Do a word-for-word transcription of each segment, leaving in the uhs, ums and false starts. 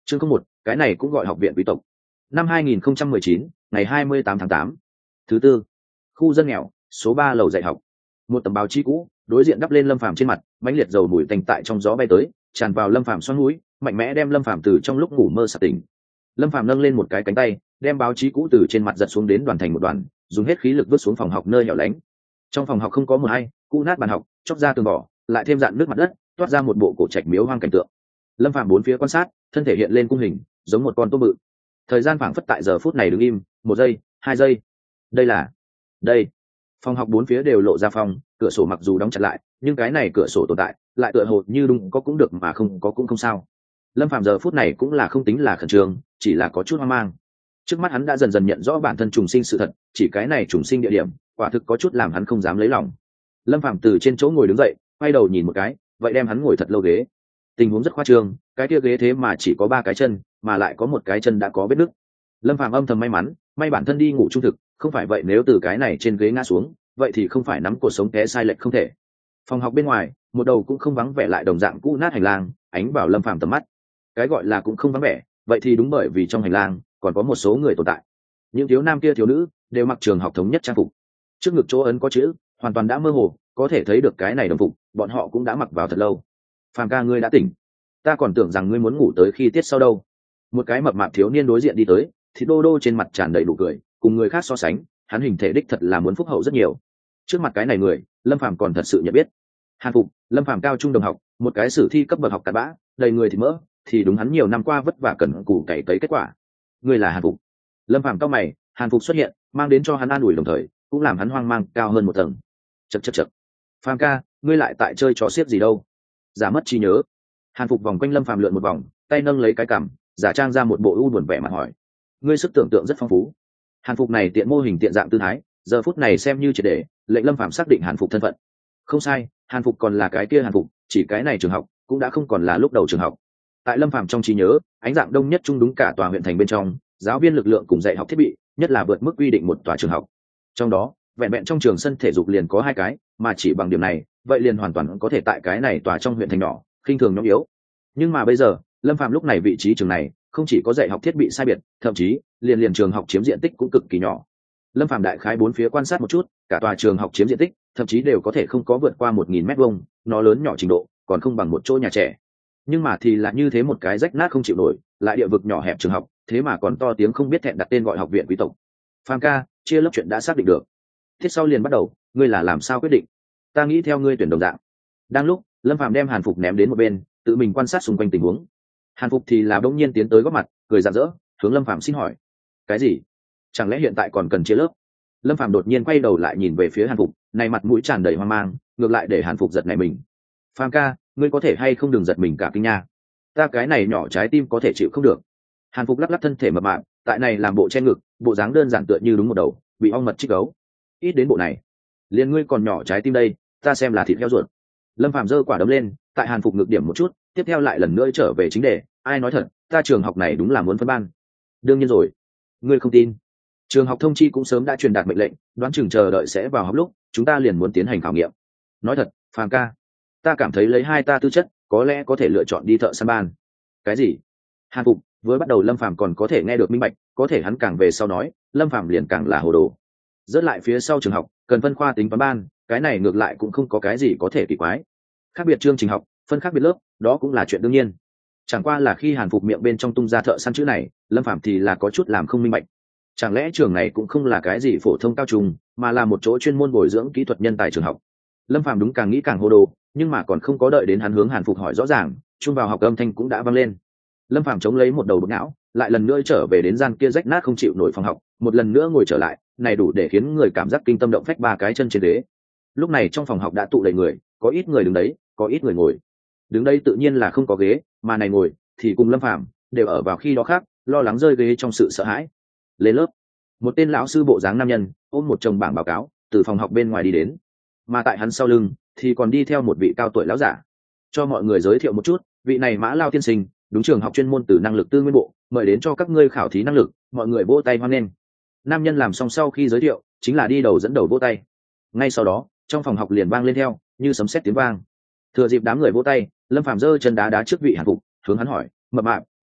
chương không một, cái này cũng gọi học viện quý tộc. Năm hai nghìn không trăm mười chín, ngày hai mươi tám tháng tám. Thứ tư, khu dân nghèo, số ba lầu dạy học. Một tấm báo chí cũ, đối diện đắp lên Lâm Phàm trên mặt, mãnh liệt dầu mùi tanh tại trong gió bay tới, tràn vào Lâm Phàm xoắn mũi, mạnh mẽ đem Lâm Phàm từ trong lúc ngủ mơ sạc tỉnh. Lâm Phàm nâng lên một cái cánh tay, đem báo chí cũ từ trên mặt giật xuống đến đoàn thành một đoàn, dùng hết khí lực vứt xuống phòng học nơi hẻo lánh. Trong phòng học không có mờ hay, cũ nát bàn học, chóc ra tường vỏ, lại thêm dạn nước mặt đất, toát ra một bộ cổ trạch miếu hoang cảnh tượng. Lâm Phàm bốn phía quan sát, thân thể hiện lên cung hình, giống một con tôm bự. Thời gian phảng phất tại giờ phút này đứng im, một giây, hai giây. Đây là, đây. Phòng học bốn phía đều lộ ra phòng, cửa sổ mặc dù đóng chặt lại, nhưng cái này cửa sổ tồn tại, lại tựa hồ như đúng có cũng được mà không có cũng không sao. Lâm Phàm giờ phút này cũng là không tính là khẩn trương, chỉ là có chút hoang mang. Trước mắt hắn đã dần dần nhận rõ bản thân trùng sinh sự thật, chỉ cái này trùng sinh địa điểm, quả thực có chút làm hắn không dám lấy lòng. Lâm Phàm từ trên chỗ ngồi đứng dậy, quay đầu nhìn một cái, vậy đem hắn ngồi thật lâu ghế. Tình huống rất khoa trương, cái kia ghế thế mà chỉ có ba cái chân, mà lại có một cái chân đã có vết nứt. Lâm Phàm âm thầm may mắn, may bản thân đi ngủ trung thực, không phải vậy nếu từ cái này trên ghế ngã xuống, vậy thì không phải nắm cuộc sống té sai lệch không thể. Phòng học bên ngoài, một đầu cũng không vắng vẻ lại đồng dạng cũ nát hành lang, ánh vào Lâm Phàm tầm mắt. Cái gọi là cũng không vắng vẻ, vậy thì đúng bởi vì trong hành lang còn có một số người tồn tại. Những thiếu nam kia thiếu nữ đều mặc trường học thống nhất trang phục, trước ngực chỗ ấn có chữ, hoàn toàn đã mơ hồ, có thể thấy được cái này đồng phục, bọn họ cũng đã mặc vào thật lâu. Phàm ca, ngươi đã tỉnh, ta còn tưởng rằng ngươi muốn ngủ tới khi tiết sau đâu. Một cái mập mạp thiếu niên đối diện đi tới, thì đô đô trên mặt tràn đầy đủ cười, cùng người khác so sánh, hắn hình thể đích thật là muốn phúc hậu rất nhiều. Trước mặt cái này người, Lâm Phàm còn thật sự nhận biết. Hàn Phục, Lâm Phàm cao trung đồng học, một cái sử thi cấp bậc học cặn bã, đầy người thì mỡ, thì đúng hắn nhiều năm qua vất vả cần cù cày cấy kết quả. Người là Hàn Phục. Lâm Phàm cao mày, Hàn Phục xuất hiện, mang đến cho hắn an ủi đồng thời, cũng làm hắn hoang mang cao hơn một tầng. Chậc chậc chậc. Phàm ca, ngươi lại tại chơi trò xiếc gì đâu? Giả mất trí nhớ. Hàn Phục vòng quanh Lâm Phàm lượn một vòng, tay nâng lấy cái cằm, giả trang ra một bộ u buồn vẻ mặt hỏi. Ngươi sức tưởng tượng rất phong phú. Hàn Phục này tiện mô hình tiện dạng tư thái, giờ phút này xem như triệt để, lệnh Lâm Phàm xác định Hàn Phục thân phận. Không sai, Hàn Phục còn là cái kia Hàn Phục, chỉ cái này trường học cũng đã không còn là lúc đầu trường học. Tại Lâm Phàm trong trí nhớ, ánh dạng đông nhất trung đúng cả tòa huyện thành bên trong, giáo viên lực lượng cùng dạy học thiết bị, nhất là vượt mức quy định một tòa trường học. Trong đó, vẹn vẹn trong trường sân thể dục liền có hai cái, mà chỉ bằng điểm này, vậy liền hoàn toàn có thể tại cái này tòa trong huyện thành nhỏ, khinh thường nhóm yếu. Nhưng mà bây giờ, Lâm Phàm lúc này vị trí trường này, không chỉ có dạy học thiết bị sai biệt, thậm chí liền liền trường học chiếm diện tích cũng cực kỳ nhỏ. Lâm Phàm đại khái bốn phía quan sát một chút, cả tòa trường học chiếm diện tích, thậm chí đều có thể không có vượt qua một nghìn mét vuông, nó lớn nhỏ trình độ, còn không bằng một chỗ nhà trẻ. Nhưng mà thì là như thế một cái rách nát không chịu nổi, lại địa vực nhỏ hẹp trường học, thế mà còn to tiếng không biết thẹn đặt tên gọi học viện quý tộc. Phàm ca, chia lớp chuyện đã xác định được. Thiết sau liền bắt đầu, ngươi là làm sao quyết định? Ta nghĩ theo ngươi tuyển đồng dạng. Đang lúc, Lâm Phàm đem Hàn Phục ném đến một bên, tự mình quan sát xung quanh tình huống. Hàn Phục thì là bỗng nhiên tiến tới góp mặt, cười rạng rỡ, hướng Lâm Phàm xin hỏi. Cái gì? Chẳng lẽ hiện tại còn cần chia lớp? Lâm Phàm đột nhiên quay đầu lại nhìn về phía Hàn Phục, này mặt mũi tràn đầy hoang mang, ngược lại để Hàn Phục giật nảy mình. Phàm ca, ngươi có thể hay không đừng giật mình cả kinh nha. Ta cái này nhỏ trái tim có thể chịu không được. Hàn Phục lắc lắc thân thể mập mạp, tại này làm bộ che ngực, bộ dáng đơn giản tựa như đúng một đầu bị ong mật chích gấu. Ít đến bộ này, liền ngươi còn nhỏ trái tim đây, ta xem là thịt heo ruột. Lâm Phàm giơ quả đấm lên, tại Hàn Phục ngực điểm một chút, tiếp theo lại lần nữa trở về chính đề. Ai nói thật, ta trường học này đúng là muốn phân ban. Đương nhiên rồi, ngươi không tin. Trường học thông chi cũng sớm đã truyền đạt mệnh lệnh, đoán chừng chờ đợi sẽ vào học lúc, chúng ta liền muốn tiến hành khảo nghiệm. Nói thật, Phàm ca, ta cảm thấy lấy hai ta tư chất, có lẽ có thể lựa chọn đi thợ săn ban. Cái gì? Hàn Phục, với bắt đầu Lâm Phàm còn có thể nghe được minh bạch, có thể hắn càng về sau nói, Lâm Phàm liền càng là hồ đồ. Rớt lại phía sau trường học, cần phân khoa tính toán ban, cái này ngược lại cũng không có cái gì có thể kỳ quái. Khác biệt chương trình học, phân khác biệt lớp, đó cũng là chuyện đương nhiên. Chẳng qua là khi Hàn Phục miệng bên trong tung ra thợ săn chữ này, Lâm Phàm thì là có chút làm không minh bạch. Chẳng lẽ trường này cũng không là cái gì phổ thông cao trung, mà là một chỗ chuyên môn bồi dưỡng kỹ thuật nhân tài trường học? Lâm Phàm đúng càng nghĩ càng hồ đồ, nhưng mà còn không có đợi đến hắn hướng Hàn Phục hỏi rõ ràng, chung vào học âm thanh cũng đã vang lên. Lâm Phàm chống lấy một đầu bực não, lại lần nữa trở về đến gian kia rách nát không chịu nổi phòng học, một lần nữa ngồi trở lại, này đủ để khiến người cảm giác kinh tâm động phách ba cái chân trên ghế. Lúc này trong phòng học đã tụ đầy người, có ít người đứng đấy, có ít người ngồi. Đứng đây tự nhiên là không có ghế, mà này ngồi thì cùng Lâm Phàm đều ở vào khi đó khác, lo lắng rơi ghế trong sự sợ hãi. Lên lớp, một tên lão sư bộ dáng nam nhân ôm một chồng bảng báo cáo từ phòng học bên ngoài đi đến, mà tại hắn sau lưng thì còn đi theo một vị cao tuổi lão giả. Cho mọi người giới thiệu một chút, vị này Mã Lao tiên sinh, đúng trường học chuyên môn từ năng lực tư nguyên bộ mời đến cho các ngươi khảo thí năng lực, mọi người vỗ tay hoan nghênh. Nam nhân làm xong sau khi giới thiệu, chính là đi đầu dẫn đầu vỗ tay. Ngay sau đó, trong phòng học liền vang lên theo như sấm sét tiếng vang. Thừa dịp đám người vỗ tay, Lâm Phàm giơ chân đá đá trước vị Hàn Phục, hướng hắn hỏi, mập mạp,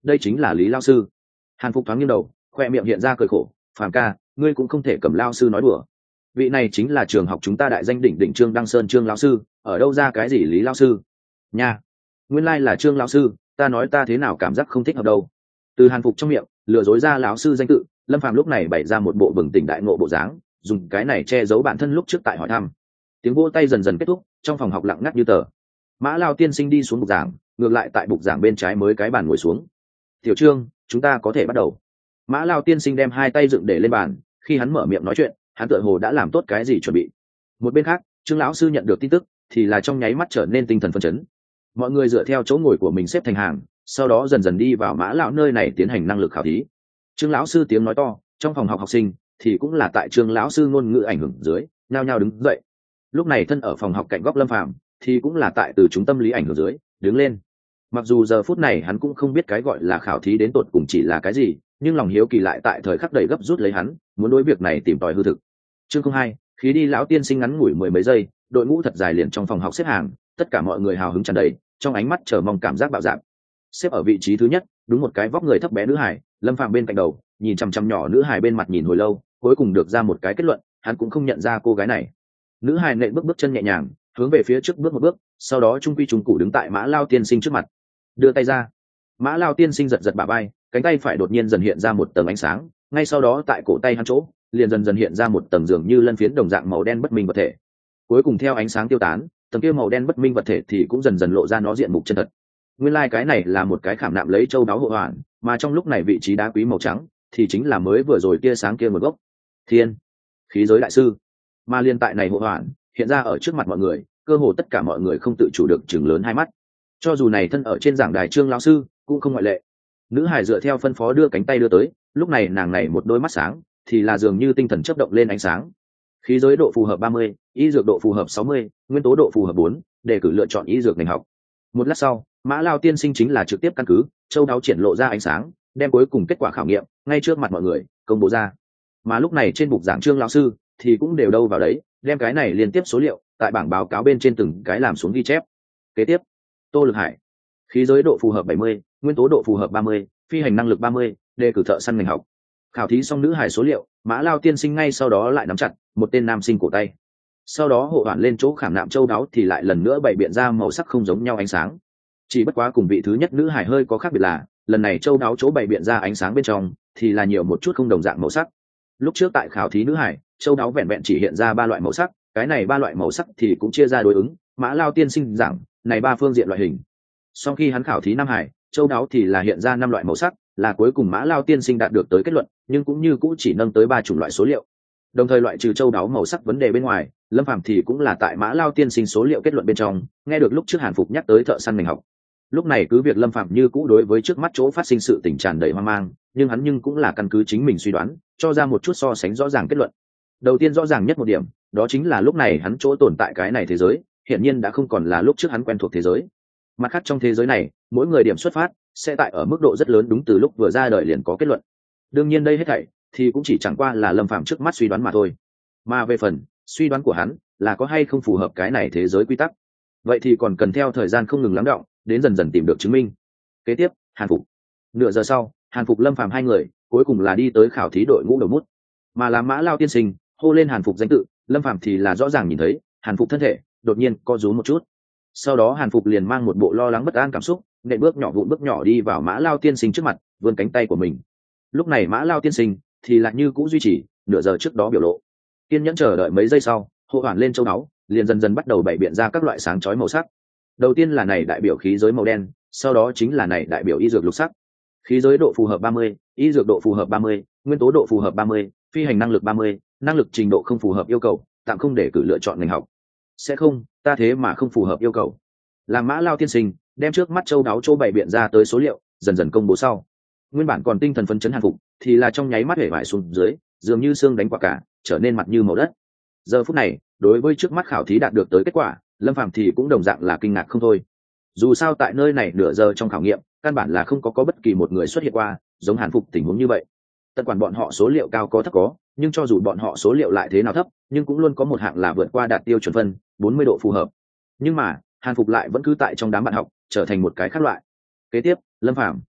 đây chính là Lý lao sư. Hàn Phục thoáng nghiêng đầu, khoe miệng hiện ra cười khổ, Phàm ca, ngươi cũng không thể cầm lao sư nói đùa. Vị này chính là trường học chúng ta đại danh đỉnh đỉnh Trương Đăng Sơn Trương lão sư, ở đâu ra cái gì Lý lao sư nha. Nguyên lai là Trương lão sư, ta nói ta thế nào cảm giác không thích hợp đâu. Từ Hàn Phục trong miệng lừa dối ra lão sư danh tự, Lâm Phàm lúc này bày ra một bộ bừng tỉnh đại ngộ bộ dáng, dùng cái này che giấu bản thân lúc trước tại hỏi thăm. Tiếng vỗ tay dần dần kết thúc, trong phòng học lặng ngắt như tờ. Mã Lao tiên sinh đi xuống bục giảng, ngược lại tại bục giảng bên trái mới cái bàn ngồi xuống. Tiểu Trương, chúng ta có thể bắt đầu. Mã Lao tiên sinh đem hai tay dựng để lên bàn, khi hắn mở miệng nói chuyện, hắn tựa hồ đã làm tốt cái gì chuẩn bị. Một bên khác, Trương lão sư nhận được tin tức, thì là trong nháy mắt trở nên tinh thần phấn chấn. Mọi người dựa theo chỗ ngồi của mình xếp thành hàng, sau đó dần dần đi vào Mã lão nơi này tiến hành năng lực khảo thí. Trương lão sư tiếng nói to, trong phòng học học sinh thì cũng là tại Trương lão sư ngôn ngữ ảnh hưởng dưới, nhao nhao đứng dậy. Lúc này thân ở phòng học cạnh góc Lâm Phàm thì cũng là tại từ chúng tâm lý ảnh hưởng dưới đứng lên. Mặc dù giờ phút này hắn cũng không biết cái gọi là khảo thí đến tột cùng chỉ là cái gì, nhưng lòng hiếu kỳ lại tại thời khắc đầy gấp rút lấy hắn, muốn đối việc này tìm tòi hư thực. Chương không hai, khí đi lão tiên sinh ngắn ngủi mười mấy giây, đội ngũ thật dài liền trong phòng học xếp hàng, tất cả mọi người hào hứng tràn đầy, trong ánh mắt chờ mong cảm giác bạo dạn. Xếp ở vị trí thứ nhất, đúng một cái vóc người thấp bé nữ hải, Lâm Phàm bên cạnh đầu, nhìn chăm chăm nhỏ nữ hải bên mặt nhìn hồi lâu, cuối cùng được ra một cái kết luận, hắn cũng không nhận ra cô gái này. Nữ hải nện bước bước chân nhẹ nhàng, hướng về phía trước bước một bước, sau đó trung quy trung cụ đứng tại Mã Lao tiên sinh trước mặt, đưa tay ra. Mã Lao tiên sinh giật giật bả vai, cánh tay phải đột nhiên dần hiện ra một tầng ánh sáng, ngay sau đó tại cổ tay hắn chỗ liền dần dần hiện ra một tầng dường như lân phiến đồng dạng màu đen bất minh vật thể. Cuối cùng theo ánh sáng tiêu tán, tầng kia màu đen bất minh vật thể thì cũng dần dần lộ ra nó diện mục chân thật. Nguyên lai like cái này là một cái khảm nạm lấy châu đáo hộ hoàn, mà trong lúc này vị trí đá quý màu trắng thì chính là mới vừa rồi tia sáng kia một gốc thiên khí giới đại sư. Mà liên tại này hộ hoàn hiện ra ở trước mặt mọi người, cơ hồ tất cả mọi người không tự chủ được chừng lớn hai mắt. Cho dù này thân ở trên giảng đài Trương lão sư cũng không ngoại lệ. Nữ hải dựa theo phân phó đưa cánh tay đưa tới, lúc này nàng này một đôi mắt sáng thì là dường như tinh thần chớp động lên ánh sáng. Khí giới độ phù hợp ba mươi, y dược độ phù hợp sáu mươi, nguyên tố độ phù hợp bốn, đề cử lựa chọn y dược ngành học. Một lát sau, Mã Lao tiên sinh chính là trực tiếp căn cứ châu đáo triển lộ ra ánh sáng, đem cuối cùng kết quả khảo nghiệm ngay trước mặt mọi người công bố ra. Mà lúc này trên bục giảng Trương lão sư thì cũng đều đâu vào đấy, đem cái này liên tiếp số liệu tại bảng báo cáo bên trên từng cái làm xuống ghi chép. Kế tiếp, Tô Lực Hải, khí giới độ phù hợp bảy mươi, nguyên tố độ phù hợp ba mươi, phi hành năng lực ba mươi, đề cử thợ săn ngành học. Khảo thí xong nữ hải số liệu, Mã Lao tiên sinh ngay sau đó lại nắm chặt một tên nam sinh cổ tay. Sau đó hộ hoàn lên chỗ khảm nạm châu đáo thì lại lần nữa bày biện ra màu sắc không giống nhau ánh sáng. Chỉ bất quá cùng vị thứ nhất nữ hải hơi có khác biệt là, lần này châu đáo chỗ bày biện ra ánh sáng bên trong thì là nhiều một chút không đồng dạng màu sắc. Lúc trước tại khảo thí nữ hải, châu đáo vẹn vẹn chỉ hiện ra ba loại màu sắc, cái này ba loại màu sắc thì cũng chia ra đối ứng, Mã Lao tiên sinh giảng này ba phương diện loại hình. Sau khi hắn khảo thí nam hải, châu đáo thì là hiện ra năm loại màu sắc, là cuối cùng Mã Lao tiên sinh đạt được tới kết luận, nhưng cũng như cũ chỉ nâng tới ba chủng loại số liệu. Đồng thời loại trừ châu đáo màu sắc vấn đề bên ngoài, Lâm Phàm thì cũng là tại Mã Lao tiên sinh số liệu kết luận bên trong, nghe được lúc trước Hàn Phục nhắc tới thợ săn ngành học. Lúc này cứ việc Lâm Phàm như cũ đối với trước mắt chỗ phát sinh sự tình tràn đầy hoang mang, nhưng hắn nhưng cũng là căn cứ chính mình suy đoán, cho ra một chút so sánh rõ ràng kết luận. Đầu tiên rõ ràng nhất một điểm, đó chính là lúc này hắn chỗ tồn tại cái này thế giới, hiển nhiên đã không còn là lúc trước hắn quen thuộc thế giới. Mặt khác trong thế giới này, mỗi người điểm xuất phát sẽ tại ở mức độ rất lớn đúng từ lúc vừa ra đời liền có kết luận. Đương nhiên đây hết thảy thì cũng chỉ chẳng qua là Lâm Phàm trước mắt suy đoán mà thôi. Mà về phần suy đoán của hắn là có hay không phù hợp cái này thế giới quy tắc, vậy thì còn cần theo thời gian không ngừng lắng đọng, đến dần dần tìm được chứng minh. Kế tiếp, Hàn Phục. Nửa giờ sau, Hàn Phục Lâm Phàm hai người cuối cùng là đi tới khảo thí đội ngũ đầu bút. Mà là Mã Lao tiên sinh hô lên Hàn Phục danh tự, Lâm Phàm thì là rõ ràng nhìn thấy Hàn Phục thân thể đột nhiên co rúm một chút. Sau đó Hàn Phục liền mang một bộ lo lắng bất an cảm xúc, nện bước nhỏ vụn bước nhỏ đi vào Mã Lao tiên sinh trước mặt, vươn cánh tay của mình. Lúc này Mã Lao tiên sinh thì lại như cũ duy trì nửa giờ trước đó biểu lộ, kiên nhẫn chờ đợi mấy giây sau, hộ hoàn lên châu áo liền dần dần bắt đầu bày biện ra các loại sáng chói màu sắc. Đầu tiên là này đại biểu khí giới màu đen, sau đó chính là này đại biểu y dược lục sắc. Khí giới độ phù hợp ba mươi, y dược độ phù hợp ba mươi, nguyên tố độ phù hợp ba mươi, phi hành năng lực ba mươi, năng lực trình độ không phù hợp yêu cầu, tạm không để cử lựa chọn ngành học. Sẽ không, ta thế mà không phù hợp yêu cầu. Làm Mã Lao tiên sinh đem trước mắt châu đáo châu bày biện ra tới số liệu dần dần công bố sau, nguyên bản còn tinh thần phấn chấn Hàn Phục thì là trong nháy mắt hể vải xuống dưới, dường như xương đánh quả cả, trở nên mặt như màu đất. Giờ phút này, đối với trước mắt khảo thí đạt được tới kết quả, Lâm Phàm thì cũng đồng dạng là kinh ngạc không thôi. Dù sao tại nơi này nửa giờ trong khảo nghiệm, căn bản là không có có bất kỳ một người xuất hiện qua giống Hàn Phục tình huống như vậy. Tất quản bọn họ số liệu cao có thấp có, nhưng cho dù bọn họ số liệu lại thế nào thấp, nhưng cũng luôn có một hạng là vượt qua đạt tiêu chuẩn phân bốn mươi độ phù hợp. Nhưng mà Hàn Phục lại vẫn cứ tại trong đám bạn học trở thành một cái khác loại. Kế tiếp, Lâm Phàm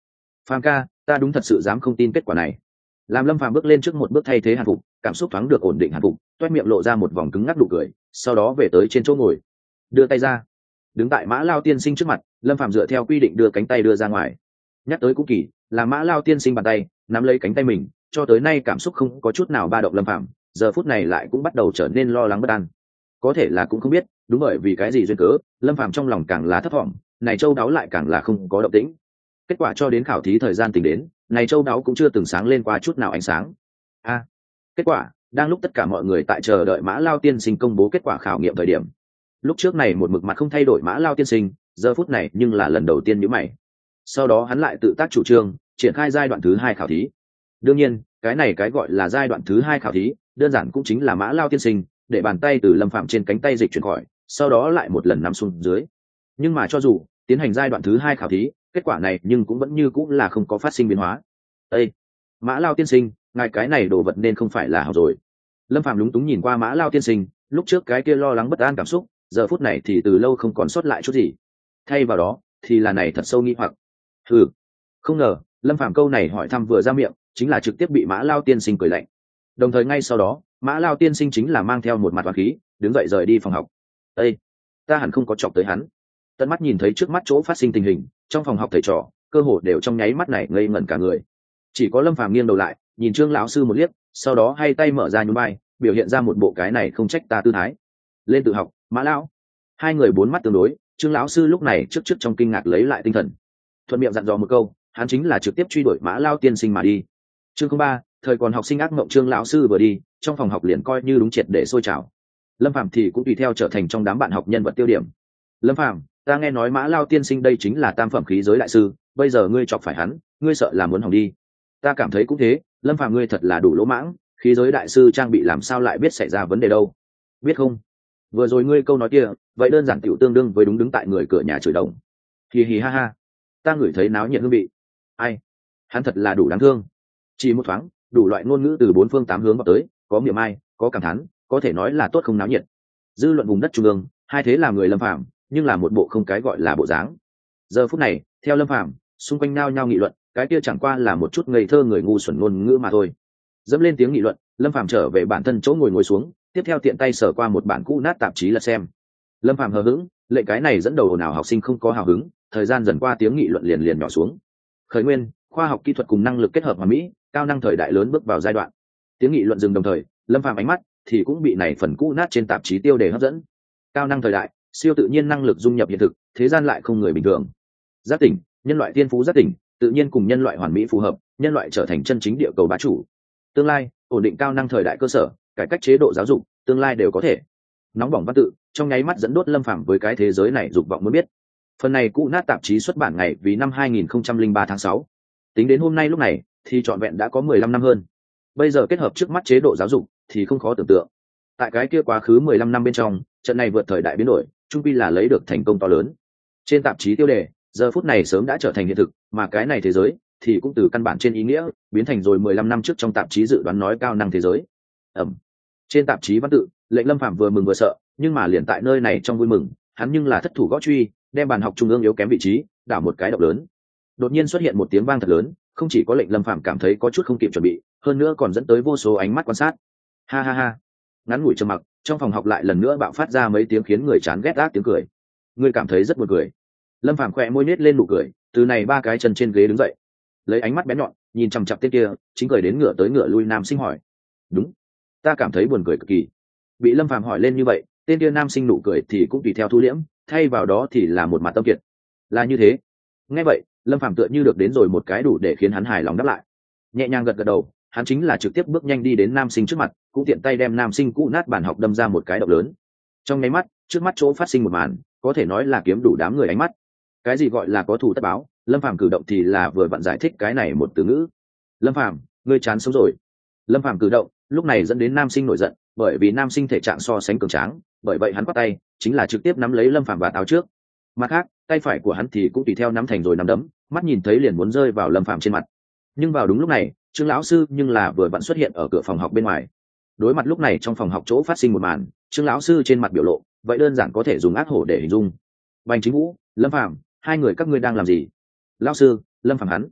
Phàm ca, ta đúng thật sự dám không tin kết quả này. Làm Lâm Phàm bước lên trước một bước thay thế hàn phục, cảm xúc thoáng được ổn định hàn phục, toét miệng lộ ra một vòng cứng ngắc nụ cười, sau đó về tới trên chỗ ngồi, đưa tay ra, đứng tại Mã Lao tiên sinh trước mặt. Lâm Phàm dựa theo quy định đưa cánh tay đưa ra ngoài. Nhắc tới cũng kỳ, là Mã Lao tiên sinh bàn tay nắm lấy cánh tay mình, cho tới nay cảm xúc không có chút nào ba động Lâm Phàm giờ phút này lại cũng bắt đầu trở nên lo lắng bất an. Có thể là cũng không biết đúng bởi vì cái gì duyên cớ, Lâm Phàm trong lòng càng là thấp thỏm, này châu đáo lại càng là không có động tĩnh. Kết quả cho đến khảo thí thời gian tính đến, này châu đáo cũng chưa từng sáng lên qua chút nào ánh sáng. A, à, kết quả đang lúc tất cả mọi người tại chờ đợi Mã Lao tiên sinh công bố kết quả khảo nghiệm thời điểm, lúc trước này một mực mặt không thay đổi Mã Lao tiên sinh giờ phút này nhưng là lần đầu tiên nhíu mày. Sau đó hắn lại tự tác chủ trương triển khai giai đoạn thứ hai khảo thí. Đương nhiên cái này cái gọi là giai đoạn thứ hai khảo thí đơn giản cũng chính là Mã Lao tiên sinh để bàn tay từ Lâm Phạm trên cánh tay dịch chuyển khỏi, sau đó lại một lần nằm xuống dưới. Nhưng mà cho dù tiến hành giai đoạn thứ hai khảo thí, kết quả này nhưng cũng vẫn như cũng là không có phát sinh biến hóa. Ê, Mã Lao tiên sinh, ngài cái này đồ vật nên không phải là học rồi. Lâm Phạm lúng túng nhìn qua Mã Lao tiên sinh, lúc trước cái kia lo lắng bất an cảm xúc giờ phút này thì từ lâu không còn sót lại chút gì, thay vào đó thì là này thật sâu nghi hoặc. Ừ, không ngờ Lâm Phạm câu này hỏi thăm vừa ra miệng chính là trực tiếp bị Mã Lao tiên sinh cười lạnh. Đồng thời ngay sau đó Mã Lao tiên sinh chính là mang theo một mặt oán khí đứng dậy rời đi phòng học. Ê, ta hẳn không có chọc tới hắn. Tận mắt nhìn thấy trước mắt chỗ phát sinh tình hình, trong phòng học thầy trò cơ hồ đều trong nháy mắt này ngây ngẩn cả người. Chỉ có Lâm Phàm nghiêng đầu lại nhìn Trương lão sư một liếc, sau đó hai tay mở ra nhún vai, biểu hiện ra một bộ cái này không trách ta tư thái. Lên tự học, Mã lão. Hai người bốn mắt tương đối, Trương lão sư lúc này trước trước trong kinh ngạc lấy lại tinh thần, thuận miệng dặn dò một câu, hắn chính là trực tiếp truy đuổi Mã Lao tiên sinh mà đi. Chương không ba, thời còn học sinh ác mộng. Trương lão sư vừa đi, trong phòng học liền coi như đúng triệt để sôi trào. Lâm Phàm thì cũng tùy theo trở thành trong đám bạn học nhân vật tiêu điểm. Lâm Phàm, ta nghe nói Mã Lao tiên sinh đây chính là tam phẩm khí giới đại sư, bây giờ ngươi chọc phải hắn, ngươi sợ là muốn hỏng đi. Ta cảm thấy cũng thế, Lâm Phàm ngươi thật là đủ lỗ mãng, khí giới đại sư trang bị làm sao lại biết xảy ra vấn đề đâu. Biết không? Vừa rồi ngươi câu nói kia, vậy đơn giản tiểu tương đương với đúng đứng tại người cửa nhà chửi đồng. Hì hì ha ha, ta ngửi thấy náo nhiệt hương vị. Ai? Hắn thật là đủ đáng thương. Chỉ một thoáng, đủ loại ngôn ngữ từ bốn phương tám hướng vào tới, có miệng ai, có cảm thán, có thể nói là tốt không náo nhiệt. Dư luận vùng đất trung ương, hai thế là người Lâm Phàm, nhưng là một bộ không cái gọi là bộ dáng. Giờ phút này, theo Lâm Phàm, xung quanh nao nhao nghị luận, cái kia chẳng qua là một chút ngây thơ người ngu xuẩn ngôn ngữ mà thôi. Dẫm lên tiếng nghị luận, Lâm Phàm trở về bản thân chỗ ngồi ngồi xuống, tiếp theo tiện tay sờ qua một bản cũ nát tạp chí là xem. Lâm Phàm hờ hững, lệnh cái này dẫn đầu ồn ào học sinh không có hào hứng, thời gian dần qua tiếng nghị luận liền liền nhỏ xuống. Khởi nguyên, khoa học kỹ thuật cùng năng lực kết hợp hoàn mỹ, cao năng thời đại lớn bước vào giai đoạn. Tiếng nghị luận dừng đồng thời, Lâm Phàm ánh mắt thì cũng bị này phần cũ nát trên tạp chí tiêu đề hấp dẫn. Cao năng thời đại, siêu tự nhiên năng lực dung nhập hiện thực, thế gian lại không người bình thường. Giác tỉnh, nhân loại tiên phú giác tỉnh, tự nhiên cùng nhân loại hoàn mỹ phù hợp, nhân loại trở thành chân chính địa cầu bá chủ. Tương lai, ổn định cao năng thời đại cơ sở, cải cách chế độ giáo dục, tương lai đều có thể. Nóng bỏng văn tự, trong nháy mắt dẫn đốt Lâm Phàm với cái thế giới này dục vọng muốn biết. Phần này cũ nát tạp chí xuất bản ngày vì năm hai nghìn không trăm lẻ ba tháng sáu. Tính đến hôm nay lúc này, thì trọn vẹn đã có mười lăm năm hơn. Bây giờ kết hợp trước mắt chế độ giáo dục, thì không khó tưởng tượng. Tại cái kia quá khứ mười lăm năm bên trong, trận này vượt thời đại biến đổi, trung quy là lấy được thành công to lớn. Trên tạp chí tiêu đề, giờ phút này sớm đã trở thành hiện thực, mà cái này thế giới thì cũng từ căn bản trên ý nghĩa biến thành rồi mười lăm năm trước trong tạp chí dự đoán nói cao năng thế giới. Ẩm. Trên tạp chí văn tự, lệnh Lâm Phàm vừa mừng vừa sợ, nhưng mà liền tại nơi này trong vui mừng, hắn nhưng là thất thủ gõ truy, đem bàn học trung ương yếu kém vị trí đảo một cái động lớn. Đột nhiên xuất hiện một tiếng vang thật lớn, không chỉ có lệnh Lâm Phàm cảm thấy có chút không kịp chuẩn bị, hơn nữa còn dẫn tới vô số ánh mắt quan sát. Ha ha ha. Ngắn ngủi trầm mặc, trong phòng học lại lần nữa bạo phát ra mấy tiếng khiến người chán ghét ác tiếng cười. Ngươi cảm thấy rất buồn cười. Lâm Phàm khẽ môi nhếch lên nụ cười, từ này ba cái chân trên ghế đứng dậy, lấy ánh mắt bén nhọn nhìn chằm chằm tên kia chính cười đến ngửa tới ngửa lui nam sinh hỏi. Đúng, ta cảm thấy buồn cười cực kỳ. Bị Lâm Phàm hỏi lên như vậy, tên kia nam sinh nụ cười thì cũng tùy theo thu liễm, thay vào đó thì là một mặt tâm kiệt. Là như thế. Nghe vậy, Lâm Phàm tựa như được đến rồi một cái đủ để khiến hắn hài lòng đáp lại. Nhẹ nhàng gật gật đầu, hắn chính là trực tiếp bước nhanh đi đến nam sinh trước mặt, cũng tiện tay đem nam sinh cũ nát bàn học đâm ra một cái động lớn. Trong nháy mắt, trước mắt chỗ phát sinh một màn, có thể nói là kiếm đủ đám người ánh mắt. Cái gì gọi là có thù tất báo, Lâm Phàm cử động thì là vừa vặn giải thích cái này một từ ngữ. Lâm Phàm, ngươi chán sống rồi. Lâm Phàm cử động lúc này dẫn đến nam sinh nổi giận, bởi vì nam sinh thể trạng so sánh cường tráng, bởi vậy hắn quát tay chính là trực tiếp nắm lấy Lâm Phàm và áo trước. Mặt khác, tay phải của hắn thì cũng tùy theo nắm thành rồi nắm đấm, mắt nhìn thấy liền muốn rơi vào Lâm Phàm trên mặt. Nhưng vào đúng lúc này, Trương lão sư nhưng là vừa vặn xuất hiện ở cửa phòng học bên ngoài. Đối mặt lúc này trong phòng học chỗ phát sinh một màn, Trương lão sư trên mặt biểu lộ, vậy đơn giản có thể dùng ác hổ để hình dung. Bành Chính Vũ, Lâm Phàm, hai người các ngươi đang làm gì? Lão sư, Lâm Phàm hắn,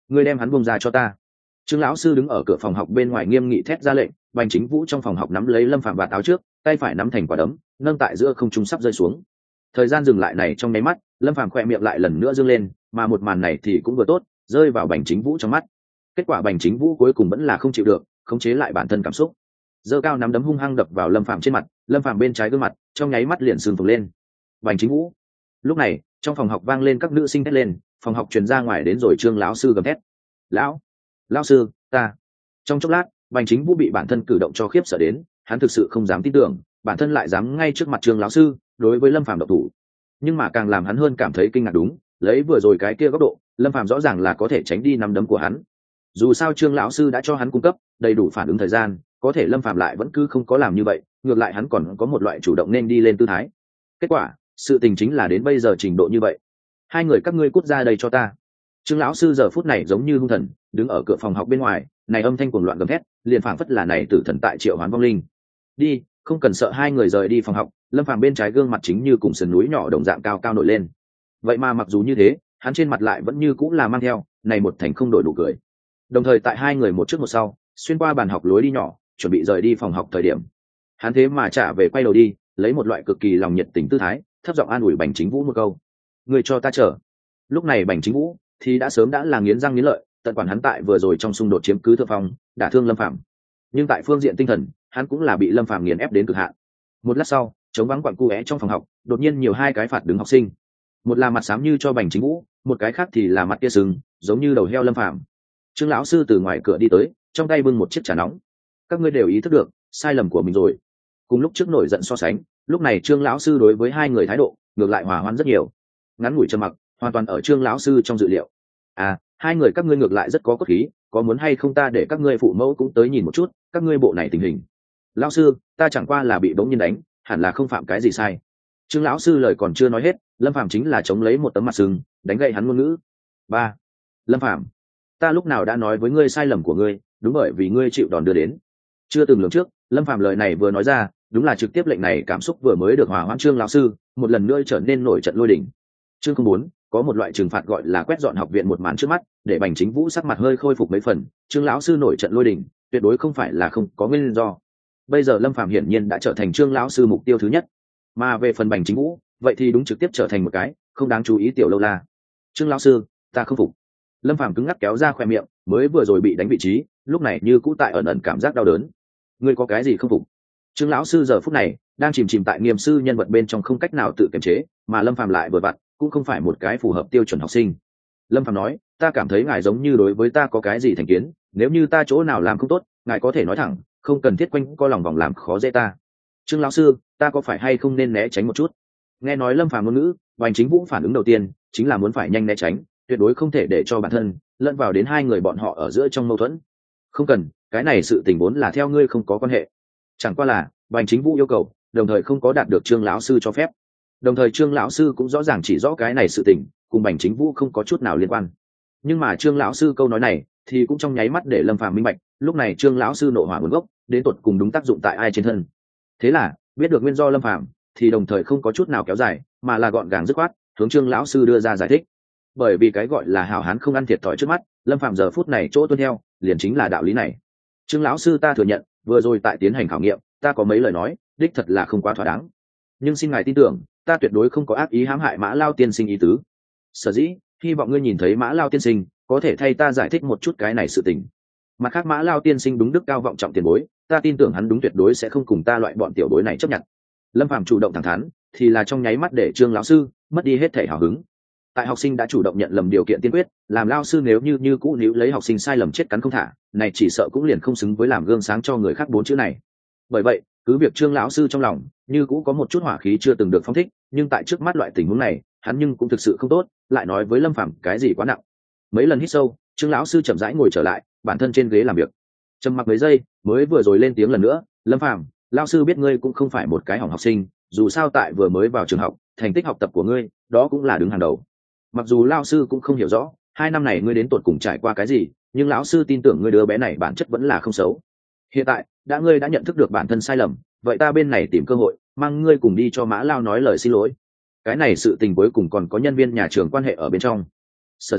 ngươi đem hắn buông ra cho ta. Trương lão sư đứng ở cửa phòng học bên ngoài nghiêm nghị thét ra lệnh. Bành Chính Vũ trong phòng học nắm lấy Lâm Phàm vạt áo trước, tay phải nắm thành quả đấm, nâng tại giữa không trung sắp rơi xuống. Thời gian dừng lại này trong nháy mắt, Lâm Phàm khỏe miệng lại lần nữa dương lên, mà một màn này thì cũng vừa tốt, rơi vào Bành Chính Vũ trong mắt. Kết quả Bành Chính Vũ cuối cùng vẫn là không chịu được, khống chế lại bản thân cảm xúc, giơ cao nắm đấm hung hăng đập vào Lâm Phàm trên mặt. Lâm Phàm bên trái gương mặt trong nháy mắt liền sưng phồng lên. Bành Chính Vũ. Lúc này trong phòng học vang lên các nữ sinh thét lên, phòng học truyền ra ngoài đến rồi Trương lão sư gầm thét. lão lão sư, ta. Trong chốc lát Bành Chính Vũ bị bản thân cử động cho khiếp sợ đến, hắn thực sự không dám tin tưởng bản thân lại dám ngay trước mặt Trương lão sư đối với Lâm Phàm độc thủ. Nhưng mà càng làm hắn hơn cảm thấy kinh ngạc đúng, lấy vừa rồi cái kia góc độ, Lâm Phàm rõ ràng là có thể tránh đi nắm đấm của hắn. Dù sao Trương lão sư đã cho hắn cung cấp đầy đủ phản ứng thời gian, có thể Lâm Phàm lại vẫn cứ không có làm như vậy, ngược lại hắn còn có một loại chủ động nên đi lên tư thái. Kết quả sự tình chính là đến bây giờ trình độ như vậy. Hai người các ngươi cút ra đây cho ta. Trương lão sư giờ phút này giống như hung thần, đứng ở cửa phòng học bên ngoài, này âm thanh cuồng loạn gầm thét, liền phảng phất là này tử thần tại triệu hoán vong linh. Đi, không cần sợ. Hai người rời đi phòng học. Lâm Phàm bên trái gương mặt chính như cùng sườn núi nhỏ đồng dạng cao cao nổi lên. Vậy mà mặc dù như thế, hắn trên mặt lại vẫn như cũng là mang theo này một thành không đổi đủ cười. Đồng thời tại hai người một trước một sau xuyên qua bàn học lối đi nhỏ, chuẩn bị rời đi phòng học thời điểm, hắn thế mà trả về quay đầu đi, lấy một loại cực kỳ lòng nhiệt tình tư thái, thấp giọng an ủi Bành Chính Vũ một câu: người cho ta chờ. Lúc này Bành Chính Vũ thì đã sớm đã là nghiến răng nghiến lợi, tận quản hắn tại vừa rồi trong xung đột chiếm cứ thượng phong, đả thương Lâm Phàm, nhưng tại phương diện tinh thần hắn cũng là bị Lâm Phàm nghiền ép đến cực hạn. Một lát sau, chống vắng quặng cu é trong phòng học đột nhiên nhiều hai cái phạt đứng học sinh, một là mặt xám như cho Bành Chính Vũ, một cái khác thì là mặt kia sừng giống như đầu heo Lâm Phàm. Trương lão sư từ ngoài cửa đi tới, trong tay bưng một chiếc trà nóng. Các ngươi đều ý thức được sai lầm của mình rồi. Cùng lúc trước nổi giận so sánh, lúc này Trương lão sư đối với hai người thái độ ngược lại hòa hoãn rất nhiều. Ngắn ngủi trầm mặc hoàn toàn ở Trương lão sư trong dự liệu. À, hai người các ngươi ngược lại rất có cốt khí, có muốn hay không ta để các ngươi phụ mẫu cũng tới nhìn một chút các ngươi bộ này tình hình. Lão sư, ta chẳng qua là bị bỗng nhiên đánh, hẳn là không phạm cái gì sai. Trương lão sư lời còn chưa nói hết, Lâm Phàm chính là chống lấy một tấm mặt sừng đánh gậy hắn ngôn ngữ. Ba, Lâm Phàm, ta lúc nào đã nói với ngươi sai lầm của ngươi, đúng bởi vì ngươi chịu đòn đưa đến. Chưa từng lường trước, Lâm Phàm lời này vừa nói ra, đúng là trực tiếp lệnh này cảm xúc vừa mới được hòa hoãn Trương lão sư một lần nữa trở nên nổi trận lôi đình. Chương không muốn có một loại trừng phạt gọi là quét dọn học viện một màn trước mắt, để Bành Chính Vũ sắc mặt hơi khôi phục mấy phần. Trương lão sư nổi trận lôi đình tuyệt đối không phải là không có nguyên do. Bây giờ Lâm Phàm hiển nhiên đã trở thành Trương lão sư mục tiêu thứ nhất, mà về phần Bành Chính Vũ, vậy thì đúng trực tiếp trở thành một cái không đáng chú ý tiểu lâu la. Trương lão sư, ta không phục. Lâm Phàm cứng ngắc kéo ra khoe miệng, mới vừa rồi bị đánh vị trí, lúc này như cũ tại ẩn ẩn cảm giác đau đớn. Ngươi có cái gì không phục? Trương lão sư giờ phút này đang chìm chìm tại nghiêm sư nhân vật bên trong không cách nào tự kiềm chế, mà Lâm Phàm lại vừa vặn cũng không phải một cái phù hợp tiêu chuẩn học sinh. Lâm Phàm nói, ta cảm thấy ngài giống như đối với ta có cái gì thành kiến, nếu như ta chỗ nào làm không tốt, ngài có thể nói thẳng, không cần thiết quanh co lòng vòng làm khó dễ ta. Trương lão sư, ta có phải hay không nên né tránh một chút? Nghe nói Lâm Phàm ngôn ngữ, Bành Chính Vũ phản ứng đầu tiên chính là muốn phải nhanh né tránh, tuyệt đối không thể để cho bản thân lẫn vào đến hai người bọn họ ở giữa trong mâu thuẫn. Không cần, cái này sự tình vốn là theo ngươi không có quan hệ. Chẳng qua là Bành Chính Vũ yêu cầu, đồng thời không có đạt được Trương lão sư cho phép. Đồng thời Trương lão sư cũng rõ ràng chỉ rõ cái này sự tình cùng Bành Chính Vũ không có chút nào liên quan. Nhưng mà Trương lão sư câu nói này thì cũng trong nháy mắt để Lâm Phàm minh bạch, lúc này Trương lão sư nộ hỏa nguồn gốc đến tột cùng đúng tác dụng tại ai trên thân. Thế là biết được nguyên do Lâm Phàm thì đồng thời không có chút nào kéo dài, mà là gọn gàng dứt khoát hướng Trương lão sư đưa ra giải thích. Bởi vì cái gọi là hảo hán không ăn thiệt thòi trước mắt, Lâm Phàm giờ phút này chỗ tuân theo liền chính là đạo lý này. Trương lão sư, ta thừa nhận vừa rồi tại tiến hành khảo nghiệm, ta có mấy lời nói đích thật là không quá thỏa đáng, nhưng xin ngài tin tưởng, ta tuyệt đối không có ác ý hãm hại Mã Lao tiên sinh ý tứ. Sở dĩ hy vọng ngươi nhìn thấy Mã Lao tiên sinh có thể thay ta giải thích một chút cái này sự tình. Mặt khác, Mã Lao tiên sinh đúng đức cao vọng trọng tiền bối, ta tin tưởng hắn đúng tuyệt đối sẽ không cùng ta loại bọn tiểu bối này chấp nhận. Lâm Phàm chủ động thẳng thắn thì là trong nháy mắt để Trương lão sư mất đi hết thể hào hứng. Tại học sinh đã chủ động nhận lầm điều kiện tiên quyết, làm lao sư nếu như như cũ níu lấy học sinh sai lầm chết cắn không thả, này chỉ sợ cũng liền không xứng với làm gương sáng cho người khác bốn chữ này. Bởi vậy cứ việc Trương lão sư trong lòng như cũ có một chút hỏa khí chưa từng được phóng thích, nhưng tại trước mắt loại tình huống này hắn nhưng cũng thực sự không tốt lại nói với Lâm Phàm cái gì quá nặng. Mấy lần hít sâu, Trương lão sư chậm rãi ngồi trở lại bản thân trên ghế làm việc, trầm mặc mấy giây mới vừa rồi lên tiếng lần nữa. Lâm Phàm, lao sư biết ngươi cũng không phải một cái hỏng học sinh, dù sao tại vừa mới vào trường học, thành tích học tập của ngươi đó cũng là đứng hàng đầu. Mặc dù lao sư cũng không hiểu rõ hai năm này ngươi đến tột cùng trải qua cái gì, nhưng lão sư tin tưởng ngươi đứa bé này bản chất vẫn là không xấu. Hiện tại đã ngươi đã nhận thức được bản thân sai lầm, vậy ta bên này tìm cơ hội mang ngươi cùng đi cho Mã Lao nói lời xin lỗi. Cái này sự tình cuối cùng còn có nhân viên nhà trường quan hệ ở bên trong. Sở dĩ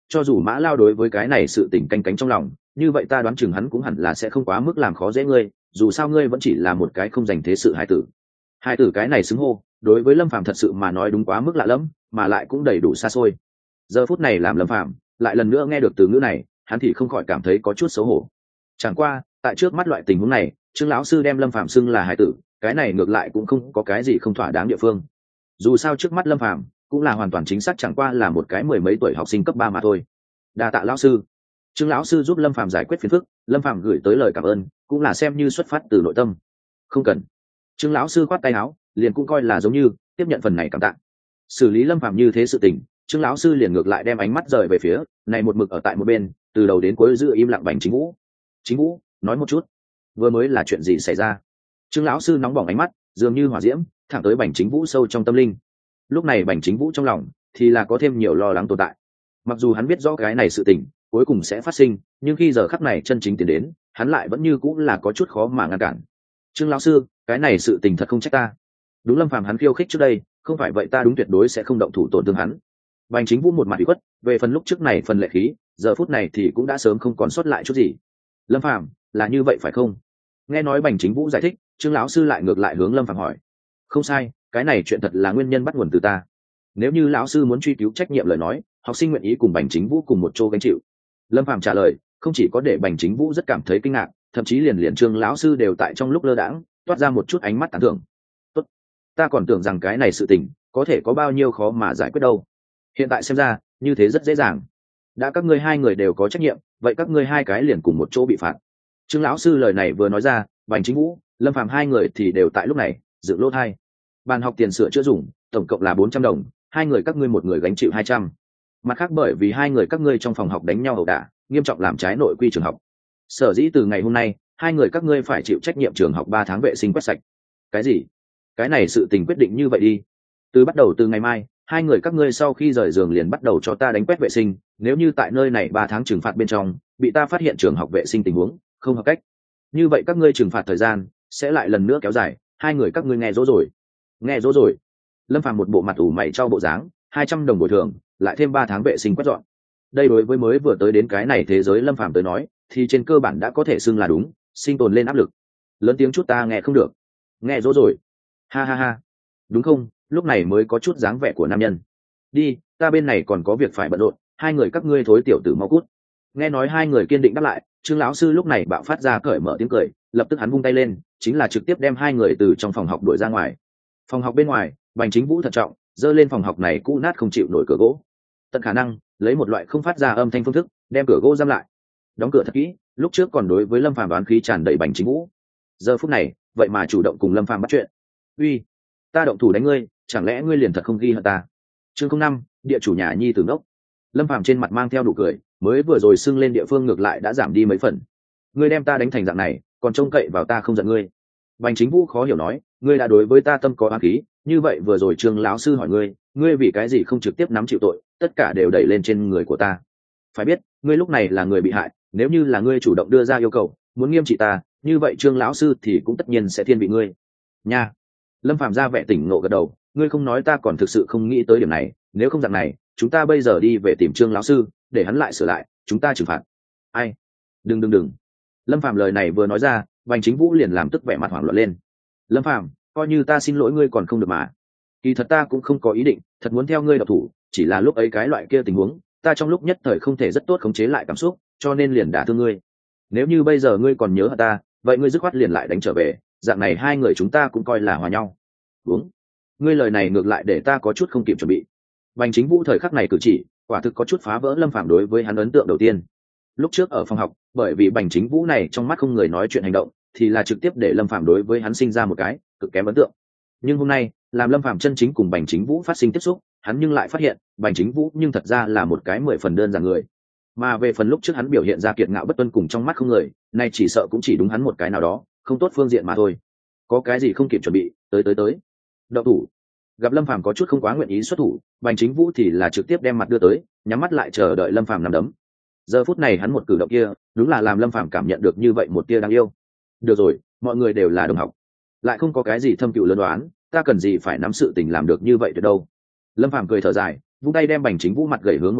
cho dù Mã Lao đối với cái này sự tình canh cánh trong lòng, như vậy ta đoán chừng hắn cũng hẳn là sẽ không quá mức làm khó dễ ngươi, dù sao ngươi vẫn chỉ là một cái không dành thế sự hài tử. Hài tử cái này xứng hô, đối với Lâm Phàm thật sự mà nói đúng quá mức lạ lẫm, mà lại cũng đầy đủ xa xôi. Giờ phút này làm Lâm Phàm lại lần nữa nghe được từ ngữ này, hắn thì không khỏi cảm thấy có chút xấu hổ. Chẳng qua, tại trước mắt loại tình huống này, Trương lão sư đem Lâm Phàm xưng là hài tử, cái này ngược lại cũng không có cái gì không thỏa đáng địa phương. Dù sao trước mắt Lâm Phàm cũng là hoàn toàn chính xác chẳng qua là một cái mười mấy tuổi học sinh cấp ba mà thôi. Đa tạ lão sư. Trương lão sư giúp Lâm Phàm giải quyết phiền phức, Lâm Phàm gửi tới lời cảm ơn, cũng là xem như xuất phát từ nội tâm. Không cần. Trương lão sư khoát tay áo, liền cũng coi là giống như tiếp nhận phần này cảm tạ. Xử lý Lâm Phàm như thế sự tình, Trương lão sư liền ngược lại đem ánh mắt rời về phía này một mực ở tại một bên, từ đầu đến cuối giữ im lặng Bành Chính Vũ. Chính Vũ, nói một chút, vừa mới là chuyện gì xảy ra? Trương lão sư nóng bỏng ánh mắt, dường như hỏa diễm, thẳng tới Bành Chính Vũ sâu trong tâm linh. Lúc này Bành Chính Vũ trong lòng thì là có thêm nhiều lo lắng tồn tại. Mặc dù hắn biết rõ cái này sự tình cuối cùng sẽ phát sinh, nhưng khi giờ khắc này chân chính tiến đến, hắn lại vẫn như cũng là có chút khó mà ngăn cản. Trương lão sư, cái này sự tình thật không trách ta. Đúng Lâm Phàm hắn khiêu khích trước đây, không phải vậy ta đúng tuyệt đối sẽ không động thủ tổn thương hắn. Bành Chính Vũ một mặt ủy khuất, về phần lúc trước này phần lệ khí, giờ phút này thì cũng đã sớm không còn sót lại chút gì. Lâm Phàm, là như vậy phải không? Nghe nói Bành Chính Vũ giải thích, Trương lão sư lại ngược lại hướng Lâm Phàm hỏi. Không sai, cái này chuyện thật là nguyên nhân bắt nguồn từ ta. Nếu như lão sư muốn truy cứu trách nhiệm lời nói, học sinh nguyện ý cùng Bành Chính Vũ cùng một chỗ gánh chịu. Lâm Phàm trả lời, không chỉ có để Bành Chính Vũ rất cảm thấy kinh ngạc, thậm chí liền liền Trương lão sư đều tại trong lúc lơ đãng toát ra một chút ánh mắt tán thưởng. Tốt, ta còn tưởng rằng cái này sự tình có thể có bao nhiêu khó mà giải quyết đâu. Hiện tại xem ra, như thế rất dễ dàng. Đã các ngươi hai người đều có trách nhiệm, vậy các ngươi hai cái liền cùng một chỗ bị phạt. Trương lão sư lời này vừa nói ra, Bành Chính Vũ, Lâm Phàm hai người thì đều tại lúc này dựng lỗ thai. Bàn học tiền sửa chữa dùng, tổng cộng là bốn trăm đồng, hai người các ngươi một người gánh chịu hai trăm. Mặt khác bởi vì hai người các ngươi trong phòng học đánh nhau ẩu đả, nghiêm trọng làm trái nội quy trường học. Sở dĩ từ ngày hôm nay, hai người các ngươi phải chịu trách nhiệm trường học ba tháng vệ sinh quét sạch. Cái gì? Cái này sự tình quyết định như vậy đi. Từ bắt đầu từ ngày mai, hai người các ngươi sau khi rời giường liền bắt đầu cho ta đánh quét vệ sinh, nếu như tại nơi này ba tháng trừng phạt bên trong, bị ta phát hiện trường học vệ sinh tình huống không hợp cách, như vậy các ngươi trừng phạt thời gian sẽ lại lần nữa kéo dài, hai người các ngươi nghe rõ rồi. Nghe rõ rồi. Lâm Phàm một bộ mặt ủ mày trao bộ dáng, hai trăm đồng bồi thường, lại thêm ba tháng vệ sinh quét dọn. Đây đối với mới vừa tới đến cái này thế giới Lâm Phàm tới nói, thì trên cơ bản đã có thể xưng là đúng, sinh tồn lên áp lực. Lớn tiếng chút ta nghe không được. Nghe rõ rồi. Ha ha ha. Đúng không, lúc này mới có chút dáng vẻ của nam nhân. Đi, ta bên này còn có việc phải bận rộn, hai người các ngươi thối tiểu tử mau cút. Nghe nói hai người kiên định đáp lại, Trương lão sư lúc này bạo phát ra cởi mở tiếng cười, lập tức hắn vung tay lên, chính là trực tiếp đem hai người từ trong phòng học đuổi ra ngoài. Phòng học bên ngoài, Bành Chính Vũ thận trọng dơ lên phòng học này cũ nát không chịu nổi cửa gỗ, tận khả năng lấy một loại không phát ra âm thanh phương thức đem cửa gỗ giam lại, đóng cửa thật kỹ. Lúc trước còn đối với Lâm Phàm đoán khí tràn đầy Bành Chính Vũ, giờ phút này vậy mà chủ động cùng Lâm Phàm bắt chuyện. Uy, ta động thủ đánh ngươi, chẳng lẽ ngươi liền thật không ghi hận ta? Chương không năm, địa chủ nhà nhi tử ngốc. Lâm Phàm trên mặt mang theo nụ cười, mới vừa rồi sưng lên địa phương ngược lại đã giảm đi mấy phần. Ngươi đem ta đánh thành dạng này, còn trông cậy vào ta không giận ngươi? Bành Chính Vũ khó hiểu nói, ngươi đã đối với ta tâm có oán khí, như vậy vừa rồi Trương lão sư hỏi ngươi, ngươi vì cái gì không trực tiếp nắm chịu tội, tất cả đều đẩy lên trên người của ta. Phải biết, ngươi lúc này là người bị hại, nếu như là ngươi chủ động đưa ra yêu cầu, muốn nghiêm trị ta, như vậy Trương lão sư thì cũng tất nhiên sẽ thiên vị ngươi. Nha. Lâm Phàm ra vẻ tỉnh ngộ gật đầu, ngươi không nói ta còn thực sự không nghĩ tới điểm này, nếu không dạng này, chúng ta bây giờ đi về tìm Trương lão sư, để hắn lại sửa lại, chúng ta trừng phạt. Ai? Đừng đừng đừng. Lâm Phàm lời này vừa nói ra, Bành Chính Vũ liền làm tức vẻ mặt hoảng loạn lên. Lâm Phàm, coi như ta xin lỗi ngươi còn không được mà. Kỳ thật ta cũng không có ý định, thật muốn theo ngươi độc thủ, chỉ là lúc ấy cái loại kia tình huống, ta trong lúc nhất thời không thể rất tốt khống chế lại cảm xúc, cho nên liền đả thương ngươi. Nếu như bây giờ ngươi còn nhớ hận ta, vậy ngươi dứt khoát liền lại đánh trở về, dạng này hai người chúng ta cũng coi là hòa nhau. Đúng. Ngươi lời này ngược lại để ta có chút không kịp chuẩn bị. Bành Chính Vũ thời khắc này cử chỉ, quả thực có chút phá vỡ Lâm Phàm đối với hắn ấn tượng đầu tiên. Lúc trước ở phòng học, bởi vì Bành Chính Vũ này trong mắt không người nói chuyện hành động, thì là trực tiếp để Lâm Phàm đối với hắn sinh ra một cái cực kém ấn tượng. Nhưng hôm nay, làm Lâm Phàm chân chính cùng Bành Chính Vũ phát sinh tiếp xúc, hắn nhưng lại phát hiện, Bành Chính Vũ nhưng thật ra là một cái mười phần đơn giản người. Mà về phần lúc trước hắn biểu hiện ra kiệt ngạo bất tuân cùng trong mắt không người, nay chỉ sợ cũng chỉ đúng hắn một cái nào đó, không tốt phương diện mà thôi. Có cái gì không kịp chuẩn bị, tới tới tới. Đậu thủ. Gặp Lâm Phàm có chút không quá nguyện ý xuất thủ, Bành Chính Vũ thì là trực tiếp đem mặt đưa tới, nhắm mắt lại chờ đợi Lâm Phàm nắm đấm. Giờ phút này hắn một cử động kia, đúng là làm Lâm Phàm cảm nhận được như vậy một tia đáng yêu. Được rồi, mọi người đều là đồng học, lại không có cái gì thâm cựu lớn đoán, ta cần gì phải nắm sự tình làm được như vậy được đâu. Lâm Phàm cười thở dài, vung tay đem Bành Chính Vũ mặt gầy hướng một bên,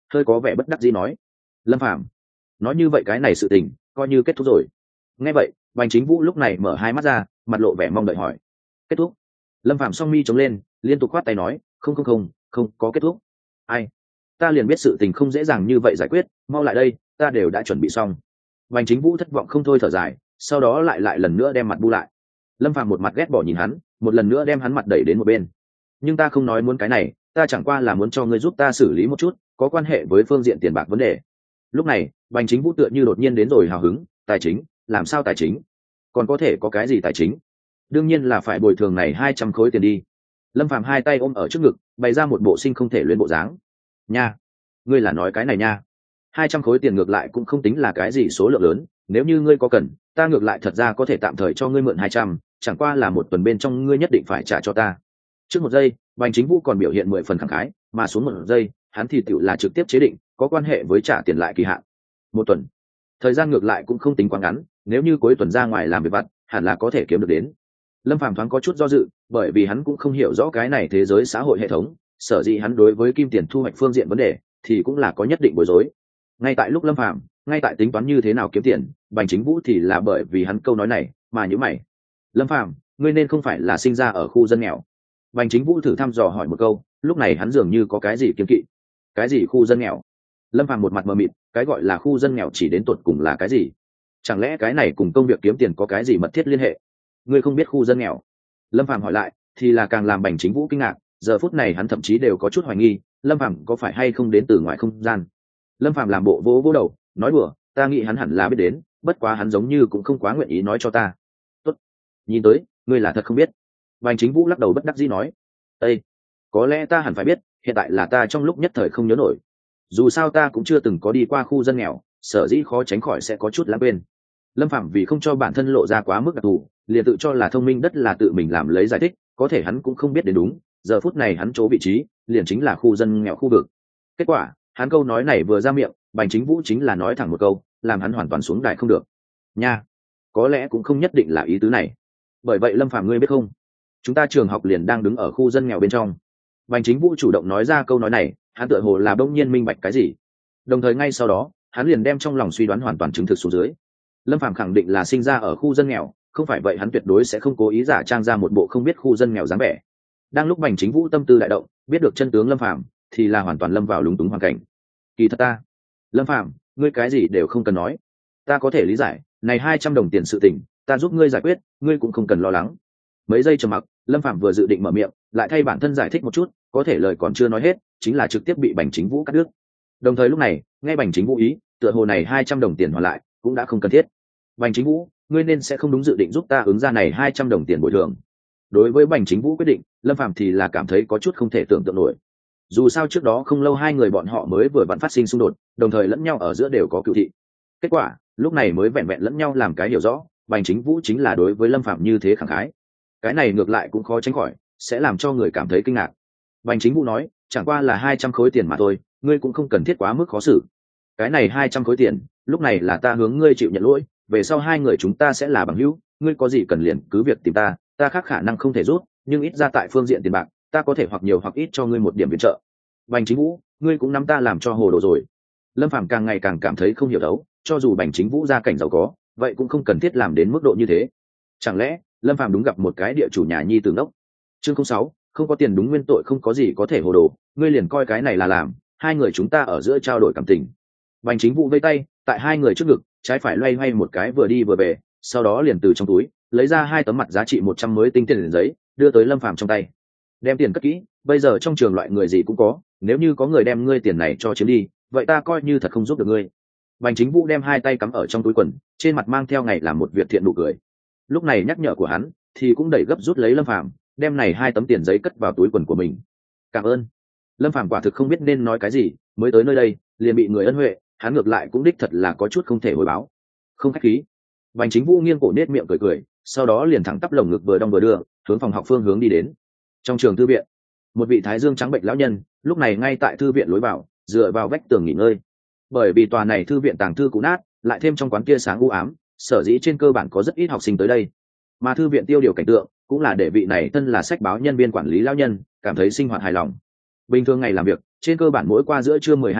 hơi có vẻ bất đắc dĩ nói. Lâm Phàm nói như vậy cái này sự tình coi như kết thúc rồi. Nghe vậy Bành Chính Vũ lúc này mở hai mắt ra, mặt lộ vẻ mong đợi hỏi. Kết thúc? Lâm Phàm song mi chống lên, liên tục khoát tay nói, không không không không có kết thúc. Ai? Ta liền biết sự tình không dễ dàng như vậy giải quyết, mau lại đây, ta đều đã chuẩn bị xong. Bành Chính Vũ thất vọng không thôi thở dài, sau đó lại lại lần nữa đem mặt bu lại. Lâm Phàm một mặt ghét bỏ nhìn hắn, một lần nữa đem hắn mặt đẩy đến một bên. Nhưng ta không nói muốn cái này, ta chẳng qua là muốn cho ngươi giúp ta xử lý một chút có quan hệ với phương diện tiền bạc vấn đề. Lúc này Bành Chính Vũ tựa như đột nhiên đến rồi hào hứng. Tài chính? Làm sao tài chính? Còn có thể có cái gì tài chính? Đương nhiên là phải bồi thường này hai trăm khối tiền đi. Lâm Phàm hai tay ôm ở trước ngực, bày ra một bộ sinh không thể luyến bộ dáng. Nha, ngươi là nói cái này nha? Hai trăm khối tiền ngược lại cũng không tính là cái gì số lượng lớn, nếu như ngươi có cần, ta ngược lại thật ra có thể tạm thời cho ngươi mượn hai trăm, chẳng qua là một tuần bên trong ngươi nhất định phải trả cho ta. Trước một giây Bành Chính Vũ còn biểu hiện mười phần khẳng khái, mà xuống một giây hắn thì tựu là trực tiếp chế định có quan hệ với trả tiền lại kỳ hạn. Một tuần, thời gian ngược lại cũng không tính quá ngắn, nếu như cuối tuần ra ngoài làm việc vặt hẳn là có thể kiếm được đến. Lâm Phàm thoáng có chút do dự, bởi vì hắn cũng không hiểu rõ cái này thế giới xã hội hệ thống, sở dĩ hắn đối với kim tiền thu hoạch phương diện vấn đề thì cũng là có nhất định bối rối. Ngay tại lúc Lâm Phàm ngay tại tính toán như thế nào kiếm tiền, Bành Chính Vũ thì là bởi vì hắn câu nói này mà nhíu mày. Lâm Phàm ngươi nên không phải là sinh ra ở khu dân nghèo? Bành Chính Vũ thử thăm dò hỏi một câu, lúc này hắn dường như có cái gì kiêng kỵ. Cái gì khu dân nghèo? Lâm Phàm một mặt mờ mịt, cái gọi là khu dân nghèo chỉ đến tột cùng là cái gì? Chẳng lẽ cái này cùng công việc kiếm tiền có cái gì mật thiết liên hệ? Ngươi không biết khu dân nghèo? Lâm Phàm hỏi lại, thì là càng làm Bành Chính Vũ kinh ngạc, giờ phút này hắn thậm chí đều có chút hoài nghi, Lâm Phàm có phải hay không đến từ ngoài không gian. Lâm Phàm làm bộ vỗ vỗ đầu, nói đùa, ta nghĩ hắn hẳn là biết đến, bất quá hắn giống như cũng không quá nguyện ý nói cho ta. Tốt, nhìn tới, ngươi là thật không biết. Bành Chính Vũ lắc đầu bất đắc dĩ nói, ê, có lẽ ta hẳn phải biết, hiện tại là ta trong lúc nhất thời không nhớ nổi. Dù sao ta cũng chưa từng có đi qua khu dân nghèo, sở dĩ khó tránh khỏi sẽ có chút lãng quên. Lâm Phàm vì không cho bản thân lộ ra quá mức đặc thù, liền tự cho là thông minh đất là tự mình làm lấy giải thích, có thể hắn cũng không biết đến đúng, giờ phút này hắn chỗ vị trí liền chính là khu dân nghèo khu vực. Kết quả hắn câu nói này vừa ra miệng, Bành Chính Vũ chính là nói thẳng một câu, làm hắn hoàn toàn xuống đài không được. Nha, có lẽ cũng không nhất định là ý tứ này. Bởi vậy Lâm Phàm ngươi biết không, chúng ta trường học liền đang đứng ở khu dân nghèo bên trong. Bành Chính Vũ chủ động nói ra câu nói này, hắn tựa hồ là đông nhiên minh bạch cái gì. Đồng thời ngay sau đó hắn liền đem trong lòng suy đoán hoàn toàn chứng thực xuống dưới. Lâm Phàm khẳng định là sinh ra ở khu dân nghèo, không phải vậy hắn tuyệt đối sẽ không cố ý giả trang ra một bộ không biết khu dân nghèo dáng vẻ. Đang lúc Bành Chính Vũ tâm tư đại động, biết được chân tướng Lâm Phàm thì là hoàn toàn lâm vào lúng túng hoàn cảnh. Kỳ thật ta, Lâm Phàm ngươi cái gì đều không cần nói, ta có thể lý giải, này hai trăm đồng tiền sự tình ta giúp ngươi giải quyết, ngươi cũng không cần lo lắng. Mấy giây trầm mặc, Lâm Phàm vừa dự định mở miệng lại thay bản thân giải thích một chút, có thể lời còn chưa nói hết chính là trực tiếp bị Bành Chính Vũ cắt đứt. Đồng thời lúc này nghe Bành Chính Vũ ý, tựa hồ này hai trăm đồng tiền hoàn lại cũng đã không cần thiết. Bành Chính Vũ ngươi nên sẽ không đúng dự định giúp ta ứng ra này hai trăm đồng tiền bồi thường. Đối với Bành Chính Vũ quyết định, Lâm Phàm thì là cảm thấy có chút không thể tưởng tượng nổi. Dù sao trước đó không lâu hai người bọn họ mới vừa vặn phát sinh xung đột, đồng thời lẫn nhau ở giữa đều có cựu thị. Kết quả lúc này mới vẹn vẹn lẫn nhau làm cái hiểu rõ, Bành Chính Vũ chính là đối với Lâm Phàm như thế khẳng khái. Cái này ngược lại cũng khó tránh khỏi sẽ làm cho người cảm thấy kinh ngạc. Bành Chính Vũ nói, chẳng qua là hai trăm khối tiền mà thôi, ngươi cũng không cần thiết quá mức khó xử. Cái này hai trăm khối tiền, lúc này là ta hướng ngươi chịu nhận lỗi, về sau hai người chúng ta sẽ là bằng hữu, ngươi có gì cần liền cứ việc tìm ta, ta khác khả năng không thể rút, nhưng ít ra tại phương diện tiền bạc, ta có thể hoặc nhiều hoặc ít cho ngươi một điểm viện trợ. Bành Chính Vũ, ngươi cũng nắm ta làm cho hồ đồ rồi. Lâm Phàm càng ngày càng cảm thấy không hiểu đấu, cho dù Bành Chính Vũ gia cảnh giàu có, vậy cũng không cần thiết làm đến mức độ như thế. Chẳng lẽ Lâm Phàm đúng gặp một cái địa chủ nhà nhi tử đốc? Chương không sáu, không có tiền đúng nguyên tội, không có gì có thể hồ đồ, ngươi liền coi cái này là làm, hai người chúng ta ở giữa trao đổi cảm tình. Bành Chính Vũ vây tay tại hai người trước ngực, trái phải loay hoay một cái vừa đi vừa về, sau đó liền từ trong túi lấy ra hai tấm mặt giá trị một trăm mới tinh tiền giấy, đưa tới Lâm Phàm trong tay. Đem tiền cất kỹ, bây giờ trong trường loại người gì cũng có, nếu như có người đem ngươi tiền này cho chiếm đi, vậy ta coi như thật không giúp được ngươi. Bành Chính Vũ đem hai tay cắm ở trong túi quần, trên mặt mang theo ngày làm một việc thiện nụ cười. Lúc này nhắc nhở của hắn thì cũng đẩy gấp rút lấy Lâm Phàm, đem này hai tấm tiền giấy cất vào túi quần của mình. Cảm ơn. Lâm Phàm quả thực không biết nên nói cái gì, mới tới nơi đây liền bị người ân huệ, hắn ngược lại cũng đích thật là có chút không thể hồi báo. Không khách khí. Bành Chính Vũ nghiêng cổ nết miệng cười cười, sau đó liền thẳng tắp lồng ngực vừa đong vừa đưa, hướng phòng học phương hướng đi đến. Trong trường thư viện, một vị thái dương trắng bệnh lão nhân lúc này ngay tại thư viện lối vào, dựa vào vách tường nghỉ ngơi. Bởi vì tòa này thư viện tàng thư cũ nát, lại thêm trong quán kia sáng u ám, sở dĩ trên cơ bản có rất ít học sinh tới đây. Mà thư viện tiêu điều cảnh tượng cũng là để vị này thân là sách báo nhân viên quản lý lão nhân cảm thấy sinh hoạt hài lòng. Bình thường ngày làm việc trên cơ bản mỗi qua giữa trưa mười hai giờ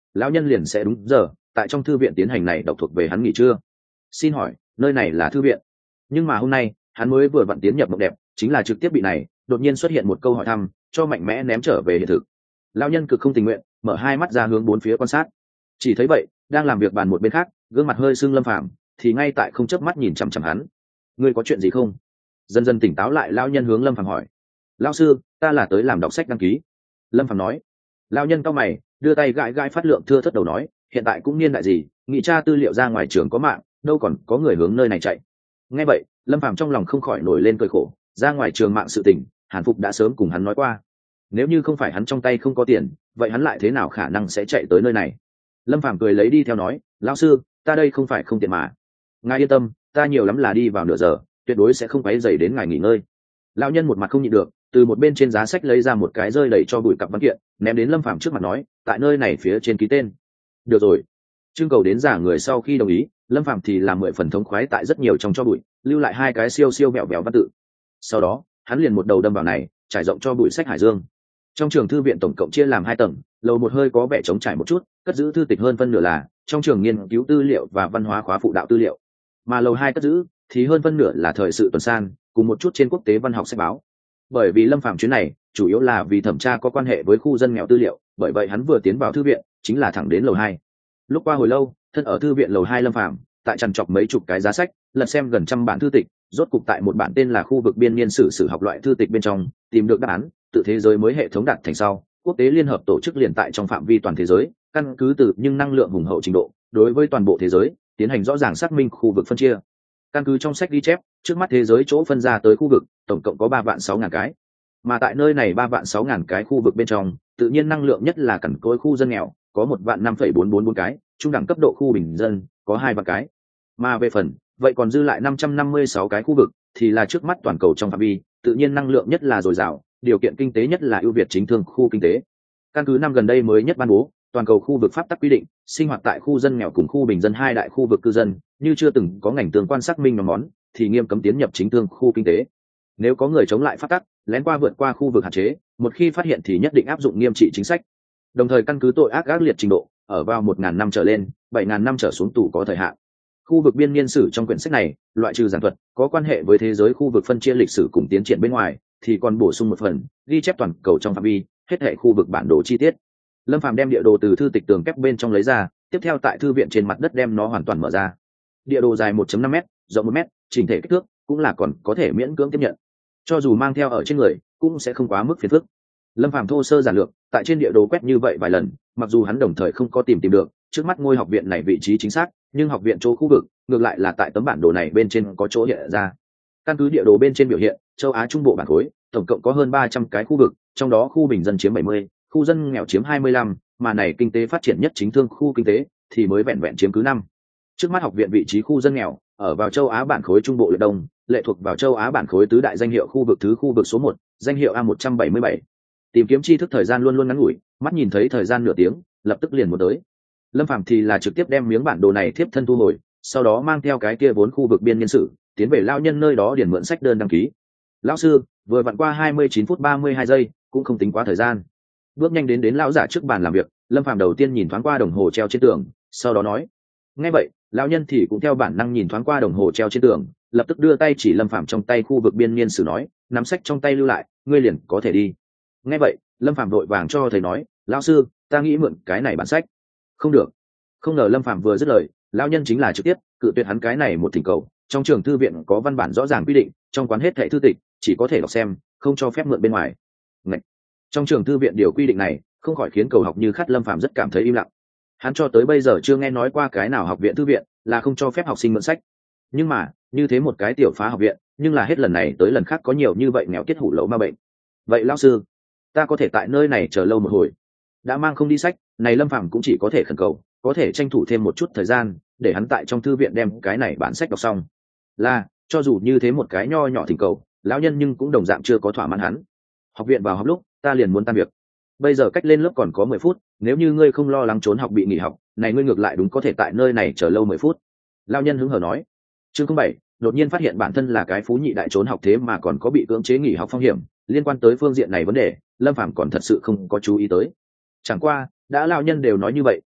lão nhân liền sẽ đúng giờ tại trong thư viện tiến hành này đọc thuộc về hắn nghỉ trưa. Xin hỏi nơi này là thư viện? Nhưng mà hôm nay hắn mới vừa vặn tiến nhập mộng đẹp, chính là trực tiếp bị này đột nhiên xuất hiện một câu hỏi thăm cho mạnh mẽ ném trở về hiện thực. Lão nhân cực không tình nguyện mở hai mắt ra hướng bốn phía quan sát. Chỉ thấy vậy, đang làm việc bàn một bên khác, gương mặt hơi sưng Lâm Phàm thì ngay tại không chớp mắt nhìn chằm chằm hắn. Ngươi có chuyện gì không? Dần dần tỉnh táo lại, lão nhân hướng Lâm Phàm hỏi. Lão sư, ta là tới làm đọc sách đăng ký. Lâm Phàm nói. Lão nhân cau mày, đưa tay gãi gãi phát lượng thưa thất đầu nói, hiện tại cũng niên đại gì, nghị tra tư liệu ra ngoài trường có mạng, đâu còn có người hướng nơi này chạy. Nghe vậy, Lâm Phàm trong lòng không khỏi nổi lên cười khổ, ra ngoài trường mạng sự tình, Hàn Phục đã sớm cùng hắn nói qua. Nếu như không phải hắn trong tay không có tiền, vậy hắn lại thế nào khả năng sẽ chạy tới nơi này? Lâm Phàm cười lấy đi theo nói, lão sư, ta đây không phải không tiền mà. Ngài yên tâm, ta nhiều lắm là đi vào nửa giờ, tuyệt đối sẽ không quấy rầy đến ngài nghỉ ngơi. Lão nhân một mặt không nhịn được, từ một bên trên giá sách lấy ra một cái rơi đầy cho bụi cặp văn kiện, ném đến Lâm Phàm trước mặt nói, tại nơi này phía trên ký tên. Được rồi. Trưng cầu đến giả người sau khi đồng ý, Lâm Phàm thì làm mười phần thống khoái tại rất nhiều trong cho bụi, lưu lại hai cái siêu siêu mẹo mẹo văn tự. Sau đó, hắn liền một đầu đâm vào này, trải rộng cho bụi sách Hải Dương. Trong trường thư viện tổng cộng chia làm hai tầng, lầu một hơi có vẻ trống trải một chút, cất giữ thư tịch hơn phân nửa là trong trường nghiên cứu tư liệu và văn hóa khóa phụ đạo tư liệu, mà lầu hai cất giữ thì hơn phân nửa là thời sự tuần san cùng một chút trên quốc tế văn học sách báo. Bởi vì Lâm Phàm chuyến này chủ yếu là vì thẩm tra có quan hệ với khu dân nghèo tư liệu, bởi vậy hắn vừa tiến vào thư viện chính là thẳng đến lầu hai. Lúc qua hồi lâu, thân ở thư viện lầu hai Lâm Phàm tại trằn trọc mấy chục cái giá sách, lật xem gần trăm bản thư tịch, rốt cục tại một bản tên là khu vực biên niên sử sử học loại thư tịch bên trong tìm được đáp án. Tự thế giới mới hệ thống đạt thành sau, quốc tế liên hợp tổ chức liền tại trong phạm vi toàn thế giới, căn cứ từ nhưng năng lượng hùng hậu trình độ đối với toàn bộ thế giới tiến hành rõ ràng xác minh khu vực phân chia. Căn cứ trong sách ghi chép, trước mắt thế giới chỗ phân ra tới khu vực tổng cộng có ba vạn sáu ngàn cái, mà tại nơi này ba vạn sáu ngàn cái khu vực bên trong, tự nhiên năng lượng nhất là cằn cỗi khu dân nghèo có một vạn năm phẩy bốn bốn bốn cái, trung đẳng cấp độ khu bình dân có hai vạn cái, mà về phần vậy còn dư lại năm trăm năm mươi sáu cái khu vực thì là trước mắt toàn cầu trong phạm vi tự nhiên năng lượng nhất là dồi dào, điều kiện kinh tế nhất là ưu việt chính thương khu kinh tế. Căn cứ năm gần đây mới nhất ban bố, toàn cầu khu vực pháp tắc quy định, sinh hoạt tại khu dân nghèo cùng khu bình dân hai đại khu vực cư dân, như chưa từng có ngành tương quan xác minh nhóm món, thì nghiêm cấm tiến nhập chính thương khu kinh tế. Nếu có người chống lại pháp tắc, lén qua vượt qua khu vực hạn chế, một khi phát hiện thì nhất định áp dụng nghiêm trị chính sách. Đồng thời căn cứ tội ác ác liệt trình độ, ở vào một ngàn năm trở lên, bảy ngàn năm trở xuống tù có thời hạn. Khu vực biên niên sử trong quyển sách này, loại trừ giảng thuật có quan hệ với thế giới khu vực phân chia lịch sử cùng tiến triển bên ngoài, thì còn bổ sung một phần ghi chép toàn cầu trong phạm vi hết hệ khu vực bản đồ chi tiết. Lâm Phàm đem địa đồ từ thư tịch tường kép bên trong lấy ra, tiếp theo tại thư viện trên mặt đất đem nó hoàn toàn mở ra. Địa đồ dài một phẩy năm mét, rộng một mét, chỉnh thể kích thước cũng là còn có thể miễn cưỡng tiếp nhận, cho dù mang theo ở trên người cũng sẽ không quá mức phiền phức. Lâm Phàm thô sơ giản lược tại trên địa đồ quét như vậy vài lần, mặc dù hắn đồng thời không có tìm tìm được trước mắt ngôi học viện này vị trí chính xác, nhưng học viện chỗ khu vực ngược lại là tại tấm bản đồ này bên trên có chỗ hiện ra. Căn cứ địa đồ bên trên biểu hiện, châu Á Trung Bộ bản khối tổng cộng có hơn ba trăm cái khu vực, trong đó khu bình dân chiếm bảy mươi, khu dân nghèo chiếm hai mươi lăm, mà này kinh tế phát triển nhất chính thương khu kinh tế thì mới vẹn vẹn chiếm cứ năm. Trước mắt học viện vị trí khu dân nghèo ở vào châu Á bản khối Trung Bộ Liệt Đông, lệ thuộc vào châu Á bản khối tứ đại danh hiệu khu vực thứ khu vực số một, danh hiệu A một trăm bảy mươi bảy. Tìm kiếm tri thức thời gian luôn luôn ngắn ngủi, mắt nhìn thấy thời gian nửa tiếng, lập tức liền một tới. Lâm Phàm thì là trực tiếp đem miếng bản đồ này tiếp thân thu hồi, sau đó mang theo cái kia vốn khu vực biên niên sử, tiến về lão nhân nơi đó điền mượn sách đơn đăng ký. Lão sư, vừa vặn qua hai mươi chín phút ba mươi hai giây, cũng không tính quá thời gian. Bước nhanh đến đến lão giả trước bàn làm việc, Lâm Phàm đầu tiên nhìn thoáng qua đồng hồ treo trên tường, sau đó nói: nghe vậy, lão nhân thì cũng theo bản năng nhìn thoáng qua đồng hồ treo trên tường, lập tức đưa tay chỉ Lâm Phàm trong tay khu vực biên niên sử nói: nắm sách trong tay lưu lại, ngươi liền có thể đi. Nghe vậy, Lâm Phàm vội vàng cho thầy nói: lão sư, ta nghĩ mượn cái này bản sách. Không được. Không ngờ Lâm Phàm vừa dứt lời, lão nhân chính là trực tiếp cự tuyệt hắn cái này một thỉnh cầu. Trong trường thư viện có văn bản rõ ràng quy định, trong quán hết thảy thư tịch chỉ có thể đọc xem, không cho phép mượn bên ngoài. Ngậy. Trong trường thư viện điều quy định này không khỏi khiến cầu học như khát Lâm Phàm rất cảm thấy im lặng. Hắn cho tới bây giờ chưa nghe nói qua cái nào học viện thư viện là không cho phép học sinh mượn sách. Nhưng mà như thế một cái tiểu phá học viện, nhưng là hết lần này tới lần khác có nhiều như vậy nghèo kết hủ lậu ma bệnh. Vậy lão sư, ta có thể tại nơi này chờ lâu một hồi. Đã mang không đi sách này, Lâm Phàm cũng chỉ có thể khẩn cầu có thể tranh thủ thêm một chút thời gian để hắn tại trong thư viện đem cái này bản sách đọc xong. Là cho dù như thế một cái nho nhỏ thỉnh cầu, lão nhân nhưng cũng đồng dạng chưa có thỏa mãn hắn. Học viện vào học lúc ta liền muốn tan việc, bây giờ cách lên lớp còn có mười phút, nếu như ngươi không lo lắng trốn học bị nghỉ học, này ngươi ngược lại đúng có thể tại nơi này chờ lâu mười phút. Lão nhân hứng hờ nói. Chương không bảy, đột nhiên phát hiện bản thân là cái phú nhị đại trốn học thế mà còn có bị cưỡng chế nghỉ học phong hiểm. Liên quan tới phương diện này vấn đề, Lâm Phàm còn thật sự không có chú ý tới. Chẳng qua đã lão nhân đều nói như vậy,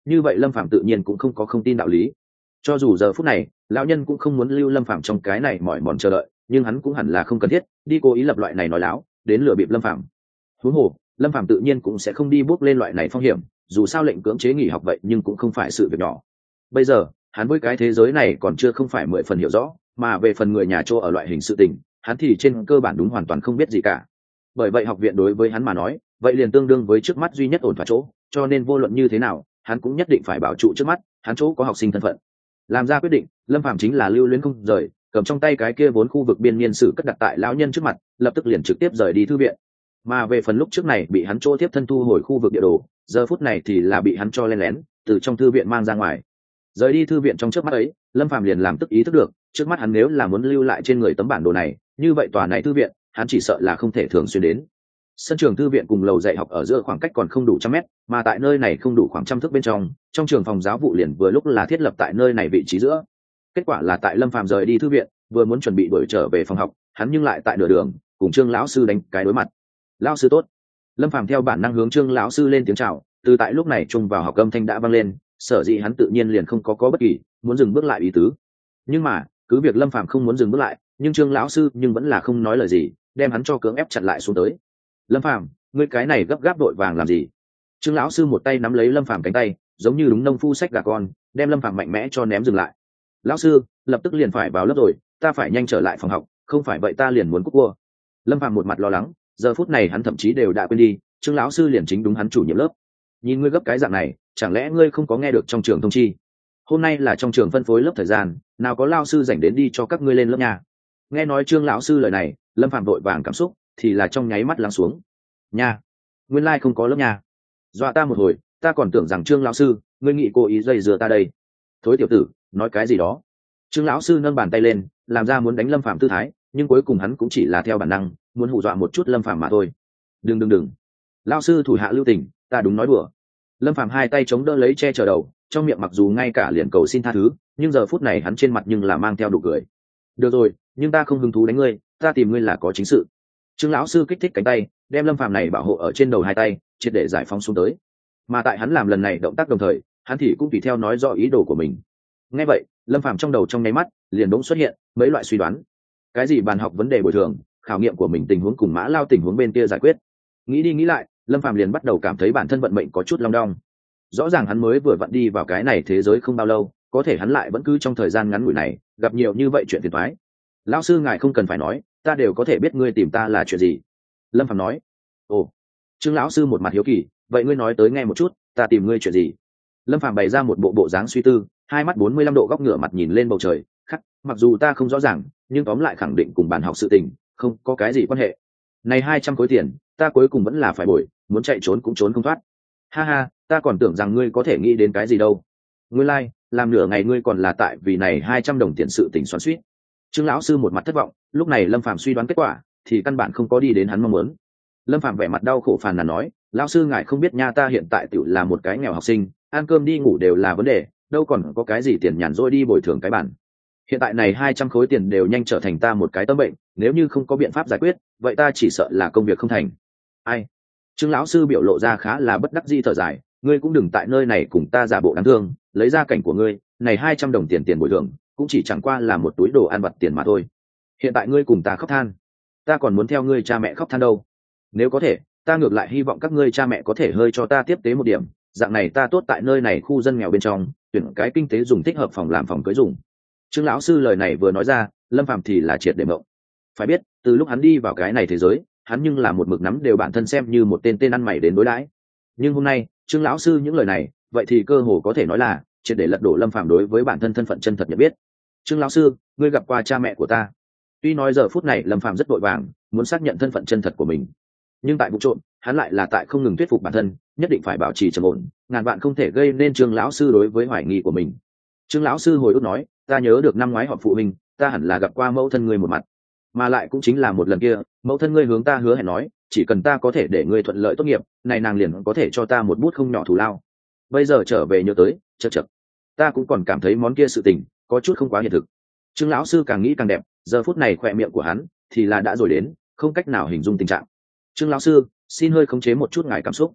như vậy lâm phạm tự nhiên cũng không có không tin đạo lý. Cho dù giờ phút này lão nhân cũng không muốn lưu lâm phạm trong cái này mỏi mòn chờ đợi, nhưng hắn cũng hẳn là không cần thiết đi cố ý lập loại này nói láo đến lừa bịp lâm phạm. huống hồ lâm phạm tự nhiên cũng sẽ không đi bước lên loại này phong hiểm, dù sao lệnh cưỡng chế nghỉ học vậy nhưng cũng không phải sự việc nhỏ. Bây giờ hắn với cái thế giới này còn chưa không phải mười phần hiểu rõ, mà về phần người nhà chỗ ở loại hình sự tình hắn thì trên cơ bản đúng hoàn toàn không biết gì cả. Bởi vậy học viện đối với hắn mà nói vậy liền tương đương với trước mắt duy nhất ổn thỏa chỗ, cho nên vô luận như thế nào hắn cũng nhất định phải bảo trụ trước mắt hắn chỗ có học sinh thân phận. Làm ra quyết định, lâm phạm chính là lưu luyến không rời, cầm trong tay cái kia vốn khu vực biên niên sử cất đặt tại lão nhân trước mặt, lập tức liền trực tiếp rời đi thư viện. Mà về phần lúc trước này bị hắn chỗ tiếp thân thu hồi khu vực địa đồ, giờ phút này thì là bị hắn cho len lén từ trong thư viện mang ra ngoài. Rời đi thư viện trong trước mắt ấy, lâm phạm liền làm tức ý thức được trước mắt hắn nếu là muốn lưu lại trên người tấm bản đồ này, như vậy tòa này thư viện hắn chỉ sợ là không thể thường xuyên đến. Sân trường thư viện cùng lầu dạy học ở giữa khoảng cách còn không đủ trăm mét, mà tại nơi này không đủ khoảng trăm thước bên trong trong trường phòng giáo vụ liền vừa lúc là thiết lập tại nơi này vị trí giữa. Kết quả là tại lâm phàm rời đi thư viện vừa muốn chuẩn bị đuổi trở về phòng học, hắn nhưng lại tại nửa đường cùng trương lão sư đánh cái đối mặt. Lão sư tốt. Lâm phàm theo bản năng hướng trương lão sư lên tiếng chào, từ tại lúc này trung vào học âm thanh đã vang lên, sở dĩ hắn tự nhiên liền không có có bất kỳ muốn dừng bước lại ý tứ. Nhưng mà cứ việc lâm phàm không muốn dừng bước lại, nhưng trương lão sư nhưng vẫn là không nói lời gì, đem hắn cho cưỡng ép chặn lại xuống tới. Lâm phàm, ngươi cái này gấp gáp đội vàng làm gì? Trương lão sư một tay nắm lấy lâm phàm cánh tay, giống như đúng nông phu sách gà con, đem lâm phàm mạnh mẽ cho ném dừng lại. Lão sư, lập tức liền phải vào lớp rồi, ta phải nhanh trở lại phòng học, không phải vậy ta liền muốn cúp cua. Lâm phàm một mặt lo lắng, giờ phút này hắn thậm chí đều đã quên đi trương lão sư liền chính đúng hắn chủ nhiệm lớp. Nhìn ngươi gấp cái dạng này, chẳng lẽ ngươi không có nghe được trong trường thông chi hôm nay là trong trường phân phối lớp thời gian, nào có lao sư dành đến đi cho các ngươi lên lớp nhà? Nghe nói trương lão sư lời này, lâm phàm vội vàng cảm xúc thì là trong nháy mắt lắng xuống. Nha, nguyên lai không có lớp nhà, dọa ta một hồi, ta còn tưởng rằng trương lão sư ngươi nghĩ cố ý dây dừa ta đây. Thối tiểu tử, nói cái gì đó? Trương lão sư nâng bàn tay lên làm ra muốn đánh lâm phàm tư thái, nhưng cuối cùng hắn cũng chỉ là theo bản năng muốn hù dọa một chút lâm phàm mà thôi. Đừng đừng đừng, lão sư thủ hạ lưu tình, ta đúng nói đùa. Lâm phàm hai tay chống đỡ lấy che chở đầu, trong miệng mặc dù ngay cả liền cầu xin tha thứ, nhưng giờ phút này hắn trên mặt nhưng là mang theo nụ cười. Được rồi, nhưng ta không hứng thú đánh ngươi, ta tìm ngươi là có chính sự. Trương lão sư kích thích cánh tay, đem lâm phàm này bảo hộ ở trên đầu hai tay triệt để giải phóng xuống tới. Mà tại hắn làm lần này động tác đồng thời, hắn thì cũng tùy theo nói rõ ý đồ của mình. Nghe vậy, lâm phàm trong đầu trong nháy mắt liền đống xuất hiện mấy loại suy đoán. Cái gì bàn học vấn đề bồi thường, khảo nghiệm của mình tình huống cùng mã lao tình huống bên kia giải quyết. Nghĩ đi nghĩ lại, lâm phàm liền bắt đầu cảm thấy bản thân vận mệnh có chút long đong. Rõ ràng hắn mới vừa vặn đi vào cái này thế giới không bao lâu, có thể hắn lại vẫn cứ trong thời gian ngắn ngủi này gặp nhiều như vậy chuyện phiền toái. Lão sư ngài không cần phải nói, ta đều có thể biết ngươi tìm ta là chuyện gì. Lâm phàm nói. Ồ. Trương lão sư một mặt hiếu kỳ, vậy ngươi nói tới nghe một chút, ta tìm ngươi chuyện gì? Lâm phàm bày ra một bộ bộ dáng suy tư, hai mắt bốn mươi lăm độ góc ngửa mặt nhìn lên bầu trời khắc, mặc dù ta không rõ ràng nhưng tóm lại khẳng định cùng bàn học sự tình không có cái gì quan hệ. Này hai trăm khối tiền ta cuối cùng vẫn là phải bồi, muốn chạy trốn cũng trốn không thoát. Ha ha, ta còn tưởng rằng ngươi có thể nghĩ đến cái gì đâu. Ngươi lai like, làm nửa ngày ngươi còn là tại vì này hai trăm đồng tiền sự tình xoắn xuýt. Trương lão sư một mặt thất vọng, lúc này lâm phàm suy đoán kết quả thì căn bản không có đi đến hắn mong muốn. Lâm phàm vẻ mặt đau khổ phàn nàn nói, lão sư ngài không biết nha, ta hiện tại tiểu là một cái nghèo học sinh, ăn cơm đi ngủ đều là vấn đề, đâu còn có cái gì tiền nhàn rỗi đi bồi thường cái bản. Hiện tại này hai trăm khối tiền đều nhanh trở thành ta một cái tâm bệnh, nếu như không có biện pháp giải quyết, vậy ta chỉ sợ là công việc không thành. Ai? Trương lão sư biểu lộ ra khá là bất đắc dĩ thở dài, ngươi cũng đừng tại nơi này cùng ta giả bộ đáng thương, lấy ra cảnh của ngươi, này hai trăm đồng tiền tiền bồi thường, cũng chỉ chẳng qua là một túi đồ ăn vặt tiền mà thôi. Hiện tại ngươi cùng ta khóc than, ta còn muốn theo ngươi cha mẹ khóc than đâu. Nếu có thể, ta ngược lại hy vọng các ngươi cha mẹ có thể hơi cho ta tiếp tế một điểm, dạng này ta tốt tại nơi này khu dân nghèo bên trong tuyển cái kinh tế dùng thích hợp phòng làm phòng cưới dùng. Trương lão sư lời này vừa nói ra, lâm phàm thì là triệt để mộng. Phải biết từ lúc hắn đi vào cái này thế giới, hắn nhưng là một mực nắm đều bản thân xem như một tên tên ăn mày đến đối đãi, nhưng hôm nay Trương lão sư những lời này vậy thì cơ hồ có thể nói là triệt để lật đổ lâm phàm đối với bản thân thân phận chân thật nhận biết. Trương lão sư, ngươi gặp qua cha mẹ của ta? Tuy nói giờ phút này lâm phàm rất vội vàng muốn xác nhận thân phận chân thật của mình, nhưng tại vụ trộm hắn lại là tại không ngừng thuyết phục bản thân nhất định phải bảo trì trầm ổn, ngàn vạn không thể gây nên Trương lão sư đối với hoài nghi của mình. Trương lão sư hồi ức nói, ta nhớ được năm ngoái họp phụ huynh, ta hẳn là gặp qua mẫu thân ngươi một mặt, mà lại cũng chính là một lần kia, mẫu thân ngươi hướng ta hứa hẹn nói, chỉ cần ta có thể để ngươi thuận lợi tốt nghiệp, này nàng liền có thể cho ta một bút không nhỏ thù lao. Bây giờ trở về nhớ tới, chậc chậc, ta cũng còn cảm thấy món kia sự tình có chút không quá hiện thực. Trương lão sư càng nghĩ càng đẹp, giờ phút này khỏe miệng của hắn thì là đã rồi đến không cách nào hình dung tình trạng. Trương lão sư, xin hơi khống chế một chút ngài cảm xúc.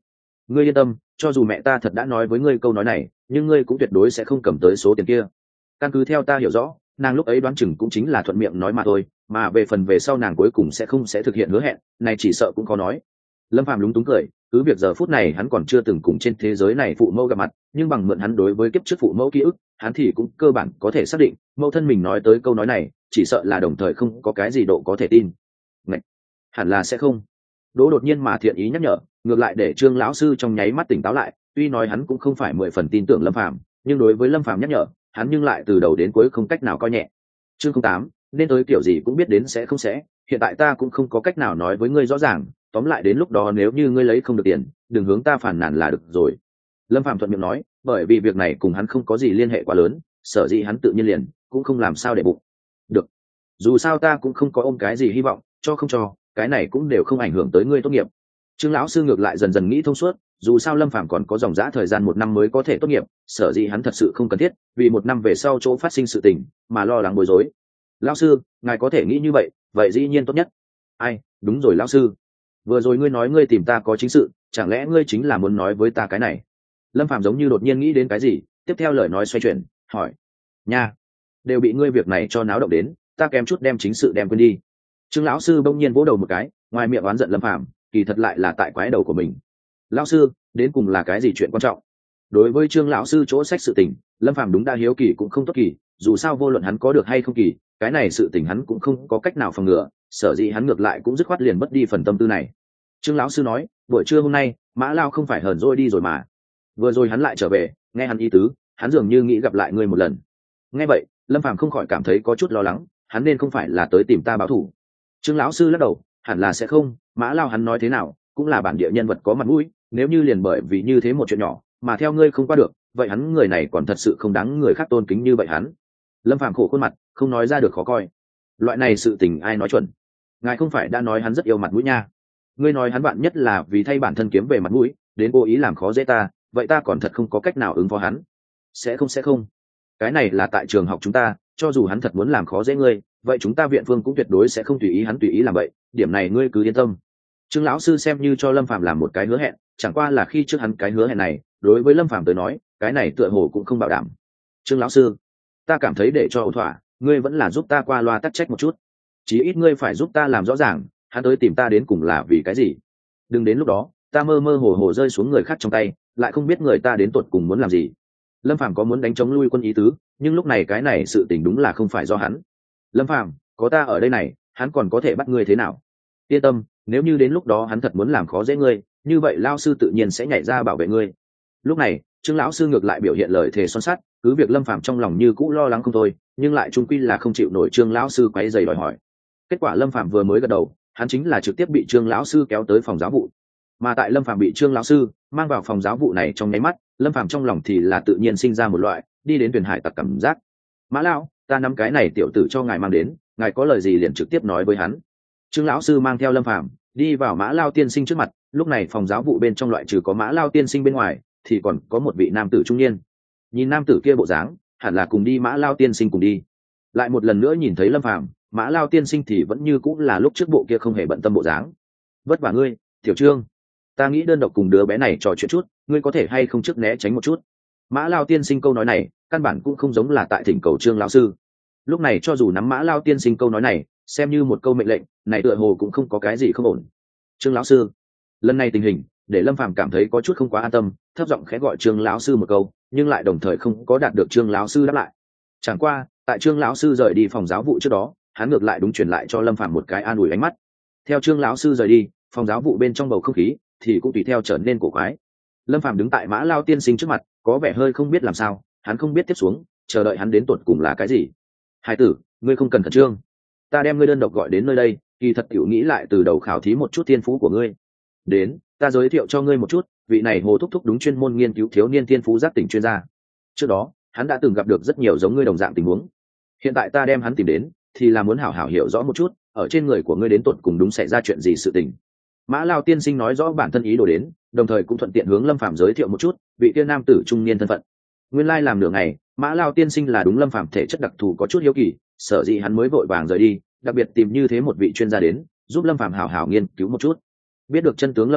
ngươi yên tâm, cho dù mẹ ta thật đã nói với ngươi câu nói này, nhưng ngươi cũng tuyệt đối sẽ không cầm tới số tiền kia. Căn cứ theo ta hiểu rõ, nàng lúc ấy đoán chừng cũng chính là thuận miệng nói mà thôi, mà về phần về sau nàng cuối cùng sẽ không sẽ thực hiện hứa hẹn này, chỉ sợ cũng khó nói. Lâm Phàm lúng túng cười, cứ việc giờ phút này hắn còn chưa từng cùng trên thế giới này phụ mẫu gặp mặt, nhưng bằng mượn hắn đối với kiếp trước phụ mẫu ký ức, hắn thì cũng cơ bản có thể xác định mẫu thân mình nói tới câu nói này chỉ sợ là đồng thời không có cái gì độ có thể tin. Ngậy! Hẳn là sẽ không. Đỗ đột nhiên mà thiện ý nhắc nhở, ngược lại để Trương lão sư trong nháy mắt tỉnh táo lại, tuy nói hắn cũng không phải mười phần tin tưởng Lâm Phàm, nhưng đối với Lâm Phàm nhắc nhở, hắn nhưng lại từ đầu đến cuối không cách nào coi nhẹ. Chương không tám, nên tới kiểu gì cũng biết đến sẽ không sẽ, hiện tại ta cũng không có cách nào nói với ngươi rõ ràng, tóm lại đến lúc đó nếu như ngươi lấy không được tiền, đừng hướng ta phản nàn là được rồi. Lâm Phàm thuận miệng nói, bởi vì việc này cùng hắn không có gì liên hệ quá lớn, sở dĩ hắn tự nhiên liền cũng không làm sao để bụng. Được, dù sao ta cũng không có ôm cái gì hy vọng, cho không cho, cái này cũng đều không ảnh hưởng tới ngươi tốt nghiệp. Trương lão sư ngược lại dần dần nghĩ thông suốt, dù sao Lâm Phàm còn có dòng dã thời gian một năm mới có thể tốt nghiệp, sở dĩ hắn thật sự không cần thiết vì một năm về sau chỗ phát sinh sự tình mà lo lắng bối rối. Lão sư, ngài có thể nghĩ như vậy, vậy dĩ nhiên tốt nhất. Ai, đúng rồi lão sư, vừa rồi ngươi nói ngươi tìm ta có chính sự, chẳng lẽ ngươi chính là muốn nói với ta cái này? Lâm Phàm giống như đột nhiên nghĩ đến cái gì, tiếp theo lời nói xoay chuyển, hỏi: nha, đều bị ngươi việc này cho náo động đến, ta kém chút đem chính sự đem quên đi. Trương lão sư bỗng nhiên vỗ đầu một cái, ngoài miệng oán giận Lâm Phàm, kỳ thật lại là tại quái đầu của mình. Lão sư, đến cùng là cái gì chuyện quan trọng? Đối với Trương lão sư chỗ sách sự tình, Lâm Phàm đúng đa hiếu kỳ cũng không tốt kỳ, dù sao vô luận hắn có được hay không kỳ, cái này sự tình hắn cũng không có cách nào phòng ngừa, sở dĩ hắn ngược lại cũng dứt khoát liền mất đi phần tâm tư này. Trương lão sư nói, buổi trưa hôm nay, Mã Lao không phải hờn dỗi đi rồi mà. Vừa rồi hắn lại trở về, nghe hắn ý tứ, hắn dường như nghĩ gặp lại ngươi một lần. Nghe vậy, Lâm Phàm không khỏi cảm thấy có chút lo lắng, hắn nên không phải là tới tìm ta báo thù. Trương lão sư lắc đầu, hẳn là sẽ không, Mã Lao hắn nói thế nào, cũng là bản địa nhân vật có mặt mũi, nếu như liền bởi vì như thế một chuyện nhỏ, mà theo ngươi không qua được, vậy hắn người này còn thật sự không đáng người khác tôn kính như vậy hắn. Lâm Phàm khổ khuôn mặt, không nói ra được khó coi. Loại này sự tình ai nói chuẩn? Ngài không phải đã nói hắn rất yêu mặt mũi nha? Ngươi nói hắn bạn nhất là vì thay bản thân kiếm về mặt mũi, đến cố ý làm khó dễ ta, vậy ta còn thật không có cách nào ứng phó hắn. Sẽ không sẽ không. Cái này là tại trường học chúng ta, cho dù hắn thật muốn làm khó dễ ngươi, vậy chúng ta viện phương cũng tuyệt đối sẽ không tùy ý hắn tùy ý làm vậy, điểm này ngươi cứ yên tâm. Trương lão sư xem như cho Lâm Phàm làm một cái hứa hẹn, chẳng qua là khi trước hắn cái hứa hẹn này, đối với Lâm Phàm tới nói, cái này tựa hồ cũng không bảo đảm. Trương lão sư, ta cảm thấy để cho ổn thỏa, ngươi vẫn là giúp ta qua loa tắc trách một chút. Chí ít ngươi phải giúp ta làm rõ ràng, hắn tới tìm ta đến cùng là vì cái gì. Đừng đến lúc đó, ta mơ mơ hồ hồ rơi xuống người khác trong tay, lại không biết người ta đến tuột cùng muốn làm gì. Lâm Phàm có muốn đánh chống lui quân ý tứ, nhưng lúc này cái này sự tình đúng là không phải do hắn. Lâm Phàm, có ta ở đây này, hắn còn có thể bắt ngươi thế nào? Yên tâm, nếu như đến lúc đó hắn thật muốn làm khó dễ ngươi, như vậy lao sư tự nhiên sẽ nhảy ra bảo vệ ngươi. Lúc này, Trương lão sư ngược lại biểu hiện lời thề son sắt, cứ việc Lâm Phàm trong lòng như cũ lo lắng không thôi, nhưng lại trung quy là không chịu nổi Trương lão sư quấy rầy đòi hỏi. Kết quả Lâm Phàm vừa mới gật đầu, hắn chính là trực tiếp bị Trương lão sư kéo tới phòng giáo vụ. Mà tại Lâm Phàm bị Trương lão sư mang vào phòng giáo vụ này trong nháy mắt, Lâm Phàm trong lòng thì là tự nhiên sinh ra một loại đi đến Tuyền Hải tặc cảm giác. Mã lão, ta nắm cái này tiểu tử cho ngài mang đến, ngài có lời gì liền trực tiếp nói với hắn. Trương lão sư mang theo Lâm Phàm đi vào Mã Lao tiên sinh trước mặt, lúc này phòng giáo vụ bên trong loại trừ có Mã Lao tiên sinh bên ngoài, thì còn có một vị nam tử trung niên. Nhìn nam tử kia bộ dáng, hẳn là cùng đi Mã Lao tiên sinh cùng đi. Lại một lần nữa nhìn thấy Lâm Phàm, Mã Lao tiên sinh thì vẫn như cũng là lúc trước bộ kia không hề bận tâm bộ dáng. Vất vả ngươi, Tiểu Trương, ta nghĩ đơn độc cùng đứa bé này trò chuyện chút, ngươi có thể hay không trước né tránh một chút. Mã Lao tiên sinh câu nói này, căn bản cũng không giống là tại thỉnh cầu Trương lão sư. Lúc này cho dù nắm Mã Lao tiên sinh câu nói này, xem như một câu mệnh lệnh, này tựa hồ cũng không có cái gì không ổn. Trương lão sư, lần này tình hình để Lâm Phàm cảm thấy có chút không quá an tâm, thấp giọng khẽ gọi Trương lão sư một câu, nhưng lại đồng thời không có đạt được Trương lão sư đáp lại. Chẳng qua, tại Trương lão sư rời đi phòng giáo vụ trước đó, hắn ngược lại đúng truyền lại cho Lâm Phàm một cái an ủi ánh mắt. Theo Trương lão sư rời đi, phòng giáo vụ bên trong bầu không khí thì cũng tùy theo trở nên cổ quái. Lâm Phàm đứng tại Mã Lao tiên sinh trước mặt, có vẻ hơi không biết làm sao, hắn không biết tiếp xuống chờ đợi hắn đến tuột cùng là cái gì. Hải tử, ngươi không cần khẩn trương, ta đem ngươi đơn độc gọi đến nơi đây, kỳ thật tiểu nghĩ lại từ đầu khảo thí một chút thiên phú của ngươi. Đến, ta giới thiệu cho ngươi một chút, vị này Hồ thúc thúc đúng chuyên môn nghiên cứu thiếu niên thiên phú giác tỉnh chuyên gia. Trước đó, hắn đã từng gặp được rất nhiều giống ngươi đồng dạng tình huống. Hiện tại ta đem hắn tìm đến, thì là muốn hảo hảo hiểu rõ một chút, ở trên người của ngươi đến tuột cùng đúng xảy ra chuyện gì sự tình. Mã Lao tiên sinh nói rõ bản thân ý đồ đến, đồng thời cũng thuận tiện hướng Lâm Phàm giới thiệu một chút vị tiên nam tử trung niên thân phận. Nguyên lai làm nửa ngày, Mã Lao tiên sinh là đúng Lâm Phàm thể chất đặc thù có chút hiếu kỳ, sở dĩ hắn mới vội vàng rời đi, đặc biệt tìm như thế một vị chuyên gia đến, giúp Lâm Phàm hảo hảo nghiên cứu một chút. Biết được chân tướng Lâm Phàm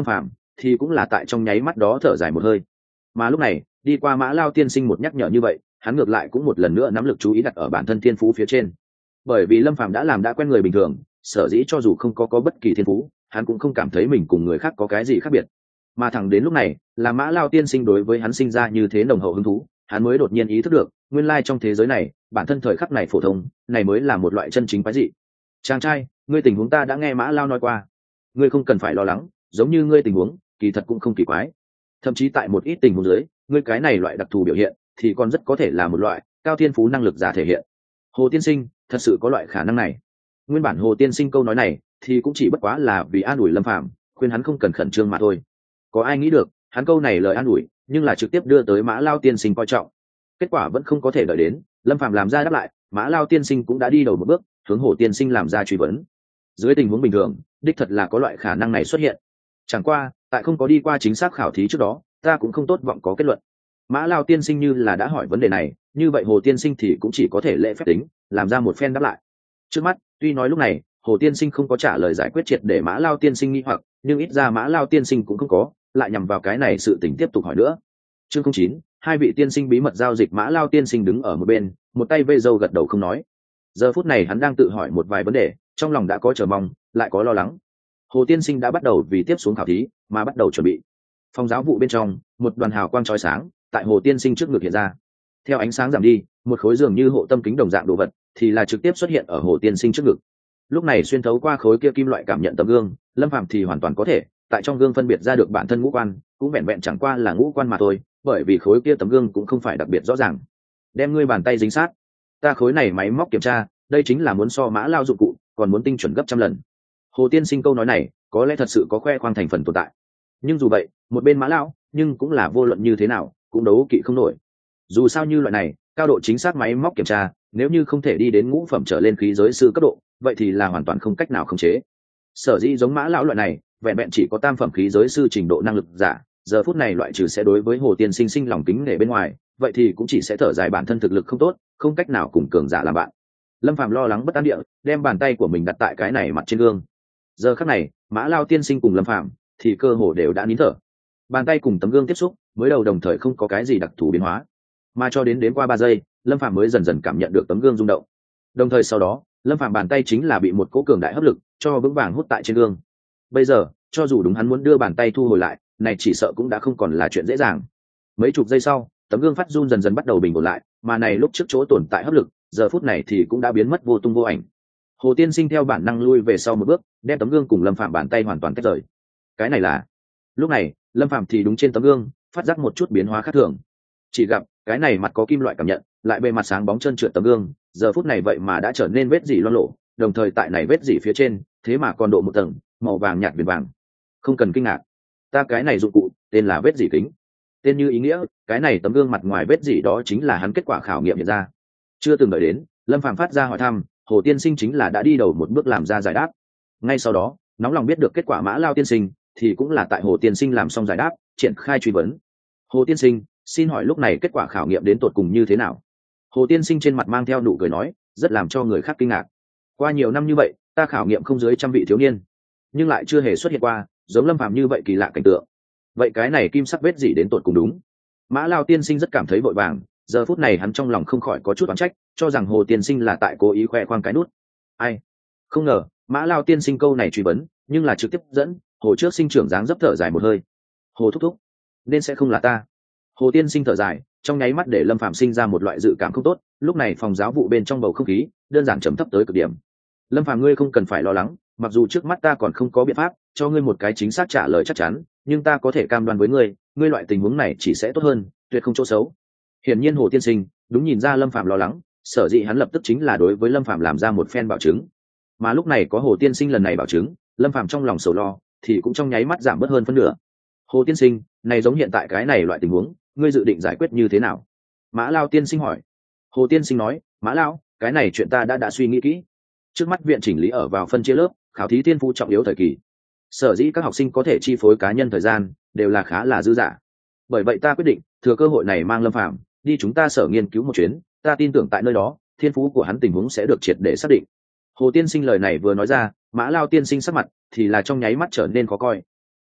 thì cũng là tại trong nháy mắt đó thở dài một hơi. Mà lúc này đi qua Mã Lao tiên sinh một nhắc nhở như vậy, hắn ngược lại cũng một lần nữa nắm lực chú ý đặt ở bản thân thiên phú phía trên. Bởi vì Lâm Phàm đã làm đã quen người bình thường, sở dĩ cho dù không có có bất kỳ thiên phú, hắn cũng không cảm thấy mình cùng người khác có cái gì khác biệt. Mà thẳng đến lúc này, là Mã Lao tiên sinh đối với hắn sinh ra như thế nồng hậu hứng thú, hắn mới đột nhiên ý thức được, nguyên lai trong thế giới này, bản thân thời khắc này phổ thông, này mới là một loại chân chính quái dị. Chàng trai, ngươi tình huống ta đã nghe Mã Lao nói qua, ngươi không cần phải lo lắng, giống như ngươi tình huống, kỳ thật cũng không kỳ quái. Thậm chí tại một ít tình huống dưới, ngươi cái này loại đặc thù biểu hiện, thì còn rất có thể là một loại cao thiên phú năng lực giả thể hiện. Hồ tiên sinh, thật sự có loại khả năng này. Nguyên bản Hồ tiên sinh câu nói này, thì cũng chỉ bất quá là vì an ủi Lâm Phàm, khuyên hắn không cần khẩn trương mà thôi. Có ai nghĩ được, hắn câu này lời an ủi, nhưng là trực tiếp đưa tới Mã Lao tiên sinh coi trọng. Kết quả vẫn không có thể đợi đến, Lâm Phàm làm ra đáp lại, Mã Lao tiên sinh cũng đã đi đầu một bước, hướng Hồ tiên sinh làm ra truy vấn. Dưới tình huống bình thường, đích thật là có loại khả năng này xuất hiện. Chẳng qua, tại không có đi qua chính xác khảo thí trước đó, ta cũng không tốt vọng có kết luận. Mã Lao tiên sinh như là đã hỏi vấn đề này, như vậy Hồ tiên sinh thì cũng chỉ có thể lễ phép tính, làm ra một phen đáp lại. Trước mắt, tuy nói lúc này, Hồ tiên sinh không có trả lời giải quyết triệt để Mã Lao tiên sinh nghi hoặc, nhưng ít ra Mã Lao tiên sinh cũng không có, lại nhằm vào cái này sự tình tiếp tục hỏi nữa. Chương không chín, hai vị tiên sinh bí mật giao dịch. Mã Lao tiên sinh đứng ở một bên, một tay vây râu gật đầu không nói. Giờ phút này hắn đang tự hỏi một vài vấn đề, trong lòng đã có chờ mong, lại có lo lắng. Hồ tiên sinh đã bắt đầu vì tiếp xuống khảo thí mà bắt đầu chuẩn bị. Phòng giáo vụ bên trong, một đoàn hào quang chói sáng tại Hồ tiên sinh trước ngực hiện ra. Theo ánh sáng giảm đi, một khối dường như hộ tâm kính đồng dạng đồ vật thì là trực tiếp xuất hiện ở Hồ tiên sinh trước ngực. Lúc này xuyên thấu qua khối kia kim loại cảm nhận tấm gương, Lâm Phàm thì hoàn toàn có thể tại trong gương phân biệt ra được bản thân ngũ quan, cũng vẹn vẹn chẳng qua là ngũ quan mà thôi, bởi vì khối kia tấm gương cũng không phải đặc biệt rõ ràng. Đem ngươi bàn tay dính sát, ta khối này máy móc kiểm tra, đây chính là muốn so Mã Lao dụng cụ còn muốn tinh chuẩn gấp trăm lần. Hồ tiên sinh câu nói này có lẽ thật sự có khoe khoang thành phần tồn tại, nhưng dù vậy một bên Mã Lão nhưng cũng là vô luận như thế nào cũng đấu kỵ không nổi. Dù sao như loại này cao độ chính xác máy móc kiểm tra, nếu như không thể đi đến ngũ phẩm trở lên khí giới sư cấp độ, vậy thì là hoàn toàn không cách nào khống chế. Sở dĩ giống Mã Lão loại này vẹn vẹn chỉ có tam phẩm khí giới sư trình độ năng lực giả, giờ phút này loại trừ sẽ đối với Hồ tiên sinh sinh lòng kính nể bên ngoài, vậy thì cũng chỉ sẽ thở dài bản thân thực lực không tốt, không cách nào cùng cường giả làm bạn. Lâm Phàm lo lắng bất an địa đem bàn tay của mình đặt tại cái này mặt trên gương. Giờ khắc này, Mã Lao tiên sinh cùng Lâm Phàm thì cơ hồ đều đã nín thở. Bàn tay cùng tấm gương tiếp xúc, mới đầu đồng thời không có cái gì đặc thù biến hóa, mà cho đến đến qua ba giây, Lâm Phàm mới dần dần cảm nhận được tấm gương rung động. Đồng thời sau đó, Lâm Phàm bàn tay chính là bị một cỗ cường đại hấp lực cho vững vàng hút tại trên gương. Bây giờ, cho dù đúng hắn muốn đưa bàn tay thu hồi lại, này chỉ sợ cũng đã không còn là chuyện dễ dàng. Mấy chục giây sau, tấm gương phát run dần dần bắt đầu bình ổn lại, mà này lúc trước chỗ tồn tại hấp lực, giờ phút này thì cũng đã biến mất vô tung vô ảnh. Hồ tiên sinh theo bản năng lui về sau một bước, đem tấm gương cùng Lâm Phàm bàn tay hoàn toàn tách rời. Cái này là... Lúc này, Lâm Phàm thì đúng trên tấm gương, phát giác một chút biến hóa khác thường. Chỉ gặp, cái này mặt có kim loại cảm nhận, lại bề mặt sáng bóng trơn trượt tấm gương, giờ phút này vậy mà đã trở nên vết rỉ loang lổ, đồng thời tại này vết rỉ phía trên, thế mà còn độ một tầng, màu vàng nhạt viền vàng. Không cần kinh ngạc, ta cái này dụng cụ, tên là vết rỉ kính. Tên như ý nghĩa, cái này tấm gương mặt ngoài vết rỉ đó chính là hắn kết quả khảo nghiệm hiện ra. Chưa từng đợi đến, Lâm Phàm phát ra hỏi thăm, Hồ tiên sinh chính là đã đi đầu một bước làm ra giải đáp. Ngay sau đó, nóng lòng biết được kết quả Mã Lao tiên sinh, thì cũng là tại Hồ tiên sinh làm xong giải đáp, triển khai truy vấn. Hồ tiên sinh, xin hỏi lúc này kết quả khảo nghiệm đến tột cùng như thế nào? Hồ tiên sinh trên mặt mang theo nụ cười nói, rất làm cho người khác kinh ngạc. Qua nhiều năm như vậy, ta khảo nghiệm không dưới trăm vị thiếu niên, nhưng lại chưa hề xuất hiện qua giống Lâm Phàm như vậy kỳ lạ cảnh tượng. Vậy cái này kim sắc vết gì đến tột cùng đúng? Mã Lao tiên sinh rất cảm thấy vội vàng, giờ phút này hắn trong lòng không khỏi có chút oán trách, cho rằng Hồ tiên sinh là tại cố ý khoe khoang cái nút. Ai? Không ngờ, Mã Lao tiên sinh câu này truy vấn, nhưng là trực tiếp dẫn Hồ trước sinh trưởng dáng dấp thở dài một hơi. Hồ thúc thúc, nên sẽ không là ta. Hồ tiên sinh thở dài, trong nháy mắt để Lâm Phàm sinh ra một loại dự cảm không tốt. Lúc này phòng giáo vụ bên trong bầu không khí đơn giản trầm thấp tới cực điểm. Lâm Phàm ngươi không cần phải lo lắng, mặc dù trước mắt ta còn không có biện pháp cho ngươi một cái chính xác trả lời chắc chắn, nhưng ta có thể cam đoan với ngươi, ngươi loại tình huống này chỉ sẽ tốt hơn, tuyệt không chỗ xấu. Hiển nhiên Hồ tiên sinh đúng nhìn ra Lâm Phàm lo lắng, sở dĩ hắn lập tức chính là đối với Lâm Phàm làm ra một phen bảo chứng. Mà lúc này có Hồ tiên sinh lần này bảo chứng, Lâm Phàm trong lòng sầu lo thì cũng trong nháy mắt giảm bớt hơn phân nửa. Hồ tiên sinh, này giống hiện tại cái này loại tình huống, ngươi dự định giải quyết như thế nào? Mã Lao tiên sinh hỏi. Hồ tiên sinh nói, Mã Lao, cái này chuyện ta đã đã suy nghĩ kỹ. Trước mắt viện chỉnh lý ở vào phân chia lớp, khảo thí thiên phú trọng yếu thời kỳ, sở dĩ các học sinh có thể chi phối cá nhân thời gian đều là khá là dư dả. Bởi vậy ta quyết định thừa cơ hội này mang Lâm Phàm đi chúng ta sở nghiên cứu một chuyến, ta tin tưởng tại nơi đó thiên phú của hắn tình huống sẽ được triệt để xác định. Hồ tiên sinh lời này vừa nói ra, Mã Lao tiên sinh sắc mặt thì là trong nháy mắt trở nên khó coi.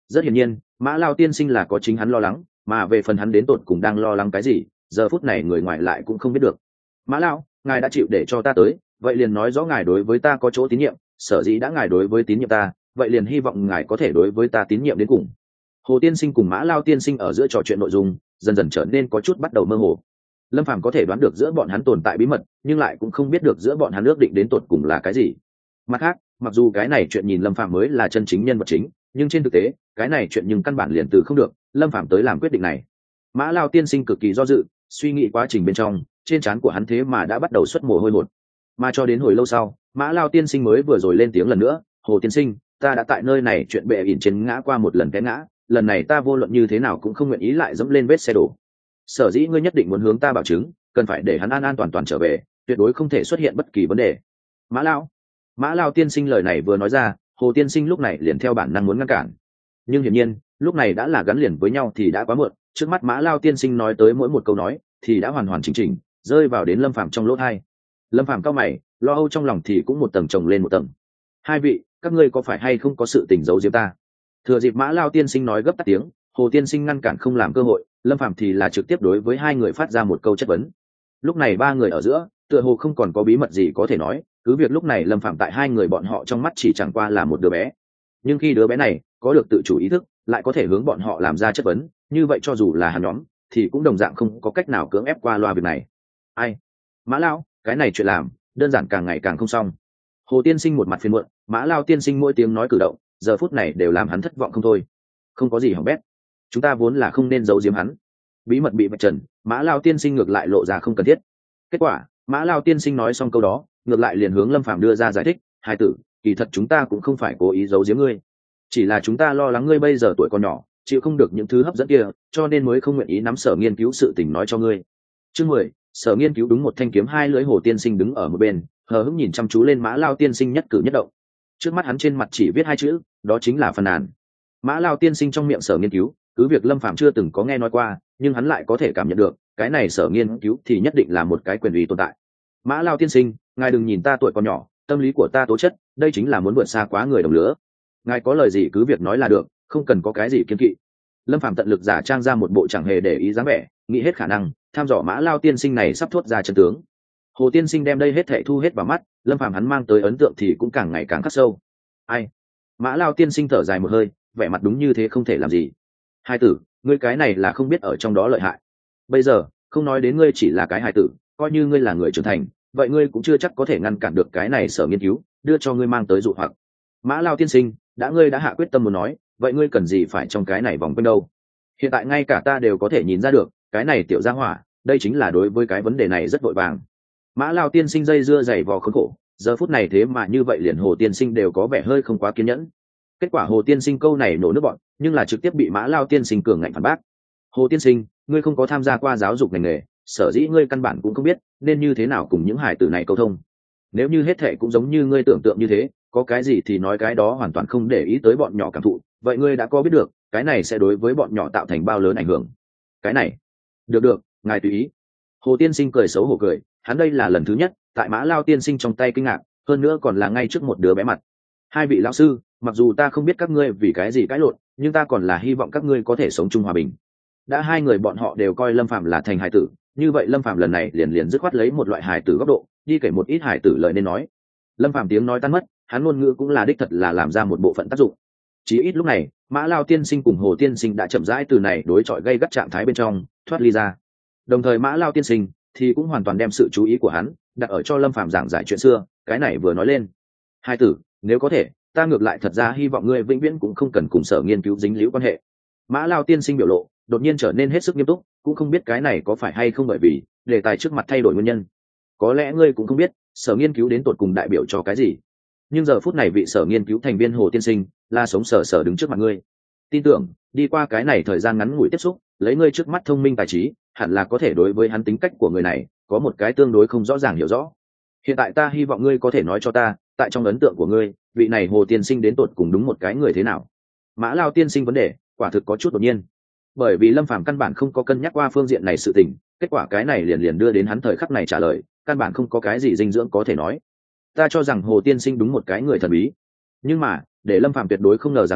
Rất hiển nhiên mã lao tiên sinh là có chính hắn lo lắng, mà về phần hắn đến tột cùng đang lo lắng cái gì, giờ phút này người ngoài lại cũng không biết được. Mã lao, ngài đã chịu để cho ta tới, vậy liền nói rõ ngài đối với ta có chỗ tín nhiệm, sở dĩ đã ngài đối với tín nhiệm ta, vậy liền hy vọng ngài có thể đối với ta tín nhiệm đến cùng. Hồ tiên sinh cùng mã lao tiên sinh ở giữa trò chuyện nội dung dần dần trở nên có chút bắt đầu mơ hồ. Lâm Phàm có thể đoán được giữa bọn hắn tồn tại bí mật, nhưng lại cũng không biết được giữa bọn hắn ước định đến tột cùng là cái gì. Mặt khác, mặc dù cái này chuyện nhìn Lâm Phàm mới là chân chính nhân vật chính, nhưng trên thực tế cái này chuyện nhưng căn bản liền từ không được Lâm Phàm tới làm quyết định này. Mã lao tiên sinh cực kỳ do dự, suy nghĩ quá trình bên trong trên trán của hắn thế mà đã bắt đầu xuất mồ hôi hột. Mà cho đến hồi lâu sau, mã lao tiên sinh mới vừa rồi lên tiếng lần nữa: Hồ tiên sinh, ta đã tại nơi này chuyện bệ ỉn trên ngã qua một lần té ngã, lần này ta vô luận như thế nào cũng không nguyện ý lại dẫm lên vết xe đổ. Sở dĩ ngươi nhất định muốn hướng ta bảo chứng, cần phải để hắn an an toàn toàn trở về, tuyệt đối không thể xuất hiện bất kỳ vấn đề. Mã lao mã lao tiên sinh lời này vừa nói ra, Hồ tiên sinh lúc này liền theo bản năng muốn ngăn cản, nhưng hiển nhiên lúc này đã là gắn liền với nhau thì đã quá muộn. Trước mắt mã lao tiên sinh nói tới mỗi một câu nói thì đã hoàn hoàn chỉnh chỉnh rơi vào đến Lâm Phàm trong lỗ tai. Lâm Phàm cao mày, lo âu trong lòng thì cũng một tầng chồng lên một tầng. Hai vị, các ngươi có phải hay không có sự tình giấu giếm ta? Thừa dịp mã lao tiên sinh nói gấp tắt tiếng, Hồ tiên sinh ngăn cản không làm cơ hội, Lâm Phàm thì là trực tiếp đối với hai người phát ra một câu chất vấn. Lúc này ba người ở giữa tựa hồ không còn có bí mật gì có thể nói, cứ việc lúc này Lâm Phàm tại hai người bọn họ trong mắt chỉ chẳng qua là một đứa bé, nhưng khi đứa bé này có được tự chủ ý thức, lại có thể hướng bọn họ làm ra chất vấn, như vậy cho dù là hắn nhóm thì cũng đồng dạng không có cách nào cưỡng ép qua loa việc này. Ai? Mã lao, cái này chuyện làm đơn giản càng ngày càng không xong. Hồ tiên sinh một mặt phiền muộn, mã lao tiên sinh mỗi tiếng nói cử động giờ phút này đều làm hắn thất vọng không thôi. Không có gì hỏng bét, chúng ta vốn là không nên giấu giếm hắn, bí mật bị vạch trần, mã lao tiên sinh ngược lại lộ ra không cần thiết. Kết quả mã lao tiên sinh nói xong câu đó, ngược lại liền hướng Lâm Phàm đưa ra giải thích: hai tử, kỳ thật chúng ta cũng không phải cố ý giấu giếm ngươi, chỉ là chúng ta lo lắng ngươi bây giờ tuổi còn nhỏ, chịu không được những thứ hấp dẫn kia, cho nên mới không nguyện ý nắm sở nghiên cứu sự tình nói cho ngươi. Chương mười, sở nghiên cứu đúng một thanh kiếm hai lưỡi. Hồ tiên sinh đứng ở một bên, hờ hững nhìn chăm chú lên mã lao tiên sinh nhất cử nhất động. Trước mắt hắn trên mặt chỉ viết hai chữ, đó chính là phàn nàn. Mã lao tiên sinh trong miệng sở nghiên cứu, cứ việc Lâm Phàm chưa từng có nghe nói qua, nhưng hắn lại có thể cảm nhận được cái này sở nghiên cứu thì nhất định là một cái quyền uy tồn tại. Mã lao tiên sinh, ngài đừng nhìn ta tuổi còn nhỏ, tâm lý của ta tố chất đây chính là muốn vượt xa quá người đồng lứa, ngài có lời gì cứ việc nói là được, không cần có cái gì kiêng kỵ. Lâm Phàm tận lực giả trang ra một bộ chẳng hề để ý dáng vẻ, nghĩ hết khả năng tham dò mã lao tiên sinh này sắp thốt ra chân tướng. Hồ tiên sinh đem đây hết thảy thu hết vào mắt, Lâm Phàm hắn mang tới ấn tượng thì cũng càng ngày càng khắc sâu. Ai? Mã lao tiên sinh thở dài một hơi, vẻ mặt đúng như thế không thể làm gì. Hai tử, ngươi cái này là không biết ở trong đó lợi hại. Bây giờ không nói đến ngươi chỉ là cái hài tử, coi như ngươi là người trưởng thành, vậy ngươi cũng chưa chắc có thể ngăn cản được cái này sở nghiên cứu đưa cho ngươi mang tới dụ hoặc. Mã lao tiên sinh, đã ngươi đã hạ quyết tâm muốn nói, vậy ngươi cần gì phải trong cái này vòng quanh đâu? Hiện tại ngay cả ta đều có thể nhìn ra được, cái này tiểu gia hỏa đây chính là đối với cái vấn đề này rất vội vàng. Mã lao tiên sinh dây dưa dày vò khốn khổ, giờ phút này thế mà như vậy liền Hồ tiên sinh đều có vẻ hơi không quá kiên nhẫn. Kết quả Hồ tiên sinh câu này nổ nước bọn, nhưng là trực tiếp bị mã lao tiên sinh cường ngạnh phản bác. Hồ tiên sinh, ngươi không có tham gia qua giáo dục ngành nghề, sở dĩ ngươi căn bản cũng không biết nên như thế nào cùng những hải tử này câu thông. Nếu như hết thệ cũng giống như ngươi tưởng tượng như thế, có cái gì thì nói cái đó, hoàn toàn không để ý tới bọn nhỏ cảm thụ, vậy ngươi đã có biết được cái này sẽ đối với bọn nhỏ tạo thành bao lớn ảnh hưởng. Cái này được được, ngài tùy ý. Hồ tiên sinh cười xấu hổ cười, hắn đây là lần thứ nhất tại mã lao tiên sinh trong tay kinh ngạc, hơn nữa còn là ngay trước một đứa bé mặt. Hai vị lão sư, mặc dù ta không biết các ngươi vì cái gì cãi lộn, nhưng ta còn là hy vọng các ngươi có thể sống chung hòa bình. Đã hai người bọn họ đều coi Lâm Phàm là thành hài tử, như vậy Lâm Phàm lần này liền liền dứt khoát lấy một loại hài tử góc độ đi kể một ít hài tử lời nên nói. Lâm Phàm tiếng nói tan mất, hắn ngôn ngữ cũng là đích thật là làm ra một bộ phận tác dụng. Chỉ ít lúc này mã lao tiên sinh cùng Hồ tiên sinh đã chậm rãi từ này đối chọi gây gắt trạng thái bên trong thoát ly ra, đồng thời mã lao tiên sinh thì cũng hoàn toàn đem sự chú ý của hắn đặt ở cho Lâm Phàm giảng giải chuyện xưa. Cái này vừa nói lên, hai tử, nếu có thể ta ngược lại thật ra hy vọng ngươi vĩnh viễn cũng không cần cùng sở nghiên cứu dính líu quan hệ. Mã lao tiên sinh biểu lộ đột nhiên trở nên hết sức nghiêm túc, cũng không biết cái này có phải hay không bởi vì đề tài trước mặt thay đổi nguyên nhân. Có lẽ ngươi cũng không biết sở nghiên cứu đến tột cùng đại biểu cho cái gì, nhưng giờ phút này vị sở nghiên cứu thành viên Hồ tiên sinh là sống sờ sờ đứng trước mặt ngươi. Tin tưởng đi qua cái này thời gian ngắn ngủi tiếp xúc, lấy ngươi trước mắt thông minh tài trí, hẳn là có thể đối với hắn tính cách của người này có một cái tương đối không rõ ràng hiểu rõ. Hiện tại ta hy vọng ngươi có thể nói cho ta, tại trong ấn tượng của ngươi, vị này Hồ tiên sinh đến tột cùng đúng một cái người thế nào? Mã lao tiên sinh vấn đề quả thực có chút đột nhiên, bởi vì Lâm Phàm căn bản không có cân nhắc qua phương diện này sự tình, kết quả cái này liền liền đưa đến hắn thời khắc này trả lời căn bản không có cái gì dinh dưỡng có thể nói. Ta cho rằng Hồ tiên sinh đúng một cái người thần bí, nhưng mà để Lâm Phàm tuyệt đối không ngờ rằng là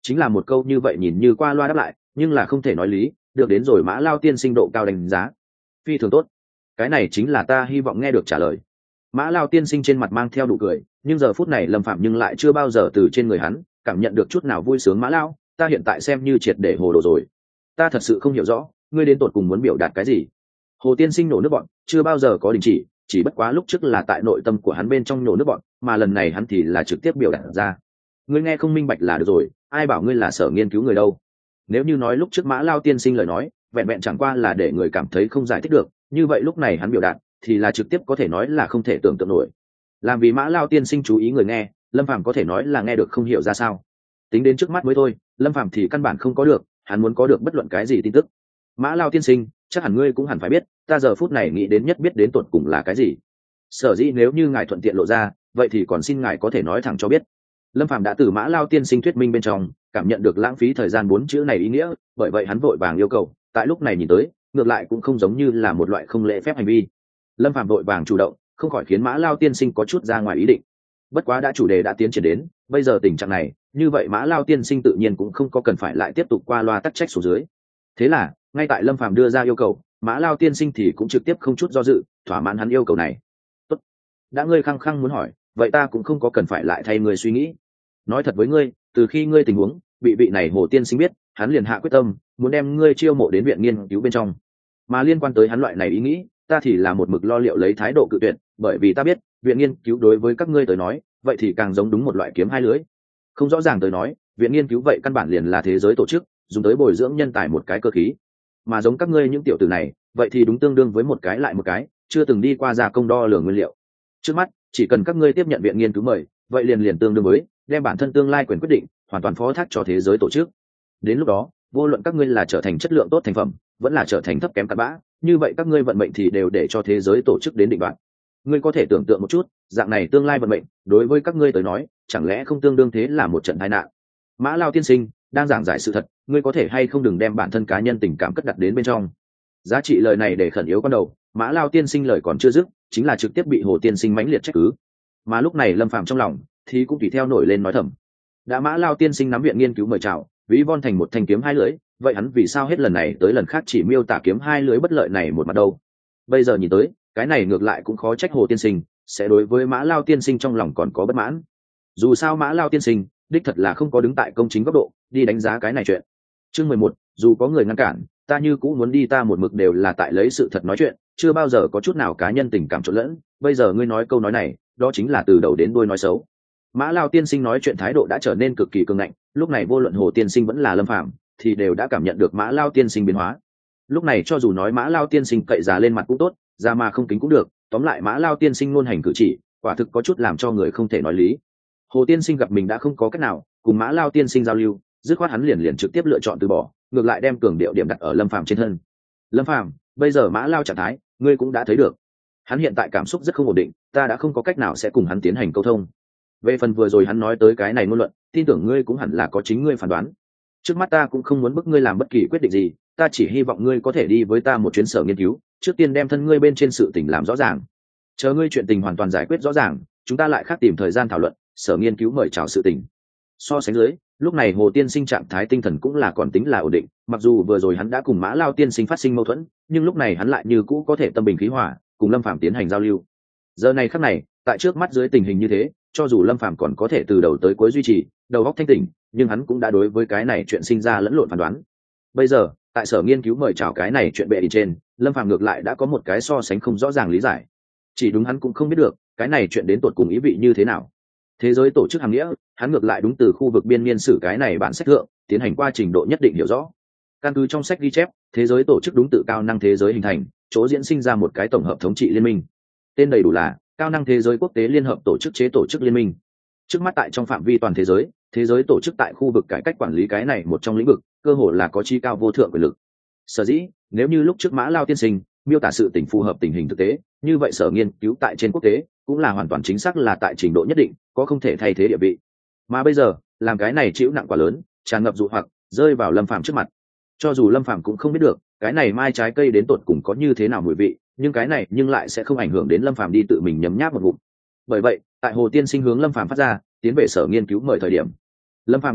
chính là một câu như vậy nhìn như qua loa đáp lại, nhưng là không thể nói lý, được đến rồi Mã Lao tiên sinh độ cao đánh giá. Phi thường tốt, cái này chính là ta hy vọng nghe được trả lời. Mã Lao tiên sinh trên mặt mang theo nụ cười, nhưng giờ phút này Lâm Phạm nhưng lại chưa bao giờ từ trên người hắn cảm nhận được chút nào vui sướng. Mã Lao, ta hiện tại xem như triệt để hồ đồ rồi, ta thật sự không hiểu rõ ngươi đến tột cùng muốn biểu đạt cái gì. Hồ tiên sinh nổ nước bọn chưa bao giờ có đình chỉ, chỉ bất quá lúc trước là tại nội tâm của hắn bên trong nổ nước bọn, mà lần này hắn thì là trực tiếp biểu đạt ra. Ngươi nghe không minh bạch là được rồi, ai bảo ngươi là sở nghiên cứu người đâu. Nếu như nói lúc trước Mã Lao tiên sinh lời nói vẹn vẹn chẳng qua là để người cảm thấy không giải thích được, như vậy lúc này hắn biểu đạt thì là trực tiếp có thể nói là không thể tưởng tượng nổi. Làm vì Mã Lao tiên sinh chú ý người nghe, Lâm Phàm có thể nói là nghe được không hiểu ra sao. Tính đến trước mắt mới thôi, Lâm Phàm thì căn bản không có được, hắn muốn có được bất luận cái gì tin tức. Mã Lao tiên sinh, chắc hẳn ngươi cũng hẳn phải biết, ta giờ phút này nghĩ đến nhất biết đến tột cùng là cái gì. Sở dĩ nếu như ngài thuận tiện lộ ra, vậy thì còn xin ngài có thể nói thẳng cho biết. Lâm Phàm đã từ Mã Lao tiên sinh thuyết minh bên trong cảm nhận được lãng phí thời gian bốn chữ này ý nghĩa, bởi vậy hắn vội vàng yêu cầu, tại lúc này nhìn tới, ngược lại cũng không giống như là một loại không lễ phép hành vi. Lâm Phàm vội vàng chủ động, không khỏi khiến Mã Lao tiên sinh có chút ra ngoài ý định. Bất quá đã chủ đề đã tiến triển đến bây giờ tình trạng này, như vậy Mã Lao tiên sinh tự nhiên cũng không có cần phải lại tiếp tục qua loa tắc trách xuống dưới. Thế là ngay tại Lâm Phàm đưa ra yêu cầu, Mã Lao tiên sinh thì cũng trực tiếp không chút do dự thỏa mãn hắn yêu cầu này. Tốt, đã ngươi khăng khăng muốn hỏi, vậy ta cũng không có cần phải lại thay ngươi suy nghĩ. Nói thật với ngươi, từ khi ngươi tình huống bị vị này Hồ tiên sinh biết, hắn liền hạ quyết tâm muốn đem ngươi chiêu mộ đến viện nghiên cứu bên trong. Mà liên quan tới hắn loại này ý nghĩ, ta thì là một mực lo liệu lấy thái độ cự tuyệt, bởi vì ta biết viện nghiên cứu đối với các ngươi tới nói vậy thì càng giống đúng một loại kiếm hai lưới. Không rõ ràng tới nói, viện nghiên cứu vậy căn bản liền là thế giới tổ chức dùng tới bồi dưỡng nhân tài một cái cơ khí, mà giống các ngươi những tiểu tử này vậy thì đúng tương đương với một cái lại một cái chưa từng đi qua gia công đo lường nguyên liệu. Trước mắt chỉ cần các ngươi tiếp nhận viện nghiên cứu mời, vậy liền liền tương đương với đem bản thân tương lai quyền quyết định hoàn toàn phó thác cho thế giới tổ chức. Đến lúc đó, vô luận các ngươi là trở thành chất lượng tốt thành phẩm vẫn là trở thành thấp kém cặn bã, như vậy các ngươi vận mệnh thì đều để cho thế giới tổ chức đến định đoạt. Ngươi có thể tưởng tượng một chút, dạng này tương lai vận mệnh đối với các ngươi tới nói chẳng lẽ không tương đương thế là một trận tai nạn. Mã Lao tiên sinh đang giảng giải sự thật, ngươi có thể hay không đừng đem bản thân cá nhân tình cảm cất đặt đến bên trong. Giá trị lời này để khẩn yếu con đầu, Mã Lao tiên sinh lời còn chưa dứt, chính là trực tiếp bị Hồ tiên sinh mãnh liệt trách cứ. Mà lúc này Lâm Phàm trong lòng thì cũng tùy theo nổi lên nói thầm. Đã Mã Lao tiên sinh nắm viện nghiên cứu mời chào, ví von thành một thanh kiếm hai lưỡi, vậy hắn vì sao hết lần này tới lần khác chỉ miêu tả kiếm hai lưỡi bất lợi này một mặt đâu? Bây giờ nhìn tới, cái này ngược lại cũng khó trách Hồ tiên sinh sẽ đối với Mã Lao tiên sinh trong lòng còn có bất mãn. Dù sao Mã Lao tiên sinh đích thật là không có đứng tại công chính góc độ đi đánh giá cái này chuyện. Chương mười một, dù có người ngăn cản, ta như cũng muốn đi, ta một mực đều là tại lấy sự thật nói chuyện, chưa bao giờ có chút nào cá nhân tình cảm trộn lẫn, bây giờ ngươi nói câu nói này, đó chính là từ đầu đến đuôi nói xấu. Mã Lao tiên sinh nói chuyện thái độ đã trở nên cực kỳ cứng ngạnh, lúc này vô luận Hồ tiên sinh vẫn là Lâm Phàm thì đều đã cảm nhận được Mã Lao tiên sinh biến hóa. Lúc này cho dù nói Mã Lao tiên sinh cậy già lên mặt cũng tốt, ra mà không kính cũng được, tóm lại Mã Lao tiên sinh luôn hành cử chỉ quả thực có chút làm cho người không thể nói lý. Hồ tiên sinh gặp mình đã không có cách nào cùng Mã Lao tiên sinh giao lưu, dứt khoát hắn liền liền trực tiếp lựa chọn từ bỏ, ngược lại đem cường điệu điểm đặt ở Lâm Phàm trên thân. Lâm Phàm, bây giờ Mã Lao trạng thái ngươi cũng đã thấy được, hắn hiện tại cảm xúc rất không ổn định, ta đã không có cách nào sẽ cùng hắn tiến hành câu thông. Về phần vừa rồi hắn nói tới cái này ngôn luận, tin tưởng ngươi cũng hẳn là có chính ngươi phán đoán. Trước mắt ta cũng không muốn bức ngươi làm bất kỳ quyết định gì, ta chỉ hy vọng ngươi có thể đi với ta một chuyến sở nghiên cứu, trước tiên đem thân ngươi bên trên sự tình làm rõ ràng. Chờ ngươi chuyện tình hoàn toàn giải quyết rõ ràng, chúng ta lại khác tìm thời gian thảo luận sở nghiên cứu mời chào sự tình. So sánh dưới, lúc này Hồ tiên sinh trạng thái tinh thần cũng là còn tính là ổn định, mặc dù vừa rồi hắn đã cùng Mã Lao tiên sinh phát sinh mâu thuẫn, nhưng lúc này hắn lại như cũ có thể tâm bình khí hòa cùng Lâm Phàm tiến hành giao lưu. Giờ này khắc này, tại trước mắt dưới tình hình như thế, cho dù Lâm Phàm còn có thể từ đầu tới cuối duy trì đầu óc thanh tỉnh, nhưng hắn cũng đã đối với cái này chuyện sinh ra lẫn lộn phán đoán. Bây giờ tại sở nghiên cứu mời chào cái này chuyện bệ đi trên, Lâm Phàm ngược lại đã có một cái so sánh không rõ ràng lý giải. Chỉ đúng hắn cũng không biết được cái này chuyện đến tột cùng ý vị như thế nào. Thế giới tổ chức hàng nghĩa, hắn ngược lại đúng từ khu vực biên niên sử cái này bản sách thượng tiến hành qua trình độ nhất định hiểu rõ. Căn cứ trong sách ghi chép, thế giới tổ chức đúng tự cao năng thế giới hình thành, chỗ diễn sinh ra một cái tổng hợp thống trị liên minh. Tên đầy đủ là cao năng thế giới quốc tế liên hợp tổ chức chế tổ chức liên minh. Trước mắt tại trong phạm vi toàn thế giới, thế giới tổ chức tại khu vực cải cách quản lý cái này một trong lĩnh vực, cơ hồ là có chi cao vô thượng quyền lực. Sở dĩ, nếu như lúc trước Mã Lao tiên sinh miêu tả sự tình phù hợp tình hình thực tế, như vậy sở nghiên cứu tại trên quốc tế cũng là hoàn toàn chính xác là tại trình độ nhất định có không thể thay thế địa vị. Mà bây giờ, làm cái này chịu nặng quá lớn, tràn ngập dụ hoặc rơi vào Lâm Phàm trước mặt. Cho dù Lâm Phàm cũng không biết được cái này mai trái cây đến tột cùng có như thế nào mùi vị, nhưng cái này nhưng lại sẽ không ảnh hưởng đến Lâm Phàm đi tự mình nhấm nháp một ngụm. Bởi vậy, tại Hồ tiên sinh hướng Lâm Phàm phát ra tiến về sở nghiên cứu mời thời điểm, Lâm Phàm đáp lại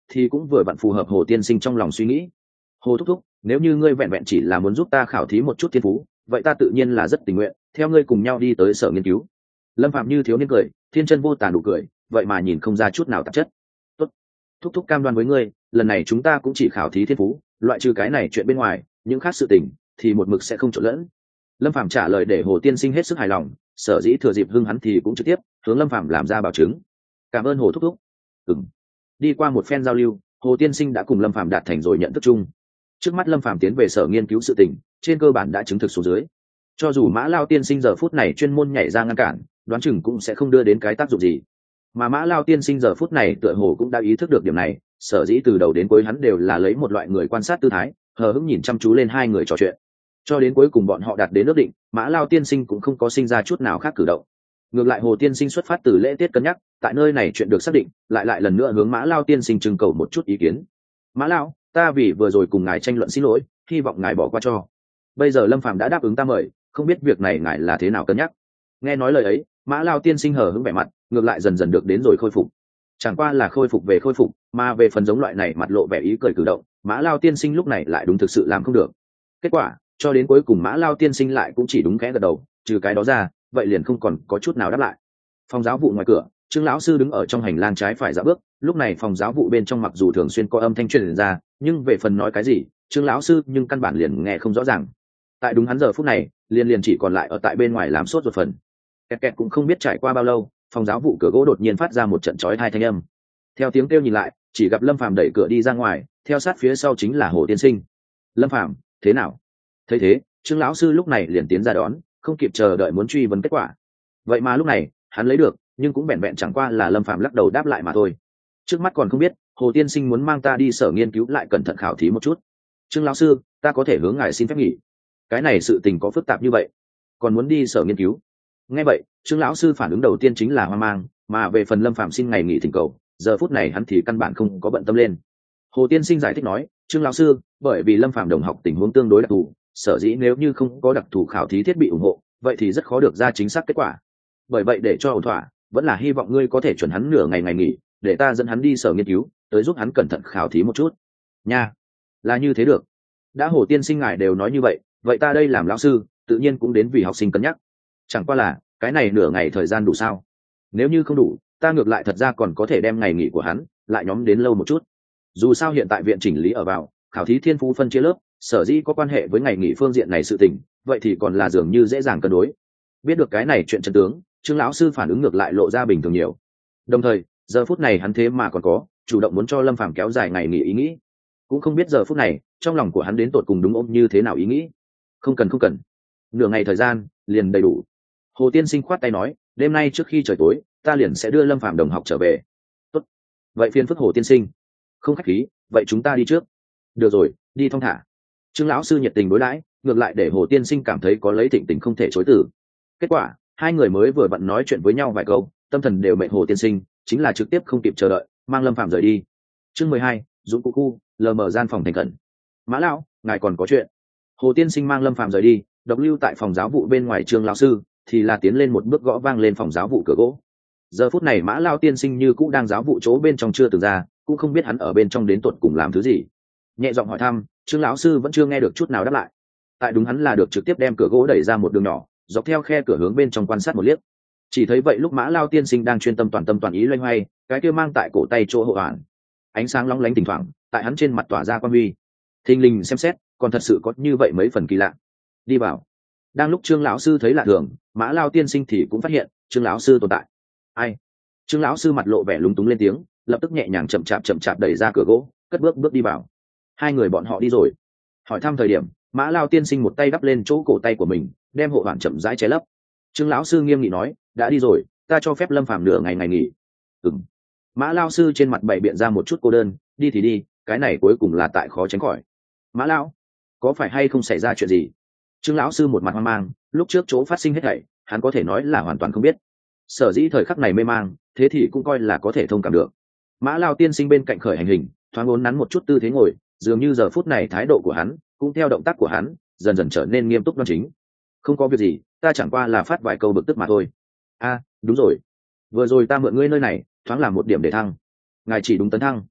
thì cũng vừa vặn phù hợp Hồ tiên sinh trong lòng suy nghĩ. Hồ thúc thúc, nếu như ngươi vẹn vẹn chỉ là muốn giúp ta khảo thí một chút thiên phú, vậy ta tự nhiên là rất tình nguyện theo ngươi cùng nhau đi tới sở nghiên cứu. Lâm Phạm như thiếu niên cười, thiên chân vô tàn nụ cười, vậy mà nhìn không ra chút nào tạp chất. Tốt, thúc thúc cam đoan với ngươi, lần này chúng ta cũng chỉ khảo thí thiên phú, loại trừ cái này chuyện bên ngoài, những khác sự tình thì một mực sẽ không trộn lẫn. Lâm Phạm trả lời để Hồ tiên sinh hết sức hài lòng, sở dĩ thừa dịp hưng hắn thì cũng trực tiếp hướng Lâm Phạm làm ra bảo chứng. Cảm ơn Hồ thúc thúc. Ừm. Đi qua một phen giao lưu, Hồ tiên sinh đã cùng Lâm Phạm đạt thành rồi nhận thức chung. Trước mắt Lâm Phạm tiến về sở nghiên cứu sự tình, trên cơ bản đã chứng thực xuống dưới. Cho dù Mã Lao tiên sinh giờ phút này chuyên môn nhảy ra ngăn cản, đoán chừng cũng sẽ không đưa đến cái tác dụng gì. Mà Mã Lao tiên sinh giờ phút này tựa hồ cũng đã ý thức được điểm này, sở dĩ từ đầu đến cuối hắn đều là lấy một loại người quan sát tư thái, hờ hững nhìn chăm chú lên hai người trò chuyện. Cho đến cuối cùng bọn họ đạt đến ước định, Mã Lao tiên sinh cũng không có sinh ra chút nào khác cử động. Ngược lại Hồ tiên sinh xuất phát từ lễ tiết cân nhắc, tại nơi này chuyện được xác định, lại lại lần nữa hướng Mã Lao tiên sinh trưng cầu một chút ý kiến. Mã Lao, ta vì vừa rồi cùng ngài tranh luận xin lỗi, hy vọng ngài bỏ qua cho. Bây giờ Lâm Phàm đã đáp ứng ta mời, không biết việc này ngài là thế nào cân nhắc. Nghe nói lời ấy, Mã Lao tiên sinh hờ hững vẻ mặt, ngược lại dần dần được đến rồi khôi phục. Chẳng qua là khôi phục về khôi phục, mà về phần giống loại này mặt lộ vẻ ý cười cử động, Mã Lao tiên sinh lúc này lại đúng thực sự làm không được. Kết quả, cho đến cuối cùng Mã Lao tiên sinh lại cũng chỉ đúng khẽ gật đầu, trừ cái đó ra, vậy liền không còn có chút nào đáp lại. Phòng giáo vụ ngoài cửa, Trương lão sư đứng ở trong hành lang trái phải dạo bước, lúc này phòng giáo vụ bên trong mặc dù thường xuyên có âm thanh truyền ra, nhưng về phần nói cái gì, Trương lão sư nhưng căn bản liền nghe không rõ ràng. Tại đúng hắn giờ phút này, liền liền chỉ còn lại ở tại bên ngoài làm sốt ruột phần. Kẹt kẹt cũng không biết trải qua bao lâu, phòng giáo vụ cửa gỗ đột nhiên phát ra một trận chói tai thanh âm. Theo tiếng kêu nhìn lại, chỉ gặp Lâm Phàm đẩy cửa đi ra ngoài, theo sát phía sau chính là Hồ tiên sinh. Lâm Phàm, thế nào? Thấy thế, Trương lão sư lúc này liền tiến ra đón, không kịp chờ đợi muốn truy vấn kết quả. Vậy mà lúc này, hắn lấy được, nhưng cũng bèn bèn chẳng qua là Lâm Phàm lắc đầu đáp lại mà thôi. Trước mắt còn không biết, Hồ tiên sinh muốn mang ta đi sở nghiên cứu lại cẩn thận khảo thí một chút. Trương lão sư, ta có thể hướng ngài xin phép nghỉ. Cái này sự tình có phức tạp như vậy, còn muốn đi sở nghiên cứu. Nghe vậy, Trương lão sư phản ứng đầu tiên chính là hoang mang, mà về phần Lâm Phàm xin ngày nghỉ thỉnh cầu, giờ phút này hắn thì căn bản không có bận tâm lên. Hồ tiên sinh giải thích nói, Trương lão sư, bởi vì Lâm Phàm đồng học tình huống tương đối đặc thù, sở dĩ nếu như không có đặc thù khảo thí thiết bị ủng hộ, vậy thì rất khó được ra chính xác kết quả. Bởi vậy để cho ổn thỏa, vẫn là hy vọng ngươi có thể chuẩn hắn nửa ngày ngày nghỉ, để ta dẫn hắn đi sở nghiên cứu, tới giúp hắn cẩn thận khảo thí một chút. Nha, là như thế được. Đã Hồ tiên sinh ngài đều nói như vậy, vậy ta đây làm lão sư, tự nhiên cũng đến vì học sinh cân nhắc. Chẳng qua là, cái này nửa ngày thời gian đủ sao? Nếu như không đủ, ta ngược lại thật ra còn có thể đem ngày nghỉ của hắn lại nhóm đến lâu một chút. Dù sao hiện tại viện chỉnh lý ở vào, khảo thí thiên phú phân chia lớp, sở dĩ có quan hệ với ngày nghỉ phương diện này sự tình, vậy thì còn là dường như dễ dàng cân đối. Biết được cái này chuyện chân tướng, Trương lão sư phản ứng ngược lại lộ ra bình thường nhiều. Đồng thời, giờ phút này hắn thế mà còn có chủ động muốn cho Lâm Phàm kéo dài ngày nghỉ ý nghĩ. Cũng không biết giờ phút này, trong lòng của hắn đến tột cùng đúng ôm như thế nào ý nghĩ. Không cần không cần, nửa ngày thời gian liền đầy đủ. Hồ tiên sinh khoát tay nói, đêm nay trước khi trời tối, ta liền sẽ đưa Lâm Phàm đồng học trở về. Tốt, vậy phiền phức Hồ tiên sinh. Không khách khí, vậy chúng ta đi trước. Được rồi, đi thong thả. Trương lão sư nhiệt tình đối đãi, ngược lại để Hồ tiên sinh cảm thấy có lấy thịnh tình không thể chối từ. Kết quả, hai người mới vừa vặn nói chuyện với nhau vài câu, tâm thần đều mệt Hồ tiên sinh, chính là trực tiếp không kịp chờ đợi, mang Lâm Phàm rời đi. Chương mười hai, Dũng cụ khu, lờ mờ gian phòng thành khẩn. Mã lão, ngài còn có chuyện. Hồ tiên sinh mang Lâm Phàm rời đi, độc lưu tại phòng giáo vụ bên ngoài Trương lão sư thì là tiến lên một bước gõ vang lên phòng giáo vụ cửa gỗ. Giờ phút này Mã lão tiên sinh như cũng đang giáo vụ chỗ bên trong chưa từng ra, cũng không biết hắn ở bên trong đến tuột cùng làm thứ gì. Nhẹ giọng hỏi thăm, Trương lão sư vẫn chưa nghe được chút nào đáp lại. Tại đúng hắn là được trực tiếp đem cửa gỗ đẩy ra một đường nhỏ, dọc theo khe cửa hướng bên trong quan sát một liếc. Chỉ thấy vậy lúc Mã lão tiên sinh đang chuyên tâm toàn tâm toàn ý loay hoay, cái kia mang tại cổ tay chỗ hộ hoàn, ánh sáng lóng lánh thỉnh thoảng tại hắn trên mặt tỏa ra quan huy. Thình lình xem xét, còn thật sự có như vậy mấy phần kỳ lạ. Đi vào. Đang lúc Trương lão sư thấy lạ thường, Mã lão tiên sinh thì cũng phát hiện Trương lão sư tồn tại. Ai? Trương lão sư mặt lộ vẻ lúng túng lên tiếng, lập tức nhẹ nhàng chậm chạp chậm chạp đẩy ra cửa gỗ, cất bước bước đi vào. Hai người bọn họ đi rồi. Hỏi thăm thời điểm, Mã lão tiên sinh một tay đắp lên chỗ cổ tay của mình, đem hộ hoàn chậm rãi che lấp. Trương lão sư nghiêm nghị nói, đã đi rồi, ta cho phép Lâm Phàm nửa ngày ngày nghỉ. Ừm. Mã lão sư trên mặt bày biện ra một chút cô đơn, đi thì đi, cái này cuối cùng là tại khó tránh khỏi. Mã lão, có phải hay không xảy ra chuyện gì? Trương lão sư một mặt hoang mang, lúc trước chỗ phát sinh hết thảy, hắn có thể nói là hoàn toàn không biết. Sở dĩ thời khắc này mê mang, thế thì cũng coi là có thể thông cảm được. Mã lão tiên sinh bên cạnh khởi hành hình, thoáng uốn nắn một chút tư thế ngồi, dường như giờ phút này thái độ của hắn cũng theo động tác của hắn dần dần trở nên nghiêm túc đoan chính. Không có việc gì, ta chẳng qua là phát vài câu bực tức mà thôi. A, đúng rồi, vừa rồi ta mượn ngươi nơi này, thoáng làm một điểm để thăng. Ngài chỉ đúng tấn thăng.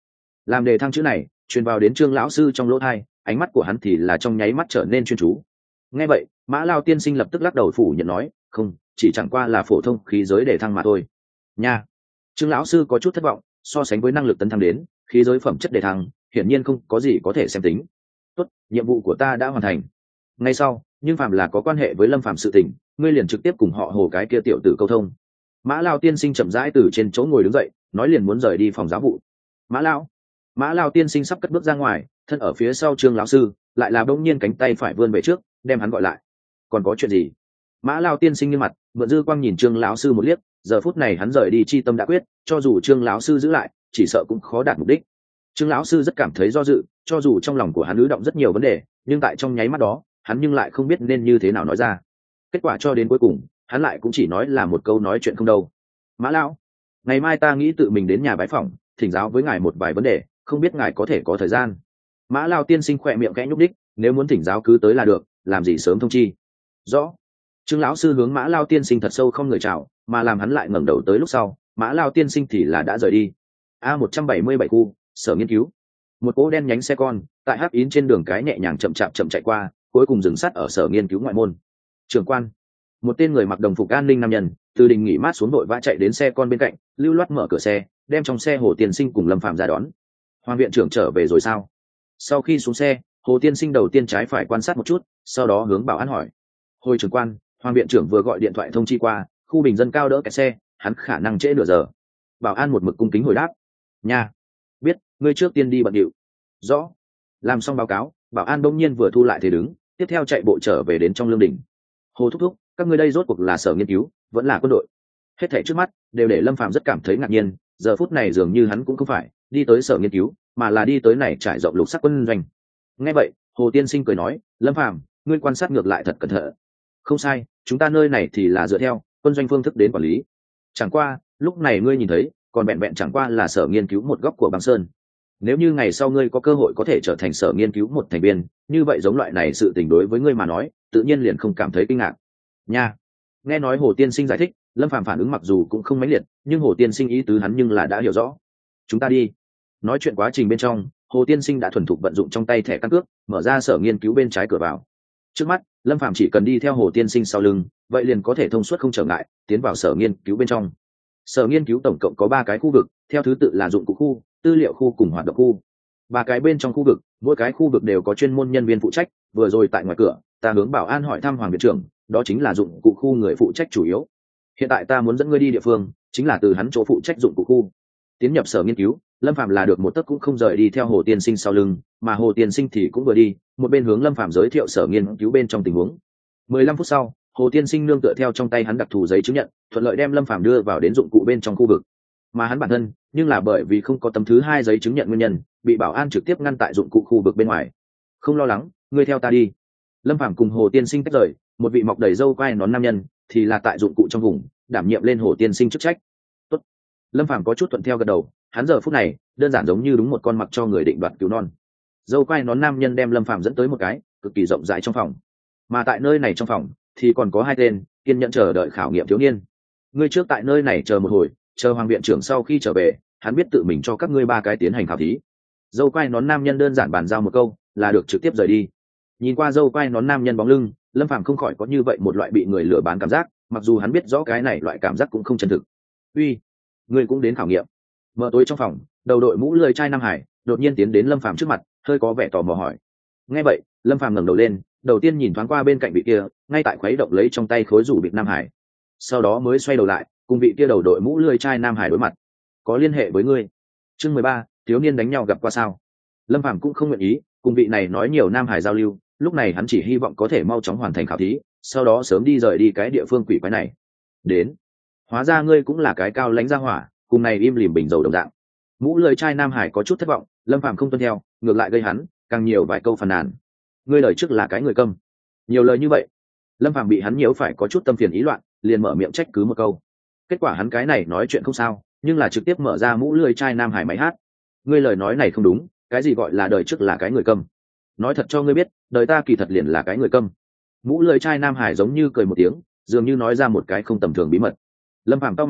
làm đề thăng chữ này truyền vào đến trương lão sư trong lỗ thai, ánh mắt của hắn thì là trong nháy mắt trở nên chuyên chú. Nghe vậy, Mã Lao tiên sinh lập tức lắc đầu phủ nhận nói, không, chỉ chẳng qua là phổ thông khí giới đề thăng mà thôi. Nha. Trương lão sư có chút thất vọng, so sánh với năng lực tấn thăng đến khí giới phẩm chất đề thăng, hiển nhiên không có gì có thể xem tính. Tốt, nhiệm vụ của ta đã hoàn thành. Ngay sau, nhưng phạm là có quan hệ với Lâm Phàm sự tình, ngươi liền trực tiếp cùng họ Hồ cái kia tiểu tử câu thông. Mã Lao tiên sinh chậm rãi từ trên chỗ ngồi đứng dậy, nói liền muốn rời đi phòng giáo vụ. Mã Lao, Mã Lao tiên sinh sắp cất bước ra ngoài, thân ở phía sau Trương lão sư, lại là bỗng nhiên cánh tay phải vươn về trước, đem hắn gọi lại. Còn có chuyện gì? Mã Lao tiên sinh nghiêm mặt, mượn dư quang nhìn Trương lão sư một liếc, giờ phút này hắn rời đi chi tâm đã quyết, cho dù Trương lão sư giữ lại, chỉ sợ cũng khó đạt mục đích. Trương lão sư rất cảm thấy do dự, cho dù trong lòng của hắn ứ động rất nhiều vấn đề, nhưng tại trong nháy mắt đó, hắn nhưng lại không biết nên như thế nào nói ra. Kết quả cho đến cuối cùng, hắn lại cũng chỉ nói là một câu nói chuyện không đâu. Mã lão, ngày mai ta nghĩ tự mình đến nhà bái phỏng, thỉnh giáo với ngài một vài vấn đề, không biết ngài có thể có thời gian. Mã Lao tiên sinh khỏe miệng khẽ nhúc đích, nếu muốn thỉnh giáo cứ tới là được, làm gì sớm thông chi. Rõ. Trương lão sư hướng Mã Lao tiên sinh thật sâu không người chào, mà làm hắn lại ngẩng đầu tới lúc sau, Mã Lao tiên sinh thì là đã rời đi. A một trăm bảy mươi bảy khu, sở nghiên cứu. Một cỗ đen nhánh xe con, tại hắc yến trên đường cái nhẹ nhàng chậm chạp chậm chạy qua, cuối cùng dừng sát ở sở nghiên cứu ngoại môn. Trưởng quan, một tên người mặc đồng phục an ninh nam nhân, từ đình nghỉ mát xuống đội vã chạy đến xe con bên cạnh, lưu loát mở cửa xe, đem trong xe Hồ tiên sinh cùng Lâm Phàm ra đón. Hoàng viện trưởng trở về rồi sao? Sau khi xuống xe, Hồ tiên sinh đầu tiên trái phải quan sát một chút, sau đó hướng bảo an hỏi. Hồi trưởng quan, Hoàng viện trưởng vừa gọi điện thoại thông chi qua, khu bình dân cao đỡ kẹt xe, hắn khả năng trễ nửa giờ. Bảo an một mực cung kính hồi đáp. Nha, biết, ngươi trước tiên đi bận điệu. Rõ. Làm xong báo cáo, bảo an đông nhiên vừa thu lại thế đứng, tiếp theo chạy bộ trở về đến trong lương đỉnh. Hồ thúc thúc, các ngươi đây rốt cuộc là sở nghiên cứu, vẫn là quân đội? Hết thảy trước mắt đều để Lâm Phàm rất cảm thấy ngạc nhiên, giờ phút này dường như hắn cũng không phải đi tới sở nghiên cứu, mà là đi tới này trải rộng lục sắc quân doanh. Nghe vậy, Hồ tiên sinh cười nói, Lâm Phàm, ngươi quan sát ngược lại thật cẩn thận. Không sai, chúng ta nơi này thì là dựa theo quân doanh phương thức đến quản lý. Chẳng qua, lúc này ngươi nhìn thấy, còn vẹn vẹn chẳng qua là sở nghiên cứu một góc của băng sơn. Nếu như ngày sau ngươi có cơ hội có thể trở thành sở nghiên cứu một thành viên, như vậy giống loại này sự tình đối với ngươi mà nói, tự nhiên liền không cảm thấy kinh ngạc. Nha. Nghe nói Hồ tiên sinh giải thích, Lâm Phàm phản ứng mặc dù cũng không mãnh liệt, nhưng Hồ tiên sinh ý tứ hắn nhưng là đã hiểu rõ. Chúng ta đi. Nói chuyện quá trình bên trong, Hồ tiên sinh đã thuần thục vận dụng trong tay thẻ căn cước, mở ra sở nghiên cứu bên trái cửa vào. Trước mắt, Lâm Phàm chỉ cần đi theo Hồ tiên sinh sau lưng, vậy liền có thể thông suốt không trở ngại, tiến vào sở nghiên cứu bên trong. Sở nghiên cứu tổng cộng có ba cái khu vực, theo thứ tự là dụng cụ khu, tư liệu khu cùng hoạt động khu. Ba cái bên trong khu vực, mỗi cái khu vực đều có chuyên môn nhân viên phụ trách. Vừa rồi tại ngoài cửa, ta hướng bảo an hỏi thăm Hoàng viện trưởng, đó chính là dụng cụ khu người phụ trách chủ yếu. Hiện tại ta muốn dẫn ngươi đi địa phương, chính là từ hắn chỗ phụ trách dụng cụ khu. Tiến nhập sở nghiên cứu, Lâm Phàm là được một tấc cũng không rời đi theo Hồ tiên sinh sau lưng, mà Hồ tiên sinh thì cũng vừa đi, một bên hướng Lâm Phàm giới thiệu sở nghiên cứu bên trong tình huống. mười lăm phút sau, Hồ tiên sinh nương tựa theo trong tay hắn đặc thù giấy chứng nhận, thuận lợi đem Lâm Phàm đưa vào đến dụng cụ bên trong khu vực. Mà hắn bản thân, nhưng là bởi vì không có tấm thứ hai giấy chứng nhận nguyên nhân, bị bảo an trực tiếp ngăn tại dụng cụ khu vực bên ngoài. Không lo lắng, ngươi theo ta đi. Lâm Phàm cùng Hồ tiên sinh tách rời, một vị mọc đầy râu quai nón nam nhân thì là tại dụng cụ trong vùng đảm nhiệm lên Hồ tiên sinh chức trách. Tốt. Lâm Phàm có chút thuận theo gật đầu, hắn giờ phút này đơn giản giống như đúng một con mặc cho người định đoạt cứu non. Râu quai nón nam nhân đem Lâm Phàm dẫn tới một cái cực kỳ rộng rãi trong phòng, mà tại nơi này trong phòng thì còn có hai tên kiên nhẫn chờ đợi khảo nghiệm thiếu niên. Ngươi trước tại nơi này chờ một hồi, chờ Hoàng viện trưởng sau khi trở về, hắn biết tự mình cho các ngươi ba cái tiến hành khảo thí. Râu quai nón nam nhân đơn giản bàn giao một câu là được trực tiếp rời đi. Nhìn qua râu quai nón nam nhân bóng lưng, Lâm Phàm không khỏi có như vậy một loại bị người lừa bán cảm giác, mặc dù hắn biết rõ cái này loại cảm giác cũng không chân thực. Uy, ngươi cũng đến khảo nghiệm? Mở tối trong phòng, đầu đội mũ lười trai Nam Hải đột nhiên tiến đến Lâm Phàm trước mặt, hơi có vẻ tò mò hỏi. Nghe vậy, Lâm Phàm ngẩng đầu lên, đầu tiên nhìn thoáng qua bên cạnh vị kia, ngay tại khuấy động lấy trong tay khối rủ bịt Nam Hải, sau đó mới xoay đầu lại, cùng vị kia đầu đội mũ lười trai Nam Hải đối mặt. Có liên hệ với ngươi? Chương mười ba, thiếu niên đánh nhau gặp qua sao? Lâm Phàm cũng không nguyện ý cùng vị này nói nhiều Nam Hải giao lưu, lúc này hắn chỉ hy vọng có thể mau chóng hoàn thành khảo thí, sau đó sớm đi rời đi cái địa phương quỷ quái này. Đến, hóa ra ngươi cũng là cái cao lãnh gia hỏa, cùng này im lìm bình dầu đồng dạng. Mũ lười trai Nam Hải có chút thất vọng, Lâm Phàm không tuân theo, ngược lại gây hắn càng nhiều vài câu phàn nàn. Ngươi lời trước là cái người câm. Nhiều lời như vậy, Lâm Phàm bị hắn nhiễu phải có chút tâm phiền ý loạn, liền mở miệng trách cứ một câu. Kết quả hắn cái này nói chuyện không sao, nhưng là trực tiếp mở ra mũ lười trai Nam Hải máy hát. Ngươi lời nói này không đúng, cái gì gọi là đời trước là cái người câm? Nói thật cho ngươi biết, đời ta kỳ thật liền là cái người câm. Mũ lười trai Nam Hải giống như cười một tiếng, dường như nói ra một cái không tầm thường bí mật. Lâm Phàm cau mày,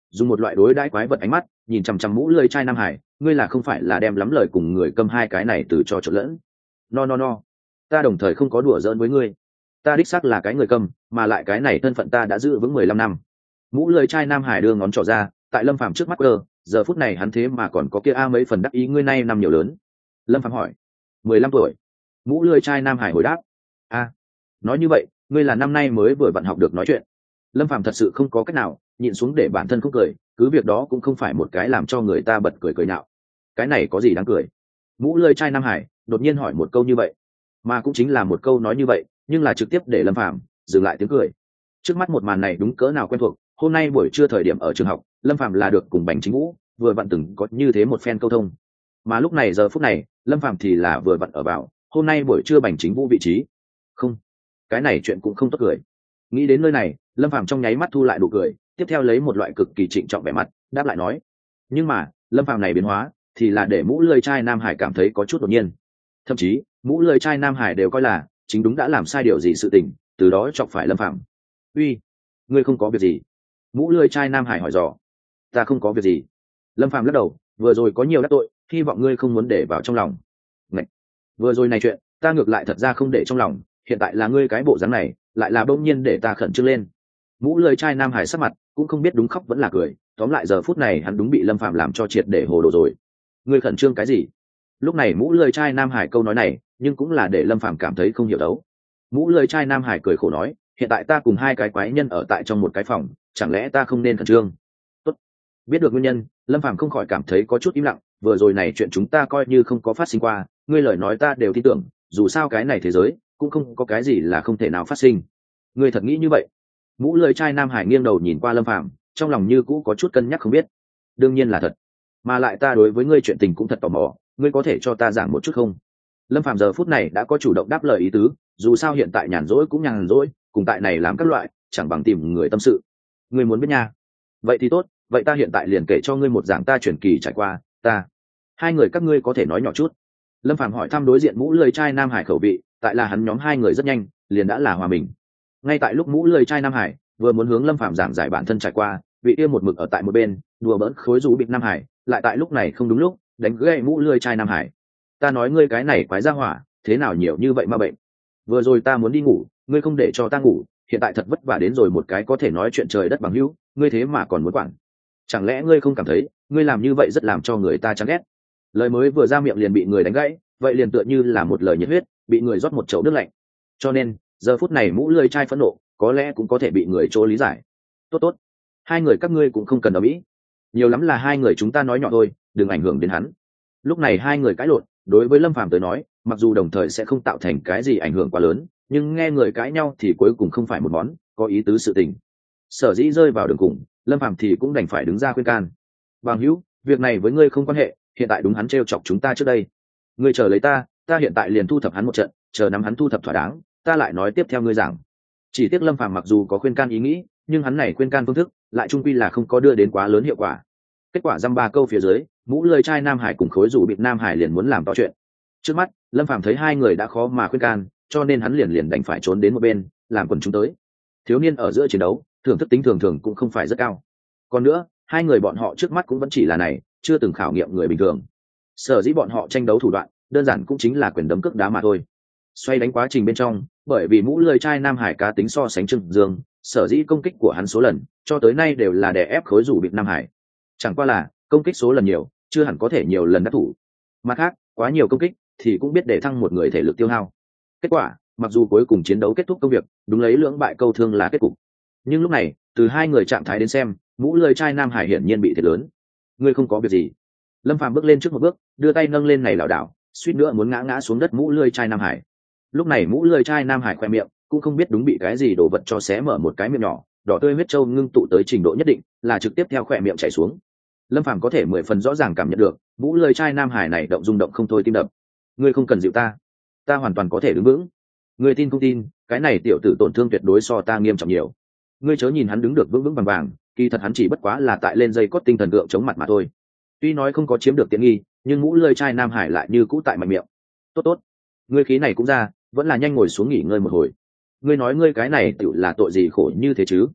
dùng một loại đối đãi quái vật ánh mắt nhìn chằm chằm mũ lưỡi chai nam hải. Ngươi là không phải là đem lắm lời cùng người câm hai cái này từ cho trộn lẫn? No no no, ta đồng thời không có đùa giỡn với ngươi. Ta đích xác là cái người câm, mà lại cái này thân phận ta đã giữ vững mười lăm năm. Mũ lưỡi chai nam hải đưa ngón trỏ ra tại Lâm Phàm trước mắt cơ, giờ phút này hắn thế mà còn có kia a mấy phần đắc ý. Ngươi nay năm nhiều lớn? Lâm Phàm hỏi. Mười lăm tuổi. Mũ lưỡi chai nam hải hồi đáp. A, nói như vậy ngươi là năm nay mới vừa vặn học được nói chuyện? Lâm Phàm thật sự không có cách nào nhịn xuống để bản thân không cười, cứ việc đó cũng không phải một cái làm cho người ta bật cười cười nhạo. Cái này có gì đáng cười? Mũ lưỡi chai nam hải đột nhiên hỏi một câu như vậy, mà cũng chính là một câu nói như vậy, nhưng là trực tiếp để Lâm Phàm dừng lại tiếng cười. Trước mắt một màn này đúng cỡ nào quen thuộc. Hôm nay buổi trưa thời điểm ở trường học, Lâm Phàm là được cùng Bành Chính Vũ vừa vặn từng có như thế một phen câu thông, mà lúc này giờ phút này Lâm Phàm thì là vừa vặn ở vào hôm nay buổi trưa Bành Chính Vũ vị trí. Không, cái này chuyện cũng không tốt cười. Nghĩ đến nơi này, Lâm Phàm trong nháy mắt thu lại nụ cười, tiếp theo lấy một loại cực kỳ trịnh trọng vẻ mặt đáp lại nói. Nhưng mà Lâm Phàm này biến hóa thì là để mũ lưỡi chai nam hải cảm thấy có chút đột nhiên, thậm chí mũ lưỡi chai nam hải đều coi là chính đúng đã làm sai điều gì sự tình, từ đó chọc phải Lâm Phàm. Uy, ngươi không có việc gì? Mũ lưỡi chai nam hải hỏi dò. Ta không có việc gì. Lâm Phàm lắc đầu, vừa rồi có nhiều đắc tội, hy vọng ngươi không muốn để vào trong lòng. Ngậy, vừa rồi này chuyện ta ngược lại thật ra không để trong lòng, hiện tại là ngươi cái bộ dáng này lại là bỗng nhiên để ta khẩn trương lên. Mũ lưỡi chai nam hải sắc mặt cũng không biết đúng khóc vẫn là cười, tóm lại giờ phút này hắn đúng bị Lâm Phàm làm cho triệt để hồ đồ rồi. Ngươi khẩn trương cái gì? Lúc này mũ lưỡi chai nam hải câu nói này nhưng cũng là để Lâm Phàm cảm thấy không hiểu đấu. Mũ lưỡi chai nam hải cười khổ nói, hiện tại ta cùng hai cái quái nhân ở tại trong một cái phòng, chẳng lẽ ta không nên khẩn trương? Tốt. Biết được nguyên nhân, Lâm Phàm không khỏi cảm thấy có chút im lặng. Vừa rồi này chuyện chúng ta coi như không có phát sinh qua, ngươi lời nói ta đều tin tưởng, dù sao cái này thế giới cũng không có cái gì là không thể nào phát sinh. Ngươi thật nghĩ như vậy? Mũ lưỡi chai nam hải nghiêng đầu nhìn qua Lâm Phàm, trong lòng như cũ có chút cân nhắc không biết. Đương nhiên là thật, mà lại ta đối với ngươi chuyện tình cũng thật tò mò, ngươi có thể cho ta giảng một chút không? Lâm Phàm giờ phút này đã có chủ động đáp lời ý tứ, dù sao hiện tại nhàn rỗi cũng nhàn rỗi, cùng tại này làm các loại chẳng bằng tìm người tâm sự. Ngươi muốn biết nha? Vậy thì tốt, vậy ta hiện tại liền kể cho ngươi một dạng ta chuyển kỳ trải qua. Ta hai người các ngươi có thể nói nhỏ chút? Lâm Phàm hỏi thăm đối diện mũ lưỡi chai nam hải khẩu vị, tại là hắn nhóm hai người rất nhanh liền đã là hòa mình. Ngay tại lúc mũ lưỡi chai nam hải vừa muốn hướng Lâm Phàm giảng giải bản thân trải qua, vị kia một mực ở tại một bên đùa bỡn khối rũ bịt nam hải lại tại lúc này không đúng lúc đánh gãy mũ lưỡi chai nam hải. Ta nói ngươi cái này quái ra hỏa, thế nào nhiều như vậy ma bệnh? Vừa rồi ta muốn đi ngủ, ngươi không để cho ta ngủ, hiện tại thật vất vả đến rồi một cái có thể nói chuyện trời đất bằng hữu, ngươi thế mà còn muốn quản? Chẳng lẽ ngươi không cảm thấy ngươi làm như vậy rất làm cho người ta chán ghét? Lời mới vừa ra miệng liền bị người đánh gãy, vậy liền tựa như là một lời nhiệt huyết bị người rót một chậu nước lạnh. Cho nên giờ phút này mũ lưỡi chai phẫn nộ có lẽ cũng có thể bị người chỗ lý giải. Tốt tốt, hai người các ngươi cũng không cần ở mỹ, nhiều lắm là hai người chúng ta nói nhỏ thôi, đừng ảnh hưởng đến hắn. Lúc này hai người cãi lộn đối với Lâm Phàm tới nói mặc dù đồng thời sẽ không tạo thành cái gì ảnh hưởng quá lớn, nhưng nghe người cãi nhau thì cuối cùng không phải một món có ý tứ sự tình. Sở dĩ rơi vào đường cùng, Lâm Phàm thì cũng đành phải đứng ra khuyên can. Bằng hữu, việc này với ngươi không quan hệ, hiện tại đúng hắn trêu chọc chúng ta trước đây, ngươi chờ lấy ta, ta hiện tại liền thu thập hắn một trận, chờ nắm hắn thu thập thỏa đáng, ta lại nói tiếp theo ngươi giảng. Chỉ tiếc Lâm Phàm mặc dù có khuyên can ý nghĩ, nhưng hắn này khuyên can phương thức lại trung quy là không có đưa đến quá lớn hiệu quả. Kết quả dăm ba câu phía dưới, mũ lưỡi chai nam hải cùng khối rủ bịt nam hải liền muốn làm to chuyện. Trước mắt Lâm Phàm thấy hai người đã khó mà khuyên can, cho nên hắn liền liền đành phải trốn đến một bên làm quần chúng tới. Thiếu niên ở giữa chiến đấu thưởng thức tính thường thường cũng không phải rất cao, còn nữa hai người bọn họ trước mắt cũng vẫn chỉ là này, chưa từng khảo nghiệm người bình thường. Sở dĩ bọn họ tranh đấu thủ đoạn đơn giản cũng chính là quyền đấm cước đá mà thôi. Xoay đánh quá trình bên trong, bởi vì mũ lưỡi chai nam hải cá tính so sánh Trương Dương, sở dĩ công kích của hắn số lần cho tới nay đều là đè ép khối rủ bịt nam hải. Chẳng qua là công kích số lần nhiều chưa hẳn có thể nhiều lần đắc thủ, mặt khác quá nhiều công kích thì cũng biết để thăng một người thể lực tiêu hao. Kết quả mặc dù cuối cùng chiến đấu kết thúc công việc đúng lấy lưỡng bại câu thương là kết cục, nhưng lúc này từ hai người trạng thái đến xem, mũ lưỡi chai nam hải hiển nhiên bị thiệt lớn. Ngươi không có việc gì? Lâm Phàm bước lên trước một bước, đưa tay nâng lên này lảo đảo, suýt nữa muốn ngã ngã xuống đất mũ lưỡi chai nam hải. Lúc này mũ lưỡi chai nam hải khoe miệng cũng không biết đúng bị cái gì đổ vật cho xé mở một cái miệng nhỏ, đỏ tươi huyết trâu ngưng tụ tới trình độ nhất định là trực tiếp theo khoe miệng chảy xuống. Lâm Phàm có thể mười phần rõ ràng cảm nhận được mũ lưỡi chai nam hải này động rung động không thôi tim đập. Ngươi không cần dịu ta, ta hoàn toàn có thể đứng vững. Ngươi tin không tin, cái này tiểu tử tổn thương tuyệt đối so ta nghiêm trọng nhiều. Ngươi chớ nhìn hắn đứng được vững vững vàng vàng, kỳ thật hắn chỉ bất quá là tại lên dây cót tinh thần gượng chống mặt mà thôi. Tuy nói không có chiếm được tiện nghi, nhưng mũ lưỡi chai nam hải lại như cũ tại mạnh miệng. Tốt tốt, ngươi khí này cũng ra, vẫn là nhanh ngồi xuống nghỉ ngơi một hồi. Ngươi nói ngươi cái này tựu là tội gì khổ như thế chứ?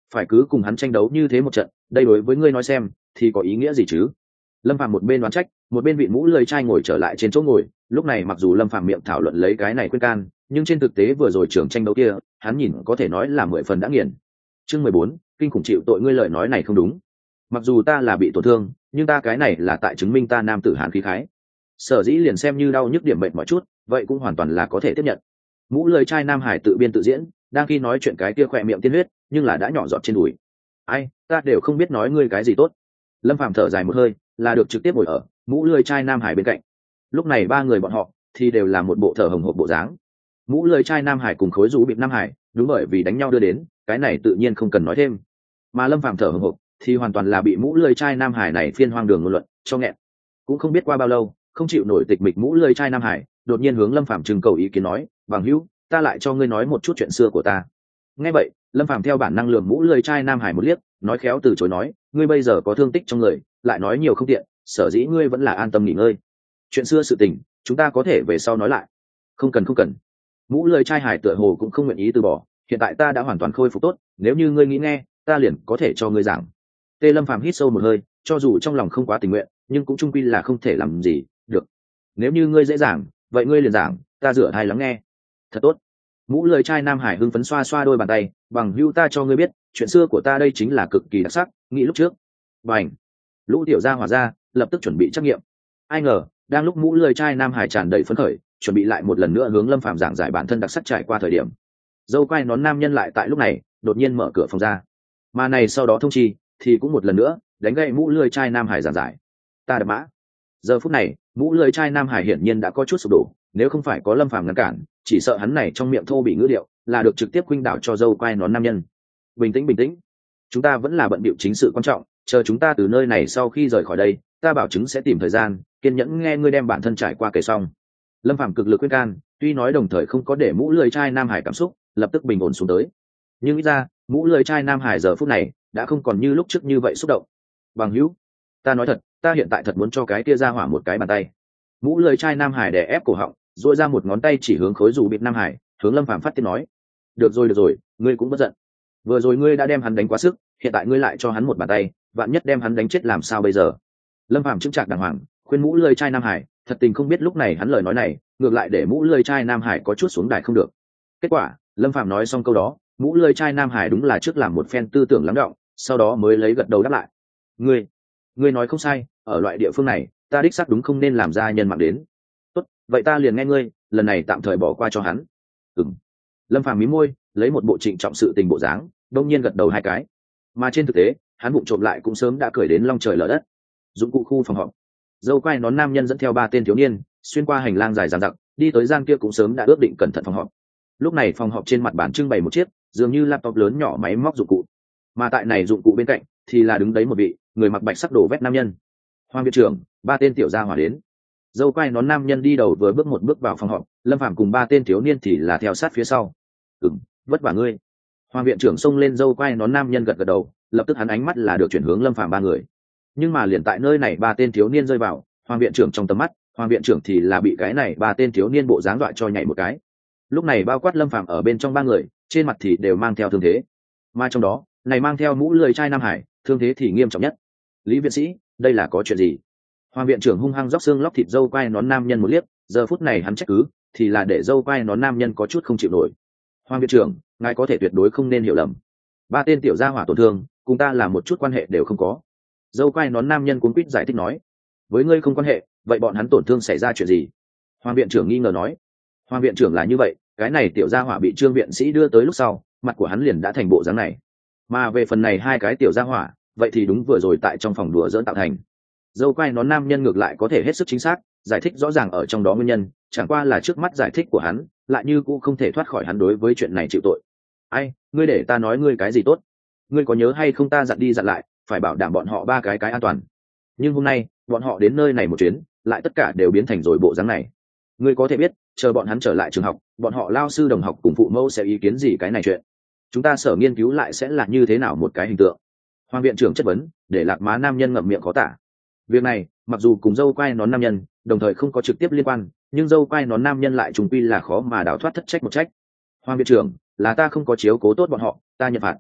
phải cứ cùng hắn tranh đấu như thế một trận, đây đối với ngươi nói xem thì có ý nghĩa gì chứ? Lâm Phàm một bên đoán trách, một bên vị mũ lười trai ngồi trở lại trên chỗ ngồi. Lúc này mặc dù Lâm Phàm miệng thảo luận lấy cái này khuyên can, nhưng trên thực tế vừa rồi trường tranh đấu kia, hắn nhìn có thể nói là mười phần đã nghiền. Chương mười bốn, kinh khủng chịu tội, ngươi lời nói này không đúng. Mặc dù ta là bị tổn thương, nhưng ta cái này là tại chứng minh ta nam tử hán khí khái. Sở dĩ liền xem như đau nhức điểm bệnh mọi chút, vậy cũng hoàn toàn là có thể tiếp nhận. Mũ lười trai Nam Hải tự biên tự diễn, đang khi nói chuyện cái kia khỏe miệng tiên huyết, nhưng là đã nhỏ giọt trên đùi. Ai, ta đều không biết nói ngươi cái gì tốt. Lâm Phàm thở dài một hơi, là được trực tiếp ngồi ở mũ lười trai Nam Hải bên cạnh. Lúc này ba người bọn họ thì đều là một bộ thở hồng hộc bộ dáng. Mũ lười trai Nam Hải cùng khối rú bịp Nam Hải, đúng bởi vì đánh nhau đưa đến, cái này tự nhiên không cần nói thêm. Mà Lâm Phàm thở hồng hộc thì hoàn toàn là bị mũ lười trai Nam Hải này phiên hoang đường ngôn luận cho nghẹn. Cũng không biết qua bao lâu, không chịu nổi tịch mịch mũ lười trai Nam Hải, đột nhiên hướng Lâm Phàm trưng cầu ý kiến nói, bằng hữu, ta lại cho ngươi nói một chút chuyện xưa của ta. Nghe vậy, Lâm Phàm theo bản năng lườm mũ lười trai Nam Hải một liếc, nói khéo từ chối nói, ngươi bây giờ có thương tích trong người, lại nói nhiều không tiện, sở dĩ ngươi vẫn là an tâm nghỉ ngơi. Chuyện xưa sự tình, chúng ta có thể về sau nói lại. Không cần không cần. Mũ lười trai Hải tựa hồ cũng không nguyện ý từ bỏ, hiện tại ta đã hoàn toàn khôi phục tốt, nếu như ngươi nghĩ nghe, ta liền có thể cho ngươi giảng. Tê Lâm Phàm hít sâu một hơi, cho dù trong lòng không quá tình nguyện, nhưng cũng chung quy là không thể làm gì được. Nếu như ngươi dễ giảng, vậy ngươi liền giảng, ta rửa thai lắng nghe. Thật tốt. Mũ lười trai Nam Hải hưng phấn xoa xoa đôi bàn tay, bằng hữu, ta cho ngươi biết, chuyện xưa của ta đây chính là cực kỳ đặc sắc, nghĩ lúc trước. Bành. Lũ tiểu gia hỏa ra, lập tức chuẩn bị trắc nghiệm. Ai ngờ, đang lúc mũ lười trai Nam Hải tràn đầy phấn khởi, chuẩn bị lại một lần nữa hướng Lâm Phàm giảng giải bản thân đặc sắc trải qua thời điểm, dâu quai nón nam nhân lại tại lúc này đột nhiên mở cửa phòng ra. Mà này sau đó thông chi, thì cũng một lần nữa đánh gậy mũ lười trai Nam Hải giảng giải. Ta đập mã. Giờ phút này, mũ lười trai Nam Hải hiển nhiên đã có chút sụp đổ, nếu không phải có Lâm Phàm ngăn cản, chỉ sợ hắn này trong miệng thô bị ngữ điệu, là được trực tiếp khuynh đảo cho dâu quai nón nam nhân. Bình tĩnh bình tĩnh, chúng ta vẫn là bận bịu chính sự quan trọng, chờ chúng ta từ nơi này sau khi rời khỏi đây, ta bảo chứng sẽ tìm thời gian kiên nhẫn nghe ngươi đem bản thân trải qua kể xong. Lâm Phàm cực lực khuyên can, tuy nói đồng thời không có để mũ lười trai Nam Hải cảm xúc lập tức bình ổn xuống tới, nhưng ít ra mũ lười trai Nam Hải giờ phút này đã không còn như lúc trước như vậy xúc động. Bằng hữu, ta nói thật, ta hiện tại thật muốn cho cái kia ra hỏa một cái bàn tay. Mũ lười trai Nam Hải đè ép cổ họng, dội ra một ngón tay chỉ hướng khối dù bịt Nam Hải, hướng Lâm Phàm phát tiếng nói, được rồi được rồi, ngươi cũng bất giận. Vừa rồi ngươi đã đem hắn đánh quá sức, hiện tại ngươi lại cho hắn một bàn tay, vạn nhất đem hắn đánh chết làm sao bây giờ? Lâm Phàm chững chạc đàng hoàng khuyên mũ lười trai Nam Hải, thật tình không biết lúc này hắn lời nói này ngược lại để mũ lười trai Nam Hải có chút xuống đài không được. Kết quả, Lâm Phàm nói xong câu đó, mũ lười trai Nam Hải đúng là trước làm một phen tư tưởng lắng đọng, sau đó mới lấy gật đầu đáp lại. Ngươi, ngươi nói không sai, ở loại địa phương này, ta đích xác đúng không nên làm ra nhân mạng đến. Tốt, vậy ta liền nghe ngươi, lần này tạm thời bỏ qua cho hắn. Ừm. Lâm Phàm mí môi, lấy một bộ trịnh trọng sự tình bộ dáng, đông nhiên gật đầu hai cái. Mà trên thực tế, hắn bụng trộm lại cũng sớm đã cười đến long trời lở đất. Dụng cụ khu phòng họp, dâu quai nón nam nhân dẫn theo ba tên thiếu niên xuyên qua hành lang dài dằng dặc, đi tới gian kia cũng sớm đã ước định cẩn thận phòng họp. Lúc này phòng họp trên mặt bàn trưng bày một chiếc dường như laptop lớn nhỏ máy móc dụng cụ, mà tại này dụng cụ bên cạnh thì là đứng đấy một vị người mặc bạch sắc đồ vét nam nhân. Hoàng viện trưởng, ba tên tiểu gia hỏa đến. Dâu quai nón nam nhân đi đầu vừa bước một bước vào phòng họp, Lâm Phàm cùng ba tên thiếu niên thì là theo sát phía sau. Ừm, vất vả ngươi. Hoàng viện trưởng xông lên dâu quai nón nam nhân gật gật đầu, lập tức hắn ánh mắt là được chuyển hướng Lâm Phàm ba người. Nhưng mà liền tại nơi này ba tên thiếu niên rơi vào Hoàng viện trưởng trong tầm mắt, Hoàng viện trưởng thì là bị cái này ba tên thiếu niên bộ dáng dọa cho nhảy một cái. Lúc này bao quát Lâm Phàm ở bên trong ba người, trên mặt thì đều mang theo thương thế, mà trong đó này mang theo mũ lười trai Nam Hải, thương thế thì nghiêm trọng nhất. Lý viện sĩ, đây là có chuyện gì? Hoàng viện trưởng hung hăng róc xương lóc thịt dâu quai nón nam nhân một liếc, giờ phút này hắn trách cứ thì là để dâu quai nón nam nhân có chút không chịu nổi. Hoàng viện trưởng, ngài có thể tuyệt đối không nên hiểu lầm, ba tên tiểu gia hỏa tổn thương cùng ta là một chút quan hệ đều không có. Dâu quai nón nam nhân cuống quýt giải thích nói, với ngươi không quan hệ, vậy bọn hắn tổn thương xảy ra chuyện gì? Hoàng viện trưởng nghi ngờ nói. Hoàng viện trưởng là như vậy, cái này tiểu gia hỏa bị Trương viện sĩ đưa tới lúc sau, mặt của hắn liền đã thành bộ dáng này. Mà về phần này hai cái tiểu gia hỏa, vậy thì đúng vừa rồi tại trong phòng đùa giỡn tạo thành. Dâu quai nón nam nhân ngược lại có thể hết sức chính xác giải thích rõ ràng ở trong đó nguyên nhân, chẳng qua là trước mắt giải thích của hắn lại như cũng không thể thoát khỏi hắn đối với chuyện này chịu tội. Ai, ngươi để ta nói ngươi cái gì tốt? Ngươi có nhớ hay không ta dặn đi dặn lại, phải bảo đảm bọn họ ba cái cái an toàn. Nhưng hôm nay, bọn họ đến nơi này một chuyến, lại tất cả đều biến thành rồi bộ dáng này. Ngươi có thể biết, chờ bọn hắn trở lại trường học, bọn họ lao sư đồng học cùng phụ mẫu sẽ ý kiến gì cái này chuyện? Chúng ta sở nghiên cứu lại sẽ là như thế nào một cái hình tượng? Hoàng viện trưởng chất vấn, để lạc má nam nhân ngậm miệng khó tả. Việc này, mặc dù cùng dâu quai nón nam nhân, đồng thời không có trực tiếp liên quan, nhưng dâu quai nón nam nhân lại trùng quy là khó mà đào thoát thất trách một trách. Hoàng viện trưởng, là ta không có chiếu cố tốt bọn họ, ta nhận phạt.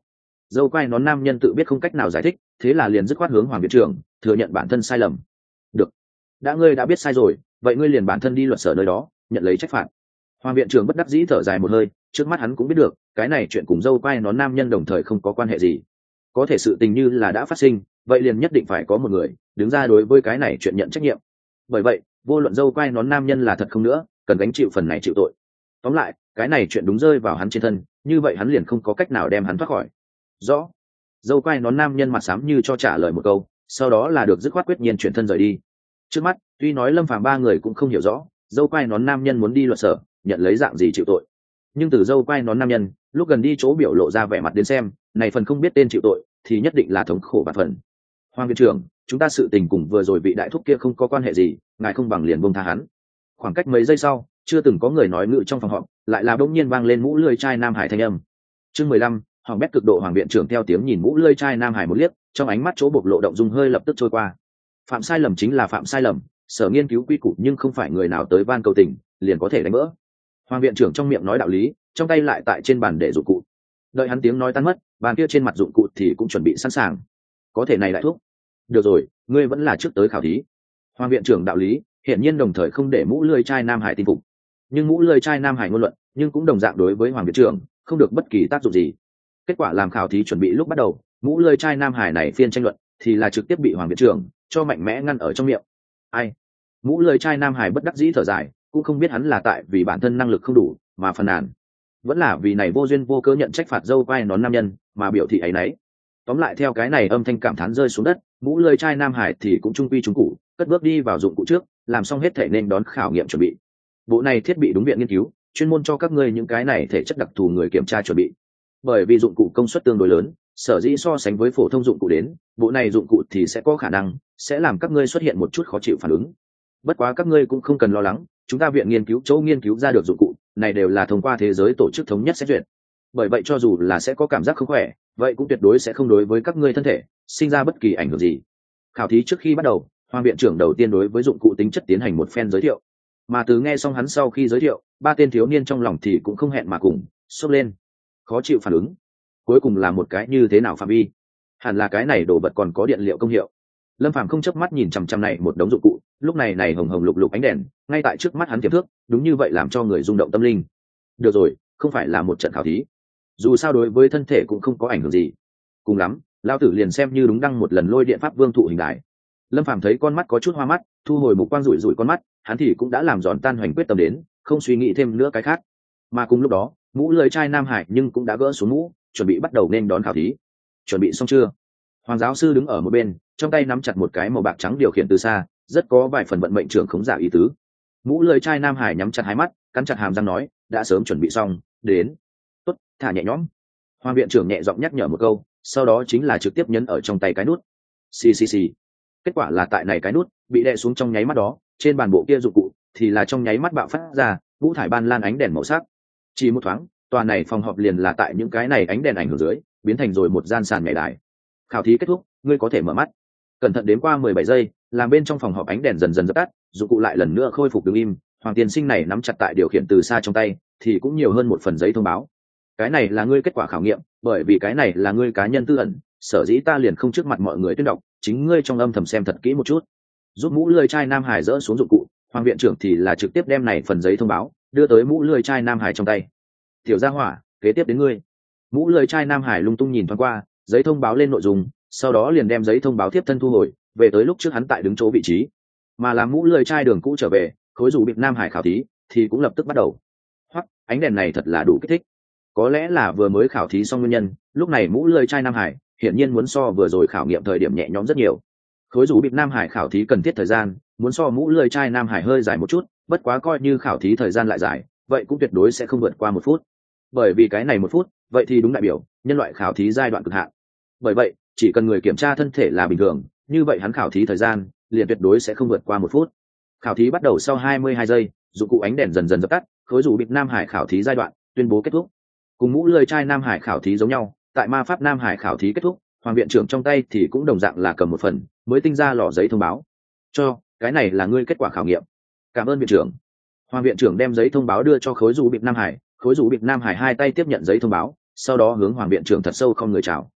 dâu quai nón nam nhân tự biết không cách nào giải thích, thế là liền dứt khoát hướng hoàng viện trưởng thừa nhận bản thân sai lầm. Được, đã ngươi đã biết sai rồi, vậy ngươi liền bản thân đi luật sở nơi đó nhận lấy trách phạt. Hoàng viện trưởng bất đắc dĩ thở dài một hơi, trước mắt hắn cũng biết được cái này chuyện cùng dâu quai nón nam nhân đồng thời không có quan hệ gì, có thể sự tình như là đã phát sinh, vậy liền nhất định phải có một người đứng ra đối với cái này chuyện nhận trách nhiệm. Bởi vậy vô luận dâu quai nón nam nhân là thật không nữa, cần gánh chịu phần này chịu tội. Tóm lại cái này chuyện đúng rơi vào hắn trên thân, như vậy hắn liền không có cách nào đem hắn thoát khỏi. Rõ. Dâu quai nón nam nhân mặt xám như cho trả lời một câu, sau đó là được dứt khoát quyết nhiên chuyển thân rời đi. Trước mắt tuy nói Lâm Phàm ba người cũng không hiểu rõ dâu quai nón nam nhân muốn đi luật sở nhận lấy dạng gì chịu tội, nhưng từ dâu quai nón nam nhân lúc gần đi chỗ biểu lộ ra vẻ mặt đến xem, này phần không biết tên chịu tội thì nhất định là thống khổ bạt phần. Hoàng viện trưởng, chúng ta sự tình cùng vừa rồi vị đại thúc kia không có quan hệ gì, ngài không bằng liền buông tha hắn. Khoảng cách mấy giây sau, chưa từng có người nói ngự trong phòng họp, lại là bỗng nhiên vang lên mũ lưỡi trai Nam Hải thanh âm. Chương mười lăm, Hoàng bét cực độ. Hoàng viện trưởng theo tiếng nhìn mũ lưỡi trai Nam Hải một liếc, trong ánh mắt chỗ bộc lộ động dung hơi lập tức trôi qua. Phạm sai lầm chính là phạm sai lầm, sở nghiên cứu quy củ nhưng không phải người nào tới van cầu tình liền có thể đánh vỡ. Hoàng viện trưởng trong miệng nói đạo lý, trong tay lại tại trên bàn để dụng cụ. Đợi hắn tiếng nói tan mất, bàn kia trên mặt dụng cụ thì cũng chuẩn bị sẵn sàng. Có thể này đại thuốc. Được rồi, ngươi vẫn là trước tới khảo thí. Hoàng viện trưởng đạo lý hiển nhiên đồng thời không để mũ lưỡi trai Nam Hải tin phục, nhưng mũ lưỡi trai Nam Hải ngôn luận nhưng cũng đồng dạng đối với Hoàng viện trưởng không được bất kỳ tác dụng gì. Kết quả làm khảo thí chuẩn bị lúc bắt đầu, mũ lưỡi trai Nam Hải này phiên tranh luận thì là trực tiếp bị Hoàng viện trưởng cho mạnh mẽ ngăn ở trong miệng. Ai? Mũ lưỡi trai Nam Hải bất đắc dĩ thở dài, cũng không biết hắn là tại vì bản thân năng lực không đủ mà phàn nàn, vẫn là vì này vô duyên vô cớ nhận trách phạt dâu quai nón nam nhân mà biểu thị ấy nấy. Tóm lại theo cái này âm thanh cảm thán rơi xuống đất, mũ lưỡi trai Nam Hải thì cũng trung quy trung cụ cất bước đi vào dụng cụ trước, làm xong hết thể nên đón khảo nghiệm chuẩn bị. Bộ này thiết bị đúng viện nghiên cứu, chuyên môn cho các ngươi những cái này thể chất đặc thù người kiểm tra chuẩn bị. Bởi vì dụng cụ công suất tương đối lớn, sở dĩ so sánh với phổ thông dụng cụ đến, bộ này dụng cụ thì sẽ có khả năng sẽ làm các ngươi xuất hiện một chút khó chịu phản ứng. Bất quá các ngươi cũng không cần lo lắng, chúng ta viện nghiên cứu chỗ nghiên cứu ra được dụng cụ này đều là thông qua thế giới tổ chức thống nhất xét duyệt. Bởi vậy cho dù là sẽ có cảm giác không khỏe, vậy cũng tuyệt đối sẽ không đối với các ngươi thân thể sinh ra bất kỳ ảnh hưởng gì. Khảo thí trước khi bắt đầu, Hoàng viện trưởng đầu tiên đối với dụng cụ tính chất tiến hành một phen giới thiệu, mà từ nghe xong hắn sau khi giới thiệu, ba tên thiếu niên trong lòng thì cũng không hẹn mà cùng sốc lên. Khó chịu phản ứng, cuối cùng là một cái như thế nào phạm vi? Hẳn là cái này đồ vật còn có điện liệu công hiệu. Lâm Phàm không chớp mắt nhìn chằm chằm này một đống dụng cụ, lúc này này hồng hồng lục lục ánh đèn ngay tại trước mắt hắn tiềm thước, đúng như vậy làm cho người rung động tâm linh. Được rồi, không phải là một trận khảo thí, dù sao đối với thân thể cũng không có ảnh hưởng gì, cùng lắm lao tử liền xem như đúng đăng một lần lôi điện pháp vương thụ hình đài. Lâm Phàm thấy con mắt có chút hoa mắt, thu hồi mục quang rủi rủi con mắt, hắn thì cũng đã làm giòn tan hoành quyết tâm đến, không suy nghĩ thêm nữa cái khác. Mà cùng lúc đó, mũ lưỡi trai Nam Hải nhưng cũng đã gỡ xuống mũ, chuẩn bị bắt đầu nên đón khảo thí. Chuẩn bị xong chưa? Hoàng giáo sư đứng ở một bên, trong tay nắm chặt một cái màu bạc trắng điều khiển từ xa, rất có vài phần vận mệnh trưởng khống giả ý tứ. Mũ lưỡi trai Nam Hải nhắm chặt hai mắt, cắn chặt hàm răng nói, đã sớm chuẩn bị xong, đến. Tốt, thả nhẹ nhõm. Hoàng viện trưởng nhẹ giọng nhắc nhở một câu, sau đó chính là trực tiếp nhấn ở trong tay cái nút. Xì xì xì. Kết quả là tại này cái nút bị đè xuống trong nháy mắt đó, trên bàn bộ kia dụng cụ thì là trong nháy mắt bạo phát ra vũ thải ban lan ánh đèn màu sắc. Chỉ một thoáng, tòa này phòng họp liền là tại những cái này ánh đèn ảnh hưởng dưới biến thành rồi một gian sàn nhảy đài. Khảo thí kết thúc, ngươi có thể mở mắt. Cẩn thận đến qua mười bảy giây, làm bên trong phòng họp ánh đèn dần dần dập tắt, dụng cụ lại lần nữa khôi phục đứng im. Hoàng tiên sinh này nắm chặt tại điều khiển từ xa trong tay thì cũng nhiều hơn một phần giấy thông báo. Cái này là ngươi kết quả khảo nghiệm, bởi vì cái này là ngươi cá nhân tư ẩn, sở dĩ ta liền không trước mặt mọi người tuyên đọc, chính ngươi trong âm thầm xem thật kỹ một chút. Giúp mũ lưỡi trai Nam Hải dỡ xuống dụng cụ, Hoàng viện trưởng thì là trực tiếp đem này phần giấy thông báo đưa tới mũ lưỡi trai Nam Hải trong tay. Tiểu gia hỏa, kế tiếp đến ngươi. Mũ lưỡi trai Nam Hải lung tung nhìn thoáng qua giấy thông báo lên nội dung, sau đó liền đem giấy thông báo tiếp thân thu hồi về tới lúc trước hắn tại đứng chỗ vị trí. Mà làm mũ lưỡi trai đường cũ trở về, khối rủ bịp Nam Hải khảo thí thì cũng lập tức bắt đầu. Hoặc ánh đèn này thật là đủ kích thích. Có lẽ là vừa mới khảo thí xong nguyên nhân, lúc này mũ lưỡi trai Nam Hải hiển nhiên muốn so vừa rồi khảo nghiệm thời điểm nhẹ nhõm rất nhiều. Khối rủ bịp Nam Hải khảo thí cần thiết thời gian muốn so mũ lưỡi trai Nam Hải hơi dài một chút, bất quá coi như khảo thí thời gian lại dài, vậy cũng tuyệt đối sẽ không vượt qua một phút. Bởi vì cái này một phút, vậy thì đúng đại biểu nhân loại khảo thí giai đoạn cực hạn. Bởi vậy, chỉ cần người kiểm tra thân thể là bình thường, như vậy hắn khảo thí thời gian liền tuyệt đối sẽ không vượt qua một phút. Khảo thí bắt đầu sau hai mươi hai giây, dụng cụ ánh đèn dần dần dập tắt, khối rủ bịp Nam Hải khảo thí giai đoạn tuyên bố kết thúc. Cùng mũ lưỡi trai Nam Hải khảo thí giống nhau, tại ma pháp Nam Hải khảo thí kết thúc, Hoàng viện trưởng trong tay thì cũng đồng dạng là cầm một phần mới tinh ra lò giấy thông báo. Cho, cái này là ngươi kết quả khảo nghiệm. Cảm ơn viện trưởng. Hoàng viện trưởng đem giấy thông báo đưa cho khối rủ bịp Nam Hải, khối rủ bịp Nam Hải hai tay tiếp nhận giấy thông báo, sau đó hướng Hoàng viện trưởng thật sâu không người chào,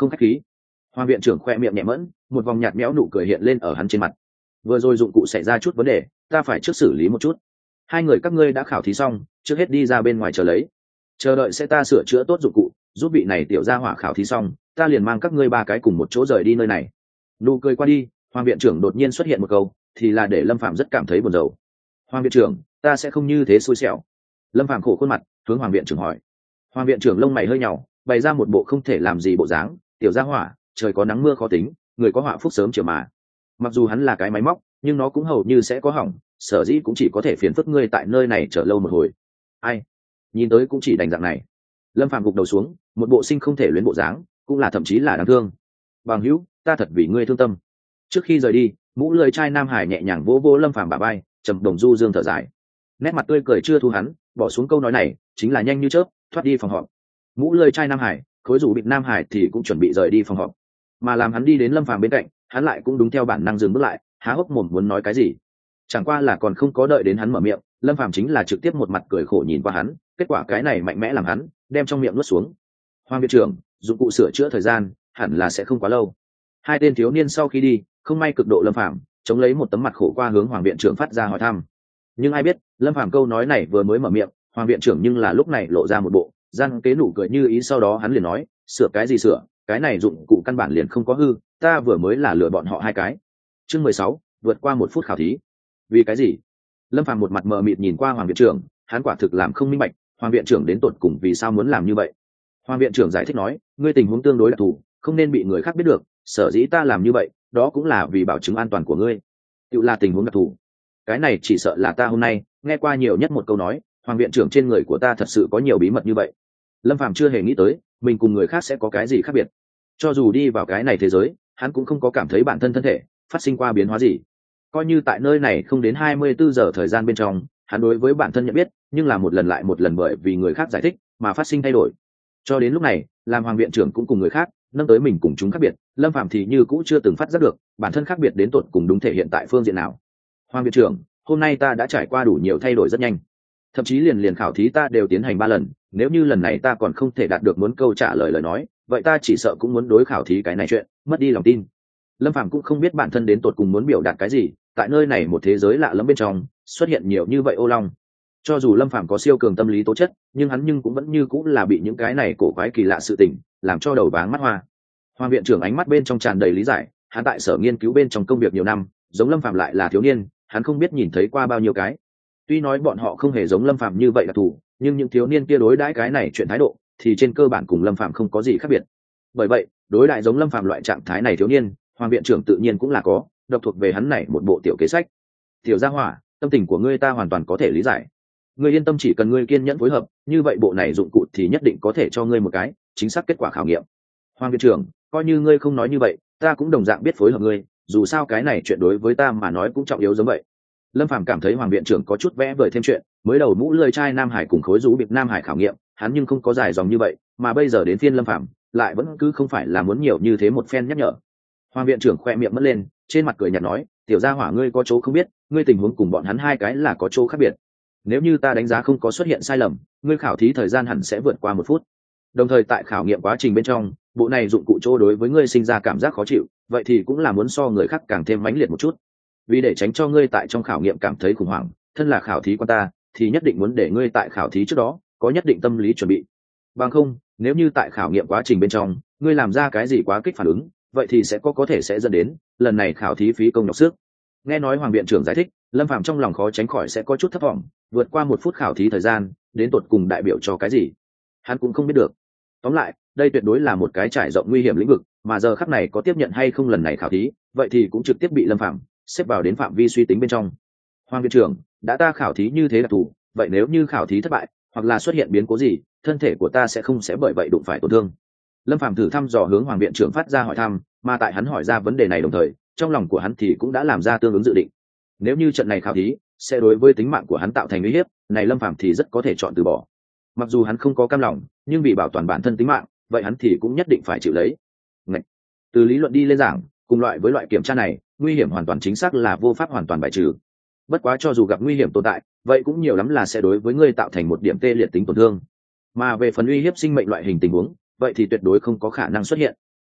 không khách khí. Hoàng viện trưởng khoe miệng nhẹ mẫn, một vòng nhạt méo nụ cười hiện lên ở hắn trên mặt. Vừa rồi dụng cụ xảy ra chút vấn đề, ta phải trước xử lý một chút. Hai người các ngươi đã khảo thí xong, trước hết đi ra bên ngoài chờ lấy, chờ đợi sẽ ta sửa chữa tốt dụng cụ, giúp vị này tiểu gia hỏa khảo thí xong, ta liền mang các ngươi ba cái cùng một chỗ rời đi nơi này. Nụ cười qua đi, Hoàng viện trưởng đột nhiên xuất hiện một câu, thì là để Lâm Phạm rất cảm thấy buồn rầu. Hoàng viện trưởng, ta sẽ không như thế xui xẻo. Lâm Phạm khổ khuôn mặt, hướng Hoàng viện trưởng hỏi. Hoàng viện trưởng lông mày hơi nhàu, bày ra một bộ không thể làm gì bộ dáng. Tiểu gia hỏa, trời có nắng mưa khó tính, người có họa phúc sớm chiều mà. Mặc dù hắn là cái máy móc, nhưng nó cũng hầu như sẽ có hỏng, sở dĩ cũng chỉ có thể phiền phức ngươi tại nơi này chờ lâu một hồi. Ai, nhìn tới cũng chỉ đành dạng này. Lâm Phạm gục đầu xuống, một bộ sinh không thể luyến bộ dáng, cũng là thậm chí là đáng thương. Bằng hữu, ta thật vì ngươi thương tâm. Trước khi rời đi, mũ lưỡi trai Nam Hải nhẹ nhàng vỗ vỗ Lâm Phạm bả vai, trầm đồng du dương thở dài. Nét mặt tươi cười chưa thu hắn, bỏ xuống câu nói này, chính là nhanh như chớp, thoát đi phòng họp. Mũ lưỡi trai Nam Hải, khối rủ bịt Nam Hải thì cũng chuẩn bị rời đi phòng họp, mà làm hắn đi đến Lâm Phạm bên cạnh, hắn lại cũng đúng theo bản năng dừng bước lại, há hốc mồm muốn nói cái gì. Chẳng qua là còn không có đợi đến hắn mở miệng, Lâm Phạm chính là trực tiếp một mặt cười khổ nhìn qua hắn, kết quả cái này mạnh mẽ làm hắn đem trong miệng nuốt xuống. Hoàng viện trưởng, dụng cụ sửa chữa thời gian hẳn là sẽ không quá lâu. Hai tên thiếu niên sau khi đi, không may cực độ Lâm Phạm chống lấy một tấm mặt khổ qua hướng Hoàng viện trưởng phát ra hỏi thăm. Nhưng ai biết, Lâm Phạm câu nói này vừa mới mở miệng, Hoàng viện trưởng nhưng là lúc này lộ ra một bộ gian kế nụ cười như ý, sau đó hắn liền nói, sửa cái gì sửa, cái này dụng cụ căn bản liền không có hư, ta vừa mới là lừa bọn họ hai cái. Chương mười sáu, vượt qua một phút khảo thí. Vì cái gì? Lâm Phạm một mặt mờ mịt nhìn qua Hoàng viện trưởng, hắn quả thực làm không minh bạch, Hoàng viện trưởng đến tột cùng vì sao muốn làm như vậy. Hoàng viện trưởng giải thích nói, ngươi tình huống tương đối đặc thù, không nên bị người khác biết được, sở dĩ ta làm như vậy, đó cũng là vì bảo chứng an toàn của ngươi. Tự là tình huống đặc thù. Cái này chỉ sợ là ta hôm nay nghe qua nhiều nhất một câu nói, Hoàng viện trưởng trên người của ta thật sự có nhiều bí mật như vậy. Lâm Phạm chưa hề nghĩ tới, mình cùng người khác sẽ có cái gì khác biệt. Cho dù đi vào cái này thế giới, hắn cũng không có cảm thấy bản thân thân thể phát sinh qua biến hóa gì. Coi như tại nơi này không đến hai mươi bốn giờ thời gian bên trong, hắn đối với bản thân nhận biết, nhưng là một lần lại một lần bởi vì người khác giải thích mà phát sinh thay đổi. Cho đến lúc này, làm Hoàng viện trưởng cũng cùng người khác nâng tới mình cùng chúng khác biệt, Lâm Phạm thì như cũ chưa từng phát giác được bản thân khác biệt đến tột cùng đúng thể hiện tại phương diện nào. Hoàng viện trưởng, hôm nay ta đã trải qua đủ nhiều thay đổi rất nhanh, thậm chí liền liền khảo thí ta đều tiến hành ba lần, nếu như lần này ta còn không thể đạt được muốn câu trả lời lời nói, vậy ta chỉ sợ cũng muốn đối khảo thí cái này chuyện mất đi lòng tin. Lâm Phạm cũng không biết bản thân đến tột cùng muốn biểu đạt cái gì, tại nơi này một thế giới lạ lẫm bên trong xuất hiện nhiều như vậy ô long. Cho dù Lâm Phạm có siêu cường tâm lý tố chất, nhưng hắn nhưng cũng vẫn như cũng là bị những cái này cổ quái kỳ lạ sự tình làm cho đầu váng mắt hoa. Hoàng viện trưởng ánh mắt bên trong tràn đầy lý giải, hắn tại sở nghiên cứu bên trong công việc nhiều năm, giống Lâm Phạm lại là thiếu niên, hắn không biết nhìn thấy qua bao nhiêu cái. Tuy nói bọn họ không hề giống Lâm Phạm như vậy đặc thù, nhưng những thiếu niên kia đối đãi cái này chuyện thái độ thì trên cơ bản cùng Lâm Phạm không có gì khác biệt. Bởi vậy, đối đại giống Lâm Phạm loại trạng thái này thiếu niên, Hoàng viện trưởng tự nhiên cũng là có độc thuộc về hắn này một bộ tiểu kế sách. Tiểu gia hỏa, tâm tình của ngươi ta hoàn toàn có thể lý giải. Ngươi yên tâm, chỉ cần ngươi kiên nhẫn phối hợp, như vậy bộ này dụng cụ thì nhất định có thể cho ngươi một cái chính xác kết quả khảo nghiệm. Hoàng viện trưởng, coi như ngươi không nói như vậy, ta cũng đồng dạng biết phối hợp ngươi, dù sao cái này chuyện đối với ta mà nói cũng trọng yếu giống vậy. Lâm Phàm cảm thấy Hoàng viện trưởng có chút vẽ vời thêm chuyện, mới đầu mũ lưỡi trai Nam Hải cùng khối rũ biệt Nam Hải khảo nghiệm, hắn nhưng không có dài dòng như vậy, mà bây giờ đến phiên Lâm Phàm lại vẫn cứ không phải là muốn nhiều như thế một phen nhắc nhở. Hoàng viện trưởng khoe miệng mất lên, trên mặt cười nhạt nói, tiểu gia hỏa ngươi có chỗ không biết, ngươi tình huống cùng bọn hắn hai cái là có chỗ khác biệt. Nếu như ta đánh giá không có xuất hiện sai lầm, ngươi khảo thí thời gian hẳn sẽ vượt qua một phút. Đồng thời tại khảo nghiệm quá trình bên trong, bộ này dụng cụ chỗ đối với ngươi sinh ra cảm giác khó chịu, vậy thì cũng là muốn so người khác càng thêm mãnh liệt một chút. Vì để tránh cho ngươi tại trong khảo nghiệm cảm thấy khủng hoảng, thân là khảo thí quan ta thì nhất định muốn để ngươi tại khảo thí trước đó có nhất định tâm lý chuẩn bị. Bằng không, nếu như tại khảo nghiệm quá trình bên trong ngươi làm ra cái gì quá kích phản ứng, vậy thì sẽ có có thể sẽ dẫn đến lần này khảo thí phí công nhọc sức. Nghe nói Hoàng viện trưởng giải thích, Lâm Phàm trong lòng khó tránh khỏi sẽ có chút thất vọng, vượt qua một phút khảo thí thời gian đến tột cùng đại biểu cho cái gì hắn cũng không biết được. Tóm lại, đây tuyệt đối là một cái trải rộng nguy hiểm lĩnh vực, mà giờ khắc này có tiếp nhận hay không lần này khảo thí, vậy thì cũng trực tiếp bị Lâm Phàm xếp vào đến phạm vi suy tính bên trong. Hoàng viện trưởng, đã ta khảo thí như thế đặc thù, vậy nếu như khảo thí thất bại hoặc là xuất hiện biến cố gì, thân thể của ta sẽ không sẽ bởi vậy đụng phải tổn thương. Lâm Phàm thử thăm dò hướng Hoàng viện trưởng phát ra hỏi thăm, mà tại hắn hỏi ra vấn đề này đồng thời, trong lòng của hắn thì cũng đã làm ra tương ứng dự định. Nếu như trận này khảo thí sẽ đối với tính mạng của hắn tạo thành uy hiếp, này Lâm Phàm thì rất có thể chọn từ bỏ. Mặc dù hắn không có cam lòng, nhưng vì bảo toàn bản thân tính mạng, vậy hắn thì cũng nhất định phải chịu lấy. Ngậy. Từ lý luận đi lên giảng, cùng loại với loại kiểm tra này, nguy hiểm hoàn toàn chính xác là vô pháp hoàn toàn bài trừ. Bất quá cho dù gặp nguy hiểm tồn tại, vậy cũng nhiều lắm là sẽ đối với ngươi tạo thành một điểm tê liệt tính tổn thương. Mà về phần uy hiếp sinh mệnh loại hình tình huống, vậy thì tuyệt đối không có khả năng xuất hiện.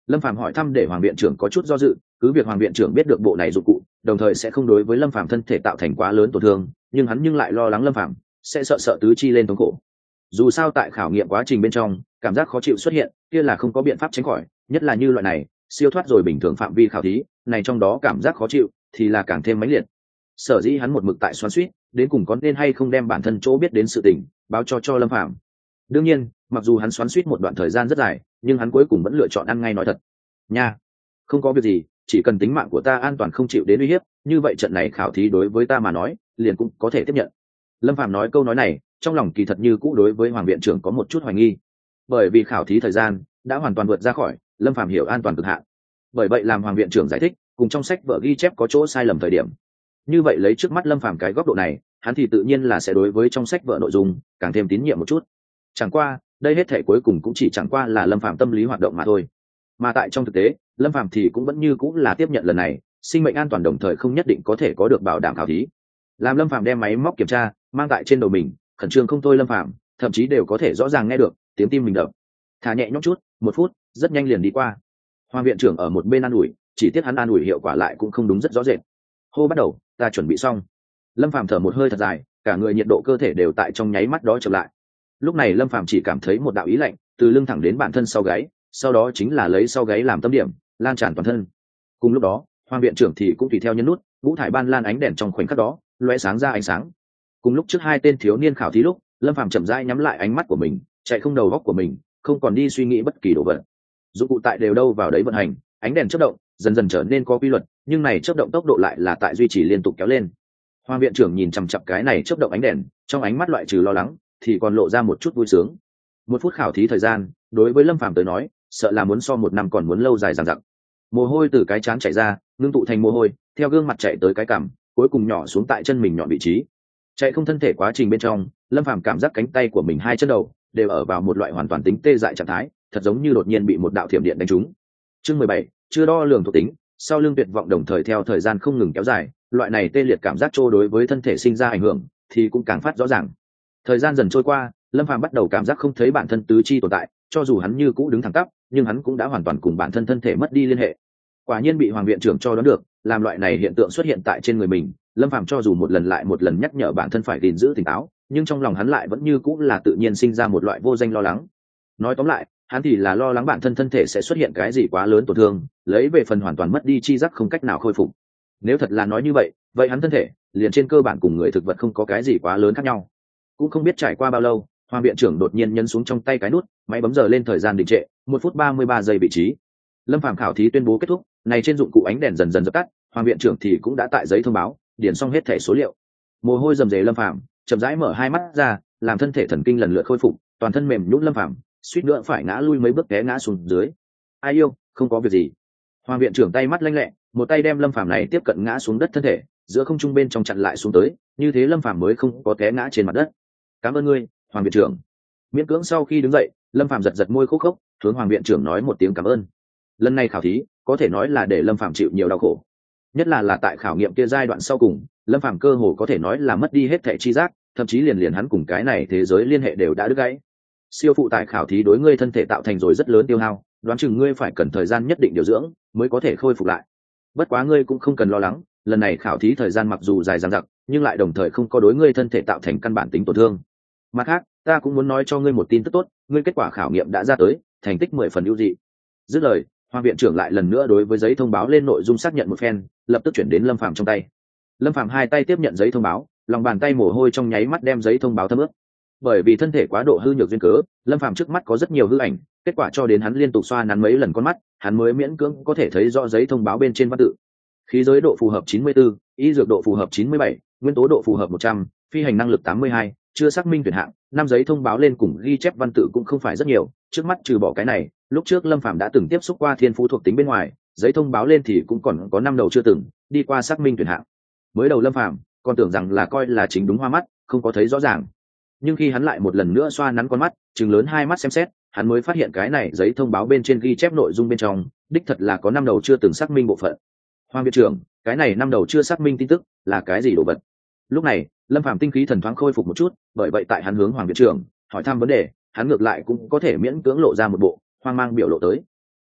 Lâm Phàm hỏi thăm để hoàng viện trưởng có chút do dự, cứ việc hoàng viện trưởng biết được bộ này dụng cụ đồng thời sẽ không đối với Lâm Phàm thân thể tạo thành quá lớn tổn thương, nhưng hắn nhưng lại lo lắng Lâm Phàm sẽ sợ sợ tứ chi lên thống khổ. Dù sao tại khảo nghiệm quá trình bên trong cảm giác khó chịu xuất hiện kia là không có biện pháp tránh khỏi, nhất là như loại này siêu thoát rồi bình thường phạm vi khảo thí này, trong đó cảm giác khó chịu thì là càng thêm mãnh liệt. Sở dĩ hắn một mực tại xoắn xuýt đến cùng có nên hay không đem bản thân chỗ biết đến sự tình báo cho cho Lâm Phàm. Đương nhiên mặc dù hắn xoắn xuýt một đoạn thời gian rất dài nhưng hắn cuối cùng vẫn lựa chọn ăn ngay nói thật nha, không có việc gì, chỉ cần tính mạng của ta an toàn không chịu đến uy hiếp, như vậy trận này khảo thí đối với ta mà nói liền cũng có thể tiếp nhận. Lâm Phàm nói câu nói này trong lòng kỳ thật như cũ đối với hoàng viện trưởng có một chút hoài nghi, bởi vì khảo thí thời gian đã hoàn toàn vượt ra khỏi Lâm Phàm hiểu an toàn cực hạn. Bởi vậy làm hoàng viện trưởng giải thích cùng trong sách vở ghi chép có chỗ sai lầm thời điểm, như vậy lấy trước mắt Lâm Phàm cái góc độ này hắn thì tự nhiên là sẽ đối với trong sách vở nội dung càng thêm tín nhiệm một chút. Chẳng qua đây hết thể cuối cùng cũng chỉ chẳng qua là Lâm Phàm tâm lý hoạt động mà thôi, mà tại trong thực tế Lâm Phàm thì cũng vẫn như cũng là tiếp nhận lần này sinh mệnh an toàn đồng thời không nhất định có thể có được bảo đảm khảo thí. Làm Lâm Phàm đem máy móc kiểm tra mang tại trên đầu mình, khẩn trương không thôi Lâm Phàm thậm chí đều có thể rõ ràng nghe được tiếng tim mình đập. Thả nhẹ nhõm chút, một phút rất nhanh liền đi qua. Hoàng viện trưởng ở một bên an ủi, chỉ tiếc hắn an ủi hiệu quả lại cũng không đúng rất rõ rệt. Hô bắt đầu, ta chuẩn bị xong. Lâm Phàm thở một hơi thật dài, cả người nhiệt độ cơ thể đều tại trong nháy mắt đó chậm lại. Lúc này Lâm Phàm chỉ cảm thấy một đạo ý lạnh từ lưng thẳng đến bản thân sau gáy, sau đó chính là lấy sau gáy làm tâm điểm lan tràn toàn thân. Cùng lúc đó hoàng viện trưởng thì cũng tùy theo nhấn nút, ngũ thải ban lan ánh đèn trong khoảnh khắc đó lóe sáng ra ánh sáng. Cùng lúc trước hai tên thiếu niên khảo thí lúc, Lâm Phàm chậm rãi nhắm lại ánh mắt của mình, chạy không đầu góc của mình, không còn đi suy nghĩ bất kỳ đồ vật. Dụng cụ tại đều đâu vào đấy vận hành, ánh đèn chớp động dần dần trở nên có quy luật, nhưng này chớp động tốc độ lại là tại duy trì liên tục kéo lên. Hoàng viện trưởng nhìn chằm chằm cái này chớp động ánh đèn, trong ánh mắt loại trừ lo lắng thì còn lộ ra một chút vui sướng. Một phút khảo thí thời gian đối với Lâm Phàm tới nói sợ là muốn so một năm còn muốn lâu dài dằng dặc. Mồ hôi từ cái trán chảy ra ngưng tụ thành mồ hôi theo gương mặt chạy tới cái cằm, cuối cùng nhỏ xuống tại chân mình nhọn vị trí. Chạy không thân thể quá trình bên trong, Lâm Phàm cảm giác cánh tay của mình hai chân đầu đều ở vào một loại hoàn toàn tính tê dại trạng thái, thật giống như đột nhiên bị một đạo thiểm điện đánh trúng. Chương mười bảy, chưa đo lường thuộc tính, sau lưng tuyệt vọng đồng thời theo thời gian không ngừng kéo dài, loại này tê liệt cảm giác trô đối với thân thể sinh ra ảnh hưởng thì cũng càng phát rõ ràng. Thời gian dần trôi qua, Lâm Phàm bắt đầu cảm giác không thấy bản thân tứ chi tồn tại, cho dù hắn như cũ đứng thẳng tắp, nhưng hắn cũng đã hoàn toàn cùng bản thân thân thể mất đi liên hệ. Quả nhiên bị hoàng viện trưởng cho đoán được, làm loại này hiện tượng xuất hiện tại trên người mình, Lâm Phàm cho dù một lần lại một lần nhắc nhở bản thân phải gìn giữ tỉnh táo, nhưng trong lòng hắn lại vẫn như cũ là tự nhiên sinh ra một loại vô danh lo lắng. Nói tóm lại, hắn thì là lo lắng bản thân thân thể sẽ xuất hiện cái gì quá lớn tổn thương, lấy về phần hoàn toàn mất đi chi giác không cách nào khôi phục. Nếu thật là nói như vậy, vậy hắn thân thể liền trên cơ bản cùng người thực vật không có cái gì quá lớn khác nhau. Cũng không biết trải qua bao lâu, hoàng viện trưởng đột nhiên nhấn xuống trong tay cái nút, máy bấm giờ lên thời gian đình trệ, một phút ba mươi ba giây vị trí. Lâm Phàm khảo thí tuyên bố kết thúc, này trên dụng cụ ánh đèn dần dần dập tắt, hoàng viện trưởng thì cũng đã tại giấy thông báo điền xong hết thẻ số liệu. Mồ hôi rầm rề Lâm Phàm chậm rãi mở hai mắt ra, làm thân thể thần kinh lần lượt khôi phục, toàn thân mềm nhũn Lâm Phàm suýt nữa phải ngã lui mấy bước té ngã xuống dưới. Ai yêu, không có việc gì. Hoàng viện trưởng tay mắt lanh lẹ, một tay đem Lâm Phàm này tiếp cận ngã xuống đất thân thể, giữa không trung bên trong chặn lại xuống tới, như thế Lâm Phàm mới không có té ngã trên mặt đất. Cảm ơn ngươi, hoàng viện trưởng. Miễn cưỡng sau khi đứng dậy, Lâm Phàm giật giật môi khô khốc, hướng hoàng viện trưởng nói một tiếng cảm ơn. Lần này khảo thí có thể nói là để Lâm Phàm chịu nhiều đau khổ, nhất là là tại khảo nghiệm kia giai đoạn sau cùng, Lâm Phàm cơ hồ có thể nói là mất đi hết thảy chi giác, thậm chí liền liền hắn cùng cái này thế giới liên hệ đều đã đứt gãy. Siêu phụ tải khảo thí đối ngươi thân thể tạo thành rồi rất lớn tiêu hao, đoán chừng ngươi phải cần thời gian nhất định điều dưỡng mới có thể khôi phục lại. Bất quá ngươi cũng không cần lo lắng, lần này khảo thí thời gian mặc dù dài dằng dặc, nhưng lại đồng thời không có đối ngươi thân thể tạo thành căn bản tính tổn thương. Mặt khác, ta cũng muốn nói cho ngươi một tin tức tốt, ngươi kết quả khảo nghiệm đã ra tới, thành tích mười phần ưu dị. Dứt lời, hoàng viện trưởng lại lần nữa đối với giấy thông báo lên nội dung xác nhận một phen, lập tức chuyển đến Lâm Phàm trong tay. Lâm Phàm hai tay tiếp nhận giấy thông báo, lòng bàn tay mồ hôi trong nháy mắt đem giấy thông báo thấm ướt. Bởi vì thân thể quá độ hư nhược duyên cớ, Lâm Phàm trước mắt có rất nhiều hư ảnh, kết quả cho đến hắn liên tục xoa nắn mấy lần con mắt, hắn mới miễn cưỡng có thể thấy rõ giấy thông báo bên trên văn tự. Khí giới độ phù hợp chín mươi tư, y dược độ phù hợp chín mươi bảy, nguyên tố độ phù hợp một trăm, phi hành năng lực tám mươi hai, chưa xác minh tuyển hạng. Năm giấy thông báo lên cùng ghi chép văn tự cũng không phải rất nhiều, trước mắt trừ bỏ cái này, lúc trước Lâm Phàm đã từng tiếp xúc qua thiên phú thuộc tính bên ngoài, giấy thông báo lên thì cũng còn có năm đầu chưa từng đi qua xác minh tuyển hạng. Mới đầu Lâm Phàm còn tưởng rằng là coi là chính đúng hoa mắt, không có thấy rõ ràng, nhưng khi hắn lại một lần nữa xoa nắn con mắt, trừng lớn hai mắt xem xét, hắn mới phát hiện cái này giấy thông báo bên trên ghi chép nội dung bên trong đích thật là có năm đầu chưa từng xác minh bộ phận. Hoàng viện trưởng, cái này năm đầu chưa xác minh tin tức là cái gì đồ vật? Lúc này Lâm Phàm tinh khí thần thoáng khôi phục một chút, bởi vậy tại hắn hướng hoàng viện trưởng hỏi thăm vấn đề, hắn ngược lại cũng có thể miễn cưỡng lộ ra một bộ hoang mang biểu lộ tới. A,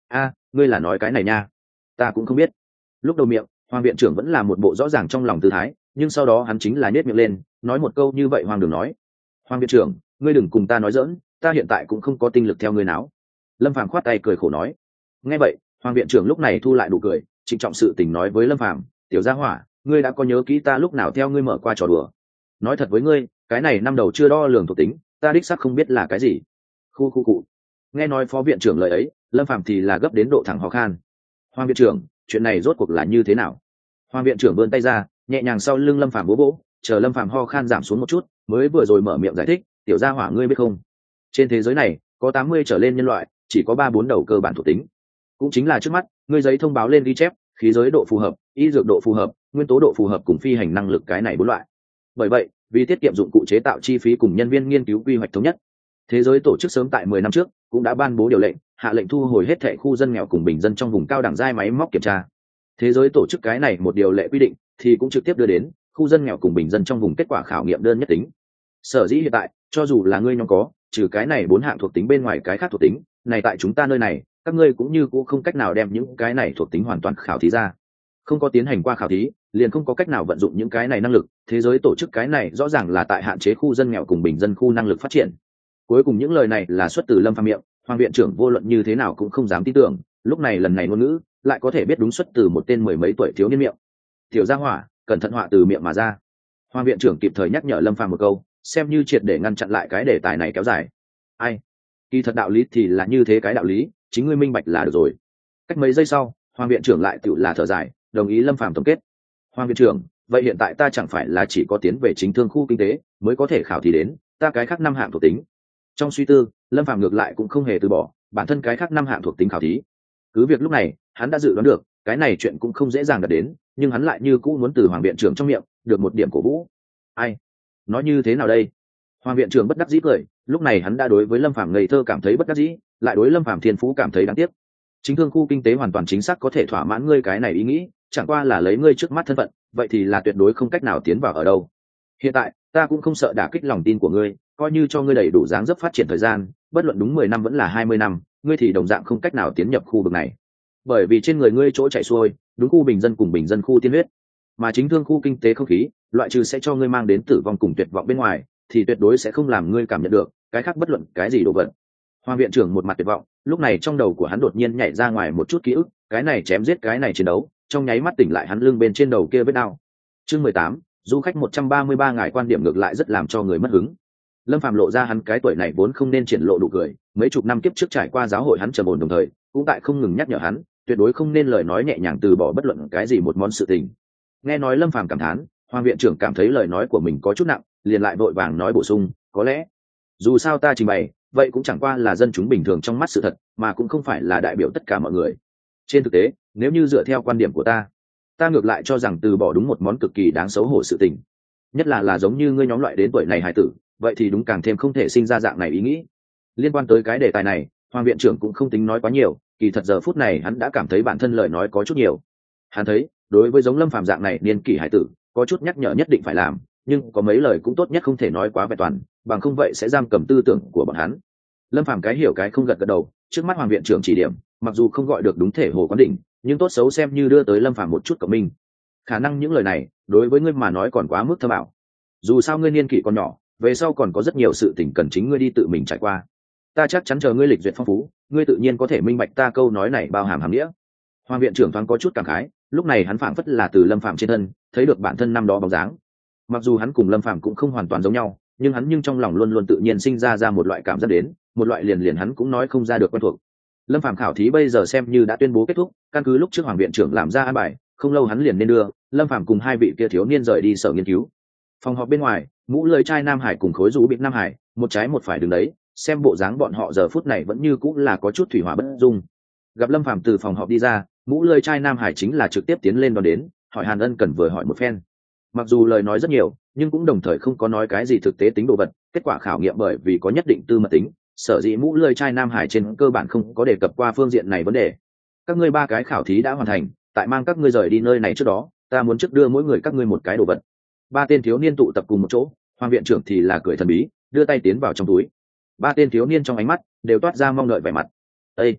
ngươi là nói cái này nha? Ta cũng không biết. Lúc đầu miệng hoàng viện trưởng vẫn là một bộ rõ ràng trong lòng tư thái, nhưng sau đó hắn chính là nhếch miệng lên nói một câu như vậy. Hoàng đường nói, hoàng viện trưởng, ngươi đừng cùng ta nói dỡn, ta hiện tại cũng không có tinh lực theo ngươi náo. Lâm Phàm khoát tay cười khổ nói. Nghe vậy hoàng viện trưởng lúc này thu lại nụ cười, trịnh trọng sự tình nói với Lâm Phàm, tiểu gia hỏa, ngươi đã có nhớ kỹ ta lúc nào theo ngươi mở qua trò đùa? Nói thật với ngươi, cái này năm đầu chưa đo lường thuộc tính, ta đích xác không biết là cái gì. Khu khu cụ. Nghe nói phó viện trưởng lời ấy, Lâm Phàm thì là gấp đến độ thẳng ho khan. Hoàng viện trưởng, chuyện này rốt cuộc là như thế nào? Hoàng viện trưởng vươn tay ra, nhẹ nhàng sau lưng Lâm Phàm bố bố, chờ Lâm Phàm ho khan giảm xuống một chút, mới vừa rồi mở miệng giải thích, tiểu gia hỏa ngươi biết không? Trên thế giới này, có tám mươi trở lên nhân loại, chỉ có ba bốn đầu cơ bản thuộc tính. Cũng chính là trước mắt, ngươi giấy thông báo lên ghi chép, khí giới độ phù hợp, y dược độ phù hợp, nguyên tố độ phù hợp cùng phi hành năng lực cái này bốn loại. Bởi vậy, vì tiết kiệm dụng cụ chế tạo chi phí cùng nhân viên nghiên cứu quy hoạch thống nhất, thế giới tổ chức sớm tại mười năm trước cũng đã ban bố điều lệnh, hạ lệnh thu hồi hết thảy khu dân nghèo cùng bình dân trong vùng cao đẳng giai máy móc kiểm tra. Thế giới tổ chức cái này một điều lệ quy định thì cũng trực tiếp đưa đến khu dân nghèo cùng bình dân trong vùng kết quả khảo nghiệm đơn nhất tính. Sở dĩ hiện tại, cho dù là ngươi nhóm có, trừ cái này bốn hạng thuộc tính bên ngoài cái khác thuộc tính, này tại chúng ta nơi này, các ngươi cũng như cũng không cách nào đem những cái này thuộc tính hoàn toàn khảo thí ra. Không có tiến hành qua khảo thí, liền không có cách nào vận dụng những cái này năng lực. Thế giới tổ chức cái này rõ ràng là tại hạn chế khu dân nghèo cùng bình dân khu năng lực phát triển. Cuối cùng những lời này là xuất từ Lâm Phàm miệng, hoàng viện trưởng vô luận như thế nào cũng không dám tin tưởng, lúc này lần này ngôn ngữ lại có thể biết đúng xuất từ một tên mười mấy tuổi thiếu niên miệng. Tiểu gia hỏa, cẩn thận họa từ miệng mà ra. Hoàng viện trưởng kịp thời nhắc nhở Lâm Phàm một câu, xem như triệt để ngăn chặn lại cái đề tài này kéo dài. Ai? Kỳ thật đạo lý thì là như thế, cái đạo lý, chính ngươi minh bạch là được rồi. Cách mấy giây sau, hoàng viện trưởng lại tự là thở dài, đồng ý Lâm Phàm tổng kết. Hoàng viện trưởng, vậy hiện tại ta chẳng phải là chỉ có tiến về chính thương khu kinh tế mới có thể khảo thì đến, ta cái khác năm hạng thuộc tính. Trong suy tư, Lâm Phàm ngược lại cũng không hề từ bỏ bản thân cái khác năm hạng thuộc tính khảo thí. Cứ việc lúc này hắn đã dự đoán được cái này chuyện cũng không dễ dàng đạt đến, nhưng hắn lại như cũ muốn từ hoàng viện trưởng trong miệng được một điểm cổ vũ. Ai? Nói như thế nào đây? Hoàng viện trưởng bất đắc dĩ cười, lúc này hắn đã đối với Lâm Phàm ngây thơ cảm thấy bất đắc dĩ, lại đối Lâm Phàm thiên phú cảm thấy đáng tiếc. Chính thương khu kinh tế hoàn toàn chính xác có thể thỏa mãn ngươi cái này ý nghĩ, chẳng qua là lấy ngươi trước mắt thân phận, vậy thì là tuyệt đối không cách nào tiến vào ở đâu. Hiện tại ta cũng không sợ đả kích lòng tin của ngươi, coi như cho ngươi đầy đủ dáng dấp phát triển thời gian, bất luận đúng mười năm vẫn là hai mươi năm, ngươi thì đồng dạng không cách nào tiến nhập khu vực này. Bởi vì trên người ngươi chỗ chạy xuôi, đúng khu bình dân cùng bình dân khu tiên huyết, mà chính thương khu kinh tế không khí, loại trừ sẽ cho ngươi mang đến tử vong cùng tuyệt vọng bên ngoài, thì tuyệt đối sẽ không làm ngươi cảm nhận được cái khác bất luận cái gì đồ vật. Hoàng viện trưởng một mặt tuyệt vọng, lúc này trong đầu của hắn đột nhiên nhảy ra ngoài một chút ký ức, cái này chém giết cái này chiến đấu, trong nháy mắt tỉnh lại hắn lưng bên trên đầu kia vết đau. Chương mười tám, du khách một trăm ba mươi ba ngài quan điểm ngược lại rất làm cho người mất hứng. Lâm Phàm lộ ra hắn cái tuổi này vốn không nên triển lộ nụ cười, mấy chục năm kiếp trước trải qua giáo hội hắn trầm ổn, đồng thời cũng tại không ngừng nhắc nhở hắn, tuyệt đối không nên lời nói nhẹ nhàng từ bỏ bất luận cái gì một món sự tình. Nghe nói Lâm Phàm cảm thán, Hoàng viện trưởng cảm thấy lời nói của mình có chút nặng, liền lại vội vàng nói bổ sung, có lẽ dù sao ta trình bày, vậy cũng chẳng qua là dân chúng bình thường trong mắt sự thật, mà cũng không phải là đại biểu tất cả mọi người. Trên thực tế, nếu như dựa theo quan điểm của ta, ta ngược lại cho rằng từ bỏ đúng một món cực kỳ đáng xấu hổ sự tình, nhất là là giống như ngươi nhóm loại đến tuổi này hài tử, vậy thì đúng càng thêm không thể sinh ra dạng này ý nghĩ. Liên quan tới cái đề tài này, Hoàng viện trưởng cũng không tính nói quá nhiều, kỳ thật giờ phút này hắn đã cảm thấy bản thân lời nói có chút nhiều. Hắn thấy, đối với giống Lâm Phàm dạng này niên kỷ hài tử, có chút nhắc nhở nhất định phải làm, nhưng có mấy lời cũng tốt nhất không thể nói quá vẹn toàn, bằng không vậy sẽ giam cầm tư tưởng của bọn hắn. Lâm Phàm cái hiểu cái không gật gật đầu, trước mắt Hoàng viện trưởng chỉ điểm, mặc dù không gọi được đúng thể hồ quán đỉnh, nhưng tốt xấu xem như đưa tới Lâm Phàm một chút cộng minh. Khả năng những lời này đối với ngươi mà nói còn quá mức thơ bảo. Dù sao ngươi niên kỷ còn nhỏ, về sau còn có rất nhiều sự tình cần chính ngươi đi tự mình trải qua. Ta chắc chắn chờ ngươi lịch duyệt phong phú, ngươi tự nhiên có thể minh bạch ta câu nói này bao hàm hàm nghĩa. Hoàng viện trưởng thoáng có chút cảm khái, lúc này hắn phảng phất là từ Lâm Phàm trên thân thấy được bản thân năm đó bóng dáng. Mặc dù hắn cùng Lâm Phàm cũng không hoàn toàn giống nhau, nhưng hắn nhưng trong lòng luôn luôn tự nhiên sinh ra ra một loại cảm giác đến, một loại liền liền hắn cũng nói không ra được quen thuộc. Lâm Phàm khảo thí bây giờ xem như đã tuyên bố kết thúc, căn cứ lúc trước Hoàng viện trưởng làm ra an bài, không lâu hắn liền nên đưa Lâm Phàm cùng hai vị kia thiếu niên rời đi sở nghiên cứu. Phòng họp bên ngoài, mũ lưỡi trai Nam Hải cùng khối rũ bịt Nam Hải, một trái một phải đứng đấy, xem bộ dáng bọn họ giờ phút này vẫn như cũng là có chút thủy hỏa bất dung. Gặp Lâm Phàm từ phòng họp đi ra, mũ lưỡi trai Nam Hải chính là trực tiếp tiến lên đón đến, hỏi Hàn Ân cần vừa hỏi một phen. Mặc dù lời nói rất nhiều, nhưng cũng đồng thời không có nói cái gì thực tế tính đồ vật, kết quả khảo nghiệm bởi vì có nhất định tư mật tính, sở dĩ mũ lưỡi trai Nam Hải trên cơ bản không có đề cập qua phương diện này vấn đề. Các ngươi ba cái khảo thí đã hoàn thành, tại mang các ngươi rời đi nơi này trước đó, ta muốn trước đưa mỗi người các ngươi một cái đồ vật. Ba tên thiếu niên tụ tập cùng một chỗ, Hoàng viện trưởng thì là cười thần bí, đưa tay tiến vào trong túi. Ba tên thiếu niên trong ánh mắt đều toát ra mong đợi vẻ mặt. Ê!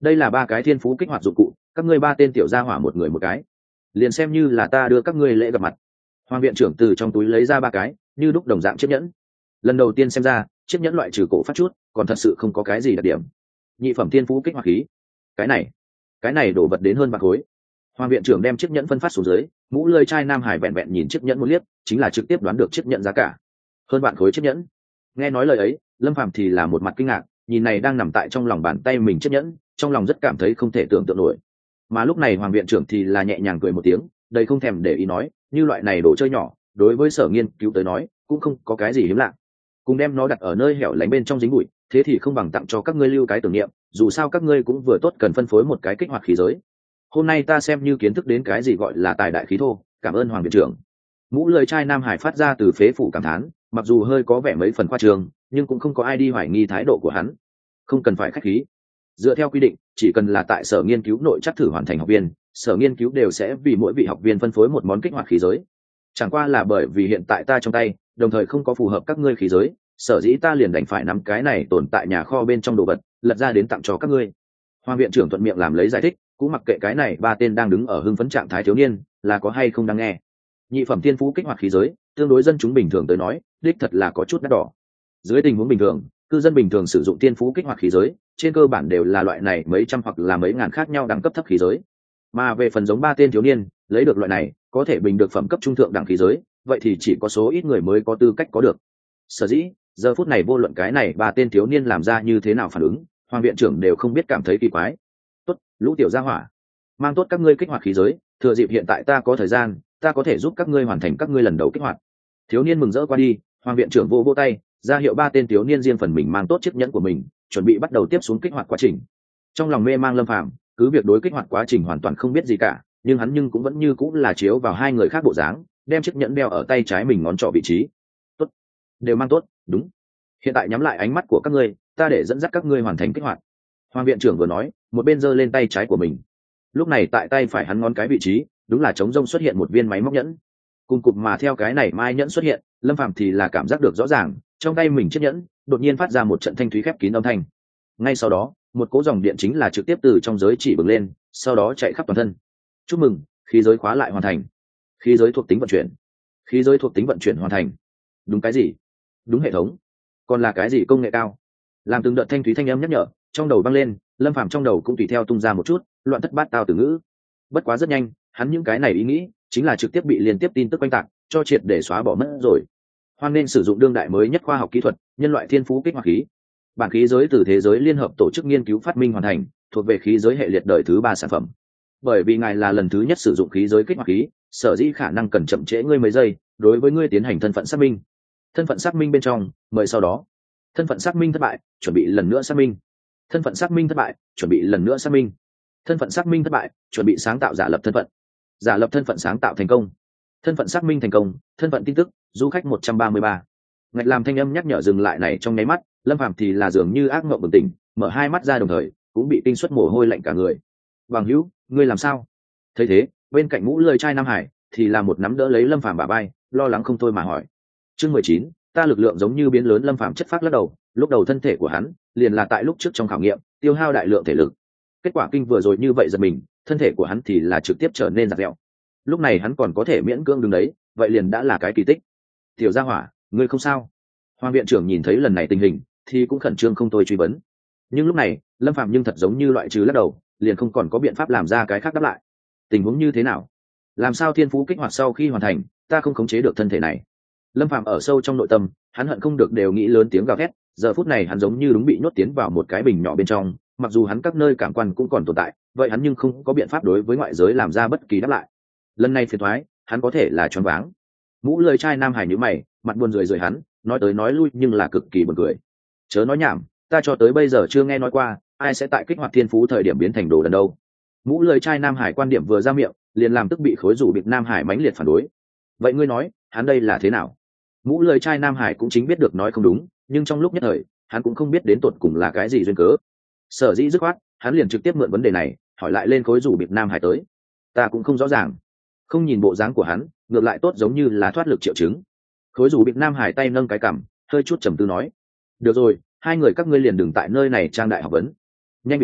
đây là ba cái thiên phú kích hoạt dụng cụ, các ngươi ba tên tiểu gia hỏa một người một cái, liền xem như là ta đưa các ngươi lễ gặp mặt. Hoàng viện trưởng từ trong túi lấy ra ba cái như đúc đồng dạng chiếc nhẫn. Lần đầu tiên xem ra chiếc nhẫn loại trừ cổ phát chút còn thật sự không có cái gì đặc điểm. Nhị phẩm thiên phú kích hoạt khí, cái này cái này đổ vật đến hơn bạc khối. Hoàng viện trưởng đem chiếc nhẫn phân phát xuống dưới, mũ lơi trai nam hải vẹn vẹn nhìn chiếc nhẫn một liếc chính là trực tiếp đoán được chiếc nhẫn giá cả hơn vạn khối chiếc nhẫn. Nghe nói lời ấy, Lâm Phàm thì là một mặt kinh ngạc, nhìn này đang nằm tại trong lòng bàn tay mình chiếc nhẫn, trong lòng rất cảm thấy không thể tưởng tượng nổi. Mà lúc này Hoàng viện trưởng thì là nhẹ nhàng cười một tiếng, đây không thèm để ý nói, như loại này đồ chơi nhỏ đối với sở nghiên cứu tới nói cũng không có cái gì hiếm lạ, cùng đem nó đặt ở nơi hẻo lánh bên trong dính bụi, thế thì không bằng tặng cho các ngươi lưu cái tưởng niệm, dù sao các ngươi cũng vừa tốt cần phân phối một cái kích hoạt khí giới. Hôm nay ta xem như kiến thức đến cái gì gọi là tài đại khí thô, cảm ơn Hoàng viện trưởng. Mũ lưỡi trai nam hải phát ra từ phế phủ cảm thán, mặc dù hơi có vẻ mấy phần khoa trương, nhưng cũng không có ai đi hoài nghi thái độ của hắn. Không cần phải khách khí, dựa theo quy định, chỉ cần là tại sở nghiên cứu nội chắc thử hoàn thành học viên, sở nghiên cứu đều sẽ vì mỗi vị học viên phân phối một món kích hoạt khí giới. Chẳng qua là bởi vì hiện tại ta trong tay đồng thời không có phù hợp các ngươi khí giới, sở dĩ ta liền đành phải nắm cái này tồn tại nhà kho bên trong đồ vật lật ra đến tặng cho các ngươi. Hoàng viện trưởng thuận miệng làm lấy giải thích, cũng mặc kệ cái này ba tên đang đứng ở hưng phấn trạng thái thiếu niên là có hay không đang nghe. Nhị phẩm thiên phú kích hoạt khí giới tương đối dân chúng bình thường tới nói đích thật là có chút đắt đỏ. Dưới tình huống bình thường, cư dân bình thường sử dụng thiên phú kích hoạt khí giới trên cơ bản đều là loại này mấy trăm hoặc là mấy ngàn khác nhau đẳng cấp thấp khí giới. Mà về phần giống ba tên thiếu niên lấy được loại này có thể bình được phẩm cấp trung thượng đẳng khí giới, vậy thì chỉ có số ít người mới có tư cách có được. Sở dĩ giờ phút này vô luận cái này ba tên thiếu niên làm ra như thế nào phản ứng, Hoàng viện trưởng đều không biết cảm thấy kỳ quái. Tốt, lũ tiểu gia hỏa, mang tốt các ngươi kích hoạt khí giới, thừa dịp hiện tại ta có thời gian, ta có thể giúp các ngươi hoàn thành các ngươi lần đầu kích hoạt. Thiếu niên mừng rỡ qua đi, Hoàng viện trưởng vô vô tay ra hiệu ba tên thiếu niên riêng phần mình mang tốt chiếc nhẫn của mình, chuẩn bị bắt đầu tiếp xuống kích hoạt quá trình. Trong lòng mê mang Lâm Phàm cứ việc đối kích hoạt quá trình hoàn toàn không biết gì cả, nhưng hắn nhưng cũng vẫn như cũng là chiếu vào hai người khác bộ dáng, đem chiếc nhẫn đeo ở tay trái mình ngón trỏ vị trí. Tốt, đều mang tốt, đúng. Hiện tại nhắm lại ánh mắt của các ngươi, ta để dẫn dắt các ngươi hoàn thành kích hoạt. Hoàng viện trưởng vừa nói, một bên giơ lên tay trái của mình. Lúc này tại tay phải hắn ngón cái vị trí, đúng là trống rông xuất hiện một viên máy móc nhẫn. Cùng cụp mà theo cái này mai nhẫn xuất hiện, Lâm Phàm thì là cảm giác được rõ ràng, trong tay mình chiếc nhẫn đột nhiên phát ra một trận thanh thúy khép kín âm thanh. Ngay sau đó, một cỗ dòng điện chính là trực tiếp từ trong giới chỉ bừng lên, sau đó chạy khắp toàn thân. Chúc mừng, khí giới khóa lại hoàn thành. Khí giới thuộc tính vận chuyển. Khí giới thuộc tính vận chuyển hoàn thành. Đúng cái gì? Đúng hệ thống. Còn là cái gì công nghệ cao? Làm từng đợt thanh thúy thanh âm nhắc nhở trong đầu vang lên, Lâm Phàm trong đầu cũng tùy theo tung ra một chút loạn thất bát tao từ ngữ. Bất quá rất nhanh, hắn những cái này ý nghĩ chính là trực tiếp bị liên tiếp tin tức quanh tạc cho triệt để xóa bỏ mất rồi. Hoan nên sử dụng đương đại mới nhất khoa học kỹ thuật, nhân loại thiên phú kích hoạt khí. Bản khí giới từ thế giới liên hợp tổ chức nghiên cứu phát minh hoàn thành, thuộc về khí giới hệ liệt đời thứ ba sản phẩm. Bởi vì ngài là lần thứ nhất sử dụng khí giới kích hoạt khí, sở dĩ khả năng cần chậm trễ ngươi mấy giây đối với ngươi tiến hành thân phận xác minh. Thân phận xác minh bên trong, mời sau đó. Thân phận xác minh thất bại, chuẩn bị lần nữa xác minh. Thân phận xác minh thất bại, chuẩn bị lần nữa xác minh. Thân phận xác minh thất bại, chuẩn bị sáng tạo giả lập thân phận. Giả lập thân phận sáng tạo thành công. Thân phận xác minh thành công, thân phận tin tức, du khách một trăm ba mươi ba. Ngạch làm thanh âm nhắc nhở dừng lại này trong nháy mắt, Lâm Phàm thì là dường như ác mộng bừng tỉnh, mở hai mắt ra đồng thời, cũng bị kinh suất mồ hôi lạnh cả người. Bằng hữu, ngươi làm sao? Thấy thế, bên cạnh mũ lười trai Nam Hải thì là một nắm đỡ lấy Lâm Phàm bả vai, lo lắng không thôi mà hỏi. Chương mười chín, ta lực lượng giống như biến lớn. Lâm Phàm chất phát lắc đầu, lúc đầu thân thể của hắn liền là tại lúc trước trong khảo nghiệm tiêu hao đại lượng thể lực, kết quả kinh vừa rồi như vậy giật mình, thân thể của hắn thì là trực tiếp trở nên giặt dẹo. Lúc này hắn còn có thể miễn cưỡng đứng đấy, vậy liền đã là cái kỳ tích. Tiểu gia hỏa, ngươi không sao? Hoàng viện trưởng nhìn thấy lần này tình hình thì cũng khẩn trương không thôi truy vấn. Nhưng lúc này Lâm Phàm nhưng thật giống như loại trừ lắc đầu, liền không còn có biện pháp làm ra cái khác đáp lại. Tình huống như thế nào? Làm sao thiên phú kích hoạt sau khi hoàn thành ta không khống chế được thân thể này? Lâm Phàm ở sâu trong nội tâm hắn hận không được đều nghĩ lớn tiếng gào thét. Giờ phút này hắn giống như đúng bị nhốt tiến vào một cái bình nhỏ bên trong, mặc dù hắn các nơi cảm quan cũng còn tồn tại, vậy hắn nhưng không có biện pháp đối với ngoại giới làm ra bất kỳ đáp lại. Lần này phiền thoái, hắn có thể là choáng váng. Mũ lười trai Nam Hải nhíu mày, mặt buồn rười rời hắn, nói tới nói lui nhưng là cực kỳ buồn cười. Chớ nói nhảm, ta cho tới bây giờ chưa nghe nói qua ai sẽ tại kích hoạt thiên phú thời điểm biến thành đồ đần đâu. Mũ lười trai Nam Hải quan điểm vừa ra miệng, liền làm tức bị khối rủ bịp Nam Hải mãnh liệt phản đối. Vậy ngươi nói, hắn đây là thế nào? Mũ lười trai Nam Hải cũng chính biết được nói không đúng, nhưng trong lúc nhất thời, hắn cũng không biết đến tột cùng là cái gì duyên cớ. Sở dĩ dứt khoát, hắn liền trực tiếp mượn vấn đề này, hỏi lại lên khối rủ bịp Nam Hải tới. Ta cũng không rõ ràng. Không nhìn bộ dáng của hắn, ngược lại tốt giống như là thoát lực triệu chứng. Khối rủ bịp Nam Hải tay nâng cái cằm, hơi chút trầm tư nói: được rồi, hai người các ngươi liền đừng tại nơi này trang đại học vấn. Nhanh bị hắn,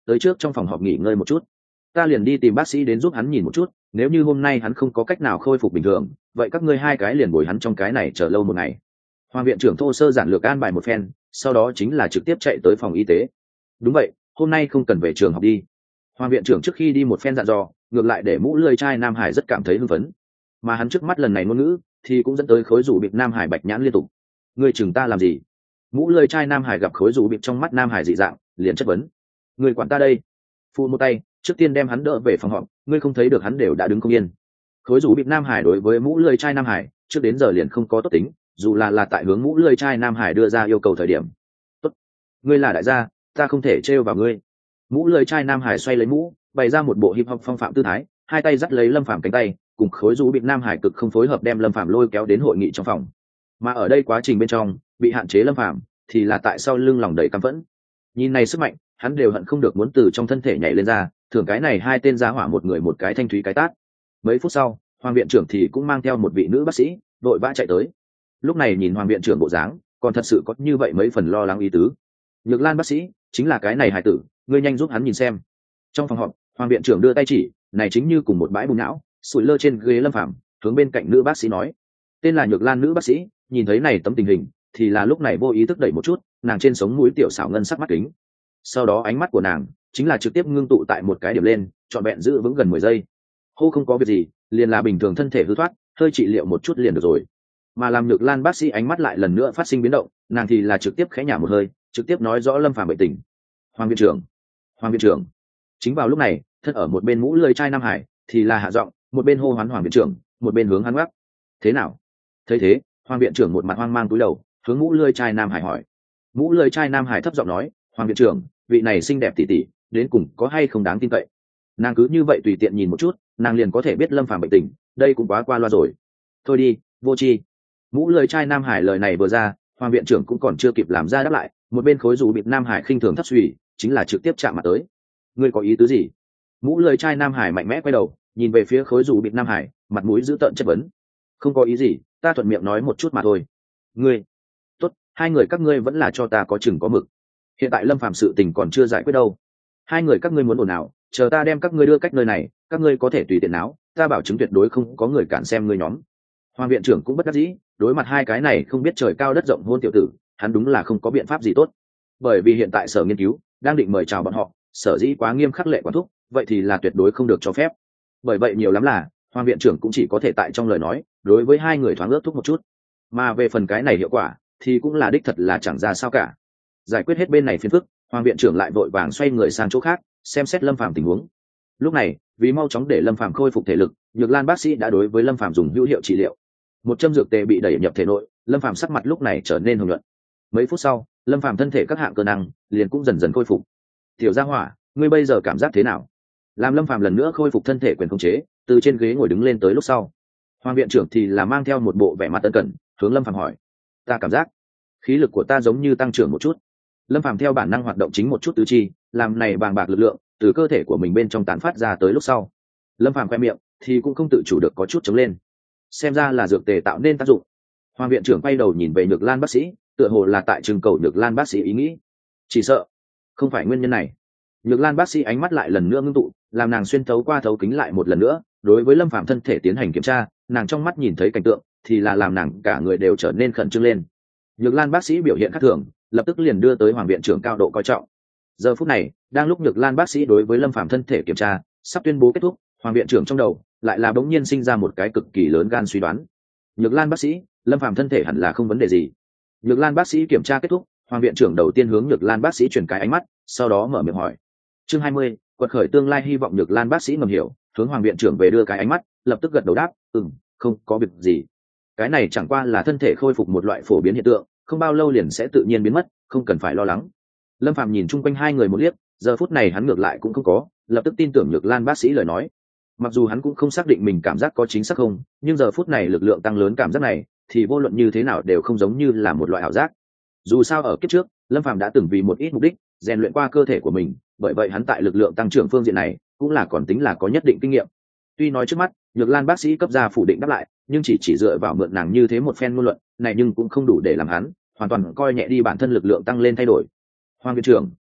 tới trước trong phòng họp nghỉ ngơi một chút, ta liền đi tìm bác sĩ đến giúp hắn nhìn một chút, nếu như hôm nay hắn không có cách nào khôi phục bình thường, vậy các ngươi hai cái liền bồi hắn trong cái này chờ lâu một ngày. Hoàng viện trưởng thô sơ giản lược an bài một phen, sau đó chính là trực tiếp chạy tới phòng y tế. Đúng vậy, hôm nay không cần về trường học đi. Hoàng viện trưởng trước khi đi một phen dặn dò, ngược lại để mũ lưỡi trai Nam Hải rất cảm thấy hưng phấn. Mà hắn trước mắt lần này ngôn ngữ thì cũng dẫn tới khối rủ bịp Nam Hải bạch nhãn liên tục. Ngươi chừng ta làm gì? Mũ lưỡi trai Nam Hải gặp khối rủ bịp trong mắt Nam Hải dị dạng, liền chất vấn. Ngươi quản ta đây? Phụ một tay, trước tiên đem hắn đỡ về phòng họp, ngươi không thấy được hắn đều đã đứng không yên. Khối rủ bịp Nam Hải đối với mũ lưỡi trai Nam Hải, trước đến giờ liền không có tốt tính, dù là là tại hướng mũ lưỡi trai Nam Hải đưa ra yêu cầu thời điểm. Tốt, ngươi là đại gia, ta không thể trêu vào ngươi. Mũ lưỡi trai Nam Hải xoay lấy mũ, bày ra một bộ hip hop phong phạm tư thái, hai tay dắt lấy Lâm Phàm cánh tay, cùng khối rủ bịp Nam Hải cực không phối hợp đem Lâm Phàm lôi kéo đến hội nghị trong phòng. Mà ở đây quá trình bên trong, bị hạn chế Lâm Phàm thì là tại sau lưng lòng đầy căm phẫn. Nhìn này sức mạnh, hắn đều hận không được muốn từ trong thân thể nhảy lên ra, thường cái này hai tên giá hỏa một người một cái thanh thúy cái tát. Mấy phút sau, Hoàng viện trưởng thì cũng mang theo một vị nữ bác sĩ, vội vã chạy tới. Lúc này nhìn Hoàng viện trưởng bộ dáng, còn thật sự có như vậy mấy phần lo lắng ý tứ. Nhược Lan bác sĩ, chính là cái này hài tử, ngươi nhanh giúp hắn nhìn xem. Trong phòng họp, Hoàng viện trưởng đưa tay chỉ, này chính như cùng một bãi bùn não, sủi lơ trên ghế Lâm Phàm, hướng bên cạnh nữ bác sĩ nói, tên là Nhược Lan nữ bác sĩ, nhìn thấy này tấm tình hình, thì là lúc này vô ý thức đẩy một chút, nàng trên sống mũi tiểu xảo ngân sắc mắt kính. Sau đó ánh mắt của nàng chính là trực tiếp ngưng tụ tại một cái điểm lên, trọn vẹn giữ vững gần mười giây. Hô không có việc gì, liền là bình thường thân thể hư thoát, hơi trị liệu một chút liền được rồi. Mà làm Nhược Lan bác sĩ ánh mắt lại lần nữa phát sinh biến động, nàng thì là trực tiếp khẽ nhả một hơi, trực tiếp nói rõ Lâm Phàm bệnh tình. Hoàng viện trưởng, Hoàng viện trưởng. Chính vào lúc này, thân ở một bên mũ lưỡi trai Nam Hải thì là hạ giọng, một bên hô hoán Hoàng viện trưởng, một bên hướng hắn gác. Thế nào? Thấy thế, Hoàng viện trưởng một mặt hoang mang cúi đầu, hướng mũ lưỡi trai Nam Hải hỏi. Mũ lưỡi trai Nam Hải thấp giọng nói, Hoàng viện trưởng, vị này xinh đẹp tỷ tỷ, đến cùng có hay không đáng tin cậy? Nàng cứ như vậy tùy tiện nhìn một chút, nàng liền có thể biết Lâm Phàm bệnh tình, đây cũng quá qua loa rồi. Thôi đi, vô tri. Mũ lưỡi trai Nam Hải lời này vừa ra, Hoàng viện trưởng cũng còn chưa kịp làm ra đáp lại, một bên khối rủ bịt Nam Hải khinh thường thấp suy, chính là trực tiếp chạm mặt tới. Ngươi có ý tứ gì? Mũ lưỡi trai Nam Hải mạnh mẽ quay đầu, nhìn về phía khối rủ bịt Nam Hải, mặt mũi dữ tợn chất vấn. Không có ý gì, ta thuận miệng nói một chút mà thôi. Ngươi, tốt, hai người các ngươi vẫn là cho ta có chừng có mực. Hiện tại Lâm Phàm sự tình còn chưa giải quyết đâu. Hai người các ngươi muốn ồn ào, chờ ta đem các ngươi đưa cách nơi này, các ngươi có thể tùy tiện náo, ta bảo chứng tuyệt đối không có người cản xem ngươi nhóm. Hoàng viện trưởng cũng bất đắc dĩ, đối mặt hai cái này không biết trời cao đất rộng hôn tiểu tử, hắn đúng là không có biện pháp gì tốt. Bởi vì hiện tại sở nghiên cứu đang định mời chào bọn họ, sở dĩ quá nghiêm khắc lệ quản thúc, vậy thì là tuyệt đối không được cho phép. Bởi vậy nhiều lắm là Hoàng viện trưởng cũng chỉ có thể tại trong lời nói, đối với hai người thoáng ước thúc một chút. Mà về phần cái này hiệu quả, thì cũng là đích thật là chẳng ra sao cả. Giải quyết hết bên này phiền phức, Hoàng viện trưởng lại vội vàng xoay người sang chỗ khác, xem xét Lâm Phàm tình huống. Lúc này, vì mau chóng để Lâm Phàm khôi phục thể lực, Nhược Lan bác sĩ đã đối với Lâm Phàm dùng hữu hiệu trị liệu. Một châm dược tề bị đẩy nhập thể nội, Lâm Phàm sắc mặt lúc này trở nên hồng nhuận. Mấy phút sau, Lâm Phàm thân thể các hạng cơ năng liền cũng dần dần khôi phục. Tiểu Gia Hỏa, ngươi bây giờ cảm giác thế nào? Làm Lâm Phàm lần nữa khôi phục thân thể quyền khống chế, từ trên ghế ngồi đứng lên tới lúc sau, Hoàng viện trưởng thì là mang theo một bộ vẻ mặt ân cần, hướng Lâm Phàm hỏi: "Ta cảm giác khí lực của ta giống như tăng trưởng một chút." Lâm Phàm theo bản năng hoạt động chính một chút tứ chi, làm này bàng bạc lực lượng từ cơ thể của mình bên trong tán phát ra tới lúc sau, Lâm Phàm khoe miệng thì cũng không tự chủ được có chút chống lên. Xem ra là dược tề tạo nên tác dụng. Hoàng viện trưởng quay đầu nhìn về Nhược Lan bác sĩ, tựa hồ là tại trưng cầu Nhược Lan bác sĩ ý nghĩ. Chỉ sợ không phải nguyên nhân này. Nhược Lan bác sĩ ánh mắt lại lần nữa ngưng tụ, làm nàng xuyên thấu qua thấu kính lại một lần nữa, đối với Lâm Phàm thân thể tiến hành kiểm tra, nàng trong mắt nhìn thấy cảnh tượng thì là làm nàng cả người đều trở nên khẩn trương lên. Nhược Lan bác sĩ biểu hiện khác thường, lập tức liền đưa tới Hoàng viện trưởng cao độ coi trọng. Giờ phút này, đang lúc Nhược Lan bác sĩ đối với Lâm Phàm thân thể kiểm tra sắp tuyên bố kết thúc, Hoàng viện trưởng trong đầu lại là bỗng nhiên sinh ra một cái cực kỳ lớn gan suy đoán. Nhược Lan bác sĩ, Lâm Phàm thân thể hẳn là không vấn đề gì. Nhược Lan bác sĩ kiểm tra kết thúc, Hoàng viện trưởng đầu tiên hướng Nhược Lan bác sĩ chuyển cái ánh mắt, sau đó mở miệng hỏi. Chương hai mươi, quật khởi tương lai hy vọng. Nhược Lan bác sĩ ngầm hiểu, hướng Hoàng viện trưởng về đưa cái ánh mắt, lập tức gật đầu đáp, "Ừm, không có việc gì. Cái này chẳng qua là thân thể khôi phục một loại phổ biến hiện tượng, không bao lâu liền sẽ tự nhiên biến mất, không cần phải lo lắng." Lâm Phàm nhìn chung quanh hai người một liếc, giờ phút này hắn ngược lại cũng không có, lập tức tin tưởng Nhược Lan bác sĩ lời nói. Mặc dù hắn cũng không xác định mình cảm giác có chính xác không, nhưng giờ phút này lực lượng tăng lớn cảm giác này, thì vô luận như thế nào đều không giống như là một loại ảo giác. Dù sao ở kiếp trước, Lâm Phàm đã từng vì một ít mục đích rèn luyện qua cơ thể của mình, bởi vậy hắn tại lực lượng tăng trưởng phương diện này cũng là còn tính là có nhất định kinh nghiệm. Tuy nói trước mắt Nhược Lan bác sĩ cấp ra phủ định đáp lại, nhưng chỉ chỉ dựa vào mượn nàng như thế một phen ngôn luận này, nhưng cũng không đủ để làm hắn hoàn toàn coi nhẹ đi bản thân lực lượng tăng lên thay đổi. Hoàng viện trưởng,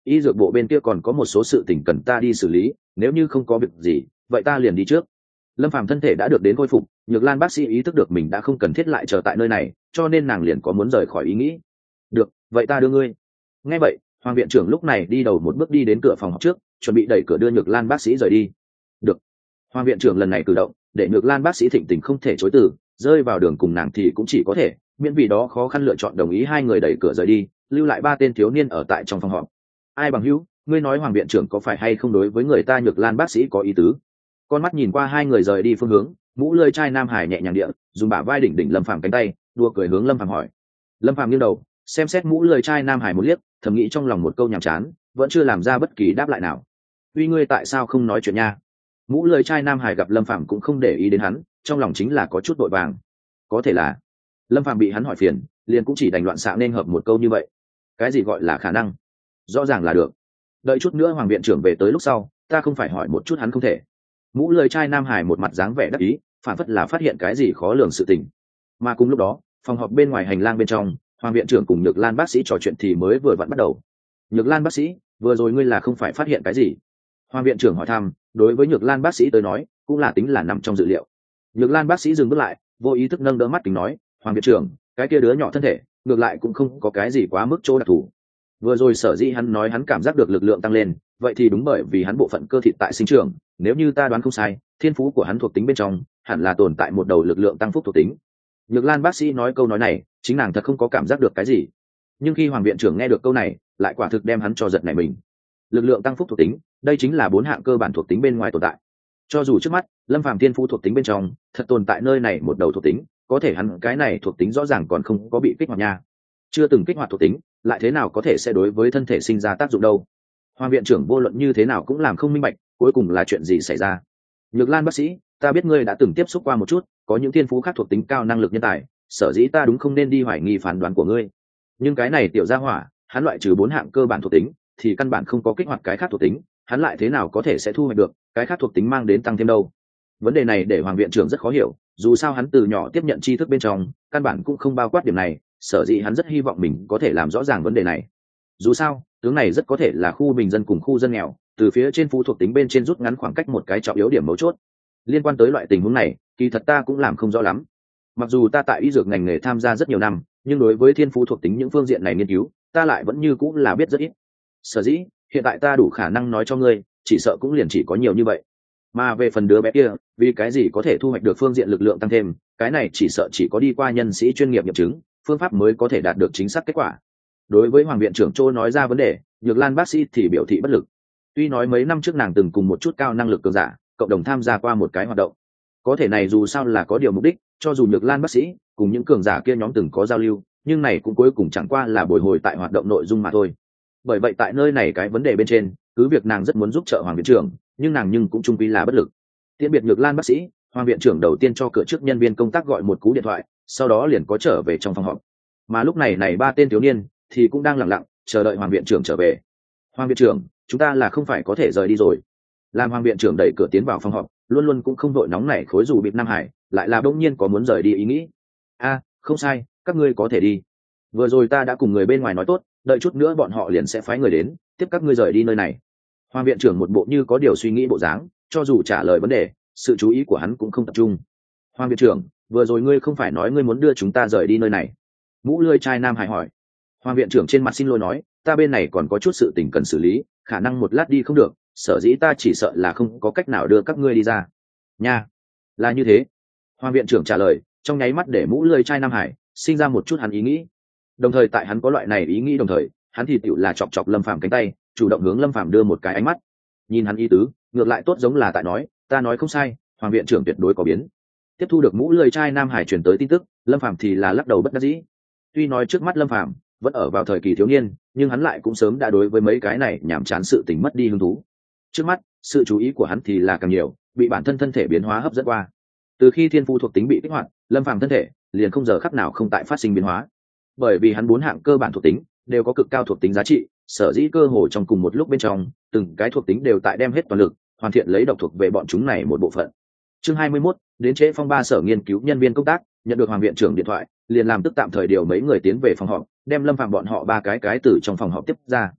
y dược bộ bên kia còn có một số sự tình cần ta đi xử lý, nếu như không có việc gì vậy ta liền đi trước. Lâm Phàm thân thể đã được đến khôi phục, Nhược Lan bác sĩ ý thức được mình đã không cần thiết lại chờ tại nơi này, cho nên nàng liền có muốn rời khỏi ý nghĩ. Được, vậy ta đưa ngươi. Nghe vậy, Hoàng viện trưởng lúc này đi đầu một bước đi đến cửa phòng học trước, chuẩn bị đẩy cửa đưa Nhược Lan bác sĩ rời đi. Được. Hoàng viện trưởng lần này cử động để Nhược Lan bác sĩ thịnh tình không thể chối từ, rơi vào đường cùng nàng thì cũng chỉ có thể miễn vì đó khó khăn lựa chọn đồng ý hai người đẩy cửa rời đi, lưu lại ba tên thiếu niên ở tại trong phòng họp. Ai bằng hữu, ngươi nói Hoàng viện trưởng có phải hay không đối với người ta Nhược Lan bác sĩ có ý tứ? Con mắt nhìn qua hai người rời đi phương hướng, mũ lưỡi chai Nam Hải nhẹ nhàng địa dùng bả vai đỉnh đỉnh Lâm Phàm cánh tay, đùa cười hướng Lâm Phàm hỏi. Lâm Phàm nghiêng đầu xem xét mũ lưỡi chai Nam Hải một liếc, thầm nghĩ trong lòng một câu nhàm chán, vẫn chưa làm ra bất kỳ đáp lại nào. Uy, ngươi tại sao không nói chuyện nha? Mũ lưỡi chai Nam Hải gặp Lâm Phàm cũng không để ý đến hắn, trong lòng chính là có chút vội vàng. Có thể là Lâm Phàm bị hắn hỏi phiền, liền cũng chỉ đành loạn xạ nên hợp một câu như vậy. Cái gì gọi là khả năng? Rõ ràng là được. Đợi chút nữa Hoàng viện trưởng về tới lúc sau, ta không phải hỏi một chút hắn không thể. Mũ lưỡi chai Nam Hải một mặt dáng vẻ đắc ý, phản phất là phát hiện cái gì khó lường sự tình. Mà cùng lúc đó, phòng họp bên ngoài hành lang bên trong, Hoàng viện trưởng cùng Nhược Lan bác sĩ trò chuyện thì mới vừa vặn bắt đầu. Nhược Lan bác sĩ, vừa rồi ngươi là không phải phát hiện cái gì? Hoàng viện trưởng hỏi thăm, đối với Nhược Lan bác sĩ tới nói, cũng là tính là nằm trong dự liệu. Nhược Lan bác sĩ dừng bước lại, vô ý thức nâng đỡ mắt kính nói, Hoàng viện trưởng, cái kia đứa nhỏ thân thể, ngược lại cũng không có cái gì quá mức chỗ đặc thù. Vừa rồi sở dĩ hắn nói hắn cảm giác được lực lượng tăng lên, vậy thì đúng bởi vì hắn bộ phận cơ thịt tại sinh trưởng, nếu như ta đoán không sai, thiên phú của hắn thuộc tính bên trong hẳn là tồn tại một đầu lực lượng tăng phúc thuộc tính. Nhược Lan bác sĩ nói câu nói này, chính nàng thật không có cảm giác được cái gì. Nhưng khi Hoàng viện trưởng nghe được câu này, lại quả thực đem hắn cho giật nảy mình. Lực lượng tăng phúc thuộc tính, đây chính là bốn hạng cơ bản thuộc tính bên ngoài tồn tại. Cho dù trước mắt Lâm Phàm thiên phú thuộc tính bên trong thật tồn tại nơi này một đầu thuộc tính, có thể hắn cái này thuộc tính rõ ràng còn không có bị kích hoạt nha. Chưa từng kích hoạt thuộc tính, lại thế nào có thể sẽ đối với thân thể sinh ra tác dụng đâu? Hoàng viện trưởng vô luận như thế nào cũng làm không minh bạch, cuối cùng là chuyện gì xảy ra. Nhược Lan bác sĩ, ta biết ngươi đã từng tiếp xúc qua một chút, có những thiên phú khác thuộc tính cao năng lực nhân tài, sở dĩ ta đúng không nên đi hoài nghi phán đoán của ngươi. Nhưng cái này tiểu gia hỏa, hắn loại trừ bốn hạng cơ bản thuộc tính, thì căn bản không có kích hoạt cái khác thuộc tính, hắn lại thế nào có thể sẽ thu hoạch được cái khác thuộc tính mang đến tăng thêm đâu? Vấn đề này để Hoàng viện trưởng rất khó hiểu, dù sao hắn từ nhỏ tiếp nhận tri thức bên trong, căn bản cũng không bao quát điểm này, sở dĩ hắn rất hy vọng mình có thể làm rõ ràng vấn đề này. Dù sao, tướng này rất có thể là khu bình dân cùng khu dân nghèo, từ phía trên phú thuộc tính bên trên rút ngắn khoảng cách một cái trọng yếu điểm mấu chốt. Liên quan tới loại tình huống này, kỳ thật ta cũng làm không rõ lắm. Mặc dù ta tại y dược ngành nghề tham gia rất nhiều năm, nhưng đối với thiên phú thuộc tính những phương diện này nghiên cứu, ta lại vẫn như cũng là biết rất ít. Sở dĩ, hiện tại ta đủ khả năng nói cho ngươi, chỉ sợ cũng liền chỉ có nhiều như vậy. Mà về phần đứa bé kia, vì cái gì có thể thu hoạch được phương diện lực lượng tăng thêm, cái này chỉ sợ chỉ có đi qua nhân sĩ chuyên nghiệp nghiệm chứng, phương pháp mới có thể đạt được chính xác kết quả. Đối với Hoàng viện trưởng Châu nói ra vấn đề, Nhược Lan bác sĩ thì biểu thị bất lực. Tuy nói mấy năm trước nàng từng cùng một chút cao năng lực cường giả cộng đồng tham gia qua một cái hoạt động, có thể này dù sao là có điều mục đích, cho dù Nhược Lan bác sĩ cùng những cường giả kia nhóm từng có giao lưu, nhưng này cũng cuối cùng chẳng qua là bồi hồi tại hoạt động nội dung mà thôi. Bởi vậy tại nơi này cái vấn đề bên trên, cứ việc nàng rất muốn giúp trợ Hoàng viện trưởng, nhưng nàng nhưng cũng chung quy là bất lực. Tiễn biệt Nhược Lan bác sĩ, Hoàng viện trưởng đầu tiên cho cửa trước nhân viên công tác gọi một cú điện thoại, sau đó liền có trở về trong phòng họp. Mà lúc này này ba tên thiếu niên thì cũng đang lặng lặng chờ đợi Hoàng viện trưởng trở về. Hoàng viện trưởng, chúng ta là không phải có thể rời đi rồi? Làm Hoàng viện trưởng đẩy cửa tiến vào phòng họp, luôn luôn cũng không đội nóng nảy khối dù bịt Nam Hải, lại là bỗng nhiên có muốn rời đi ý nghĩ. A, không sai, các ngươi có thể đi. Vừa rồi ta đã cùng người bên ngoài nói tốt, đợi chút nữa bọn họ liền sẽ phái người đến tiếp các ngươi rời đi nơi này. Hoàng viện trưởng một bộ như có điều suy nghĩ bộ dáng, cho dù trả lời vấn đề, sự chú ý của hắn cũng không tập trung. Hoàng viện trưởng, vừa rồi ngươi không phải nói ngươi muốn đưa chúng ta rời đi nơi này? Mũ lưỡi chai Nam Hải hỏi. Hoàng viện trưởng trên mặt xin lỗi nói, ta bên này còn có chút sự tình cần xử lý, khả năng một lát đi không được, sở dĩ ta chỉ sợ là không có cách nào đưa các ngươi đi ra. Nha, là như thế. Hoàng viện trưởng trả lời, trong nháy mắt để mũ lưỡi chai Nam Hải sinh ra một chút hắn ý nghĩ. Đồng thời tại hắn có loại này ý nghĩ đồng thời, hắn thì tựu là chọc chọc Lâm Phàm cánh tay, chủ động hướng Lâm Phàm đưa một cái ánh mắt. Nhìn hắn ý tứ, ngược lại tốt giống là tại nói, ta nói không sai, Hoàng viện trưởng tuyệt đối có biến. Tiếp thu được mũ lưỡi chai Nam Hải truyền tới tin tức, Lâm Phàm thì là lắc đầu bất đắc dĩ. Tuy nói trước mắt Lâm Phàm vẫn ở vào thời kỳ thiếu niên, nhưng hắn lại cũng sớm đã đối với mấy cái này nhảm chán sự tình mất đi hứng thú. Trước mắt, sự chú ý của hắn thì là càng nhiều, bị bản thân thân thể biến hóa hấp dẫn qua. Từ khi thiên phú thuộc tính bị kích hoạt, Lâm Phàm thân thể liền không giờ khắc nào không tại phát sinh biến hóa. Bởi vì hắn bốn hạng cơ bản thuộc tính đều có cực cao thuộc tính giá trị, sở dĩ cơ hồ trong cùng một lúc bên trong, từng cái thuộc tính đều tại đem hết toàn lực, hoàn thiện lấy độc thuộc về bọn chúng này một bộ phận. Chương hai mươi mốt, đến trễ phong ba sở nghiên cứu nhân viên công tác, nhận được Hoàng viện trưởng điện thoại, liền làm tức tạm thời điều mấy người tiến về phòng họp, đem Lâm Phàm bọn họ ba cái cái từ trong phòng họp tiếp ra.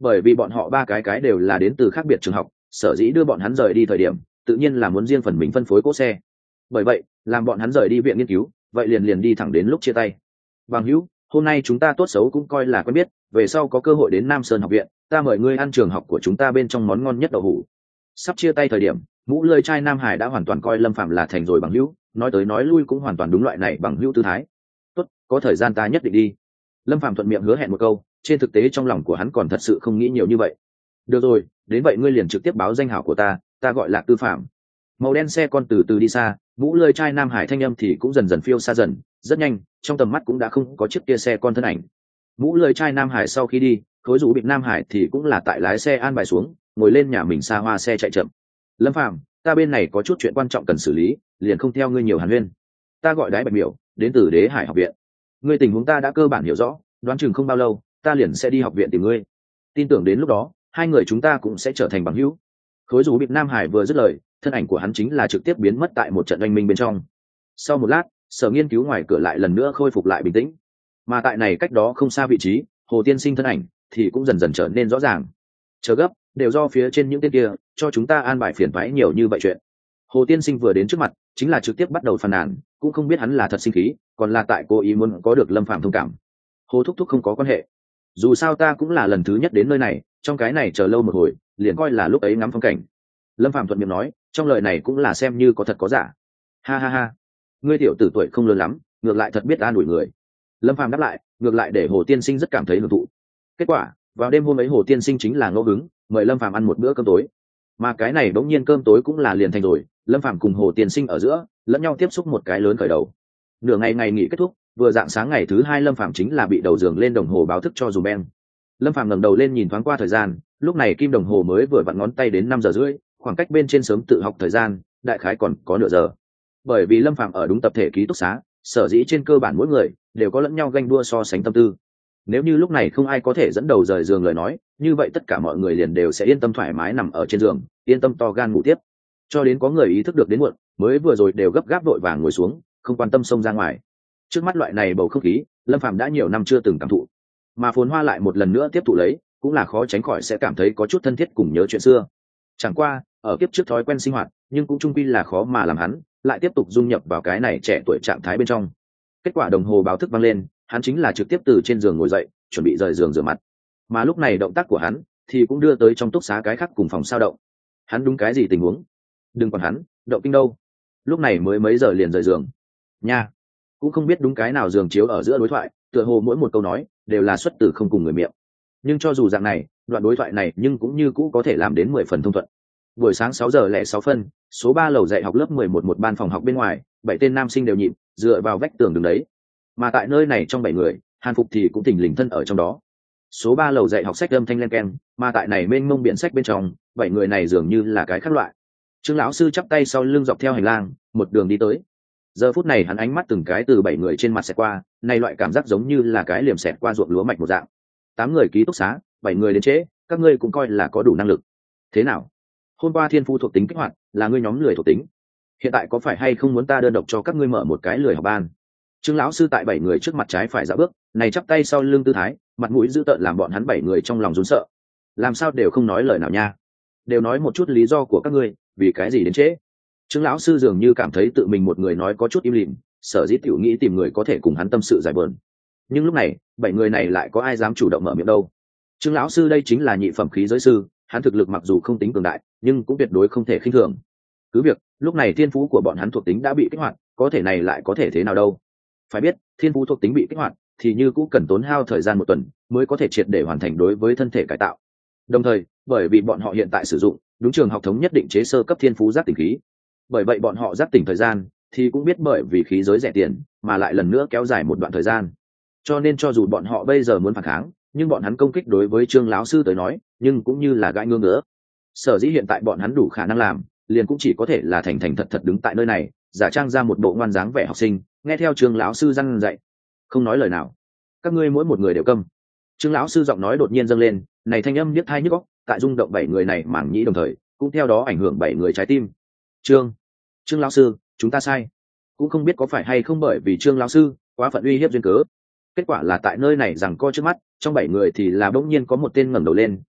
bởi vì bọn họ ba cái cái đều là đến từ khác biệt trường học, sở dĩ đưa bọn hắn rời đi thời điểm tự nhiên là muốn riêng phần mình phân phối cỗ xe. Bởi vậy làm bọn hắn rời đi viện nghiên cứu, vậy liền liền đi thẳng đến lúc chia tay. Bằng hữu, hôm nay chúng ta tốt xấu cũng coi là quen biết, về sau có cơ hội đến Nam Sơn học viện, ta mời ngươi ăn trường học của chúng ta bên trong món ngon nhất đậu hũ. Sắp chia tay thời điểm, mũ lơi trai Nam Hải đã hoàn toàn coi Lâm Phàm là thành rồi bằng hữu, nói tới nói lui cũng hoàn toàn đúng loại này bằng hữu tư thái. Tốt, có thời gian ta nhất định đi. Lâm Phàm thuận miệng hứa hẹn một câu, trên thực tế trong lòng của hắn còn thật sự không nghĩ nhiều như vậy. Được rồi, đến vậy ngươi liền trực tiếp báo danh hảo của ta, ta gọi là Tư Phạm. Màu đen xe con từ từ đi xa, mũ lơi trai Nam Hải thanh âm thì cũng dần dần phiêu xa dần, rất nhanh trong tầm mắt cũng đã không có chiếc kia xe con thân ảnh. Mũ lơi trai Nam Hải sau khi đi, khối rủ bịt Nam Hải thì cũng là tại lái xe an bài xuống, ngồi lên nhà mình xa hoa xe chạy chậm. Lâm Phàm, ta bên này có chút chuyện quan trọng cần xử lý, liền không theo ngươi nhiều hàn huyên. Ta gọi Đái Bạch Miểu, đến từ Đế Hải học viện. Ngươi tình huống ta đã cơ bản hiểu rõ, đoán chừng không bao lâu ta liền sẽ đi học viện tìm ngươi. Tin tưởng đến lúc đó hai người chúng ta cũng sẽ trở thành bằng hữu. Khối rủ bịt Nam Hải vừa dứt lời, thân ảnh của hắn chính là trực tiếp biến mất tại một trận oanh minh bên trong. Sau một lát, sở nghiên cứu ngoài cửa lại lần nữa khôi phục lại bình tĩnh, mà tại này cách đó không xa vị trí, Hồ Tiên Sinh thân ảnh thì cũng dần dần trở nên rõ ràng. Chờ gấp, đều do phía trên những tên kia cho chúng ta an bài phiền toái nhiều như vậy chuyện. Hồ Tiên Sinh vừa đến trước mặt chính là trực tiếp bắt đầu phàn nàn, cũng không biết hắn là thật sinh khí còn là tại cố ý muốn có được Lâm Phàm thông cảm. Hồ thúc thúc không có quan hệ, dù sao ta cũng là lần thứ nhất đến nơi này, trong cái này chờ lâu một hồi liền coi là lúc ấy ngắm phong cảnh. Lâm Phàm thuận miệng nói, trong lời này cũng là xem như có thật có giả. Ha ha ha, ngươi tiểu tử tuổi không lớn lắm, ngược lại thật biết an ủi người. Lâm Phàm đáp lại, ngược lại để Hồ Tiên Sinh rất cảm thấy hưởng thụ. Kết quả vào đêm hôm ấy Hồ Tiên Sinh chính là ngẫu hứng mời Lâm Phàm ăn một bữa cơm tối, mà cái này bỗng nhiên cơm tối cũng là liền thành rồi. Lâm Phàm cùng Hồ Tiên Sinh ở giữa lẫn nhau tiếp xúc một cái lớn khởi đầu. Nửa ngày ngày nghỉ kết thúc, vừa dạng sáng ngày thứ hai Lâm Phàm chính là bị đầu giường lên đồng hồ báo thức cho dùm beng. Lâm Phàm ngẩng đầu lên nhìn thoáng qua thời gian, lúc này kim đồng hồ mới vừa vặn ngón tay đến năm giờ rưỡi, khoảng cách bên trên sớm tự học thời gian đại khái còn có nửa giờ. Bởi vì Lâm Phàm ở đúng tập thể ký túc xá, sở dĩ trên cơ bản mỗi người đều có lẫn nhau ganh đua so sánh tâm tư. Nếu như lúc này không ai có thể dẫn đầu rời giường lời nói, như vậy tất cả mọi người liền đều sẽ yên tâm thoải mái nằm ở trên giường, yên tâm to gan ngủ tiếp. Cho đến có người ý thức được đến muộn, mới vừa rồi đều gấp gáp vội vàng ngồi xuống, không quan tâm xông ra ngoài. Trước mắt loại này bầu không khí, Lâm Phàm đã nhiều năm chưa từng cảm thụ, mà Phồn Hoa lại một lần nữa tiếp thụ lấy, cũng là khó tránh khỏi sẽ cảm thấy có chút thân thiết cùng nhớ chuyện xưa. Chẳng qua, ở kiếp trước thói quen sinh hoạt, nhưng cũng chung quy là khó mà làm hắn lại tiếp tục dung nhập vào cái này trẻ tuổi trạng thái bên trong. Kết quả đồng hồ báo thức vang lên, hắn chính là trực tiếp từ trên giường ngồi dậy, chuẩn bị rời giường rửa mặt. Mà lúc này động tác của hắn thì cũng đưa tới trong túc xá cái khác cùng phòng sao động. Hắn đúng cái gì tình huống? Đừng còn hắn, động kinh đâu? Lúc này mới mấy giờ liền rời giường. Nha, cũng không biết đúng cái nào giường chiếu ở giữa đối thoại, tựa hồ mỗi một câu nói đều là xuất từ không cùng người miệng. Nhưng cho dù dạng này, đoạn đối thoại này nhưng cũng như cũ có thể làm đến mười phần thông thuận. Buổi sáng sáu giờ lẻ sáu phân, số ba lầu dạy học lớp mười một một ban phòng học bên ngoài, bảy tên nam sinh đều nhịn, dựa vào vách tường đứng đấy. Mà tại nơi này trong bảy người, Hàn Phục thì cũng thình lình thân ở trong đó. Số ba lầu dạy học sách âm thanh len keng, mà tại này mênh mông biển sách bên trong, bảy người này dường như là cái khác loại. Trương lão sư chắp tay sau lưng dọc theo hành lang, một đường đi tới. Giờ phút này hắn ánh mắt từng cái từ bảy người trên mặt xẹt qua, này loại cảm giác giống như là cái liềm xẹt qua ruộng lúa mạch một dạng. Tám người ký túc xá, bảy người đến trễ, các ngươi cũng coi là có đủ năng lực. Thế nào? Hôm qua thiên phu thuộc tính kích hoạt, là ngươi nhóm lười thuộc tính. Hiện tại có phải hay không muốn ta đơn độc cho các ngươi mở một cái lười học ban? Trương lão sư tại bảy người trước mặt trái phải dạo bước, này chắp tay sau lưng tư thái, mặt mũi dữ tợn làm bọn hắn bảy người trong lòng run sợ. Làm sao đều không nói lời nào nha? Đều nói một chút lý do của các ngươi, vì cái gì đến trễ? Trương lão sư dường như cảm thấy tự mình một người nói có chút im lìm, sở dĩ tiểu nghĩ tìm người có thể cùng hắn tâm sự giải bờn. Nhưng lúc này, bảy người này lại có ai dám chủ động mở miệng đâu? Trương lão sư đây chính là nhị phẩm khí giới sư, hắn thực lực mặc dù không tính cường đại, nhưng cũng tuyệt đối không thể khinh thường. Cứ việc, lúc này thiên phú của bọn hắn thuộc tính đã bị kích hoạt, có thể này lại có thể thế nào đâu? Phải biết, thiên phú thuộc tính bị kích hoạt, thì như cũng cần tốn hao thời gian một tuần mới có thể triệt để hoàn thành đối với thân thể cải tạo. Đồng thời, bởi vì bọn họ hiện tại sử dụng đúng trường học thống nhất định chế sơ cấp thiên phú giác tỉnh khí, bởi vậy bọn họ giác tỉnh thời gian thì cũng biết bởi vì khí giới rẻ tiền mà lại lần nữa kéo dài một đoạn thời gian. Cho nên cho dù bọn họ bây giờ muốn phản kháng, nhưng bọn hắn công kích đối với Trương lão sư tới nói, nhưng cũng như là gãi ngưỡng nữa. Sở dĩ hiện tại bọn hắn đủ khả năng làm, liền cũng chỉ có thể là thành thành thật thật đứng tại nơi này, giả trang ra một bộ ngoan dáng vẻ học sinh, nghe theo Trương lão sư răn dạy, không nói lời nào. Các ngươi mỗi một người đều câm. Trương lão sư giọng nói đột nhiên dâng lên, này thanh âm niết thai nhức óc, tại rung động bảy người này mảng nhĩ đồng thời, cũng theo đó ảnh hưởng bảy người trái tim. Trương, Trương lão sư, chúng ta sai. Cũng không biết có phải hay không bởi vì Trương lão sư quá phận uy hiếp duyên cớ. Kết quả là tại nơi này rằng co trước mắt, trong bảy người thì là bỗng nhiên có một tên ngẩng đầu lên,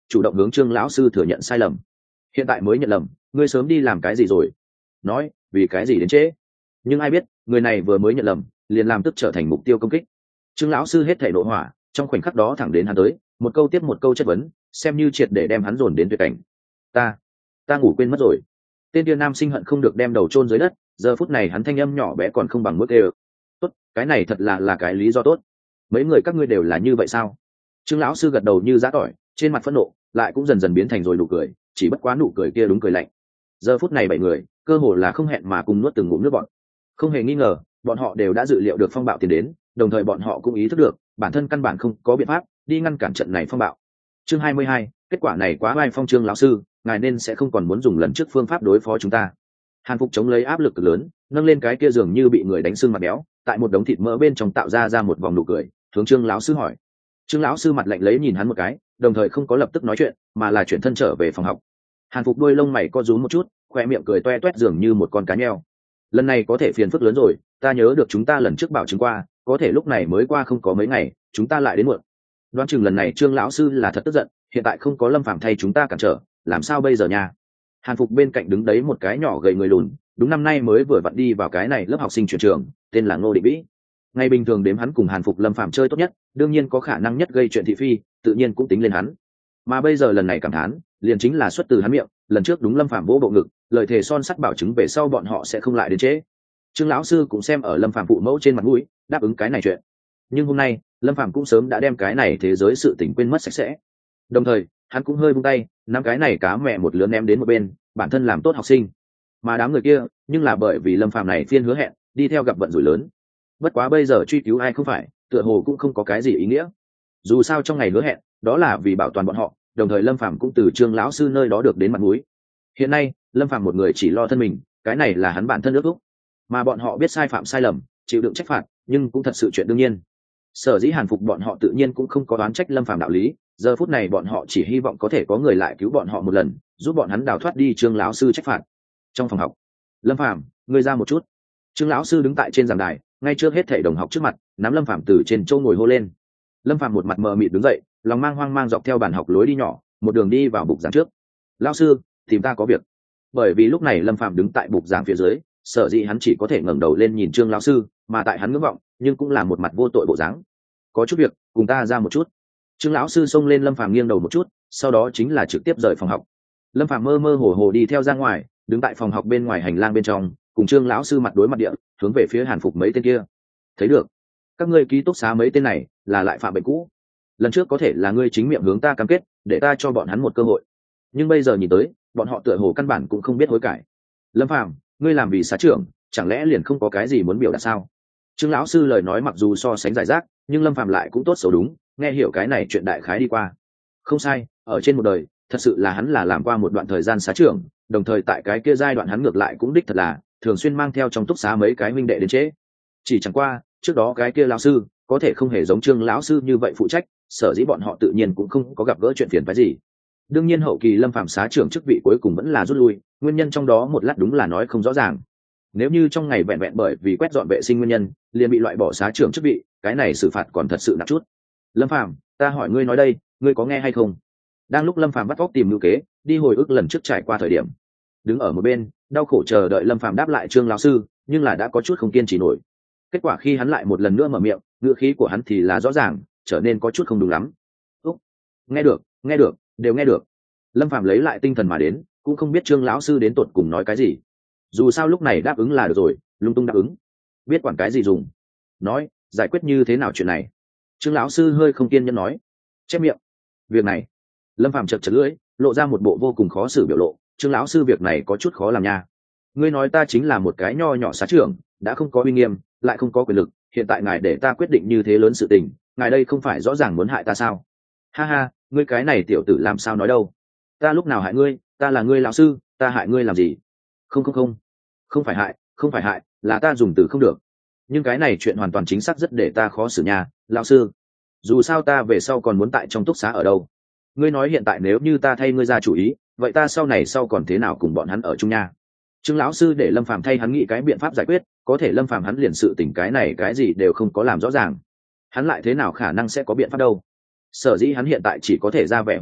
chủ động hướng trương lão sư thừa nhận sai lầm. Hiện tại mới nhận lầm, ngươi sớm đi làm cái gì rồi? Nói vì cái gì đến trễ? Nhưng ai biết người này vừa mới nhận lầm liền làm tức trở thành mục tiêu công kích. Trương lão sư hết thảy nộ hỏa trong khoảnh khắc đó thẳng đến hắn tới, một câu tiếp một câu chất vấn, xem như triệt để đem hắn dồn đến tuyệt cảnh. ta ta ngủ quên mất rồi. Tên kia nam sinh hận không được đem đầu chôn dưới đất, giờ phút này hắn thanh âm nhỏ bé còn không bằng mức đều. Tốt, cái này thật là là cái lý do tốt. Mấy người các ngươi đều là như vậy sao? Trương lão sư gật đầu như giã tỏi, trên mặt phẫn nộ lại cũng dần dần biến thành rồi nụ cười, chỉ bất quá nụ cười kia đúng cười lạnh. Giờ phút này bảy người cơ hồ là không hẹn mà cùng nuốt từng ngụm nước bọt. Không hề nghi ngờ, bọn họ đều đã dự liệu được phong bạo tiến đến, đồng thời bọn họ cũng ý thức được bản thân căn bản không có biện pháp đi ngăn cản trận này phong bạo. Chương hai mươi hai, kết quả này quá vai phong. Trương lão sư, ngài nên sẽ không còn muốn dùng lần trước phương pháp đối phó chúng ta. Hàn Phục chống lấy áp lực cực lớn, nâng lên cái kia dường như bị người đánh sưng mặt béo, tại một đống thịt mỡ bên trong tạo ra ra một vòng nụ cười, hướng Trương lão sư hỏi. Trương lão sư mặt lạnh lấy nhìn hắn một cái, đồng thời không có lập tức nói chuyện, mà là chuyển thân trở về phòng học. Hàn Phục đuôi lông mày co rúm một chút, khoe miệng cười toe toét dường như một con cá nheo. Lần này có thể phiền phức lớn rồi, ta nhớ được chúng ta lần trước bảo chứng qua, có thể lúc này mới qua không có mấy ngày, chúng ta lại đến muộn. Đoán chừng lần này Trương lão sư là thật tức giận, hiện tại không có Lâm Phàm thay chúng ta cản trở, làm sao bây giờ nha? Hàn Phục bên cạnh đứng đấy một cái nhỏ gầy người lùn, đúng năm nay mới vừa vặn đi vào cái này lớp học sinh chuyển trường, tên là Ngô Định Vĩ. Ngày bình thường đếm hắn cùng Hàn Phục Lâm Phàm chơi tốt nhất, đương nhiên có khả năng nhất gây chuyện thị phi, tự nhiên cũng tính lên hắn. Mà bây giờ lần này cảm thán, liền chính là xuất từ hắn miệng, lần trước đúng Lâm Phàm vỗ bộ ngực, lời thề son sắt bảo chứng về sau bọn họ sẽ không lại đến trễ. Trương lão sư cũng xem ở Lâm Phàm phụ mẫu trên mặt mũi, đáp ứng cái này chuyện. Nhưng hôm nay, Lâm Phàm cũng sớm đã đem cái này thế giới sự tình quên mất sạch sẽ. Đồng thời, hắn cũng hơi buông tay, nắm cái này cá mẹ một lứa ném đến một bên, bản thân làm tốt học sinh. Mà đám người kia, nhưng là bởi vì Lâm Phàm này phiên hứa hẹn, đi theo gặp vận rủi lớn. Bất quá bây giờ truy cứu ai không phải, tựa hồ cũng không có cái gì ý nghĩa. Dù sao trong ngày hứa hẹn, đó là vì bảo toàn bọn họ, đồng thời Lâm Phàm cũng từ Trương lão sư nơi đó được đến mặt mũi. Hiện nay, Lâm Phàm một người chỉ lo thân mình, cái này là hắn bản thân ước thúc. Mà bọn họ biết sai phạm sai lầm, chịu đựng trách phạt, nhưng cũng thật sự chuyện đương nhiên. Sở dĩ Hàn Phục bọn họ tự nhiên cũng không có đoán trách Lâm Phàm đạo lý, giờ phút này bọn họ chỉ hy vọng có thể có người lại cứu bọn họ một lần, giúp bọn hắn đào thoát đi Trương lão sư trách phạt. Trong phòng học, Lâm Phàm, ngươi ra một chút. Trương lão sư đứng tại trên giảng đài, ngay trước hết thảy đồng học trước mặt, nắm Lâm Phàm từ trên châu ngồi hô lên. Lâm Phàm một mặt mờ mịt đứng dậy, lòng mang hoang mang dọc theo bàn học lối đi nhỏ, một đường đi vào bục giảng trước. Lão sư, tìm ta có việc. Bởi vì lúc này Lâm Phàm đứng tại bục giảng phía dưới, sở dĩ hắn chỉ có thể ngẩng đầu lên nhìn Trương lão sư, mà tại hắn ngưỡng vọng, nhưng cũng là một mặt vô tội bộ dáng. Có chút việc, cùng ta ra một chút. Trương lão sư xông lên Lâm Phàm nghiêng đầu một chút, sau đó chính là trực tiếp rời phòng học. Lâm Phàm mơ mơ hồ hồ đi theo ra ngoài, đứng tại phòng học bên ngoài hành lang bên trong, cùng Trương lão sư mặt đối mặt địa, hướng về phía Hàn Phục mấy tên kia. Thấy được, các ngươi ký túc xá mấy tên này là lại phạm bệnh cũ. Lần trước có thể là ngươi chính miệng hướng ta cam kết, để ta cho bọn hắn một cơ hội. Nhưng bây giờ nhìn tới, bọn họ tựa hồ căn bản cũng không biết hối cải. Lâm Phàm, ngươi làm vì xá trưởng, chẳng lẽ liền không có cái gì muốn biểu đạt sao? Trương lão sư lời nói mặc dù so sánh giải rác, nhưng Lâm Phàm lại cũng tốt xấu đúng, nghe hiểu cái này chuyện đại khái đi qua. Không sai, ở trên một đời, thật sự là hắn là làm qua một đoạn thời gian xá trưởng, đồng thời tại cái kia giai đoạn hắn ngược lại cũng đích thật là thường xuyên mang theo trong túc xá mấy cái huynh đệ đến chế. Chỉ chẳng qua, trước đó cái kia lão sư có thể không hề giống Trương lão sư như vậy phụ trách, sở dĩ bọn họ tự nhiên cũng không có gặp gỡ chuyện phiền phức gì. Đương nhiên hậu kỳ Lâm Phàm xá trưởng chức vị cuối cùng vẫn là rút lui, nguyên nhân trong đó một lát đúng là nói không rõ ràng. Nếu như trong ngày vẹn vẹn bởi vì quét dọn vệ sinh nguyên nhân liền bị loại bỏ xá trưởng chức vị, cái này xử phạt còn thật sự nặng chút. Lâm Phàm, ta hỏi ngươi nói đây, ngươi có nghe hay không? Đang lúc Lâm Phàm bắt óc tìm lưu kế, đi hồi ức lần trước trải qua thời điểm, đứng ở một bên đau khổ chờ đợi Lâm Phàm đáp lại Trương lão sư, nhưng là đã có chút không kiên trì nổi. Kết quả khi hắn lại một lần nữa mở miệng, ngữ khí của hắn thì là rõ ràng trở nên có chút không đúng lắm. Úc, nghe được, nghe được, đều nghe được. Lâm Phàm lấy lại tinh thần mà đến, cũng không biết Trương lão sư đến tột cùng nói cái gì. Dù sao lúc này đáp ứng là được rồi, lung tung đáp ứng, biết quản cái gì dùng. Nói, giải quyết như thế nào chuyện này? Trương lão sư hơi không kiên nhẫn nói. Chép miệng. Việc này. Lâm Phàm chật chật lưỡi, lộ ra một bộ vô cùng khó xử biểu lộ. Trương lão sư, việc này có chút khó làm nha. Ngươi nói ta chính là một cái nho nhỏ xá trưởng, đã không có uy nghiêm, lại không có quyền lực, hiện tại ngài để ta quyết định như thế lớn sự tình, ngài đây không phải rõ ràng muốn hại ta sao? Ha ha, ngươi cái này tiểu tử làm sao nói đâu? Ta lúc nào hại ngươi? Ta là ngươi lão sư, ta hại ngươi làm gì? Không không không, không phải hại, không phải hại, là ta dùng từ không được. Nhưng cái này chuyện hoàn toàn chính xác rất để ta khó xử nha, lão sư. Dù sao ta về sau còn muốn tại trong túc xá ở đâu? Ngươi nói hiện tại nếu như ta thay ngươi ra chủ ý, vậy ta sau này sau còn thế nào cùng bọn hắn ở chung nha? Trương lão sư để Lâm Phàm thay hắn nghĩ cái biện pháp giải quyết, có thể Lâm Phàm hắn liền sự tình cái này cái gì đều không có làm rõ ràng, hắn lại thế nào khả năng sẽ có biện pháp đâu? Sở dĩ hắn hiện tại chỉ có thể ra vẻ hồ đồ,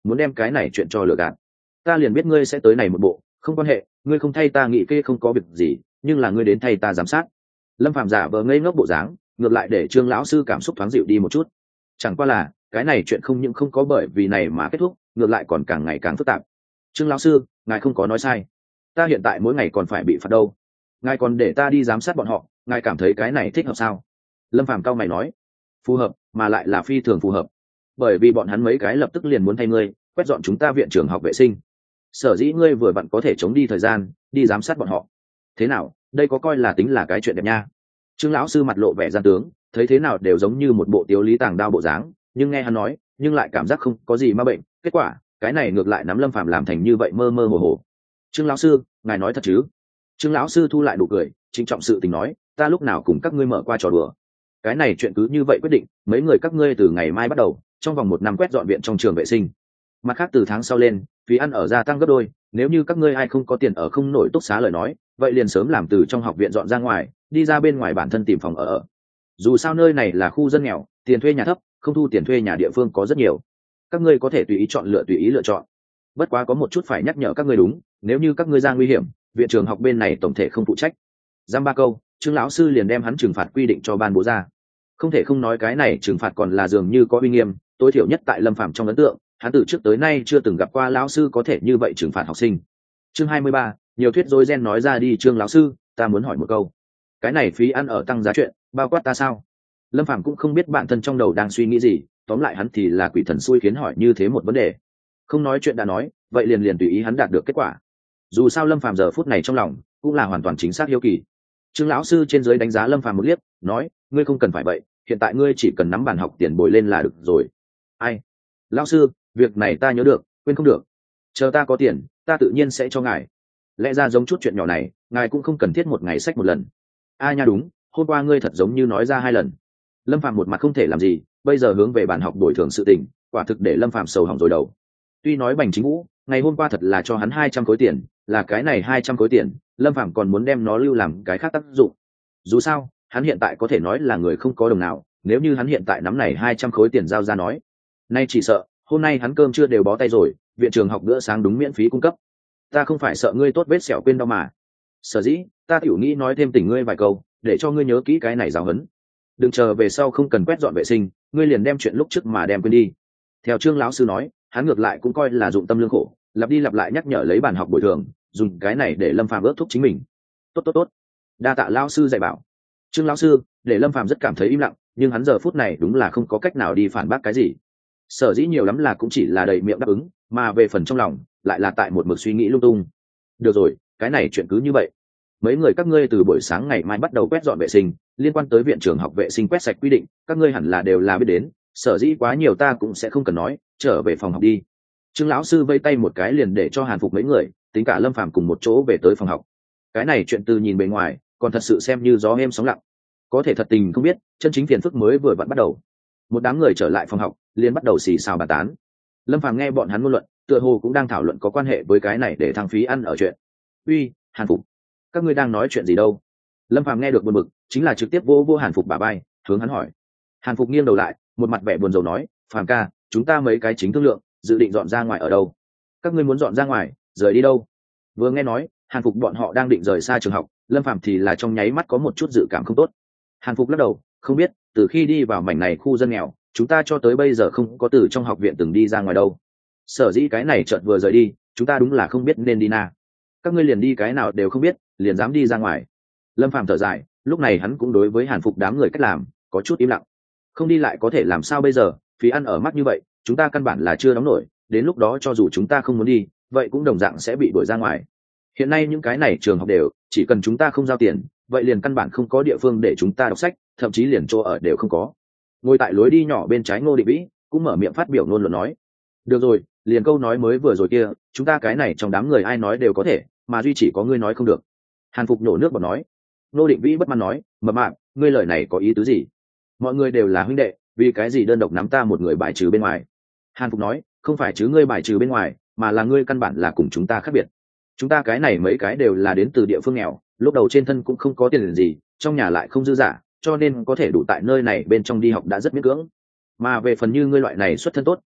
muốn đem cái này chuyện cho lừa gạt. Ta liền biết ngươi sẽ tới này một bộ, không quan hệ, ngươi không thay ta nghị kê không có việc gì, nhưng là ngươi đến thay ta giám sát. Lâm Phàm giả vờ ngây ngốc bộ dáng, ngược lại để Trương lão sư cảm xúc thoáng dịu đi một chút. Chẳng qua là cái này chuyện không những không có bởi vì này mà kết thúc, ngược lại còn càng ngày càng phức tạp. Trương lão sư, ngài không có nói sai, ta hiện tại mỗi ngày còn phải bị phạt đâu, ngài còn để ta đi giám sát bọn họ, ngài cảm thấy cái này thích hợp sao? Lâm Phàm cao mày nói. Phù hợp, mà lại là phi thường phù hợp, bởi vì bọn hắn mấy cái lập tức liền muốn thay ngươi quét dọn chúng ta viện trường học vệ sinh, sở dĩ ngươi vừa vặn có thể chống đi thời gian đi giám sát bọn họ. Thế nào, đây có coi là tính là cái chuyện đẹp nha? Trương lão sư mặt lộ vẻ gian tướng, thấy thế nào đều giống như một bộ tiếu lý tàng đao bộ dáng, nhưng nghe hắn nói nhưng lại cảm giác không có gì ma bệnh. Kết quả cái này ngược lại nắm Lâm Phàm làm thành như vậy mơ mơ hồ hồ. Trương lão sư, ngài nói thật chứ? Trương lão sư thu lại nụ cười, trịnh trọng sự tình nói, ta lúc nào cùng các ngươi mở qua trò đùa. Cái này chuyện cứ như vậy quyết định, mấy người các ngươi từ ngày mai bắt đầu trong vòng một năm quét dọn viện trong trường vệ sinh. Mặt khác từ tháng sau lên phí ăn ở gia tăng gấp đôi, nếu như các ngươi ai không có tiền ở không nổi túc xá lời nói, vậy liền sớm làm từ trong học viện dọn ra ngoài, đi ra bên ngoài bản thân tìm phòng ở ở. Dù sao nơi này là khu dân nghèo, tiền thuê nhà thấp, không thu tiền thuê nhà địa phương có rất nhiều, các ngươi có thể tùy ý chọn lựa tùy ý lựa chọn. Bất quá có một chút phải nhắc nhở các ngươi đúng, nếu như các ngươi ra nguy hiểm, viện trường học bên này tổng thể không phụ trách. Giam ba câu, Trương lão sư liền đem hắn trừng phạt quy định cho ban bố ra. Không thể không nói cái này trừng phạt còn là dường như có uy nghiêm, tối thiểu nhất tại Lâm Phàm trong ấn tượng, hắn từ trước tới nay chưa từng gặp qua lão sư có thể như vậy trừng phạt học sinh. Chương hai mươi ba, nhiều thuyết rối ren nói ra đi. Trương lão sư, ta muốn hỏi một câu, cái này phí ăn ở tăng giá chuyện bao quát ta sao? Lâm Phàm cũng không biết bản thân trong đầu đang suy nghĩ gì, tóm lại hắn thì là quỷ thần xui khiến hỏi như thế một vấn đề. Không nói chuyện đã nói, vậy liền liền tùy ý hắn đạt được kết quả. Dù sao Lâm Phàm giờ phút này trong lòng cũng là hoàn toàn chính xác hiếu kỳ. Trương lão sư trên dưới đánh giá Lâm Phàm một liếc, nói, ngươi không cần phải vậy, hiện tại ngươi chỉ cần nắm bàn học tiền bồi lên là được rồi. Ai? Lão sư, việc này ta nhớ được, quên không được. Chờ ta có tiền, ta tự nhiên sẽ cho ngài. Lẽ ra giống chút chuyện nhỏ này, ngài cũng không cần thiết một ngày sách một lần. A nha đúng, hôm qua ngươi thật giống như nói ra hai lần. Lâm Phàm một mặt không thể làm gì, bây giờ hướng về bàn học bồi thường sự tình, quả thực để Lâm Phàm sầu hỏng rồi đầu. Tuy nói Bành Chính Vũ ngày hôm qua thật là cho hắn hai trăm khối tiền, là cái này hai trăm khối tiền, Lâm Phàm còn muốn đem nó lưu làm cái khác tác dụng. Dù sao, hắn hiện tại có thể nói là người không có đồng nào, nếu như hắn hiện tại nắm này hai trăm khối tiền giao ra nói, nay chỉ sợ hôm nay hắn cơm chưa đều bó tay rồi, viện trường học bữa sáng đúng miễn phí cung cấp. Ta không phải sợ ngươi tốt vết sẹo quên đâu mà. Sở dĩ, ta tiểu nghĩ nói thêm tỉnh ngươi vài câu, để cho ngươi nhớ kỹ cái này giáo huấn. Đừng chờ về sau không cần quét dọn vệ sinh, ngươi liền đem chuyện lúc trước mà đem quên đi. Theo Trương lão sư nói, hắn ngược lại cũng coi là dụng tâm lương khổ, lặp đi lặp lại nhắc nhở lấy bàn học bồi thường, dùng cái này để Lâm Phàm ước thúc chính mình. Tốt tốt tốt, đa tạ lão sư dạy bảo. Trương lão sư để Lâm Phàm rất cảm thấy im lặng, nhưng hắn giờ phút này đúng là không có cách nào đi phản bác cái gì. Sở dĩ nhiều lắm là cũng chỉ là đầy miệng đáp ứng, mà về phần trong lòng lại là tại một mực suy nghĩ lung tung. Được rồi, cái này chuyện cứ như vậy. Mấy người các ngươi từ buổi sáng ngày mai bắt đầu quét dọn vệ sinh, liên quan tới viện trường học vệ sinh quét sạch quy định, các ngươi hẳn là đều là biết đến, sở dĩ quá nhiều ta cũng sẽ không cần nói, trở về phòng học đi. Trương lão sư vây tay một cái liền để cho Hàn Phục mấy người, tính cả Lâm Phàm cùng một chỗ về tới phòng học. Cái này chuyện từ nhìn bề ngoài, còn thật sự xem như gió êm sóng lặng. Có thể thật tình không biết, chân chính phiền phức mới vừa vặn bắt đầu. Một đám người trở lại phòng học, liền bắt đầu xì xào bàn tán. Lâm Phàm nghe bọn hắn ngôn luận, tựa hồ cũng đang thảo luận có quan hệ với cái này để thăng phí ăn ở chuyện. Uy, Hàn Phục, các ngươi đang nói chuyện gì đâu? Lâm Phàm nghe được buồn bực, chính là trực tiếp vô vô Hàn Phục bả vai, hướng hắn hỏi. Hàn Phục nghiêng đầu lại, một mặt vẻ buồn rầu nói, Phàm ca, chúng ta mấy cái chính thương lượng, dự định dọn ra ngoài ở đâu? Các ngươi muốn dọn ra ngoài, rời đi đâu? Vừa nghe nói Hàn Phục bọn họ đang định rời xa trường học, Lâm Phàm thì là trong nháy mắt có một chút dự cảm không tốt. Hàn Phục lắc đầu, không biết, từ khi đi vào mảnh này khu dân nghèo, chúng ta cho tới bây giờ không có từ trong học viện từng đi ra ngoài đâu. Sở dĩ cái này chợt vừa rời đi, chúng ta đúng là không biết nên đi na. Các ngươi liền đi cái nào đều không biết, liền dám đi ra ngoài. Lâm Phàm thở dài, lúc này hắn cũng đối với Hàn Phục đám người cách làm có chút im lặng. Không đi lại có thể làm sao bây giờ, phí ăn ở mắc như vậy, chúng ta căn bản là chưa đóng nổi, đến lúc đó cho dù chúng ta không muốn đi, vậy cũng đồng dạng sẽ bị đuổi ra ngoài. Hiện nay những cái này trường học đều, chỉ cần chúng ta không giao tiền, vậy liền căn bản không có địa phương để chúng ta đọc sách, thậm chí liền chỗ ở đều không có. Ngồi tại lối đi nhỏ bên trái Ngô Định Vĩ cũng mở miệng phát biểu ngôn luận nói, được rồi, liền câu nói mới vừa rồi kia, chúng ta cái này trong đám người ai nói đều có thể, mà duy chỉ có ngươi nói không được. Hàn Phục nhổ nước bọt nói. Ngô Định Vĩ bất mãn nói, mập mạp, ngươi lời này có ý tứ gì? Mọi người đều là huynh đệ, vì cái gì đơn độc nắm ta một người bài trừ bên ngoài? Hàn Phục nói, không phải chứ ngươi bài trừ bên ngoài, mà là ngươi căn bản là cùng chúng ta khác biệt. Chúng ta cái này mấy cái đều là đến từ địa phương nghèo, lúc đầu trên thân cũng không có tiền gì, trong nhà lại không dư giả, cho nên có thể đủ tại nơi này bên trong đi học đã rất miễn cưỡng. Mà về phần như ngươi loại này xuất thân tốt,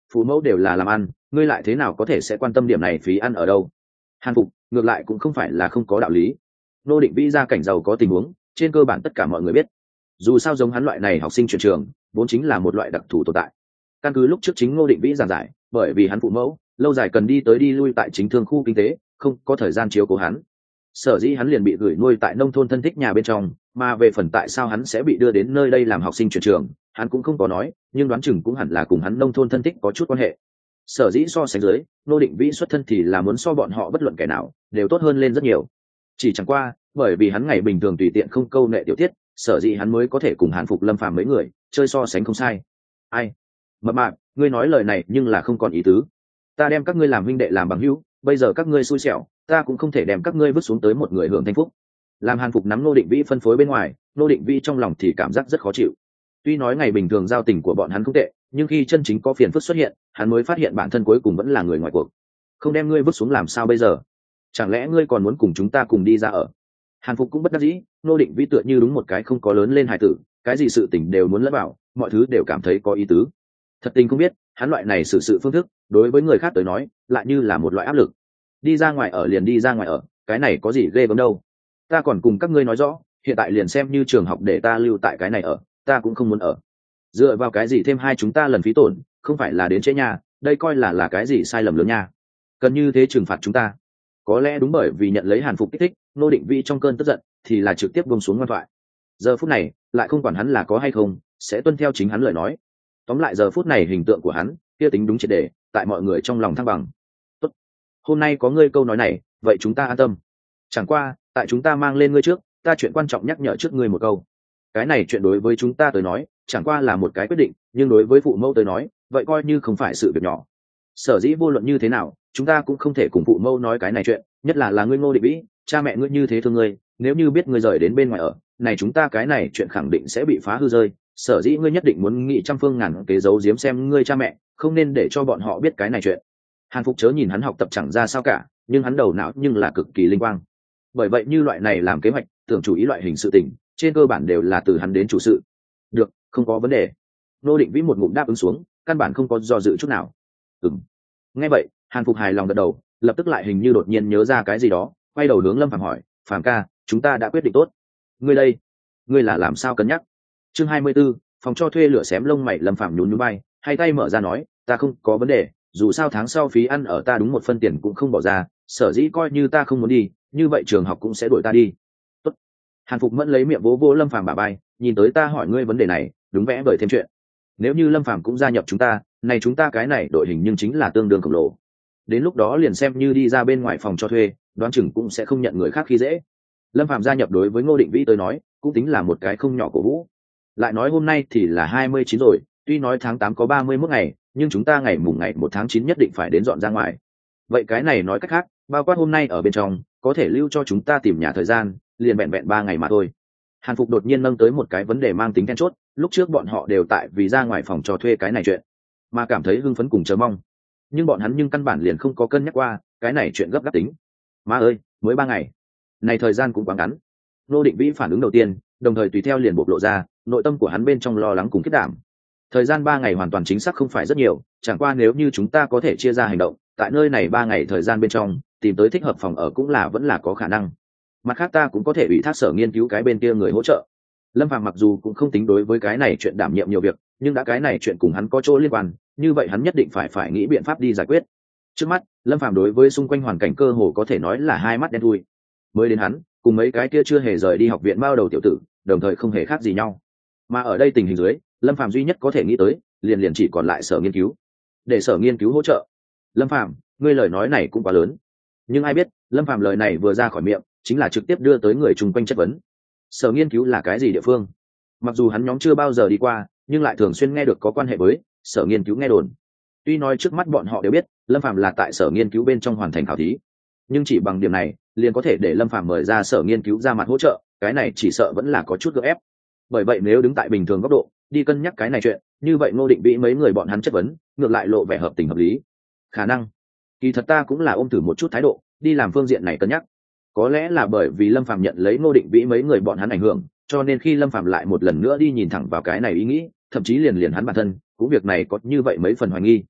phụ mẫu đều là làm ăn, ngươi lại thế nào có thể sẽ quan tâm điểm này phí ăn ở đâu? Hàn Phục ngược lại cũng không phải là không có đạo lý. Ngô Định Vĩ gia cảnh giàu có tình huống, trên cơ bản tất cả mọi người biết. Dù sao giống hắn loại này học sinh chuyển trường, vốn chính là một loại đặc thù tồn tại. Căn cứ lúc trước chính Ngô Định Vĩ giảng giải, bởi vì hắn phụ mẫu lâu dài cần đi tới đi lui tại chính thương khu kinh tế, không có thời gian chiếu cố hắn. Sở dĩ hắn liền bị gửi nuôi tại nông thôn thân thích nhà bên trong, mà về phần tại sao hắn sẽ bị đưa đến nơi đây làm học sinh chuyển trường, hắn cũng không có nói, nhưng đoán chừng cũng hẳn là cùng hắn nông thôn thân thích có chút quan hệ. Sở dĩ so sánh dưới, Ngô Định Vĩ xuất thân thì là muốn so bọn họ bất luận kẻ nào đều tốt hơn lên rất nhiều. Chỉ chẳng qua, bởi vì hắn ngày bình thường tùy tiện không câu nệ tiểu tiết, sở dĩ hắn mới có thể cùng Hàn Phục Lâm Phàm mấy người chơi so sánh không sai. Ai? Mập mạp, ngươi nói lời này nhưng là không còn ý tứ. Ta đem các ngươi làm huynh đệ làm bằng hữu, bây giờ các ngươi xui xẻo, ta cũng không thể đem các ngươi vứt xuống tới một người hưởng thanh phúc. Làm Hàn Phục nắm Ngô Định Vĩ phân phối bên ngoài, Ngô Định Vĩ trong lòng thì cảm giác rất khó chịu. Tuy nói ngày bình thường giao tình của bọn hắn không tệ, nhưng khi chân chính có phiền phức xuất hiện, hắn mới phát hiện bản thân cuối cùng vẫn là người ngoài cuộc. Không đem ngươi vứt xuống làm sao bây giờ? Chẳng lẽ ngươi còn muốn cùng chúng ta cùng đi ra ở? Hàn Phục cũng bất đắc dĩ, Ngô Định Vĩ tựa như đúng một cái không có lớn lên hài tử, cái gì sự tình đều muốn lẫn vào, mọi thứ đều cảm thấy có ý tứ. Thật tình không biết, hắn loại này xử sự phương thức, đối với người khác tới nói, lại như là một loại áp lực. Đi ra ngoài ở liền đi ra ngoài ở, cái này có gì ghê gớm đâu? Ta còn cùng các ngươi nói rõ, hiện tại liền xem như trường học để ta lưu tại cái này ở, ta cũng không muốn ở. Dựa vào cái gì thêm hai chúng ta lần phí tổn, không phải là đến chế nhà, đây coi là là cái gì sai lầm lớn nha. Cần như thế trừng phạt chúng ta. Có lẽ đúng bởi vì nhận lấy Hàn Phục kích thích, Ngô Định Vĩ trong cơn tức giận thì là trực tiếp buông xuống ngoan thoại. Giờ phút này, lại không quản hắn là có hay không, sẽ tuân theo chính hắn lời nói. Tóm lại giờ phút này hình tượng của hắn, kia tính đúng triệt để, tại mọi người trong lòng thăng bằng. Tốt, hôm nay có ngươi câu nói này, vậy chúng ta an tâm. Chẳng qua, tại chúng ta mang lên ngươi trước, ta chuyện quan trọng nhắc nhở trước ngươi một câu. Cái này chuyện đối với chúng ta tới nói, chẳng qua là một cái quyết định, nhưng đối với phụ mẫu tới nói, vậy coi như không phải sự việc nhỏ. Sở dĩ vô luận như thế nào, chúng ta cũng không thể cùng phụ mẫu nói cái này chuyện, nhất là là ngươi Ngô Định Vĩ, cha mẹ ngươi như thế thương ngươi, nếu như biết ngươi rời đến bên ngoài ở, này chúng ta cái này chuyện khẳng định sẽ bị phá hư rơi. Sở dĩ ngươi nhất định muốn nghĩ trăm phương ngàn kế giấu giếm xem ngươi cha mẹ, không nên để cho bọn họ biết cái này chuyện. Hàn Phục chớ nhìn hắn học tập chẳng ra sao cả, nhưng hắn đầu não nhưng là cực kỳ linh quang. Bởi vậy như loại này làm kế hoạch, tưởng chủ ý loại hình sự tình, trên cơ bản đều là từ hắn đến chủ sự. Được, không có vấn đề. Ngô Định Vĩ một ngụm đáp ứng xuống, căn bản không có do dự chút nào. Ừm. Nghe vậy, Hàn Phục hài lòng gật đầu, lập tức lại hình như đột nhiên nhớ ra cái gì đó, quay đầu hướng Lâm Phàm hỏi, "Phàm ca, chúng ta đã quyết định tốt. Ngươi đây, ngươi là làm sao cân nhắc?" Chương hai mươi 24, phòng cho thuê lửa xém lông mày. Lâm Phàm nhún nhún vai, hai tay mở ra nói, "Ta không có vấn đề, dù sao tháng sau phí ăn ở ta đúng một phân tiền cũng không bỏ ra, sở dĩ coi như ta không muốn đi, như vậy trường học cũng sẽ đuổi ta đi." Tốt. Hàn Phục mẫn lấy miệng vỗ vỗ Lâm Phàm bả vai, nhìn tới ta hỏi ngươi vấn đề này, đúng vẽ vời thêm chuyện. Nếu như Lâm Phàm cũng gia nhập chúng ta, này chúng ta cái này đội hình nhưng chính là tương đương khổng lồ. Đến lúc đó liền xem như đi ra bên ngoài phòng cho thuê, đoán chừng cũng sẽ không nhận người khác khi dễ. Lâm Phàm gia nhập đối với Ngô Định Vĩ tới nói, cũng tính là một cái không nhỏ cổ vũ. Lại nói hôm nay thì là hai mươi chín rồi, tuy nói tháng tám có ba mươi mốt ngày, nhưng chúng ta ngày mùng ngày một tháng chín nhất định phải đến dọn ra ngoài. Vậy cái này nói cách khác, bao quát hôm nay ở bên trong, có thể lưu cho chúng ta tìm nhà thời gian, liền vẹn vẹn ba ngày mà thôi. Hàn Phục đột nhiên nâng tới một cái vấn đề mang tính then chốt, lúc trước bọn họ đều tại vì ra ngoài phòng cho thuê cái này chuyện, mà cảm thấy hưng phấn cùng chờ mong. Nhưng bọn hắn nhưng căn bản liền không có cân nhắc qua, cái này chuyện gấp gáp tính. Má ơi, mới ba ngày. Này thời gian cũng quá ngắn. Ngô Định Vĩ phản ứng đầu tiên, đồng thời tùy theo liền bộc lộ ra, nội tâm của hắn bên trong lo lắng cùng khiếp đảm. Thời gian ba ngày hoàn toàn chính xác không phải rất nhiều, chẳng qua nếu như chúng ta có thể chia ra hành động, tại nơi này ba ngày thời gian bên trong, tìm tới thích hợp phòng ở cũng là vẫn là có khả năng. Mặt khác ta cũng có thể ủy thác sở nghiên cứu cái bên kia người hỗ trợ. Lâm Phàm mặc dù cũng không tính đối với cái này chuyện đảm nhiệm nhiều việc, nhưng đã cái này chuyện cùng hắn có chỗ liên quan, như vậy hắn nhất định phải phải nghĩ biện pháp đi giải quyết. Trước mắt, Lâm Phàm đối với xung quanh hoàn cảnh cơ hồ có thể nói là hai mắt đen thui. Mới đến hắn, cùng mấy cái kia chưa hề rời đi học viện bao đầu tiểu tử, đồng thời không hề khác gì nhau. Mà ở đây tình hình dưới, Lâm Phàm duy nhất có thể nghĩ tới, liền liền chỉ còn lại sở nghiên cứu. Để sở nghiên cứu hỗ trợ. Lâm Phàm, ngươi lời nói này cũng quá lớn. Nhưng ai biết, Lâm Phàm lời này vừa ra khỏi miệng, chính là trực tiếp đưa tới người chung quanh chất vấn. Sở nghiên cứu là cái gì địa phương? Mặc dù hắn nhóm chưa bao giờ đi qua, nhưng lại thường xuyên nghe được có quan hệ với sở nghiên cứu nghe đồn. Tuy nói trước mắt bọn họ đều biết Lâm Phàm là tại sở nghiên cứu bên trong hoàn thành khảo thí, nhưng chỉ bằng điểm này liền có thể để Lâm Phàm mời ra sở nghiên cứu ra mặt hỗ trợ, cái này chỉ sợ vẫn là có chút gượng ép. Bởi vậy nếu đứng tại bình thường góc độ đi cân nhắc cái này chuyện, như vậy Ngô Định Vĩ mấy người bọn hắn chất vấn ngược lại lộ vẻ hợp tình hợp lý. Khả năng kỳ thật ta cũng là ôm thử một chút thái độ đi làm phương diện này cân nhắc. Có lẽ là bởi vì Lâm Phàm nhận lấy Ngô Định Vĩ mấy người bọn hắn ảnh hưởng, cho nên khi Lâm Phàm lại một lần nữa đi nhìn thẳng vào cái này ý nghĩ, thậm chí liền liền hắn bản thân cũng việc này có như vậy mấy phần hoài nghi.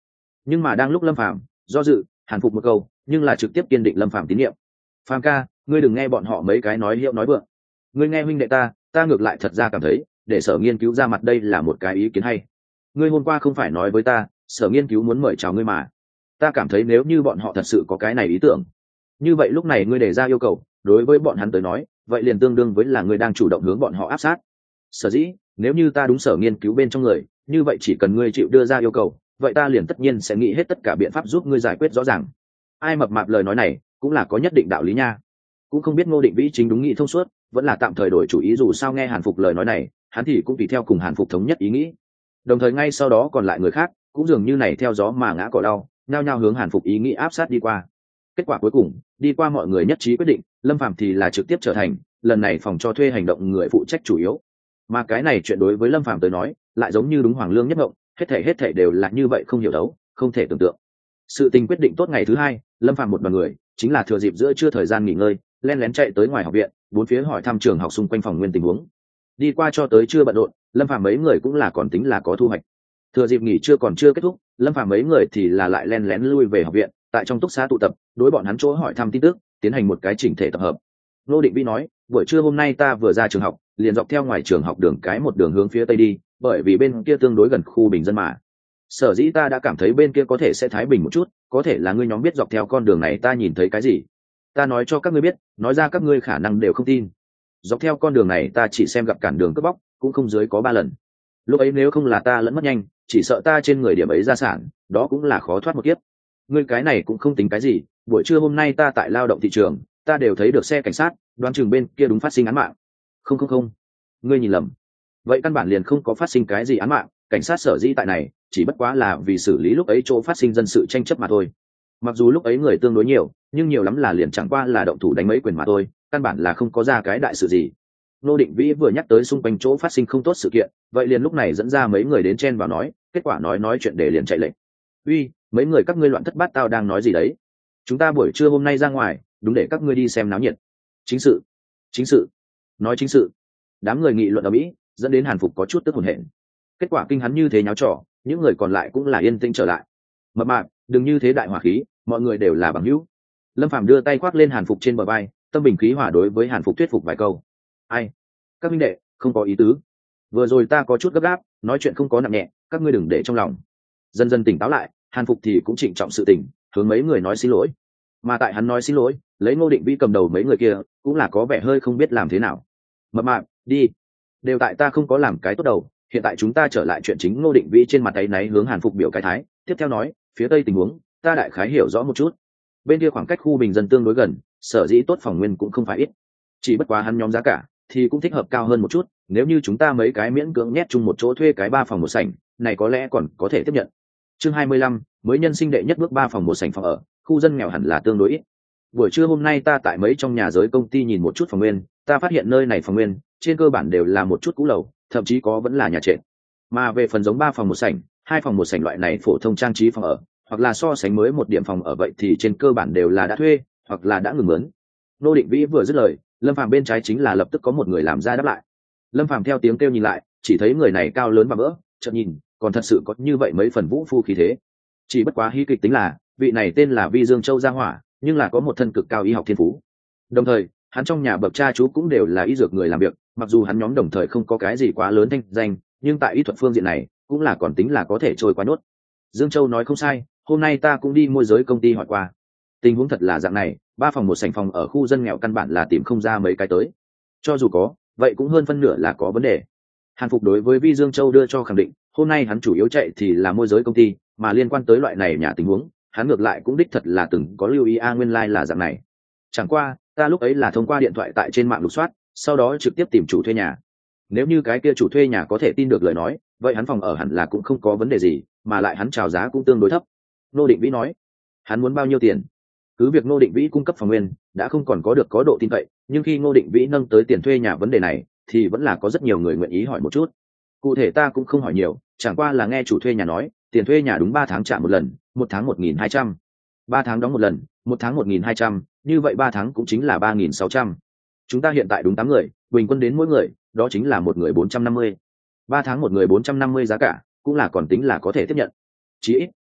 Nhưng mà đang lúc Lâm Phàm do dự, Hàn Phục một câu nhưng là trực tiếp kiên định Lâm Phàm tín nhiệm. Phàm ca, ngươi đừng nghe bọn họ mấy cái nói hiệu nói vượng, ngươi nghe huynh đệ ta, ta ngược lại thật ra cảm thấy để sở nghiên cứu ra mặt đây là một cái ý kiến hay. Ngươi hôm qua không phải nói với ta sở nghiên cứu muốn mời chào ngươi mà, ta cảm thấy nếu như bọn họ thật sự có cái này ý tưởng, như vậy lúc này ngươi đề ra yêu cầu đối với bọn hắn tới nói, vậy liền tương đương với là ngươi đang chủ động hướng bọn họ áp sát. Sở dĩ nếu như ta đúng sở nghiên cứu bên trong người, như vậy chỉ cần ngươi chịu đưa ra yêu cầu, vậy ta liền tất nhiên sẽ nghĩ hết tất cả biện pháp giúp ngươi giải quyết rõ ràng. Ai mập mạp lời nói này cũng là có nhất định đạo lý nha. Cũng không biết Ngô Định Vĩ chính đúng nghĩ thông suốt, vẫn là tạm thời đổi chủ ý, dù sao nghe Hàn Phục lời nói này, hắn thì cũng tùy theo cùng Hàn Phục thống nhất ý nghĩ. Đồng thời ngay sau đó còn lại người khác cũng dường như này theo gió mà ngã cỏ đau, nhao nhao hướng Hàn Phục ý nghĩ áp sát đi qua. Kết quả cuối cùng, đi qua mọi người nhất trí quyết định, Lâm Phàm thì là trực tiếp trở thành lần này phòng cho thuê hành động người phụ trách chủ yếu. Mà cái này chuyện đối với Lâm Phàm tới nói, lại giống như đúng hoàng lương nhất ngộng, hết thảy hết thảy đều là như vậy không hiểu đấu, không thể tưởng tượng. Sự tình quyết định tốt ngày thứ hai, Lâm Phàm một đoàn người chính là thừa dịp giữa trưa thời gian nghỉ ngơi, lén lén chạy tới ngoài học viện, bốn phía hỏi thăm trường học xung quanh phòng nguyên tình huống. Đi qua cho tới trưa bận rộn, Lâm Phàm mấy người cũng là còn tính là có thu hoạch. Thừa dịp nghỉ trưa còn chưa kết thúc, Lâm Phàm mấy người thì là lại lén lén lui về học viện, tại trong túc xá tụ tập, đối bọn hắn chỗ hỏi thăm tin tức, tiến hành một cái chỉnh thể tập hợp. Ngô Định Vĩ nói, buổi trưa hôm nay ta vừa ra trường học, liền dọc theo ngoài trường học đường cái một đường hướng phía tây đi, bởi vì bên kia tương đối gần khu bình dân mà. Sở dĩ ta đã cảm thấy bên kia có thể sẽ thái bình một chút, có thể là ngươi nhóm biết dọc theo con đường này ta nhìn thấy cái gì. Ta nói cho các ngươi biết, nói ra các ngươi khả năng đều không tin. Dọc theo con đường này ta chỉ xem gặp cản đường cướp bóc, cũng không dưới có ba lần. Lúc ấy nếu không là ta lẫn mất nhanh, chỉ sợ ta trên người điểm ấy gia sản, đó cũng là khó thoát một kiếp. Ngươi cái này cũng không tính cái gì, buổi trưa hôm nay ta tại lao động thị trường, ta đều thấy được xe cảnh sát, đoán chừng bên kia đúng phát sinh án mạng. Không không không, ngươi nhìn lầm. Vậy căn bản liền không có phát sinh cái gì án mạng, cảnh sát sở dĩ tại này chỉ bất quá là vì xử lý lúc ấy chỗ phát sinh dân sự tranh chấp mà thôi. Mặc dù lúc ấy người tương đối nhiều, nhưng nhiều lắm là liền chẳng qua là động thủ đánh mấy quyền mà thôi, căn bản là không có ra cái đại sự gì. Ngô Định Vĩ vừa nhắc tới xung quanh chỗ phát sinh không tốt sự kiện, vậy liền lúc này dẫn ra mấy người đến chen vào nói, kết quả nói nói chuyện để liền chạy lệnh. Uy, mấy người các ngươi loạn thất bát tao đang nói gì đấy? Chúng ta buổi trưa hôm nay ra ngoài, đúng để các ngươi đi xem náo nhiệt. Chính sự, chính sự, nói chính sự. Đám người nghị luận ở mỹ, dẫn đến Hàn Phục có chút tức hồn hển. Kết quả kinh hắn như thế nháo trò, những người còn lại cũng là yên tĩnh trở lại. Mập mạp, đừng như thế đại hỏa khí, mọi người đều là bằng hữu. Lâm Phàm đưa tay khoác lên Hàn Phục trên bờ vai, tâm bình khí hòa đối với Hàn Phục thuyết phục vài câu. Ai, các minh đệ, không có ý tứ. Vừa rồi ta có chút gấp gáp, nói chuyện không có nặng nhẹ, các ngươi đừng để trong lòng. Dần dần tỉnh táo lại, Hàn Phục thì cũng trịnh trọng sự tình, hướng mấy người nói xin lỗi. Mà tại hắn nói xin lỗi, lấy Ngô Định Vĩ cầm đầu mấy người kia, cũng là có vẻ hơi không biết làm thế nào. Mập mạp, đi. Đều tại ta không có làm cái tốt đầu, hiện tại chúng ta trở lại chuyện chính. Ngô Định Vĩ trên mặt tay náy hướng Hàn Phục biểu cái thái, tiếp theo nói, phía tây tình huống, ta đại khái hiểu rõ một chút. Bên kia khoảng cách khu bình dân tương đối gần, sở dĩ tốt phòng nguyên cũng không phải ít. Chỉ bất quá hắn nhóm giá cả thì cũng thích hợp cao hơn một chút, nếu như chúng ta mấy cái miễn cưỡng nhét chung một chỗ thuê cái ba phòng một sảnh, này có lẽ còn có thể tiếp nhận. Chương hai mươi lăm, mới nhân sinh đệ nhất bước ba phòng một sảnh phòng ở, khu dân nghèo hẳn là tương đối ít. Buổi trưa hôm nay ta tại mấy trong nhà giới công ty nhìn một chút phòng nguyên, ta phát hiện nơi này phòng nguyên trên cơ bản đều là một chút cũ lầu, thậm chí có vẫn là nhà trệt. Mà về phần giống ba phòng một sảnh, hai phòng một sảnh loại này phổ thông trang trí phòng ở, hoặc là so sánh mới một điểm phòng ở vậy thì trên cơ bản đều là đã thuê hoặc là đã ngừng mướn. Ngô Định Vĩ vừa dứt lời, Lâm Phàm bên trái chính là lập tức có một người làm ra đáp lại. Lâm Phàm theo tiếng kêu nhìn lại, chỉ thấy người này cao lớn và vỡ, chợt nhìn còn thật sự có như vậy mấy phần vũ phu khí thế. Chỉ bất quá hí kịch tính là vị này tên là Vi Dương Châu Gia Hỏa, nhưng là có một thân cực cao y học thiên phú. Đồng thời hắn trong nhà bậc cha chú cũng đều là y dược người làm việc, mặc dù hắn nhóm đồng thời không có cái gì quá lớn thanh danh, nhưng tại y thuật phương diện này cũng là còn tính là có thể trôi qua nốt. Dương Châu nói không sai, hôm nay ta cũng đi môi giới công ty hỏi qua, tình huống thật là dạng này, ba phòng một sảnh phòng ở khu dân nghèo căn bản là tìm không ra mấy cái tới, cho dù có vậy cũng hơn phân nửa là có vấn đề. Hàn Phục đối với Vi Dương Châu đưa cho khẳng định, hôm nay hắn chủ yếu chạy thì là môi giới công ty, mà liên quan tới loại này nhà tình huống, hắn ngược lại cũng đích thật là từng có lưu ý. A nguyên lai like là dạng này, chẳng qua ta lúc ấy là thông qua điện thoại tại trên mạng lục soát, sau đó trực tiếp tìm chủ thuê nhà. Nếu như cái kia chủ thuê nhà có thể tin được lời nói, vậy hắn phòng ở hẳn là cũng không có vấn đề gì, mà lại hắn chào giá cũng tương đối thấp. Ngô Định Vĩ nói, hắn muốn bao nhiêu tiền? Cứ việc Ngô Định Vĩ cung cấp phòng nguyên đã không còn có được có độ tin cậy, nhưng khi Ngô Định Vĩ nâng tới tiền thuê nhà vấn đề này thì vẫn là có rất nhiều người nguyện ý hỏi một chút. Cụ thể ta cũng không hỏi nhiều, chẳng qua là nghe chủ thuê nhà nói tiền thuê nhà đúng ba tháng trả một lần, một tháng một nghìn hai trăm, ba tháng đóng một lần, một tháng một nghìn hai trăm, như vậy ba tháng cũng chính là ba nghìn sáu trăm. Chúng ta hiện tại đúng tám người, bình quân đến mỗi người đó chính là một người bốn trăm năm mươi, ba tháng một người bốn trăm năm mươi giá cả cũng là còn tính là có thể tiếp nhận. Chỉ ít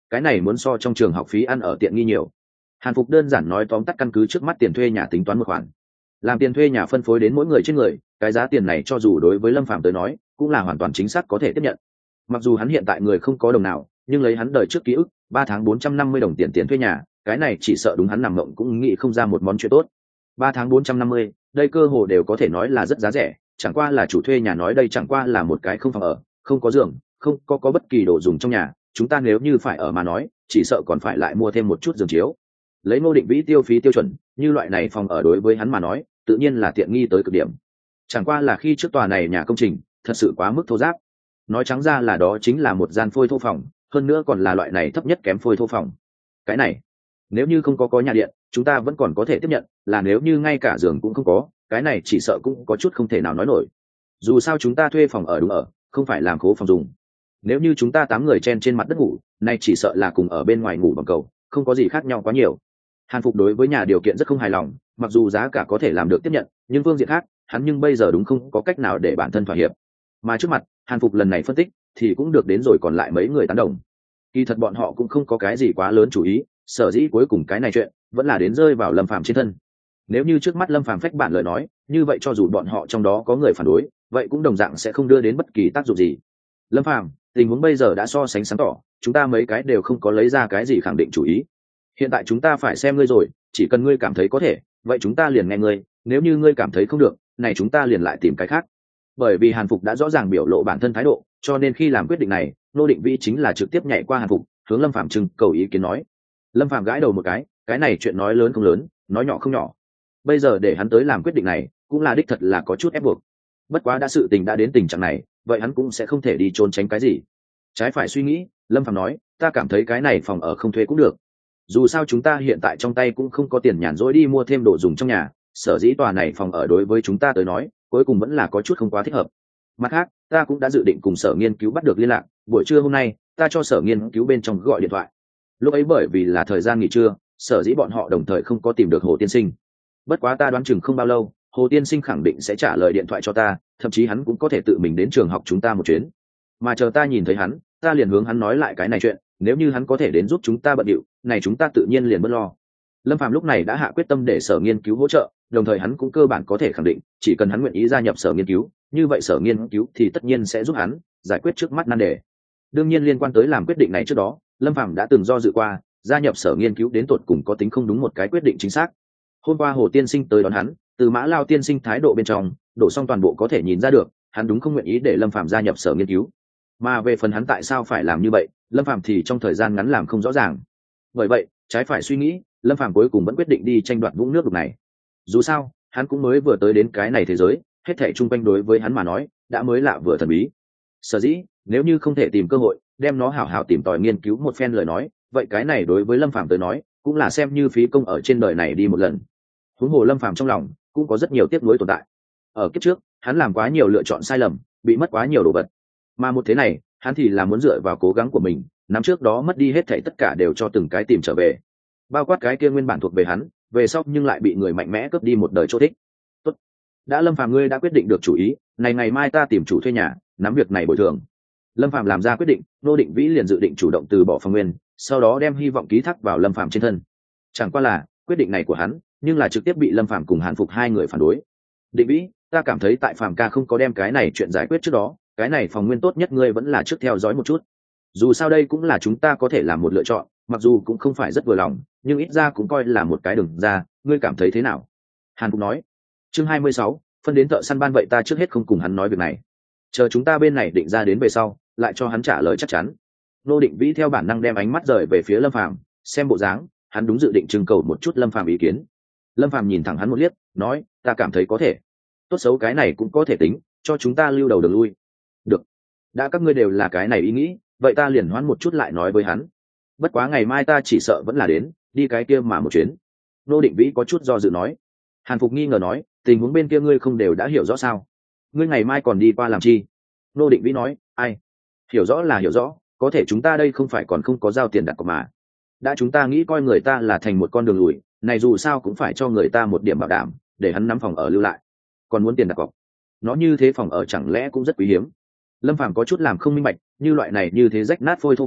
cái này muốn so trong trường học phí ăn ở tiện nghi nhiều. Hàn Phục đơn giản nói tóm tắt căn cứ trước mắt tiền thuê nhà tính toán một khoản, làm tiền thuê nhà phân phối đến mỗi người trên người, cái giá tiền này cho dù đối với Lâm Phàm tới nói cũng là hoàn toàn chính xác có thể tiếp nhận. Mặc dù hắn hiện tại người không có đồng nào, nhưng lấy hắn đời trước ký ức, ba tháng bốn trăm năm mươi đồng tiền tiền thuê nhà, cái này chỉ sợ đúng hắn nằm mộng cũng nghĩ không ra một món chuyện tốt. Ba tháng bốn trăm năm mươi, đây cơ hồ đều có thể nói là rất giá rẻ, chẳng qua là chủ thuê nhà nói đây chẳng qua là một cái không phòng ở, không có giường, không có có bất kỳ đồ dùng trong nhà, chúng ta nếu như phải ở mà nói, chỉ sợ còn phải lại mua thêm một chút giường chiếu. Lấy Ngô Định Vĩ tiêu phí tiêu chuẩn, như loại này phòng ở đối với hắn mà nói, tự nhiên là tiện nghi tới cực điểm. Chẳng qua là khi trước tòa này nhà công trình, thật sự quá mức thô ráp. Nói trắng ra là đó chính là một gian phôi thô phòng, hơn nữa còn là loại này thấp nhất kém phôi thô phòng. Cái này, nếu như không có có nhà điện, chúng ta vẫn còn có thể tiếp nhận, là nếu như ngay cả giường cũng không có, cái này chỉ sợ cũng có chút không thể nào nói nổi. Dù sao chúng ta thuê phòng ở đúng ở, không phải làm khố phòng dùng. Nếu như chúng ta tám người chen trên mặt đất ngủ, nay chỉ sợ là cùng ở bên ngoài ngủ bằng cầu, không có gì khác nhau quá nhiều. Hàn Phục đối với nhà điều kiện rất không hài lòng, mặc dù giá cả có thể làm được tiếp nhận, nhưng phương diện khác, hắn nhưng bây giờ đúng không có cách nào để bản thân thỏa hiệp. Mà trước mặt, Hàn Phục lần này phân tích, thì cũng được đến rồi còn lại mấy người tán đồng. Kỳ thật bọn họ cũng không có cái gì quá lớn chú ý, sở dĩ cuối cùng cái này chuyện vẫn là đến rơi vào Lâm Phàm trên thân. Nếu như trước mắt Lâm Phàm phách bản lời nói, như vậy cho dù bọn họ trong đó có người phản đối, vậy cũng đồng dạng sẽ không đưa đến bất kỳ tác dụng gì. Lâm Phàm, tình huống bây giờ đã so sánh sáng tỏ, chúng ta mấy cái đều không có lấy ra cái gì khẳng định chủ ý. Hiện tại chúng ta phải xem ngươi rồi, chỉ cần ngươi cảm thấy có thể, vậy chúng ta liền nghe ngươi, nếu như ngươi cảm thấy không được, này chúng ta liền lại tìm cái khác. Bởi vì Hàn Phục đã rõ ràng biểu lộ bản thân thái độ, cho nên khi làm quyết định này, Ngô Định Vĩ chính là trực tiếp nhảy qua Hàn Phục, hướng Lâm Phàm trưng cầu ý kiến nói. Lâm Phàm gãi đầu một cái, cái này chuyện nói lớn không lớn, nói nhỏ không nhỏ. Bây giờ để hắn tới làm quyết định này, cũng là đích thật là có chút ép buộc. Bất quá đã sự tình đã đến tình trạng này, vậy hắn cũng sẽ không thể đi trốn tránh cái gì. Trái phải suy nghĩ, Lâm Phàm nói, ta cảm thấy cái này phòng ở không thuê cũng được. Dù sao chúng ta hiện tại trong tay cũng không có tiền nhàn rỗi đi mua thêm đồ dùng trong nhà, sở dĩ tòa này phòng ở đối với chúng ta tới nói, cuối cùng vẫn là có chút không quá thích hợp. Mặt khác, ta cũng đã dự định cùng sở nghiên cứu bắt được liên lạc, buổi trưa hôm nay, ta cho sở nghiên cứu bên trong gọi điện thoại. Lúc ấy bởi vì là thời gian nghỉ trưa, sở dĩ bọn họ đồng thời không có tìm được Hồ Tiên Sinh. Bất quá ta đoán chừng không bao lâu, Hồ Tiên Sinh khẳng định sẽ trả lời điện thoại cho ta, thậm chí hắn cũng có thể tự mình đến trường học chúng ta một chuyến. Mà chờ ta nhìn thấy hắn, ta liền hướng hắn nói lại cái này chuyện, nếu như hắn có thể đến giúp chúng ta bận điệu, này chúng ta tự nhiên liền bớt lo. Lâm Phàm lúc này đã hạ quyết tâm để sở nghiên cứu hỗ trợ, đồng thời hắn cũng cơ bản có thể khẳng định, chỉ cần hắn nguyện ý gia nhập sở nghiên cứu, như vậy sở nghiên cứu thì tất nhiên sẽ giúp hắn giải quyết trước mắt nan đề. Đương nhiên liên quan tới làm quyết định này trước đó, Lâm Phàm đã từng do dự qua, gia nhập sở nghiên cứu đến tột cùng có tính không đúng một cái quyết định chính xác. Hôm qua Hồ Tiên Sinh tới đón hắn, từ Mã Lao Tiên Sinh thái độ bên trong, đổ xong toàn bộ có thể nhìn ra được, hắn đúng không nguyện ý để Lâm Phàm gia nhập sở nghiên cứu. Mà về phần hắn tại sao phải làm như vậy, Lâm Phàm thì trong thời gian ngắn làm không rõ ràng. Bởi vậy, trái phải suy nghĩ, Lâm Phàm cuối cùng vẫn quyết định đi tranh đoạt vũng nước đục này. Dù sao, hắn cũng mới vừa tới đến cái này thế giới, hết thảy chung quanh đối với hắn mà nói, đã mới lạ vừa thần bí. Sở dĩ, nếu như không thể tìm cơ hội, đem nó hảo hảo tìm tòi nghiên cứu một phen lời nói, vậy cái này đối với Lâm Phàm tới nói, cũng là xem như phí công ở trên đời này đi một lần. Huống hồ Lâm Phàm trong lòng cũng có rất nhiều tiếc nuối tồn tại. Ở kiếp trước, hắn làm quá nhiều lựa chọn sai lầm, bị mất quá nhiều đồ vật. Mà một thế này, hắn thì là muốn dựa vào cố gắng của mình, năm trước đó mất đi hết thảy tất cả đều cho từng cái tìm trở về. Bao quát cái kia nguyên bản thuộc về hắn, về sau nhưng lại bị người mạnh mẽ cướp đi một đời chỗ thích. Tốt, đã Lâm Phàm ngươi đã quyết định được chủ ý, này ngày mai ta tìm chủ thuê nhà, nắm việc này bồi thường. Lâm Phàm làm ra quyết định, Ngô Định Vĩ liền dự định chủ động từ bỏ Phong Nguyên, sau đó đem hy vọng ký thác vào Lâm Phàm trên thân. Chẳng qua là, quyết định này của hắn, nhưng là trực tiếp bị Lâm Phàm cùng Hàn Phục hai người phản đối. Định Vĩ, ta cảm thấy tại Phàm ca không có đem cái này chuyện giải quyết trước đó, cái này Phong Nguyên tốt nhất ngươi vẫn là trước theo dõi một chút. Dù sao đây cũng là chúng ta có thể làm một lựa chọn, mặc dù cũng không phải rất vừa lòng, nhưng ít ra cũng coi là một cái đường ra, ngươi cảm thấy thế nào? Hàn Phục nói. Chương hai mươi sáu, phân đến thợ săn ban vậy ta trước hết không cùng hắn nói việc này. Chờ chúng ta bên này định ra đến về sau, lại cho hắn trả lời chắc chắn. Ngô Định Vĩ theo bản năng đem ánh mắt rời về phía Lâm Phàm, xem bộ dáng, hắn đúng dự định trưng cầu một chút Lâm Phàm ý kiến. Lâm Phàm nhìn thẳng hắn một liếc, nói, ta cảm thấy có thể. Tốt xấu cái này cũng có thể tính, cho chúng ta lưu đầu đường lui. Được. Đã các ngươi đều là cái này ý nghĩ, vậy ta liền hoãn một chút lại nói với hắn. Bất quá ngày mai ta chỉ sợ vẫn là đến, đi cái kia mà một chuyến. Ngô Định Vĩ có chút do dự nói. Hàn Phục nghi ngờ nói, tình huống bên kia ngươi không đều đã hiểu rõ sao? Ngươi ngày mai còn đi qua làm chi? Ngô Định Vĩ nói, ai? Hiểu rõ là hiểu rõ, có thể chúng ta đây không phải còn không có giao tiền đặt cọc mà. Đã chúng ta nghĩ coi người ta là thành một con đường lùi, này dù sao cũng phải cho người ta một điểm bảo đảm, để hắn nắm phòng ở lưu lại. Còn muốn tiền đặt cọc, nó như thế phòng ở chẳng lẽ cũng rất quý hiếm. Lâm Phàm có chút làm không minh bạch, như loại này như thế rách nát phôi thô phòng,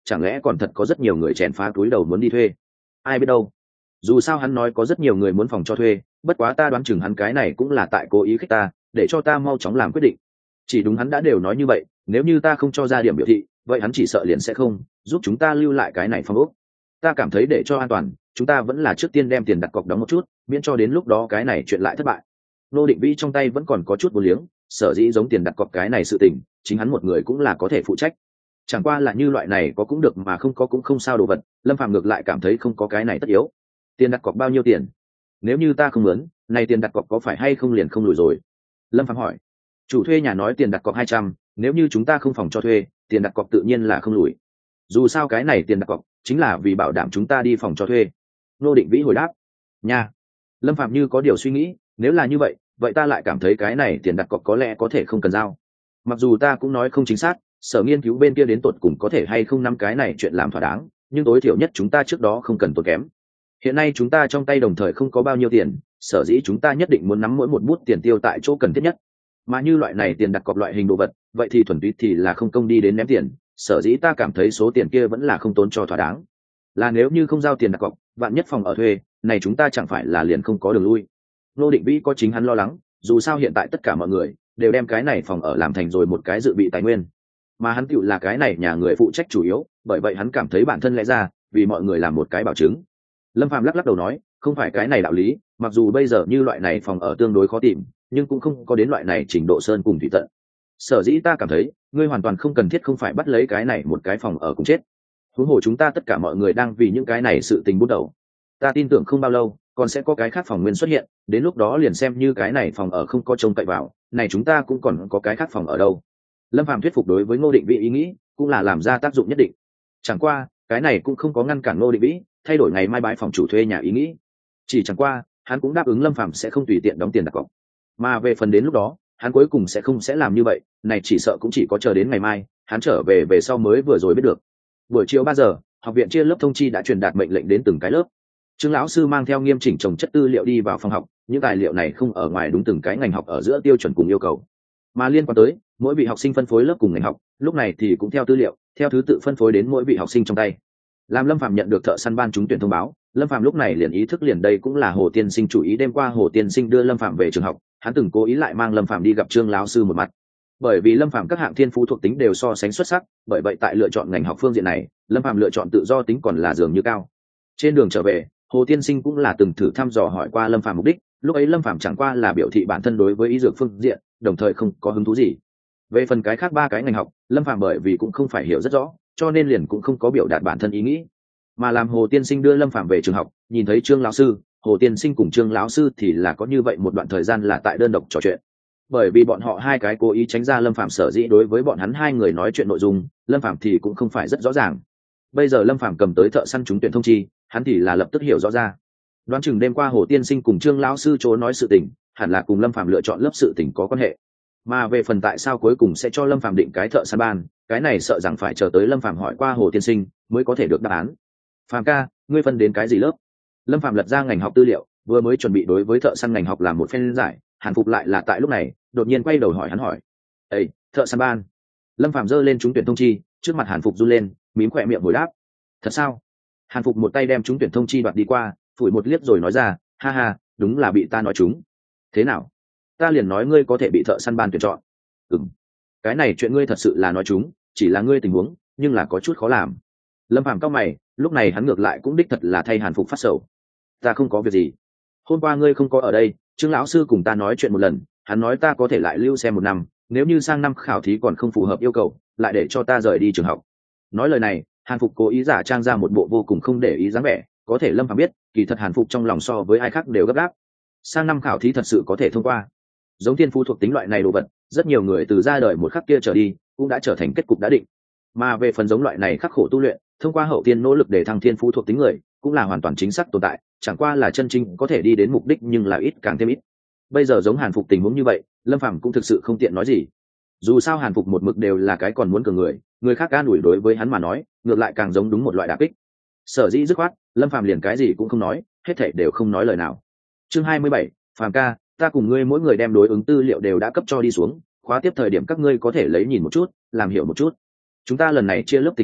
chẳng lẽ còn thật có rất nhiều người chèn phá túi đầu muốn đi thuê? Ai biết đâu, dù sao hắn nói có rất nhiều người muốn phòng cho thuê, bất quá ta đoán chừng hắn cái này cũng là tại cố ý khích ta, để cho ta mau chóng làm quyết định. Chỉ đúng hắn đã đều nói như vậy, nếu như ta không cho ra điểm biểu thị, vậy hắn chỉ sợ liền sẽ không giúp chúng ta lưu lại cái này phòng ốc. Ta cảm thấy để cho an toàn, chúng ta vẫn là trước tiên đem tiền đặt cọc đóng một chút, miễn cho đến lúc đó cái này chuyện lại thất bại. Nô Định Vĩ trong tay vẫn còn có chút vô liếng, sở dĩ giống tiền đặt cọc cái này sự tình, chính hắn một người cũng là có thể phụ trách. Chẳng qua là như loại này có cũng được mà không có cũng không sao đồ vật, Lâm Phàm ngược lại cảm thấy không có cái này tất yếu. Tiền đặt cọc bao nhiêu tiền? Nếu như ta không muốn, này tiền đặt cọc có phải hay không liền không lùi rồi? Lâm Phàm hỏi. Chủ thuê nhà nói tiền đặt cọc hai trăm, nếu như chúng ta không phòng cho thuê, tiền đặt cọc tự nhiên là không lùi. Dù sao cái này tiền đặt cọc chính là vì bảo đảm chúng ta đi phòng cho thuê. Nô Định Vĩ hồi đáp. Nha. Lâm Phạm như có điều suy nghĩ, nếu là như vậy, vậy ta lại cảm thấy cái này tiền đặt cọc có lẽ có thể không cần giao. Mặc dù ta cũng nói không chính xác, sở nghiên cứu bên kia đến tột cùng có thể hay không nắm cái này chuyện làm thỏa đáng, nhưng tối thiểu nhất chúng ta trước đó không cần tốn kém. Hiện nay chúng ta trong tay đồng thời không có bao nhiêu tiền, sở dĩ chúng ta nhất định muốn nắm mỗi một bút tiền tiêu tại chỗ cần thiết nhất. Mà như loại này tiền đặt cọc loại hình đồ vật, vậy thì thuần túy thì là không công đi đến ném tiền, sở dĩ ta cảm thấy số tiền kia vẫn là không tốn cho thỏa đáng. Là nếu như không giao tiền đặt cọc, vạn nhất phòng ở thuê này chúng ta chẳng phải là liền không có đường lui. Nô Định Vĩ có chính hắn lo lắng, dù sao hiện tại tất cả mọi người đều đem cái này phòng ở làm thành rồi một cái dự bị tài nguyên, mà hắn tựu là cái này nhà người phụ trách chủ yếu, bởi vậy hắn cảm thấy bản thân lẽ ra vì mọi người làm một cái bảo chứng. Lâm Phàm lắc lắc đầu nói, không phải cái này đạo lý, mặc dù bây giờ như loại này phòng ở tương đối khó tìm, nhưng cũng không có đến loại này trình độ sơn cùng thủy tận. Sở dĩ ta cảm thấy ngươi hoàn toàn không cần thiết không phải bắt lấy cái này một cái phòng ở cùng chết. Huống hồ chúng ta tất cả mọi người đang vì những cái này sự tình bút đầu, ta tin tưởng không bao lâu còn sẽ có cái khác phòng nguyên xuất hiện, đến lúc đó liền xem như cái này phòng ở không có trông cậy vào, này chúng ta cũng còn có cái khác phòng ở đâu. Lâm Phàm thuyết phục đối với Ngô Định Vĩ ý nghĩ cũng là làm ra tác dụng nhất định. Chẳng qua cái này cũng không có ngăn cản Ngô Định Vĩ thay đổi ngày mai bãi phòng chủ thuê nhà ý nghĩ, chỉ chẳng qua hắn cũng đáp ứng Lâm Phàm sẽ không tùy tiện đóng tiền đặt cọc, mà về phần đến lúc đó hắn cuối cùng sẽ không sẽ làm như vậy, này chỉ sợ cũng chỉ có chờ đến ngày mai hắn trở về về sau mới vừa rồi biết được. Buổi chiều ba giờ, học viện chia lớp thông chi đã truyền đạt mệnh lệnh đến từng cái lớp. Trương lão sư mang theo nghiêm chỉnh chồng chất tư liệu đi vào phòng học, những tài liệu này không ở ngoài đúng từng cái ngành học ở giữa tiêu chuẩn cùng yêu cầu, mà liên quan tới mỗi vị học sinh phân phối lớp cùng ngành học, lúc này thì cũng theo tư liệu theo thứ tự phân phối đến mỗi vị học sinh trong tay. Làm Lâm Phạm nhận được thợ săn ban trúng tuyển thông báo, Lâm Phạm lúc này liền ý thức liền đây cũng là Hồ Tiên Sinh chủ ý. Đêm qua Hồ Tiên Sinh đưa Lâm Phạm về trường học, hắn từng cố ý lại mang Lâm Phạm đi gặp Trương lão sư một mặt, bởi vì Lâm Phạm các hạng thiên phú thuộc tính đều so sánh xuất sắc, bởi vậy tại lựa chọn ngành học phương diện này, Lâm Phạm lựa chọn tự do tính còn là dường như cao. Trên đường trở về, Hồ Tiên Sinh cũng là từng thử thăm dò hỏi qua Lâm Phạm mục đích, lúc ấy Lâm Phạm chẳng qua là biểu thị bản thân đối với y dược phương diện đồng thời không có hứng thú gì. Về phần cái khác ba cái ngành học, Lâm Phạm bởi vì cũng không phải hiểu rất rõ, cho nên liền cũng không có biểu đạt bản thân ý nghĩ. Mà làm Hồ Tiên Sinh đưa Lâm Phạm về trường học, nhìn thấy Trương lão sư, Hồ Tiên Sinh cùng Trương lão sư thì là có như vậy một đoạn thời gian là tại đơn độc trò chuyện. Bởi vì bọn họ hai cái cố ý tránh ra Lâm Phạm, sở dĩ đối với bọn hắn hai người nói chuyện nội dung, Lâm Phạm thì cũng không phải rất rõ ràng. Bây giờ Lâm Phạm cầm tới thợ săn trúng tuyển thông chi, hắn thì là lập tức hiểu rõ ra. Đoán chừng đêm qua Hồ Tiên Sinh cùng Trương lão sư chỗ nói sự tình, hẳn là cùng Lâm Phạm lựa chọn lớp sự tình có quan hệ. Mà về phần tại sao cuối cùng sẽ cho Lâm Phạm định cái thợ săn ban, cái này sợ rằng phải chờ tới Lâm Phạm hỏi qua Hồ Tiên Sinh mới có thể được đáp án. Phạm ca, ngươi phân đến cái gì lớp? Lâm Phạm lật ra ngành học tư liệu, vừa mới chuẩn bị đối với thợ săn ngành học làm một phen giải, Hàn Phục lại là tại lúc này đột nhiên quay đầu hỏi hắn hỏi: "Ê, thợ săn ban?" Lâm Phạm giơ lên trúng tuyển thông chi, trước mặt Hàn Phục run lên, mím khỏe miệng hồi đáp: "Thật sao?" Hàn Phục một tay đem trúng tuyển thông chi đoạt đi qua, phủi một liếc rồi nói ra: "Ha ha, đúng là bị ta nói trúng. Thế nào? Ta liền nói ngươi có thể bị thợ săn ban tuyển chọn." "Ừm, cái này chuyện ngươi thật sự là nói trúng, chỉ là ngươi tình huống nhưng là có chút khó làm." Lâm Phạm cau mày, lúc này hắn ngược lại cũng đích thật là thay Hàn Phục phát sầu. "Ta không có việc gì. Hôm qua ngươi không có ở đây, Trương lão sư cùng ta nói chuyện một lần, hắn nói ta có thể lại lưu xem một năm, nếu như sang năm khảo thí còn không phù hợp yêu cầu, lại để cho ta rời đi trường học." Nói lời này, Hàn Phục cố ý giả trang ra một bộ vô cùng không để ý dáng vẻ, có thể Lâm Phạm biết, kỳ thật Hàn Phục trong lòng so với ai khác đều gấp gáp. Sang năm khảo thí thật sự có thể thông qua. Giống thiên phú thuộc tính loại này đồ vật, rất nhiều người từ ra đời một khắc kia trở đi, cũng đã trở thành kết cục đã định. Mà về phần giống loại này khắc khổ tu luyện, thông qua hậu tiên nỗ lực để thăng thiên phú thuộc tính người, cũng là hoàn toàn chính xác tồn tại, chẳng qua là chân chính có thể đi đến mục đích nhưng là ít càng thêm ít. Bây giờ giống Hàn Phục tình huống như vậy, Lâm Phàm cũng thực sự không tiện nói gì. Dù sao Hàn Phục một mực đều là cái còn muốn cường người, người khác an ủi đối với hắn mà nói, ngược lại càng giống đúng một loại đả kích. Sở dĩ dứt khoát, Lâm Phàm liền cái gì cũng không nói, hết thảy đều không nói lời nào. Chương hai mươi bảy, Phàm ca, ta cùng ngươi mỗi người đem đối ứng tư liệu đều đã cấp cho đi xuống, khóa tiếp thời điểm các ngươi có thể lấy nhìn một chút, làm hiểu một chút. Chúng ta lần này chia lớp tình huống,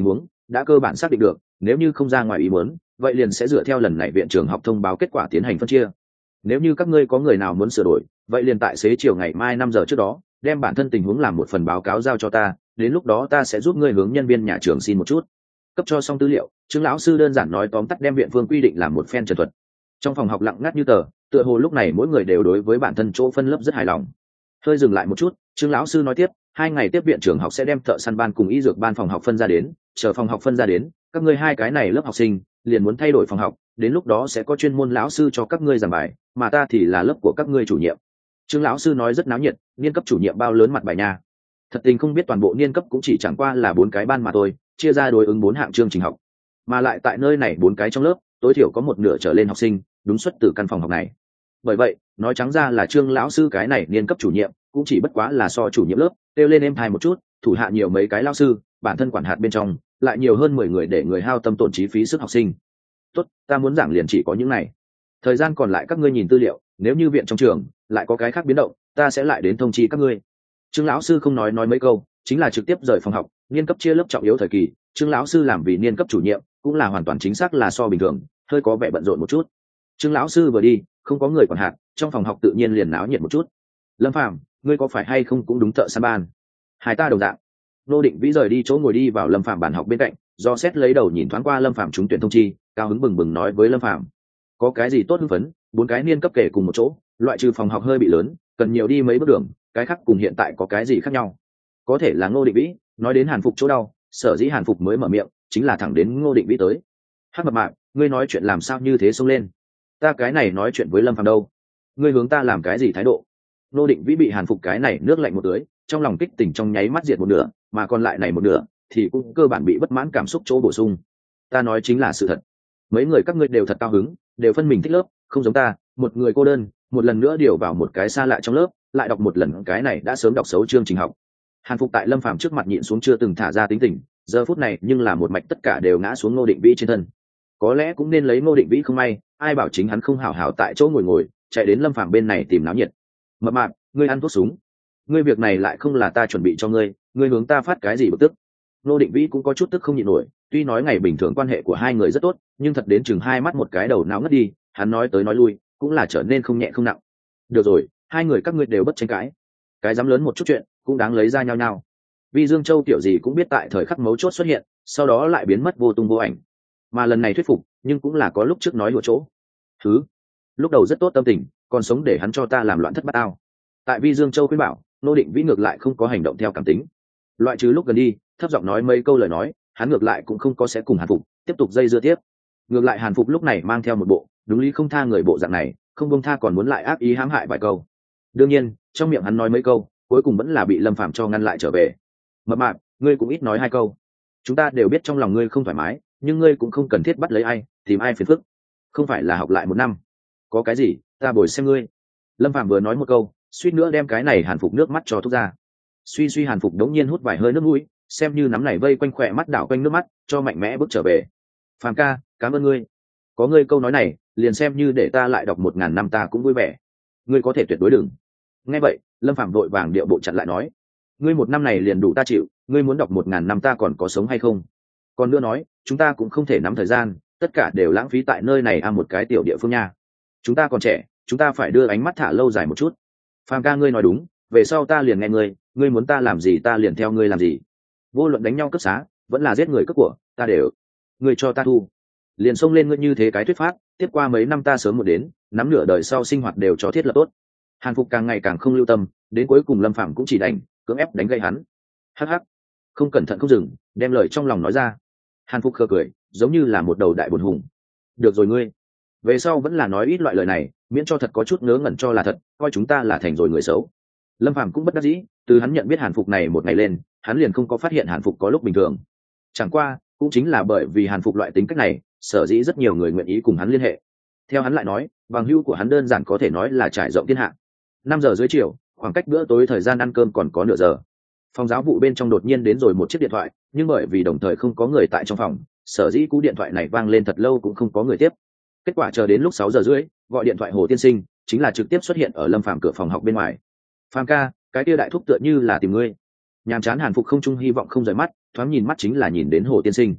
đã cơ bản xác định được, nếu như không ra ngoài ý muốn, vậy liền sẽ dựa theo lần này viện trường học thông báo kết quả tiến hành phân chia. Nếu như các ngươi có người nào muốn sửa đổi, vậy liền tại xế chiều ngày mai năm giờ trước đó đem bản thân tình huống làm một phần báo cáo giao cho ta, đến lúc đó ta sẽ giúp ngươi hướng nhân viên nhà trường xin một chút. Cấp cho xong tư liệu, Trương lão sư đơn giản nói tóm tắt đem viện phương quy định làm một phen trần thuật. Trong phòng học lặng ngắt như tờ, tựa hồ lúc này mỗi người đều đối với bản thân chỗ phân lớp rất hài lòng. Hơi dừng lại một chút, Trương lão sư nói tiếp, hai ngày tiếp viện trưởng học sẽ đem thợ săn ban cùng y dược ban phòng học phân ra đến, chờ phòng học phân ra đến, các ngươi hai cái này lớp học sinh liền muốn thay đổi phòng học, đến lúc đó sẽ có chuyên môn lão sư cho các ngươi giảng bài, mà ta thì là lớp của các ngươi chủ nhiệm. Trương lão sư nói rất náo nhiệt, niên cấp chủ nhiệm bao lớn mặt bài nha. Thật tình không biết toàn bộ niên cấp cũng chỉ chẳng qua là bốn cái ban mà thôi, chia ra đối ứng bốn hạng chương trình học, mà lại tại nơi này bốn cái trong lớp tối thiểu có một nửa trở lên học sinh đúng xuất từ căn phòng học này. Bởi vậy nói trắng ra là Trương lão sư cái này niên cấp chủ nhiệm cũng chỉ bất quá là so chủ nhiệm lớp kêu lên em thai một chút, thủ hạ nhiều mấy cái lão sư, bản thân quản hạt bên trong lại nhiều hơn mười người để người hao tâm tổn trí phí sức học sinh. Tốt, ta muốn giảng liền chỉ có những này, thời gian còn lại các ngươi nhìn tư liệu, nếu như viện trong trường lại có cái khác biến động, ta sẽ lại đến thông chi các ngươi. Trương lão sư không nói nói mấy câu, chính là trực tiếp rời phòng học. Niên cấp chia lớp trọng yếu thời kỳ, Trương lão sư làm vì niên cấp chủ nhiệm cũng là hoàn toàn chính xác là so bình thường hơi có vẻ bận rộn một chút. Trương lão sư vừa đi, không có người quản hạt, trong phòng học tự nhiên liền náo nhiệt một chút. Lâm Phàm, ngươi có phải hay không cũng đúng thợ săn ban? Hai ta đồng dạng. Nô Định Vĩ rời đi chỗ ngồi đi vào Lâm Phàm bàn học bên cạnh, do xét lấy đầu nhìn thoáng qua Lâm Phàm trúng tuyển thông chi, cao hứng bừng bừng nói với Lâm Phàm, có cái gì tốt hưng phấn, bốn cái niên cấp kể cùng một chỗ, loại trừ phòng học hơi bị lớn, cần nhiều đi mấy bước đường, cái khác cùng hiện tại có cái gì khác nhau? Có thể là Ngô Định Vĩ nói đến Hàn Phục chỗ đau, sở dĩ Hàn Phục mới mở miệng, chính là thẳng đến Ngô Định Vĩ tới. Hắc mập mạp, ngươi nói chuyện làm sao như thế xông lên? Ta cái này nói chuyện với Lâm Phàm đâu? Ngươi hướng ta làm cái gì thái độ? Ngô Định Vĩ bị Hàn Phục cái này nước lạnh một tưới, trong lòng kích tỉnh trong nháy mắt diệt một nửa, mà còn lại này một nửa thì cũng cơ bản bị bất mãn cảm xúc chỗ bổ sung. Ta nói chính là sự thật. Mấy người các ngươi đều thật cao hứng, đều phân mình thích lớp, không giống ta, một người cô đơn, một lần nữa điều vào một cái xa lạ trong lớp, lại đọc một lần cái này đã sớm đọc xấu chương trình học. Hàn Phục tại Lâm Phàm trước mặt nhịn xuống chưa từng thả ra tính tình, giờ phút này nhưng là một mạch tất cả đều ngã xuống Ngô Định Vĩ trên thân. Có lẽ cũng nên lấy Ngô Định Vĩ không may, ai bảo chính hắn không hảo hảo tại chỗ ngồi ngồi, chạy đến Lâm Phàm bên này tìm náo nhiệt. Mập mạp, ngươi ăn thuốc súng. Ngươi việc này lại không là ta chuẩn bị cho ngươi, ngươi hướng ta phát cái gì bực tức? Ngô Định Vĩ cũng có chút tức không nhịn nổi, tuy nói ngày bình thường quan hệ của hai người rất tốt, nhưng thật đến chừng hai mắt một cái đầu não ngất đi, hắn nói tới nói lui, cũng là trở nên không nhẹ không nặng. Được rồi, hai người các ngươi đều bất tranh cãi, cái dám lớn một chút chuyện cũng đáng lấy ra nhau nhau. Vi Dương Châu kiểu gì cũng biết tại thời khắc mấu chốt xuất hiện, sau đó lại biến mất vô tung vô ảnh, mà lần này thuyết phục nhưng cũng là có lúc trước nói lùa chỗ. Thứ lúc đầu rất tốt tâm tình, còn sống để hắn cho ta làm loạn thất bát ao. Tại Vi Dương Châu khuyên bảo, Ngô Định Vĩ ngược lại không có hành động theo cảm tính, loại trừ lúc gần đi thấp giọng nói mấy câu lời nói, hắn ngược lại cũng không có sẽ cùng Hàn Phục tiếp tục dây dưa tiếp. Ngược lại Hàn Phục lúc này mang theo một bộ đúng lý không tha người bộ dạng này, không buông tha còn muốn lại ác ý hãm hại vài câu. Đương nhiên trong miệng hắn nói mấy câu, cuối cùng vẫn là bị Lâm Phàm cho ngăn lại trở về. Mập mạp, ngươi cũng ít nói hai câu, chúng ta đều biết trong lòng ngươi không thoải mái, nhưng ngươi cũng không cần thiết bắt lấy ai tìm ai phiền phức, không phải là học lại một năm, có cái gì ta bồi xem ngươi. Lâm Phàm vừa nói một câu, suýt nữa đem cái này Hàn Phục nước mắt cho thúc ra. Suy suy Hàn Phục đống nhiên hút vài hơi nước mũi, xem như nắm này vây quanh khỏe mắt đảo quanh nước mắt, cho mạnh mẽ bước trở về. Phàm ca, cảm ơn ngươi, có ngươi câu nói này liền xem như để ta lại đọc một ngàn năm ta cũng vui vẻ. Ngươi có thể tuyệt đối đừng. Nghe vậy Lâm Phàm vội vàng điệu bộ chặn lại nói, ngươi một năm này liền đủ ta chịu, ngươi muốn đọc một ngàn năm ta còn có sống hay không? Còn nữa nói chúng ta cũng không thể nắm thời gian tất cả đều lãng phí tại nơi này a một cái tiểu địa phương nha, chúng ta còn trẻ, chúng ta phải đưa ánh mắt thả lâu dài một chút. Phàm ca ngươi nói đúng, về sau ta liền nghe ngươi, ngươi muốn ta làm gì ta liền theo ngươi làm gì, vô luận đánh nhau cướp xá vẫn là giết người cướp của ta đều, ngươi cho ta thu. Liền xông lên ngươi như thế cái thuyết pháp, tiếp qua mấy năm ta sớm một đến nắm nửa đời sau sinh hoạt đều cho thiết lập tốt. Hàn Phục càng ngày càng không lưu tâm, đến cuối cùng Lâm Phàm cũng chỉ đành cưỡng ép đánh gây hắn. Hắc hắc, không cẩn thận không dừng, đem lời trong lòng nói ra. Hàn Phục khờ cười, giống như là một đầu đại buồn hùng. Được rồi ngươi, về sau vẫn là nói ít loại lời này, miễn cho thật có chút ngớ ngẩn cho là thật, coi chúng ta là thành rồi người xấu. Lâm Phàm cũng bất đắc dĩ, từ hắn nhận biết Hàn Phục này một ngày lên, hắn liền không có phát hiện Hàn Phục có lúc bình thường. Chẳng qua cũng chính là bởi vì Hàn Phục loại tính cách này, sở dĩ rất nhiều người nguyện ý cùng hắn liên hệ. Theo hắn lại nói, bằng hữu của hắn đơn giản có thể nói là trải rộng thiên hạ. Năm giờ dưới chiều, khoảng cách bữa tối thời gian ăn cơm còn có nửa giờ. Phòng giáo vụ bên trong đột nhiên đến rồi một chiếc điện thoại, nhưng bởi vì đồng thời không có người tại trong phòng, sở dĩ cú điện thoại này vang lên thật lâu cũng không có người tiếp. Kết quả chờ đến lúc sáu giờ rưỡi, gọi điện thoại Hồ Tiên Sinh, chính là trực tiếp xuất hiện ở Lâm Phàm cửa phòng học bên ngoài. Phàm ca, cái kia đại thúc tựa như là tìm ngươi. Nhàm chán Hàn Phục không chung hy vọng không rời mắt, thoáng nhìn mắt chính là nhìn đến Hồ Tiên Sinh.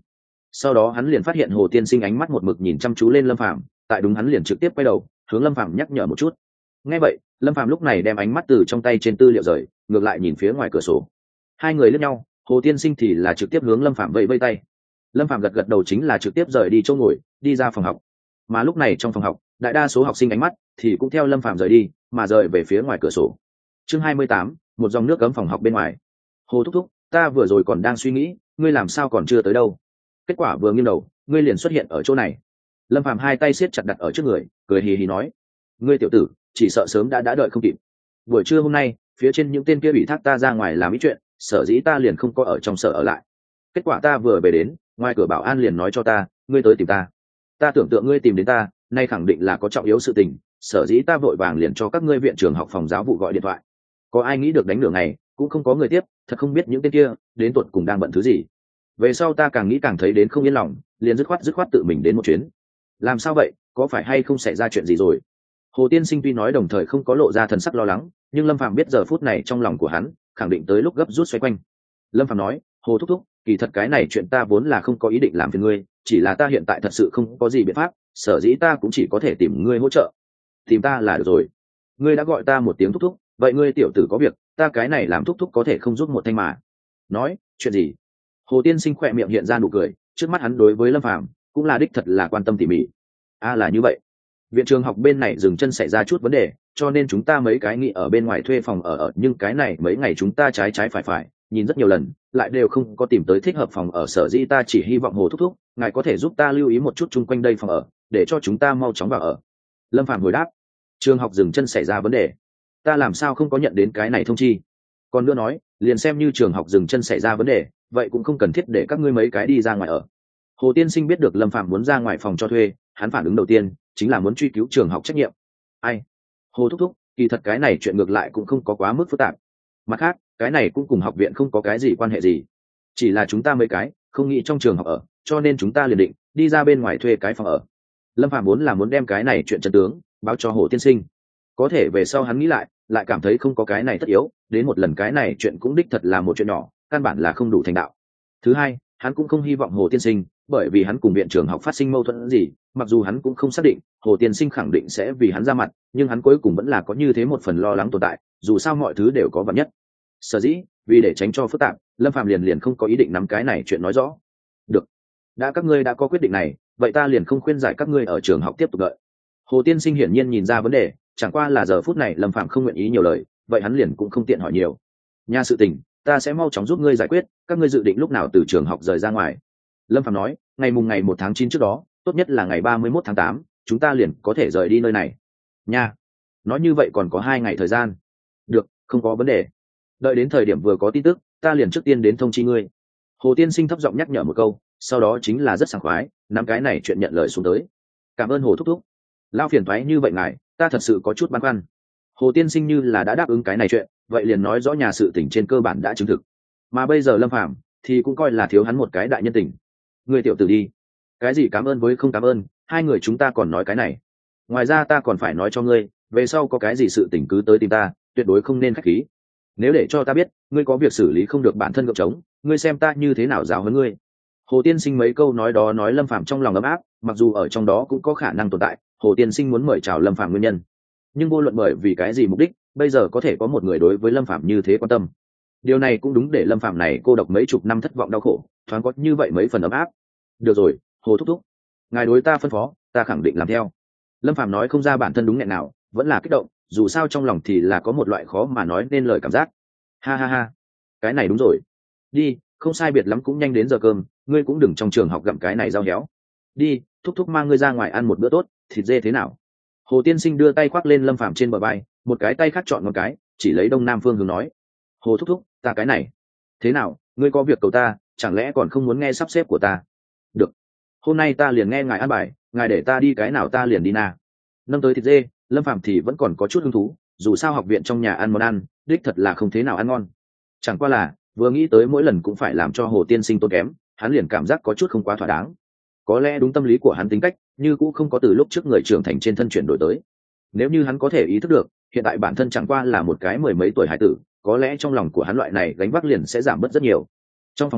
Sau đó hắn liền phát hiện Hồ Tiên Sinh ánh mắt một mực nhìn chăm chú lên Lâm Phàm, tại đúng hắn liền trực tiếp quay đầu hướng Lâm Phàm nhắc nhở một chút. Nghe vậy, Lâm Phàm lúc này đem ánh mắt từ trong tay trên tư liệu rời, ngược lại nhìn phía ngoài cửa sổ. Hai người liếc nhau, Hồ Tiên Sinh thì là trực tiếp hướng Lâm Phàm vẫy vẫy tay. Lâm Phàm gật gật đầu chính là trực tiếp rời đi chỗ ngồi, đi ra phòng học. Mà lúc này trong phòng học, đại đa số học sinh ánh mắt thì cũng theo Lâm Phàm rời đi, mà rời về phía ngoài cửa sổ. Chương hai mươi tám, một dòng nước cấm phòng học bên ngoài. Hồ thúc thúc, ta vừa rồi còn đang suy nghĩ, ngươi làm sao còn chưa tới đâu? Kết quả vừa nghiêng đầu, ngươi liền xuất hiện ở chỗ này. Lâm Phàm hai tay siết chặt đặt ở trước người, cười hì hì nói: ngươi tiểu tử, chỉ sợ sớm đã đã đợi không kịp. Buổi trưa hôm nay, phía trên những tên kia ủy thác ta ra ngoài làm ít chuyện, sở dĩ ta liền không có ở trong sở ở lại. Kết quả ta vừa về đến, ngoài cửa bảo an liền nói cho ta, ngươi tới tìm ta. Ta tưởng tượng ngươi tìm đến ta, nay khẳng định là có trọng yếu sự tình, sở dĩ ta vội vàng liền cho các ngươi viện trưởng học phòng giáo vụ gọi điện thoại. Có ai nghĩ được đánh nửa ngày, cũng không có người tiếp, thật không biết những tên kia đến tuột cùng đang bận thứ gì. Về sau ta càng nghĩ càng thấy đến không yên lòng, liền dứt khoát dứt khoát tự mình đến một chuyến. Làm sao vậy, có phải hay không xảy ra chuyện gì rồi? Hồ Tiên Sinh tuy nói đồng thời không có lộ ra thần sắc lo lắng, nhưng Lâm Phàm biết giờ phút này trong lòng của hắn khẳng định tới lúc gấp rút xoay quanh. Lâm Phàm nói: hồ thúc thúc, kỳ thật cái này chuyện ta vốn là không có ý định làm phiền ngươi, chỉ là ta hiện tại thật sự không có gì biện pháp, sở dĩ ta cũng chỉ có thể tìm ngươi hỗ trợ. Tìm ta là được rồi. Ngươi đã gọi ta một tiếng thúc thúc, vậy ngươi tiểu tử có việc, ta cái này làm thúc thúc có thể không giúp một thanh mà. Nói chuyện gì? Hồ Tiên Sinh khỏe miệng hiện ra nụ cười, trước mắt hắn đối với Lâm Phàm cũng là đích thật là quan tâm tỉ mỉ. A à, là như vậy. Viện trường học bên này dừng chân xảy ra chút vấn đề, cho nên chúng ta mấy cái nghĩ ở bên ngoài thuê phòng ở ở, nhưng cái này mấy ngày chúng ta trái trái phải phải, nhìn rất nhiều lần, lại đều không có tìm tới thích hợp phòng ở, sở dĩ ta chỉ hy vọng Hồ thúc thúc, ngài có thể giúp ta lưu ý một chút chung quanh đây phòng ở, để cho chúng ta mau chóng vào ở. Lâm Phàm hồi đáp: trường học dừng chân xảy ra vấn đề, ta làm sao không có nhận đến cái này thông chi? Còn nữa nói, liền xem như trường học dừng chân xảy ra vấn đề, vậy cũng không cần thiết để các ngươi mấy cái đi ra ngoài ở. Hồ Tiên Sinh biết được Lâm Phàm muốn ra ngoài phòng cho thuê, hắn phản ứng đầu tiên chính là muốn truy cứu trường học trách nhiệm. Ai? Hồ thúc thúc, kỳ thật cái này chuyện ngược lại cũng không có quá mức phức tạp. Mặt khác, cái này cũng cùng học viện không có cái gì quan hệ gì, chỉ là chúng ta mấy cái không nghĩ trong trường học ở, cho nên chúng ta liền định đi ra bên ngoài thuê cái phòng ở. Lâm Phạm vốn là muốn đem cái này chuyện chân tướng báo cho Hồ Tiên Sinh, có thể về sau hắn nghĩ lại, lại cảm thấy không có cái này tất yếu, đến một lần cái này chuyện cũng đích thật là một chuyện nhỏ, căn bản là không đủ thành đạo. Thứ hai, hắn cũng không hy vọng Hồ Tiên Sinh, bởi vì hắn cùng viện trưởng học phát sinh mâu thuẫn gì, mặc dù hắn cũng không xác định Hồ Tiên Sinh khẳng định sẽ vì hắn ra mặt, nhưng hắn cuối cùng vẫn là có như thế một phần lo lắng tồn tại, dù sao mọi thứ đều có vạn nhất. Sở dĩ, vì để tránh cho phức tạp, Lâm Phạm liền liền không có ý định nắm cái này chuyện nói rõ. Được, đã các ngươi đã có quyết định này, vậy ta liền không khuyên giải các ngươi ở trường học tiếp tục đợi. Hồ Tiên Sinh hiển nhiên nhìn ra vấn đề, chẳng qua là giờ phút này Lâm Phạm không nguyện ý nhiều lời, vậy hắn liền cũng không tiện hỏi nhiều. Nhà sự tình, ta sẽ mau chóng giúp ngươi giải quyết, các ngươi dự định lúc nào từ trường học rời ra ngoài? Lâm Phạm nói: ngày mùng ngày một tháng chín trước đó, tốt nhất là ngày ba mươi mốt tháng tám, chúng ta liền có thể rời đi nơi này. Nha, nói như vậy còn có hai ngày thời gian. Được, không có vấn đề. Đợi đến thời điểm vừa có tin tức, ta liền trước tiên đến thông chi ngươi. Hồ Tiên Sinh thấp giọng nhắc nhở một câu, sau đó chính là rất sảng khoái, nắm cái này chuyện nhận lời xuống tới. Cảm ơn Hồ thúc thúc. Lao phiền thoái như vậy ngài, ta thật sự có chút băn khoăn. Hồ Tiên Sinh như là đã đáp ứng cái này chuyện, vậy liền nói rõ nhà sự tình trên cơ bản đã chứng thực, mà bây giờ Lâm Phàm thì cũng coi là thiếu hắn một cái đại nhân tình. Ngươi tiểu tử đi, cái gì cảm ơn với không cảm ơn, hai người chúng ta còn nói cái này. Ngoài ra ta còn phải nói cho ngươi, về sau có cái gì sự tình cứ tới tìm ta, tuyệt đối không nên khách khí. Nếu để cho ta biết ngươi có việc xử lý không được bản thân gượng trống, ngươi xem ta như thế nào giáo huấn ngươi. Hồ Tiên Sinh mấy câu nói đó nói Lâm Phàm trong lòng ấm áp, mặc dù ở trong đó cũng có khả năng tồn tại Hồ Tiên Sinh muốn mời chào Lâm Phàm nguyên nhân, nhưng vô luận bởi vì cái gì mục đích, bây giờ có thể có một người đối với Lâm Phàm như thế quan tâm, điều này cũng đúng để Lâm Phàm này cô độc mấy chục năm thất vọng đau khổ thoáng có như vậy mấy phần ấm áp. Được rồi, Hồ thúc thúc, ngài đối ta phân phó, ta khẳng định làm theo. Lâm Phàm nói không ra bản thân đúng nghẹn nào, vẫn là kích động, dù sao trong lòng thì là có một loại khó mà nói nên lời cảm giác. Ha ha ha, cái này đúng rồi. Đi, không sai biệt lắm cũng nhanh đến giờ cơm, ngươi cũng đừng trong trường học gặm cái này rau héo. Đi, thúc thúc mang ngươi ra ngoài ăn một bữa tốt, thịt dê thế nào? Hồ Tiên Sinh đưa tay khoác lên Lâm Phàm trên bờ vai, một cái tay khác chọn một cái, chỉ lấy đông nam phương hướng nói: Hồ thúc thúc, ta cái này. Thế nào, ngươi có việc cầu ta, chẳng lẽ còn không muốn nghe sắp xếp của ta? Được, hôm nay ta liền nghe ngài an bài, ngài để ta đi cái nào ta liền đi na. Nâng tới thịt dê, Lâm Phàm thì vẫn còn có chút hứng thú, dù sao học viện trong nhà ăn món ăn đích thật là không thế nào ăn ngon. Chẳng qua là vừa nghĩ tới mỗi lần cũng phải làm cho Hồ Tiên Sinh tốn kém, hắn liền cảm giác có chút không quá thỏa đáng. Có lẽ đúng tâm lý của hắn tính cách, như cũng không có từ lúc trước người trưởng thành trên thân chuyển đổi tới. Nếu như hắn có thể ý thức được, hiện tại bản thân chẳng qua là một cái mười mấy tuổi hải tử, có lẽ trong lòng của hắn loại này gánh vác liền sẽ giảm bớt rất nhiều. Trong phòng học,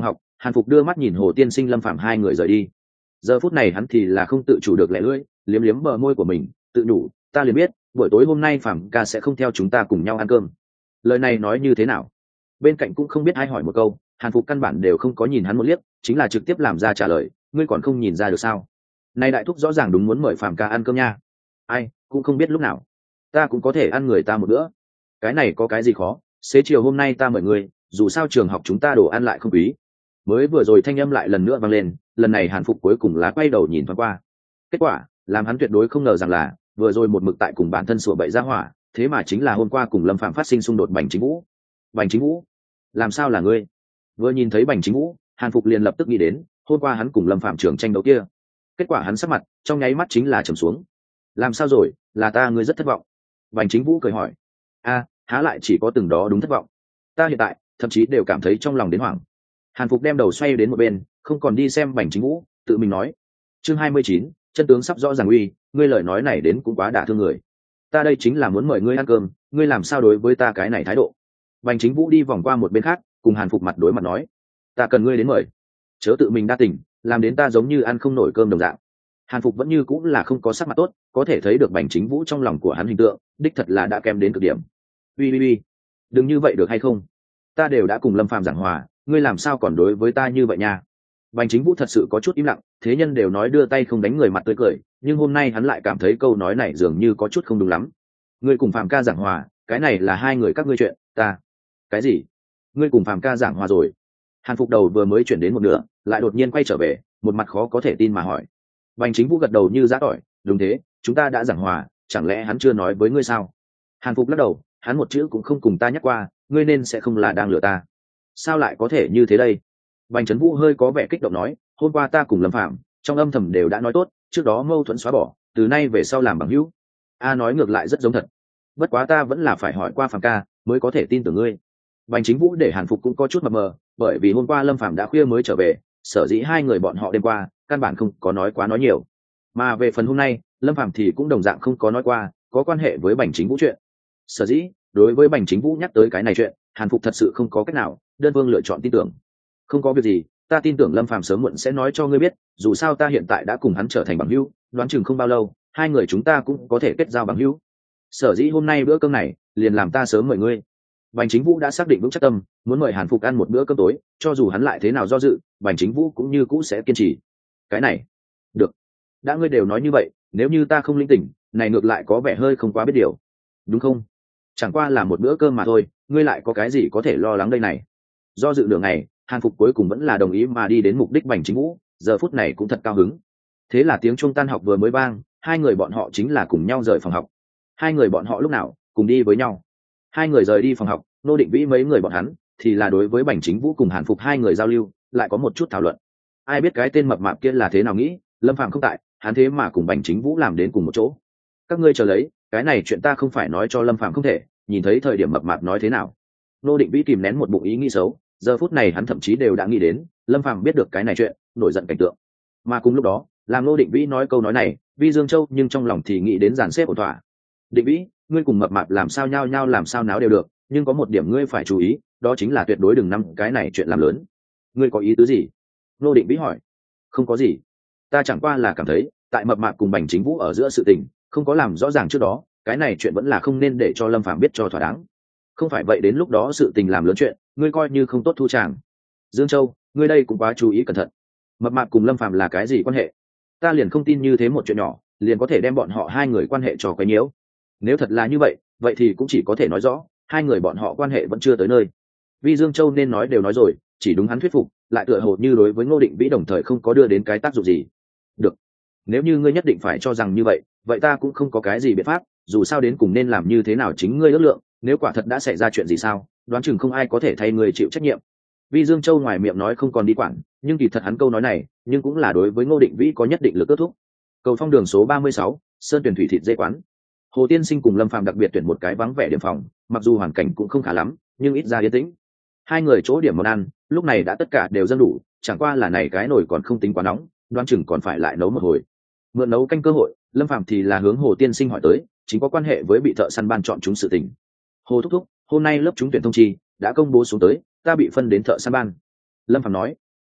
Hàn Phục đưa mắt nhìn Hồ Tiên Sinh Lâm Phàm hai người rời đi. Giờ phút này hắn thì là không tự chủ được lẻ lưỡi, liếm liếm bờ môi của mình, tự nhủ, ta liền biết buổi tối hôm nay Phàm ca sẽ không theo chúng ta cùng nhau ăn cơm. Lời này nói như thế nào? Bên cạnh cũng không biết ai hỏi một câu, Hàn Phục căn bản đều không có nhìn hắn một liếc, chính là trực tiếp làm ra trả lời, ngươi còn không nhìn ra được sao? Này đại thúc rõ ràng đúng muốn mời Phàm ca ăn cơm nha. Ai, cũng không biết lúc nào, ta cũng có thể ăn người ta một bữa. Cái này có cái gì khó, xế chiều hôm nay ta mời ngươi, dù sao trường học chúng ta đồ ăn lại không quý. Mới vừa rồi thanh âm lại lần nữa vang lên, lần này Hàn Phục cuối cùng là quay đầu nhìn thoáng qua. Kết quả, làm hắn tuyệt đối không ngờ rằng là, vừa rồi một mực tại cùng bản thân sủa bậy ra hỏa, thế mà chính là hôm qua cùng Lâm Phạm phát sinh xung đột Bành Chính Vũ. Bành Chính Vũ, làm sao là ngươi? Vừa nhìn thấy Bành Chính Vũ, Hàn Phục liền lập tức nghĩ đến, hôm qua hắn cùng Lâm Phạm trường tranh đấu kia. Kết quả hắn sắc mặt, trong nháy mắt chính là trầm xuống. Làm sao rồi, là ta ngươi rất thất vọng. Bành Chính Vũ cười hỏi. A, há lại chỉ có từng đó đúng thất vọng. Ta hiện tại, thậm chí đều cảm thấy trong lòng đến hoảng. Hàn Phục đem đầu xoay đến một bên, không còn đi xem Bành Chính Vũ, tự mình nói. Chương hai mươi chín, chân tướng sắp rõ ràng uy, ngươi lời nói này đến cũng quá đả thương người. Ta đây chính là muốn mời ngươi ăn cơm, ngươi làm sao đối với ta cái này thái độ? Bành Chính Vũ đi vòng qua một bên khác, cùng Hàn Phục mặt đối mặt nói. Ta cần ngươi đến mời, chớ tự mình đa tình, làm đến ta giống như ăn không nổi cơm đồng dạng. Hàn Phục vẫn như cũng là không có sắc mặt tốt, có thể thấy được Bành Chính Vũ trong lòng của hắn hình tượng, đích thật là đã kém đến cực điểm. Uy uy uy, đừng như vậy được hay không? Ta đều đã cùng Lâm Phàm giảng hòa, ngươi làm sao còn đối với ta như vậy nha? Bành Chính Vũ thật sự có chút im lặng, thế nhân đều nói đưa tay không đánh người mặt tươi cười, nhưng hôm nay hắn lại cảm thấy câu nói này dường như có chút không đúng lắm. Ngươi cùng Phàm ca giảng hòa, cái này là hai người các ngươi chuyện, ta. Cái gì? Ngươi cùng Phàm ca giảng hòa rồi? Hàn Phục đầu vừa mới chuyển đến một nửa, lại đột nhiên quay trở về, một mặt khó có thể tin mà hỏi. Bành Chính Vũ gật đầu như giã tỏi, đúng thế, chúng ta đã giảng hòa, chẳng lẽ hắn chưa nói với ngươi sao? Hàn Phục lắc đầu, hắn một chữ cũng không cùng ta nhắc qua, ngươi nên sẽ không là đang lừa ta. Sao lại có thể như thế đây? Bành Trấn Vũ hơi có vẻ kích động nói, hôm qua ta cùng Lâm Phạm trong âm thầm đều đã nói tốt, trước đó mâu thuẫn xóa bỏ, từ nay về sau làm bằng hữu. A nói ngược lại rất giống thật, bất quá ta vẫn là phải hỏi qua Phạm ca mới có thể tin tưởng ngươi. Bành Chính Vũ để Hàn Phục cũng có chút mập mờ, bởi vì hôm qua Lâm Phạm đã khuya mới trở về, sở dĩ hai người bọn họ đêm qua căn bản không có nói quá nói nhiều. Mà về phần hôm nay, Lâm Phạm thì cũng đồng dạng không có nói qua có quan hệ với Bành Chính Vũ chuyện. Sở dĩ đối với Bành Chính Vũ nhắc tới cái này chuyện, Hàn Phục thật sự không có cách nào, đơn phương lựa chọn tin tưởng. Không có việc gì, ta tin tưởng Lâm Phàm sớm muộn sẽ nói cho ngươi biết, dù sao ta hiện tại đã cùng hắn trở thành bằng hữu, đoán chừng không bao lâu hai người chúng ta cũng có thể kết giao bằng hữu. Sở dĩ hôm nay bữa cơm này liền làm ta sớm mời ngươi. Bành Chính Vũ đã xác định vững chắc tâm, muốn mời Hàn Phục ăn một bữa cơm tối, cho dù hắn lại thế nào do dự, Bành Chính Vũ cũng như cũ sẽ kiên trì. Cái này, được. Đã ngươi đều nói như vậy, nếu như ta không linh tỉnh, này ngược lại có vẻ hơi không quá biết điều, đúng không? Chẳng qua là một bữa cơm mà thôi, ngươi lại có cái gì có thể lo lắng đây này? Do dự đường này, Hàn Phục cuối cùng vẫn là đồng ý mà đi đến mục đích. Bành Chính Vũ giờ phút này cũng thật cao hứng. Thế là tiếng chuông tan học vừa mới vang, hai người bọn họ chính là cùng nhau rời phòng học. Hai người bọn họ lúc nào cùng đi với nhau? Hai người rời đi phòng học, Nô Định Vĩ mấy người bọn hắn thì là đối với Bành Chính Vũ cùng Hàn Phục hai người giao lưu, lại có một chút thảo luận. Ai biết cái tên mập mạp kia là thế nào nghĩ, Lâm Phạm không tại, hắn thế mà cùng Bành Chính Vũ làm đến cùng một chỗ. Các ngươi chờ lấy, cái này chuyện ta không phải nói cho Lâm Phạm không thể, nhìn thấy thời điểm mập mạp nói thế nào. Nô Định Vĩ kìm nén một bụng ý nghĩ xấu, giờ phút này hắn thậm chí đều đã nghĩ đến Lâm Phàm biết được cái này chuyện, nổi giận cảnh tượng. Mà cùng lúc đó, làm Nô Định Vĩ nói câu nói này, Vi Dương Châu nhưng trong lòng thì nghĩ đến dàn xếp ổn thỏa. Định Vĩ, ngươi cùng mập mạp làm sao nhau nhau làm sao náo đều được, nhưng có một điểm ngươi phải chú ý, đó chính là tuyệt đối đừng nắm cái này chuyện làm lớn. Ngươi có ý tứ gì? Nô Định Vĩ hỏi. Không có gì, ta chẳng qua là cảm thấy tại mập mạp cùng Bành Chính Vũ ở giữa sự tình không có làm rõ ràng trước đó, cái này chuyện vẫn là không nên để cho Lâm Phàm biết cho thỏa đáng. Không phải vậy đến lúc đó sự tình làm lớn chuyện, ngươi coi như không tốt thu tràng. Dương Châu, ngươi đây cũng quá chú ý cẩn thận. Mập mạp cùng Lâm Phàm là cái gì quan hệ? Ta liền không tin như thế một chuyện nhỏ liền có thể đem bọn họ hai người quan hệ cho quấy nhiễu. Nếu thật là như vậy, vậy thì cũng chỉ có thể nói rõ hai người bọn họ quan hệ vẫn chưa tới nơi. Vi Dương Châu nên nói đều nói rồi, chỉ đúng hắn thuyết phục, lại tựa hồ như đối với Ngô Định Vĩ đồng thời không có đưa đến cái tác dụng gì. Được, nếu như ngươi nhất định phải cho rằng như vậy, vậy ta cũng không có cái gì biện pháp, dù sao đến cùng nên làm như thế nào chính ngươi ước lượng, nếu quả thật đã xảy ra chuyện gì sao, đoán chừng không ai có thể thay người chịu trách nhiệm. Vi Dương Châu ngoài miệng nói không còn đi quản, nhưng kỳ thật hắn câu nói này nhưng cũng là đối với Ngô Định Vĩ có nhất định lực kết thúc. Cầu Phong đường số ba mươi sáu, Sơn Tuyển Thủy Thịt Dê quán. Hồ Tiên Sinh cùng Lâm Phàm đặc biệt tuyển một cái vắng vẻ điểm phòng, mặc dù hoàn cảnh cũng không khá lắm, nhưng ít ra yên tĩnh. Hai người chỗ điểm món ăn, lúc này đã tất cả đều dâng đủ, chẳng qua là này cái nồi còn không tính quá nóng, đoán chừng còn phải lại nấu một hồi. Mượn nấu canh cơ hội, Lâm Phàm thì là hướng Hồ Tiên Sinh hỏi tới, chính có quan hệ với bị thợ săn ban chọn chúng sự tình. Hồ thúc thúc, hôm nay lớp trúng tuyển thông chi đã công bố xuống tới, ta bị phân đến thợ săn ban. Lâm Phàm nói.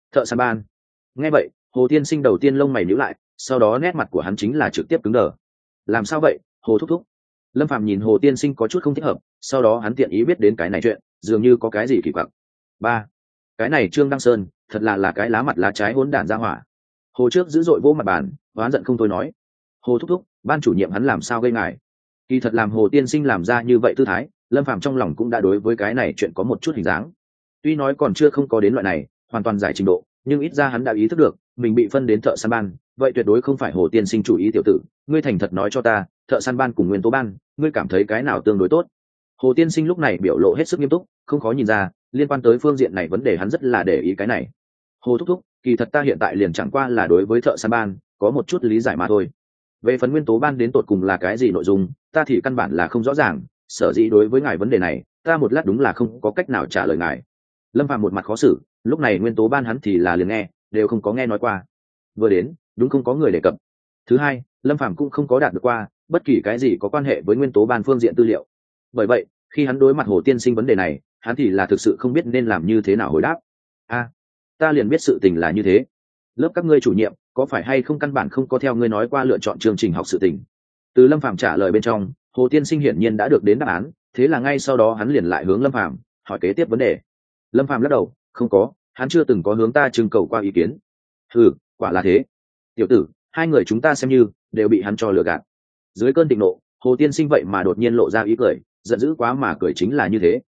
Thợ săn ban. Nghe vậy, Hồ Tiên Sinh đầu tiên lông mày nhíu lại, sau đó nét mặt của hắn chính là trực tiếp cứng đờ. Làm sao vậy, Hồ thúc thúc? Lâm Phàm nhìn Hồ Tiên Sinh có chút không thích hợp, sau đó hắn tiện ý biết đến cái này chuyện, dường như có cái gì kỳ quặc. Ba, cái này Trương Đăng Sơn, thật là là cái lá mặt lá trái hỗn đản ra hỏa. Hồ trước dữ dội vỗ mặt bàn, oán giận không thôi nói: Hồ thúc thúc, ban chủ nhiệm hắn làm sao gây ngài? Kỳ thật làm Hồ Tiên Sinh làm ra như vậy tư thái, Lâm Phàm trong lòng cũng đã đối với cái này chuyện có một chút hình dáng. Tuy nói còn chưa không có đến loại này hoàn toàn giải trình độ, nhưng ít ra hắn đã ý thức được mình bị phân đến thợ săn ban, vậy tuyệt đối không phải Hồ Tiên Sinh chủ ý. Tiểu tử, ngươi thành thật nói cho ta, thợ săn ban cùng nguyên tố ban, ngươi cảm thấy cái nào tương đối tốt? Hồ Tiên Sinh lúc này biểu lộ hết sức nghiêm túc, không khó nhìn ra liên quan tới phương diện này vấn đề hắn rất là để ý cái này. Hồ thúc thúc, kỳ thật ta hiện tại liền chẳng qua là đối với thợ săn ban có một chút lý giải mà thôi. Về phần nguyên tố ban đến tột cùng là cái gì nội dung, ta thì căn bản là không rõ ràng, sở dĩ đối với ngài vấn đề này ta một lát đúng là không có cách nào trả lời ngài. Lâm Phàm một mặt khó xử, lúc này nguyên tố ban hắn thì là liền nghe đều không có nghe nói qua, vừa đến đúng không có người đề cập. Thứ hai, Lâm Phàm cũng không có đạt được qua bất kỳ cái gì có quan hệ với nguyên tố ban phương diện tư liệu, bởi vậy khi hắn đối mặt Hồ Tiên Sinh vấn đề này, hắn thì là thực sự không biết nên làm như thế nào hồi đáp. A, à, ta liền biết sự tình là như thế. Lớp các ngươi chủ nhiệm có phải hay không căn bản không có theo ngươi nói qua lựa chọn chương trình học sự tình? Từ Lâm Phàm trả lời bên trong, Hồ Tiên Sinh hiển nhiên đã được đến đáp án, thế là ngay sau đó hắn liền lại hướng Lâm Phàm hỏi kế tiếp vấn đề. Lâm Phàm lắc đầu, không có, hắn chưa từng có hướng ta trưng cầu qua ý kiến. Ừ, quả là thế. Tiểu tử, hai người chúng ta xem như đều bị hắn cho lừa gạt. Dưới cơn thịnh nộ, Hồ Tiên Sinh vậy mà đột nhiên lộ ra ý cười, giận dữ quá mà cười chính là như thế.